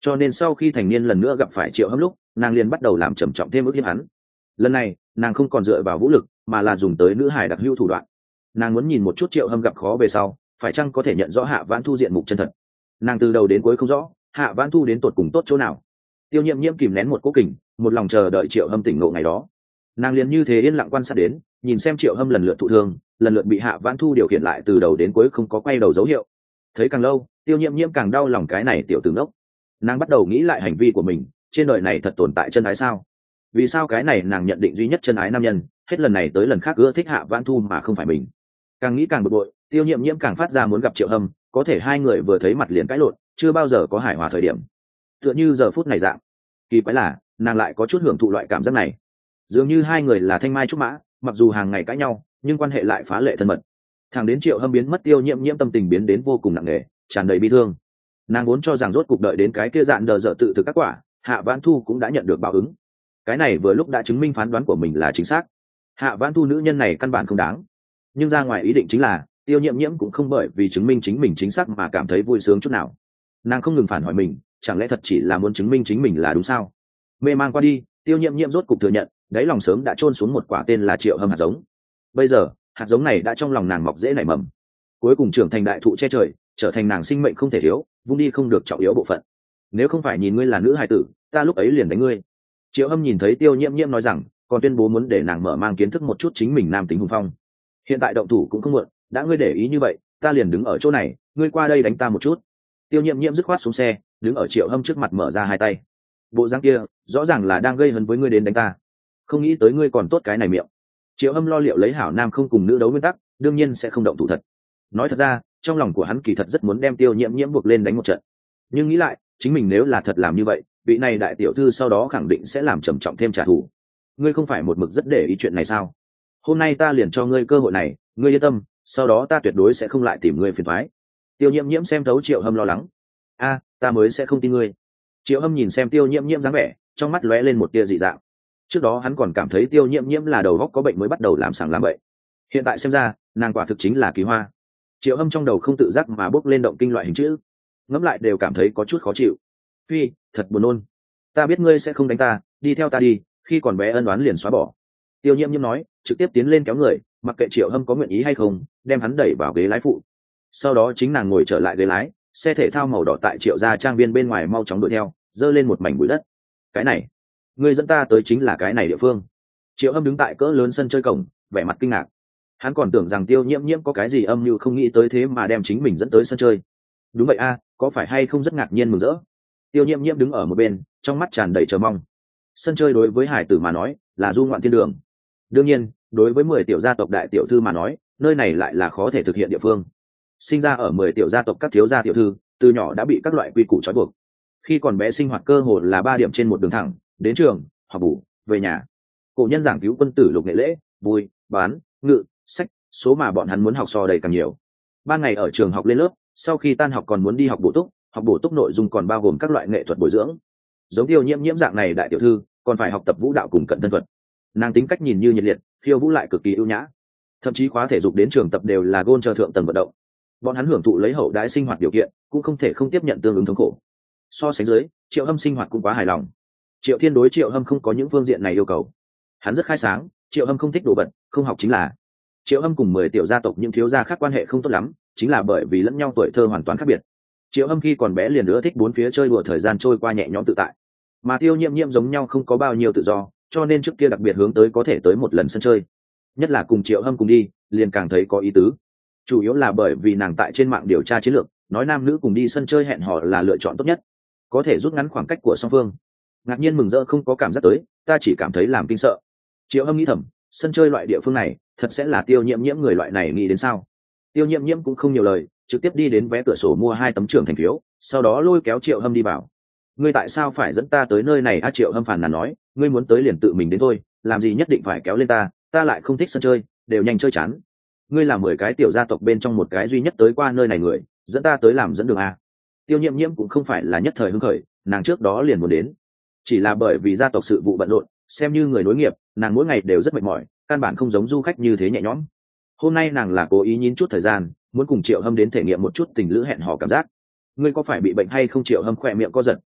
cho nên sau khi thành niên lần nữa gặp phải Triệu Hâm lúc, nàng liền bắt đầu làm trầm trọng thêm ức hiếp hắn. Lần này nàng không còn dựa vào vũ lực, mà là dùng tới nữ hài đặc hữu thủ đoạn. Nàng muốn nhìn một chút Triệu Hâm gặp khó về sau phải chăng có thể nhận rõ Hạ Vãn Thu diện mục chân thật. Nàng từ đầu đến cuối không rõ Hạ Vãn Thu đến tột cùng tốt chỗ nào. Tiêu Nhiễm Nhiễm kìm nén một cố kình, một lòng chờ đợi Triệu Hâm tỉnh ngộ ngày đó. Nàng liền như thế yên lặng quan sát đến, nhìn xem Triệu Hâm lần lượt thụ thương, lần lượt bị Hạ Vãn Thu điều khiển lại từ đầu đến cuối không có quay đầu dấu hiệu. Thấy càng lâu, Tiêu Nhiễm Nhiễm càng đau lòng cái này tiểu tử ngốc. Nàng bắt đầu nghĩ lại hành vi của mình, trên đời này thật tồn tại chân ái sao? Vì sao cái này nàng nhận định duy nhất chân ái nam nhân, hết lần này tới lần khác ưa thích Hạ Vãn Thu mà không phải mình. Càng nghĩ càng bực bội, Tiêu Nhiễm Nhiễm càng phát ra muốn gặp Triệu Hâm, có thể hai người vừa thấy mặt liền cãi lộn, chưa bao giờ có hài hòa thời điểm. Tựa như giờ phút này dạng. Kỳ quái là, nàng lại có chút hưởng thụ loại cảm giác này. Dường như hai người là thanh mai trúc mã, mặc dù hàng ngày cãi nhau, nhưng quan hệ lại phá lệ thân mật. Thằng đến Triệu Hâm biến mất, Tiêu Nhiễm Nhiễm tâm tình biến đến vô cùng nặng nề, tràn đầy bi thương. Nàng vốn cho rằng rốt cuộc đợi đến cái kia dạn đờ dở tự thực các quả, Hạ Vãn Thu cũng đã nhận được báo ứng. Cái này vừa lúc đã chứng minh phán đoán của mình là chính xác. Hạ Vãn Thu nữ nhân này căn bản không đáng. Nhưng ra ngoài ý định chính là, Tiêu Nhiễm Nhiễm cũng không bởi vì chứng minh chính mình chính xác mà cảm thấy vui sướng chút nào. Nàng không ngừng phản hỏi mình, chẳng lẽ thật chỉ là muốn chứng minh chính mình là đúng sao? Mê mang qua đi, Tiêu Nhiễm Nhiễm rốt cục thừa nhận, đáy lòng sớm đã chôn xuống một quả tên là Triệu Hâm hạt giống. Bây giờ, hạt giống này đã trong lòng nàng mọc rễ nảy mầm, cuối cùng trưởng thành đại thụ che trời, trở thành nàng sinh mệnh không thể thiếu, vung đi không được trọng yếu bộ phận. Nếu không phải nhìn ngươi là nữ hài tử, ta lúc ấy liền đánh ngươi. Triệu Hâm nhìn thấy Tiêu Nhiễm Nhiễm nói rằng, còn tuyên bố muốn để nàng mở mang kiến thức một chút chính mình nam tính hùng phong. Hiện tại động thủ cũng không muộn, đã ngươi để ý như vậy, ta liền đứng ở chỗ này, ngươi qua đây đánh ta một chút. Tiêu Nhiễm Nhiễm dứt khoát xuống xe, đứng ở Triệu Hâm trước mặt mở ra hai tay. Bộ dáng kia, rõ ràng là đang gây hấn với ngươi đến đánh ta. Không nghĩ tới ngươi còn tốt cái này miệng. Triệu Hâm lo liệu lấy hảo nam không cùng nữ đấu nguyên tắc, đương nhiên sẽ không động thủ thật. Nói thật ra, trong lòng của hắn kỳ thật rất muốn đem Tiêu Nhiễm Nhiễm buộc lên đánh một trận. Nhưng nghĩ lại, chính mình nếu là thật làm như vậy, vị này đại tiểu thư sau đó khẳng định sẽ làm trầm trọng thêm trả thù. Ngươi không phải một mực rất để ý chuyện này sao? Hôm nay ta liền cho ngươi cơ hội này, ngươi yên tâm, sau đó ta tuyệt đối sẽ không lại tìm ngươi phiền toái. Tiêu Nhiễm Nhiễm xem thấu Triệu Hâm lo lắng. A, ta mới sẽ không tin ngươi. Triệu Hâm nhìn xem Tiêu Nhiễm Nhiễm dáng vẻ, trong mắt lóe lên một tia dị dạng. Trước đó hắn còn cảm thấy Tiêu Nhiễm Nhiễm là đầu óc có bệnh mới bắt đầu làm sảng làm bậy. Hiện tại xem ra, nàng quả thực chính là kỳ hoa. Triệu Hâm trong đầu không tự giác mà bốc lên động kinh loại hình chữ, ngẫm lại đều cảm thấy có chút khó chịu. Phi, thật buồn nôn. Ta biết ngươi sẽ không đánh ta, đi theo ta đi, khi còn bé ân oán liền xóa bỏ. Tiêu Nhiễm Nhiễm nói, trực tiếp tiến lên kéo người, mặc kệ Triệu Hâm có nguyện ý hay không, đem hắn đẩy vào ghế lái phụ. Sau đó chính nàng ngồi trở lại ghế lái, xe thể thao màu đỏ tại Triệu gia trang viên bên ngoài mau chóng đuổi theo, dơ lên một mảnh bụi đất. Cái này, ngươi dẫn ta tới chính là cái này địa phương. Triệu Hâm đứng tại cỡ lớn sân chơi cổng, vẻ mặt kinh ngạc. Hắn còn tưởng rằng Tiêu Nhiễm Nhiễm có cái gì âm mưu không nghĩ tới thế mà đem chính mình dẫn tới sân chơi. Đúng vậy a, có phải hay không rất ngạc nhiên mừng rỡ. Tiêu Nhiễm Nhiễm đứng ở một bên, trong mắt tràn đầy chờ mong. Sân chơi đối với hải tử mà nói là du ngoạn thiên đường. Đương nhiên, đối với mười tiểu gia tộc đại tiểu thư mà nói, nơi này lại là khó thể thực hiện địa phương. Sinh ra ở mười tiểu gia tộc các thiếu gia tiểu thư, từ nhỏ đã bị các loại quy củ trói buộc. Khi còn bé sinh hoạt cơ hồ là ba điểm trên một đường thẳng, đến trường, học bù, về nhà. Cổ nhân giảng cứu quân tử lục nghệ lễ, vui, bán, ngự, sách, số mà bọn hắn muốn học so đầy càng nhiều. Ban ngày ở trường học lên lớp, sau khi tan học còn muốn đi học bổ túc, học bổ túc nội dung còn bao gồm các loại nghệ thuật bồi dưỡng. Giống Tiêu Nhiễm Nhiễm dạng này đại tiểu thư, còn phải học tập vũ đạo cùng cận thân thuật. Nàng tính cách nhìn như nhiệt liệt, khiêu vũ lại cực kỳ ưu nhã. Thậm chí khóa thể dục đến trường tập đều là gôn chờ thượng tầng vận động. Bọn hắn hưởng thụ lấy hậu đãi sinh hoạt điều kiện, cũng không thể không tiếp nhận tương ứng thống khổ. So sánh dưới, Triệu Hâm sinh hoạt cũng quá hài lòng. Triệu Thiên đối Triệu Hâm không có những phương diện này yêu cầu. Hắn rất khai sáng, Triệu Hâm không thích đồ vật, không học chính là. Triệu Hâm cùng mười tiểu gia tộc những thiếu gia khác quan hệ không tốt lắm, chính là bởi vì lẫn nhau tuổi thơ hoàn toàn khác biệt. Triệu Hâm khi còn bé liền ưa thích bốn phía chơi đùa, thời gian trôi qua nhẹ nhõm tự tại. Mà Tiêu Nhiễm Nhiễm giống nhau không có bao nhiêu tự do, cho nên trước kia đặc biệt hướng tới có thể tới một lần sân chơi. Nhất là cùng Triệu Hâm cùng đi, liền càng thấy có ý tứ. Chủ yếu là bởi vì nàng tại trên mạng điều tra chiến lược, nói nam nữ cùng đi sân chơi hẹn hò là lựa chọn tốt nhất, có thể rút ngắn khoảng cách của song phương. Ngạc nhiên mừng rỡ không có cảm giác tới, ta chỉ cảm thấy làm kinh sợ. Triệu Hâm nghĩ thầm, sân chơi loại địa phương này, thật sẽ là Tiêu Nhiễm Nhiễm người loại này nghĩ đến sao? Tiêu Nhiễm Nhiễm cũng không nhiều lời, trực tiếp đi đến vé cửa sổ mua hai tấm trưởng thành phiếu, sau đó lôi kéo Triệu Hâm đi vào. Ngươi tại sao phải dẫn ta tới nơi này? A Triệu Hâm phàn nàn nói, ngươi muốn tới liền tự mình đến thôi, làm gì nhất định phải kéo lên ta, ta lại không thích sân chơi, đều nhanh chơi chán. Ngươi là mười cái tiểu gia tộc bên trong một cái duy nhất tới qua nơi này người, dẫn ta tới làm dẫn đường a. Tiêu Nhiễm Nhiễm cũng không phải là nhất thời hứng khởi, nàng trước đó liền muốn đến, chỉ là bởi vì gia tộc sự vụ bận rộn, xem như người nối nghiệp, nàng mỗi ngày đều rất mệt mỏi, căn bản không giống du khách như thế nhẹ nhõm. Hôm nay nàng là cố ý nhín chút thời gian, muốn cùng Triệu Hâm đến thể nghiệm một chút tình lữ hẹn hò cảm giác. Ngươi có phải bị bệnh hay không? Triệu Hâm khỏe miệng co giật,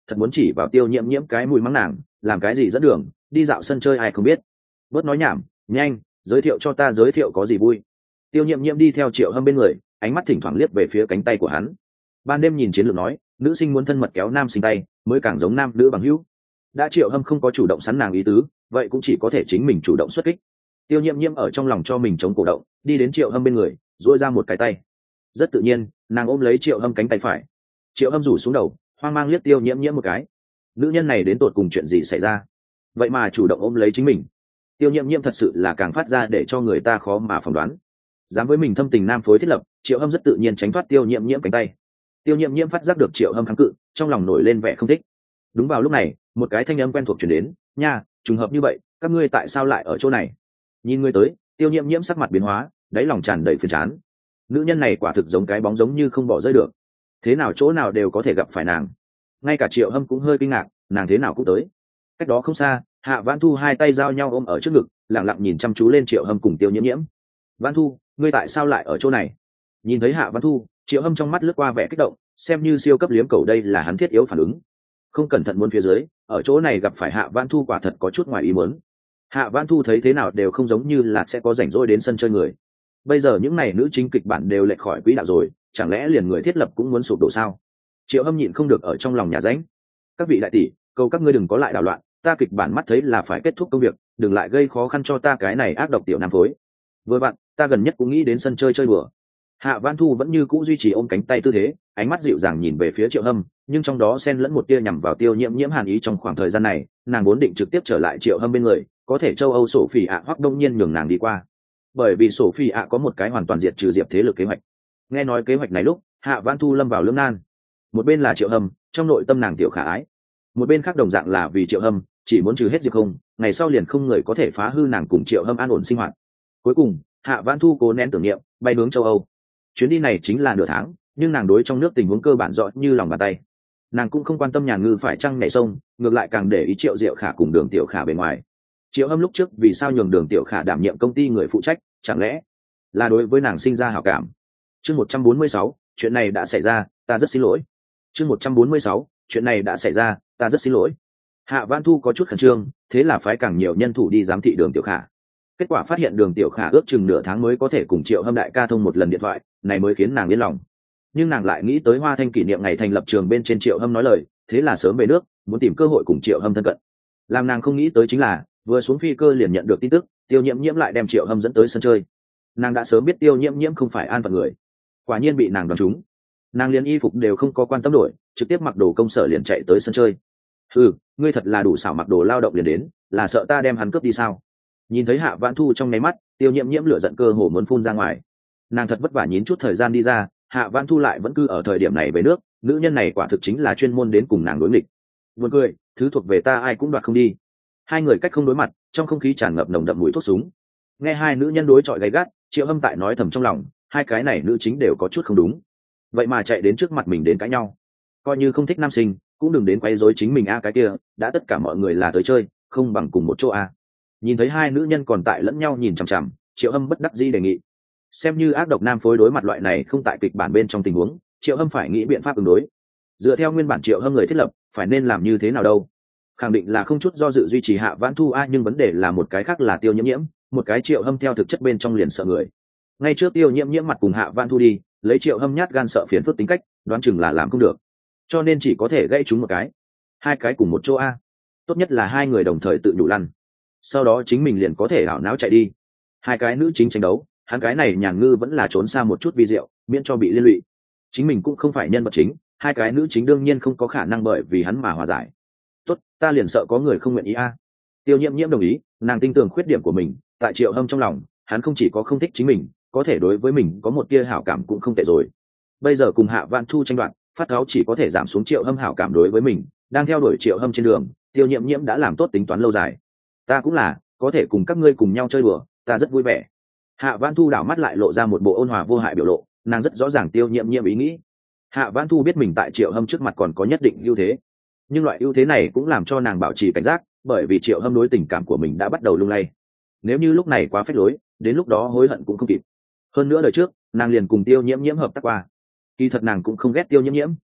thật muốn chỉ vào tiêu nhiễm nhiễm cái mùi mắng nàng làm cái gì dẫn đường đi dạo sân chơi ai không biết. Bớt nói nhảm, nhanh giới thiệu cho ta, giới thiệu có gì vui. Tiêu nhiễm nhiễm đi theo Triệu Hâm bên người, ánh mắt thỉnh thoảng liếc về phía cánh tay của hắn. Ban đêm nhìn chiến lược nói, nữ sinh muốn thân mật kéo nam sinh tay mới càng giống nam nữ bằng hữu. Đã Triệu Hâm không có chủ động sắn nàng ý tứ, vậy cũng chỉ có thể chính mình chủ động xuất kích. Tiêu nhiễm nhiễm ở trong lòng cho mình chống cổ động, đi đến Triệu Hâm bên người, duỗi ra một cái tay. Rất tự nhiên, nàng ôm lấy Triệu Hâm cánh tay phải. Triệu Hâm rủ xuống đầu, hoang mang liếc Tiêu nhiễm nhiễm một cái. Nữ nhân này đến tột cùng chuyện gì xảy ra, vậy mà chủ động ôm lấy chính mình. Tiêu nhiễm nhiễm thật sự là càng phát ra để cho người ta khó mà phỏng đoán. Dám với mình thâm tình nam phối thiết lập, Triệu Hâm rất tự nhiên tránh thoát Tiêu nhiễm nhiễm cánh tay. Tiêu nhiễm nhiễm phát giác được Triệu Hâm kháng cự, trong lòng nổi lên vẻ không thích. Đúng vào lúc này, một cái thanh âm quen thuộc truyền đến, nha, trùng hợp như vậy, các ngươi tại sao lại ở chỗ này? Nhìn ngươi tới, Tiêu nhiễm nhiễm sắc mặt biến hóa, đáy lòng tràn đầy phiền chán. Nữ nhân này quả thực giống cái bóng giống như không bỏ rơi được. Thế nào chỗ nào đều có thể gặp phải nàng. Ngay cả Triệu Hâm cũng hơi kinh ngạc, nàng thế nào cũng tới. Cách đó không xa, Hạ Vãn Thu hai tay giao nhau ôm ở trước ngực, lặng lặng nhìn chăm chú lên Triệu Hâm cùng Tiêu nhiễm nhiễm. Vãn Thu, ngươi tại sao lại ở chỗ này? Nhìn thấy Hạ Vãn Thu, Triệu Hâm trong mắt lướt qua vẻ kích động, xem như siêu cấp liếm cầu đây là hắn thiết yếu phản ứng. Không cẩn thận muốn phía dưới, ở chỗ này gặp phải Hạ Vãn Thu quả thật có chút ngoài ý muốn. Hạ Vãn Thu thấy thế nào đều không giống như là sẽ có rảnh rỗi đến sân chơi người. Bây giờ những này nữ chính kịch bản đều lệch khỏi quỹ đạo rồi, chẳng lẽ liền người thiết lập cũng muốn sụp đổ sao? Triệu Hâm nhịn không được ở trong lòng nhà ránh. Các vị đại tỷ, cầu các ngươi đừng có lại đảo loạn, ta kịch bản mắt thấy là phải kết thúc công việc, đừng lại gây khó khăn cho ta cái này ác độc tiểu nam phối. Vừa bạn, ta gần nhất cũng nghĩ đến sân chơi chơi đùa. Hạ Vãn Thu vẫn như cũ duy trì ôm cánh tay tư thế, ánh mắt dịu dàng nhìn về phía Triệu Hâm, nhưng trong đó xen lẫn một tia nhằm vào Tiêu nhiễm nhiễm hàn ý. Trong khoảng thời gian này, nàng vốn định trực tiếp trở lại Triệu Hâm bên người, có thể châu Âu sổ phỉ ạ hoặc đông nhiên nhường nàng đi qua, bởi vì sổ phỉ ạ có một cái hoàn toàn diệt trừ diệp thế lực kế hoạch. Nghe nói kế hoạch này lúc, Hạ Vãn Thu lâm vào lưỡng nan. Một bên là Triệu Hâm, trong nội tâm nàng tiểu khả ái, một bên khác đồng dạng là vì Triệu Hâm, chỉ muốn trừ hết diệp không, ngày sau liền không người có thể phá hư nàng cùng Triệu Hâm an ổn sinh hoạt. Cuối cùng, Hạ Vãn Thu cố nén tưởng niệm, bay hướng châu Âu. Chuyến đi này chính là nửa tháng, nhưng nàng đối trong nước tình huống cơ bản rõ như lòng bàn tay. Nàng cũng không quan tâm nhàn ngư phải chăng nhảy sông, ngược lại càng để ý Triệu Diệu Khả cùng Đường Tiểu Khả bên ngoài. Triệu Hâm lúc trước vì sao nhường Đường Tiểu Khả đảm nhiệm công ty người phụ trách, chẳng lẽ là đối với nàng sinh ra hảo cảm? Chương một trăm bốn mươi sáu, chuyện này đã xảy ra, ta rất xin lỗi. Chương một trăm bốn mươi sáu, chuyện này đã xảy ra, ta rất xin lỗi. Hạ Vãn Thu có chút khẩn trương, thế là phái càng nhiều nhân thủ đi giám thị Đường Tiểu Khả. Kết quả phát hiện Đường Tiểu Khả ước chừng nửa tháng mới có thể cùng Triệu Hâm đại ca thông một lần điện thoại, này mới khiến nàng yên lòng. Nhưng nàng lại nghĩ tới Hoa Thanh kỷ niệm ngày thành lập trường bên trên Triệu Hâm nói lời, thế là sớm về nước, muốn tìm cơ hội cùng Triệu Hâm thân cận. Làm nàng không nghĩ tới chính là, vừa xuống phi cơ liền nhận được tin tức, Tiêu nhiễm nhiễm lại đem Triệu Hâm dẫn tới sân chơi. Nàng đã sớm biết Tiêu nhiễm nhiễm không phải an phận người, quả nhiên bị nàng đoán trúng. Nàng liền y phục đều không có quan tâm đổi, trực tiếp mặc đồ công sở liền chạy tới sân chơi. Ừ, ngươi thật là đủ xảo, mặc đồ lao động liền đến, là sợ ta đem hắn cướp đi sao? Nhìn thấy Hạ Vãn Thu trong nháy mắt, Tiêu nhiễm nhiễm lửa giận cơ hồ muốn phun ra ngoài. Nàng thật vất vả nhín chút thời gian đi ra, Hạ Vãn Thu lại vẫn cứ ở thời điểm này về nước, nữ nhân này quả thực chính là chuyên môn đến cùng nàng đối nghịch. Buồn cười, thứ thuộc về ta ai cũng đoạt không đi. Hai người cách không đối mặt, trong không khí tràn ngập nồng đậm mùi thuốc súng. Nghe hai nữ nhân đối chọi gay gắt, Triệu Hâm tại nói thầm trong lòng, hai cái này nữ chính đều có chút không đúng, vậy mà chạy đến trước mặt mình đến cãi nhau. Coi như không thích nam sinh, cũng đừng đến quấy rối chính mình a, cái kia đã tất cả mọi người là tới chơi, không bằng cùng một chỗ a. Nhìn thấy hai nữ nhân còn tại lẫn nhau nhìn chằm chằm, Triệu Hâm bất đắc dĩ đề nghị, xem như ác độc nam phối đối mặt loại này không tại kịch bản bên trong tình huống, Triệu Hâm phải nghĩ biện pháp ứng đối. Dựa theo nguyên bản Triệu Hâm người thiết lập, phải nên làm như thế nào đâu? Khẳng định là không chút do dự duy trì Hạ Vãn Thu a, nhưng vấn đề là một cái khác là Tiêu nhiễm nhiễm, một cái Triệu Hâm theo thực chất bên trong liền sợ người. Ngay trước Tiêu nhiễm nhiễm mặt cùng Hạ Vãn Thu đi, lấy Triệu Hâm nhát gan sợ phiền phức tính cách, đoán chừng là làm không được, cho nên chỉ có thể gãy chúng một cái, hai cái cùng một chỗ a. Tốt nhất là hai người đồng thời tự đủ lăn, sau đó chính mình liền có thể ảo não chạy đi. Hai cái nữ chính tranh đấu, hắn cái này nhàn ngư vẫn là trốn xa một chút vi diệu, miễn cho bị liên lụy. Chính mình cũng không phải nhân vật chính, hai cái nữ chính đương nhiên không có khả năng bởi vì hắn mà hòa giải. Tốt, ta liền sợ có người không nguyện ý a. Tiêu nhiễm nhiễm đồng ý, nàng tin tưởng khuyết điểm của mình, tại Triệu Hâm trong lòng, hắn không chỉ có không thích chính mình, có thể đối với mình có một tia hảo cảm cũng không tệ rồi. Bây giờ cùng Hạ Vãn Thu tranh đoạt, phát cáo chỉ có thể giảm xuống Triệu Hâm hảo cảm đối với mình, đang theo đuổi Triệu Hâm trên đường, Tiêu nhiễm nhiễm đã làm tốt tính toán lâu dài. Ta cũng là, có thể cùng các ngươi cùng nhau chơi đùa, ta rất vui vẻ. Hạ Vãn Thu đảo mắt lại lộ ra một bộ ôn hòa vô hại biểu lộ, nàng rất rõ ràng Tiêu nhiễm nhiễm ý nghĩ. Hạ Vãn Thu biết mình tại Triệu Hâm trước mặt còn có nhất định ưu thế, nhưng loại ưu thế này cũng làm cho nàng bảo trì cảnh giác, bởi vì Triệu Hâm đối tình cảm của mình đã bắt đầu lung lay. Nếu như lúc này quá phách lối, đến lúc đó hối hận cũng không kịp. Hơn nữa đời trước, nàng liền cùng Tiêu nhiễm nhiễm hợp tác qua. Kỳ thật nàng cũng không ghét Tiêu nhiễm nhiễm,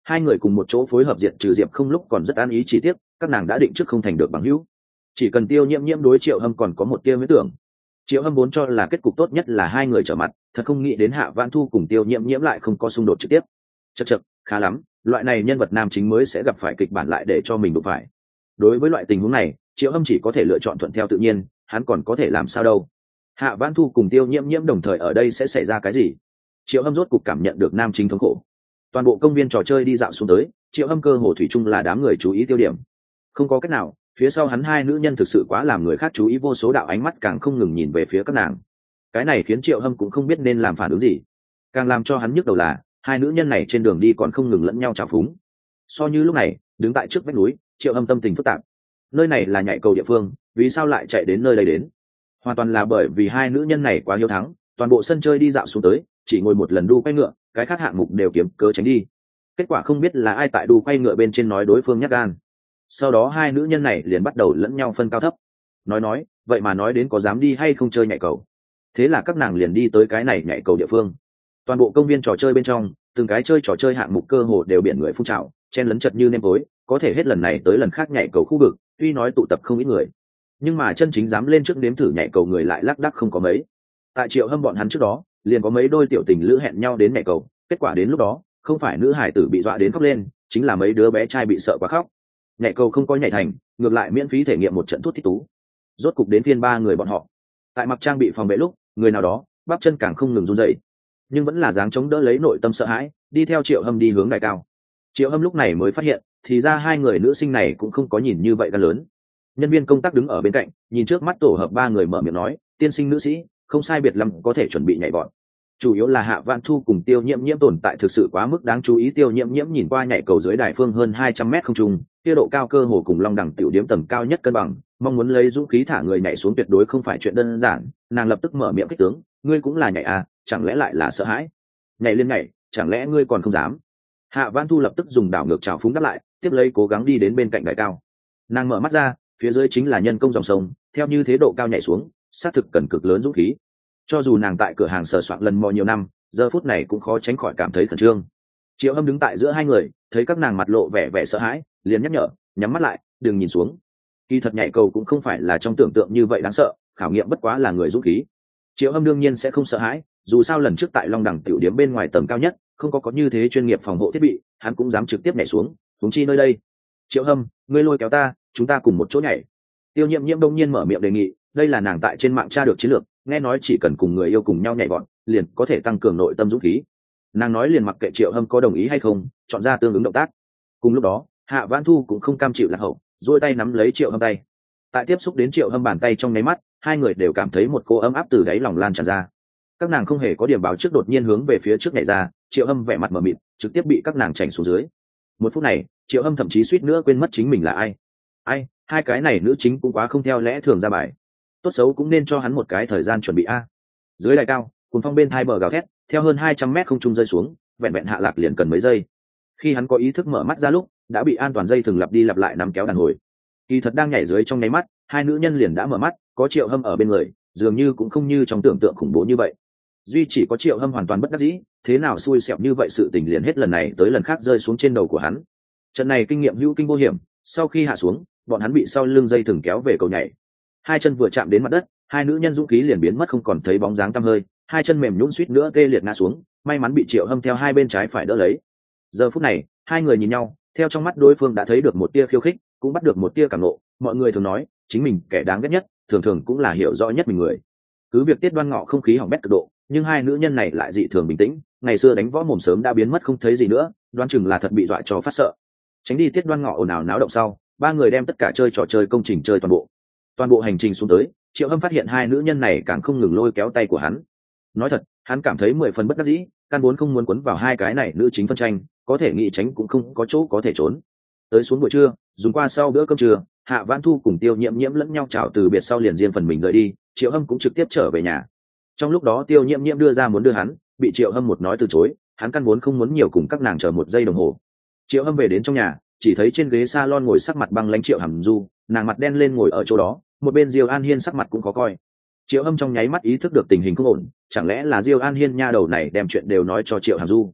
hai người cùng một chỗ phối hợp diện trừ Diệp Không lúc còn rất an ý, chỉ tiếc các nàng đã định trước không thành được bằng hữu. Chỉ cần Tiêu Nhiễm Nhiễm đối Triệu Hâm còn có một tia huyết tưởng. Triệu Hâm vốn cho là kết cục tốt nhất là hai người trở mặt, thật không nghĩ đến Hạ Vãn Thu cùng Tiêu Nhiễm Nhiễm lại không có xung đột trực tiếp. Chậc chậc, khá lắm, loại này nhân vật nam chính mới sẽ gặp phải kịch bản lại để cho mình đụng phải. Đối với loại tình huống này, Triệu Hâm chỉ có thể lựa chọn thuận theo tự nhiên, hắn còn có thể làm sao đâu. Hạ Vãn Thu cùng Tiêu Nhiễm Nhiễm đồng thời ở đây sẽ xảy ra cái gì? Triệu Hâm rốt cục cảm nhận được nam chính thống khổ. Toàn bộ công viên trò chơi đi dạo xuống tới, Triệu Hâm cơ hồ thủy chung là đám người chú ý tiêu điểm. Không có cách nào, phía sau hắn hai nữ nhân thực sự quá làm người khác chú ý, vô số đạo ánh mắt càng không ngừng nhìn về phía các nàng. Cái này khiến Triệu Hâm cũng không biết nên làm phản ứng gì. Càng làm cho hắn nhức đầu là hai nữ nhân này trên đường đi còn không ngừng lẫn nhau trào phúng. So như lúc này đứng tại trước vách núi, Triệu Hâm tâm tình phức tạp. Nơi này là nhảy cầu địa phương, vì sao lại chạy đến nơi đây đến? Hoàn toàn là bởi vì hai nữ nhân này quá hiếu thắng, toàn bộ sân chơi đi dạo xuống tới chỉ ngồi một lần đu quay ngựa, cái khác hạng mục đều kiếm cớ tránh đi. Kết quả không biết là ai tại đu quay ngựa bên trên nói đối phương nhát gan, sau đó hai nữ nhân này liền bắt đầu lẫn nhau phân cao thấp, nói nói vậy mà nói đến có dám đi hay không chơi nhảy cầu. Thế là các nàng liền đi tới cái này nhảy cầu địa phương. Toàn bộ công viên trò chơi bên trong, từng cái chơi trò chơi hạng mục cơ hồ đều biển người phun trào, chen lấn chật như nêm tối, có thể hết lần này tới lần khác nhảy cầu khu vực tuy nói tụ tập không ít người, nhưng mà chân chính dám lên trước nếm thử nhảy cầu người lại lác đác không có mấy. Tại Triệu Hâm bọn hắn trước đó liền có mấy đôi tiểu tình lữ hẹn nhau đến nhảy cầu, kết quả đến lúc đó không phải nữ hải tử bị dọa đến khóc lên, chính là mấy đứa bé trai bị sợ quá khóc. Nhảy cầu không có nhảy thành, ngược lại miễn phí thể nghiệm một trận thuốc thích tú. Rốt cục đến phiên ba người bọn họ. Tại mặc trang bị phòng vệ lúc, người nào đó bắp chân càng không ngừng run rẩy, nhưng vẫn là dáng chống đỡ lấy nội tâm sợ hãi, đi theo Triệu Hâm đi hướng đài cao. Triệu Hâm lúc này mới phát hiện, thì ra hai người nữ sinh này cũng không có nhìn như vậy gan lớn. Nhân viên công tác đứng ở bên cạnh, nhìn trước mắt tổ hợp ba người mở miệng nói, tiên sinh nữ sĩ, không sai biệt lắm có thể chuẩn bị nhảy vọt. Chủ yếu là Hạ Vãn Thu cùng Tiêu Nhiễm Nhiễm tồn tại thực sự quá mức đáng chú ý. Tiêu Nhiễm Nhiễm nhìn qua nhảy cầu dưới đài phương hơn hai trăm mét không trung, kia độ cao cơ hồ cùng Long Đẳng tiểu điếm tầm cao nhất cân bằng, mong muốn lấy dũng khí thả người nhảy xuống tuyệt đối không phải chuyện đơn giản. Nàng lập tức mở miệng kích tướng, ngươi cũng là nhảy à, chẳng lẽ lại là sợ hãi? Nhảy lên nhảy, chẳng lẽ ngươi còn không dám? Hạ Vãn Thu lập tức dùng đảo ngược trào phúng đáp lại, tiếp lấy cố gắng đi đến bên cạnh đài cao. Nàng mở mắt ra, phía dưới chính là nhân công dòng sông, theo như thế độ cao nhảy xuống, xác thực cần cực lớn dũng khí. Cho dù nàng tại cửa hàng sờ soạn lần mò nhiều năm, giờ phút này cũng khó tránh khỏi cảm thấy khẩn trương. Triệu Hâm đứng tại giữa hai người, thấy các nàng mặt lộ vẻ vẻ sợ hãi, liền nhắc nhở, nhắm mắt lại, đừng nhìn xuống. Kỳ thật nhảy cầu cũng không phải là trong tưởng tượng như vậy đáng sợ, khảo nghiệm bất quá là người dũng khí. Triệu Hâm đương nhiên sẽ không sợ hãi, dù sao lần trước tại Long Đẳng tiểu điếm bên ngoài tầng cao nhất, không có có như thế chuyên nghiệp phòng hộ thiết bị, hắn cũng dám trực tiếp nhảy xuống, huống chi nơi đây. Triệu Hâm, ngươi lôi kéo ta, chúng ta cùng một chỗ nhảy. Tiêu Nhiễm Nhiễm đông nhiên mở miệng đề nghị, đây là nàng tại trên mạng tra được chiến lược, nghe nói chỉ cần cùng người yêu cùng nhau nhảy vọt, liền có thể tăng cường nội tâm dũng khí. Nàng nói liền mặc kệ Triệu Hâm có đồng ý hay không, chọn ra tương ứng động tác. Cùng lúc đó, Hạ Vãn Thu cũng không cam chịu lạc hậu, duỗi tay nắm lấy Triệu Hâm tay. Tại tiếp xúc đến Triệu Hâm bàn tay trong nháy mắt, hai người đều cảm thấy một cô ấm áp từ đáy lòng lan tràn ra. Các nàng không hề có điểm báo trước đột nhiên hướng về phía trước nhảy ra, Triệu Hâm vẻ mặt mờ mịt, trực tiếp bị các nàng chảnh xuống dưới. Một phút này, Triệu Hâm thậm chí suýt nữa quên mất chính mình là ai. Ai, hai cái này nữ chính cũng quá không theo lẽ thường ra bài. Tốt xấu cũng nên cho hắn một cái thời gian chuẩn bị a. Dưới đài cao, cuồng phong bên thai bờ gào thét, theo hơn hai trăm mét không trung rơi xuống, vẹn vẹn hạ lạc liền cần mấy giây. Khi hắn có ý thức mở mắt ra lúc, đã bị an toàn dây thường lặp đi lặp lại nắm kéo đàn hồi. Kỳ thật đang nhảy dưới trong nháy mắt, hai nữ nhân liền đã mở mắt, có Triệu Hâm ở bên người, dường như cũng không như trong tưởng tượng khủng bố như vậy. Duy chỉ có Triệu Hâm hoàn toàn bất đắc dĩ, thế nào xui xẻo như vậy, sự tình liền hết lần này tới lần khác rơi xuống trên đầu của hắn. Trận này kinh nghiệm hữu kinh vô hiểm, sau khi hạ xuống, bọn hắn bị sau lưng dây thừng kéo về cầu nhảy. Hai chân vừa chạm đến mặt đất, hai nữ nhân dũng khí liền biến mất không còn thấy bóng dáng tăm hơi, hai chân mềm nhũn suýt nữa tê liệt ngã xuống, may mắn bị Triệu Hâm theo hai bên trái phải đỡ lấy. Giờ phút này, hai người nhìn nhau, theo trong mắt đối phương đã thấy được một tia khiêu khích, cũng bắt được một tia cảm nộ. Mọi người thường nói, chính mình kẻ đáng ghét nhất, thường thường cũng là hiểu rõ nhất mình người. Cứ việc Tiết Đoan Ngọ không khí hỏng bét cực độ, nhưng hai nữ nhân này lại dị thường bình tĩnh, ngày xưa đánh võ mồm sớm đã biến mất không thấy gì nữa, đoán chừng là thật bị dọa cho phát sợ. Tránh đi Tiết Đoan Ngọ ồn ào náo động sau, ba người đem tất cả chơi trò chơi công trình chơi toàn bộ. Toàn bộ hành trình xuống tới, Triệu Hâm phát hiện hai nữ nhân này càng không ngừng lôi kéo tay của hắn. Nói thật, hắn cảm thấy mười phần bất đắc dĩ, căn vốn không muốn quấn vào hai cái này nữ chính phân tranh, có thể nghĩ tránh cũng không có chỗ có thể trốn. Tới xuống buổi trưa, dùng qua sau bữa cơm trưa, Hạ Vãn Thu cùng Tiêu Nhiễm Nhiễm lẫn nhau chào từ biệt sau liền riêng phần mình rời đi, Triệu Hâm cũng trực tiếp trở về nhà. Trong lúc đó Tiêu Nhiễm Nhiễm đưa ra muốn đưa hắn, bị Triệu Hâm một nói từ chối, hắn căn vốn không muốn nhiều cùng các nàng chờ một giây đồng hồ. Triệu Hâm về đến trong nhà, chỉ thấy trên ghế salon ngồi sắc mặt băng lãnh Triệu Hàm Du, nàng mặt đen lên ngồi ở chỗ đó, một bên Diêu An Hiên sắc mặt cũng khó coi. Triệu Hâm trong nháy mắt ý thức được tình hình không ổn, chẳng lẽ là Diêu An Hiên nha đầu này đem chuyện đều nói cho Triệu Hàm Du.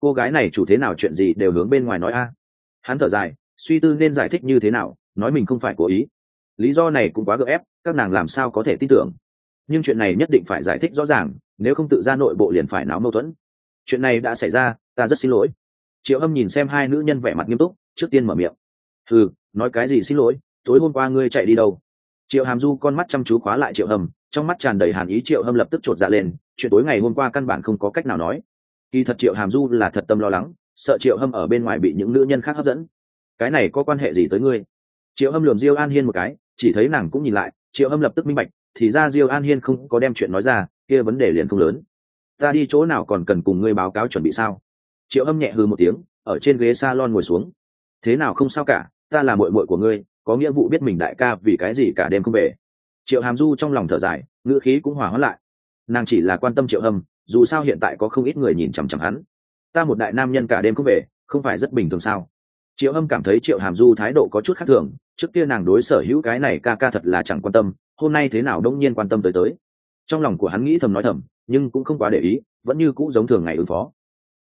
cô gái này chủ thế nào chuyện gì đều hướng bên ngoài nói a. Hắn thở dài, suy tư nên giải thích như thế nào, nói mình không phải cố ý. Lý do này cũng quá gượng ép, các nàng làm sao có thể tin tưởng. Nhưng chuyện này nhất định phải giải thích rõ ràng, nếu không tự ra nội bộ liền phải náo mâu thuẫn. Chuyện này đã xảy ra, ta rất xin lỗi. Triệu Âm nhìn xem hai nữ nhân vẻ mặt nghiêm túc, trước tiên mở miệng. Ừ, nói cái gì xin lỗi, tối hôm qua ngươi chạy đi đâu? Triệu Hàm Du con mắt chăm chú khóa lại Triệu Hâm, trong mắt tràn đầy hàn ý. Triệu Hâm lập tức chột dạ lên, chuyện tối ngày hôm qua căn bản không có cách nào nói. Kỳ thật Triệu Hàm Du là thật tâm lo lắng, sợ Triệu Hâm ở bên ngoài bị những nữ nhân khác hấp dẫn. Cái này có quan hệ gì tới ngươi? Triệu Hâm lườm Diêu An Hiên một cái, chỉ thấy nàng cũng nhìn lại, Triệu Hâm lập tức minh bạch, thì ra Diêu An Hiên không có đem chuyện nói ra, kia vấn đề liền không lớn. Ta đi chỗ nào còn cần cùng ngươi báo cáo chuẩn bị sao? Triệu Hâm nhẹ hừ một tiếng, ở trên ghế salon ngồi xuống. Thế nào không sao cả, ta là muội muội của ngươi, có nghĩa vụ biết mình đại ca vì cái gì cả đêm không về. Triệu Hàm Du trong lòng thở dài, ngữ khí cũng hòa hoãn lại. Nàng chỉ là quan tâm Triệu Hâm, dù sao hiện tại có không ít người nhìn chằm chằm hắn. Ta một đại nam nhân cả đêm không về, không phải rất bình thường sao? Triệu Hâm cảm thấy Triệu Hàm Du thái độ có chút khác thường, trước kia nàng đối sở hữu cái này ca ca thật là chẳng quan tâm, hôm nay thế nào đông nhiên quan tâm tới tới. Trong lòng của hắn nghĩ thầm nói thầm, nhưng cũng không quá để ý, vẫn như cũ giống thường ngày ứng phó.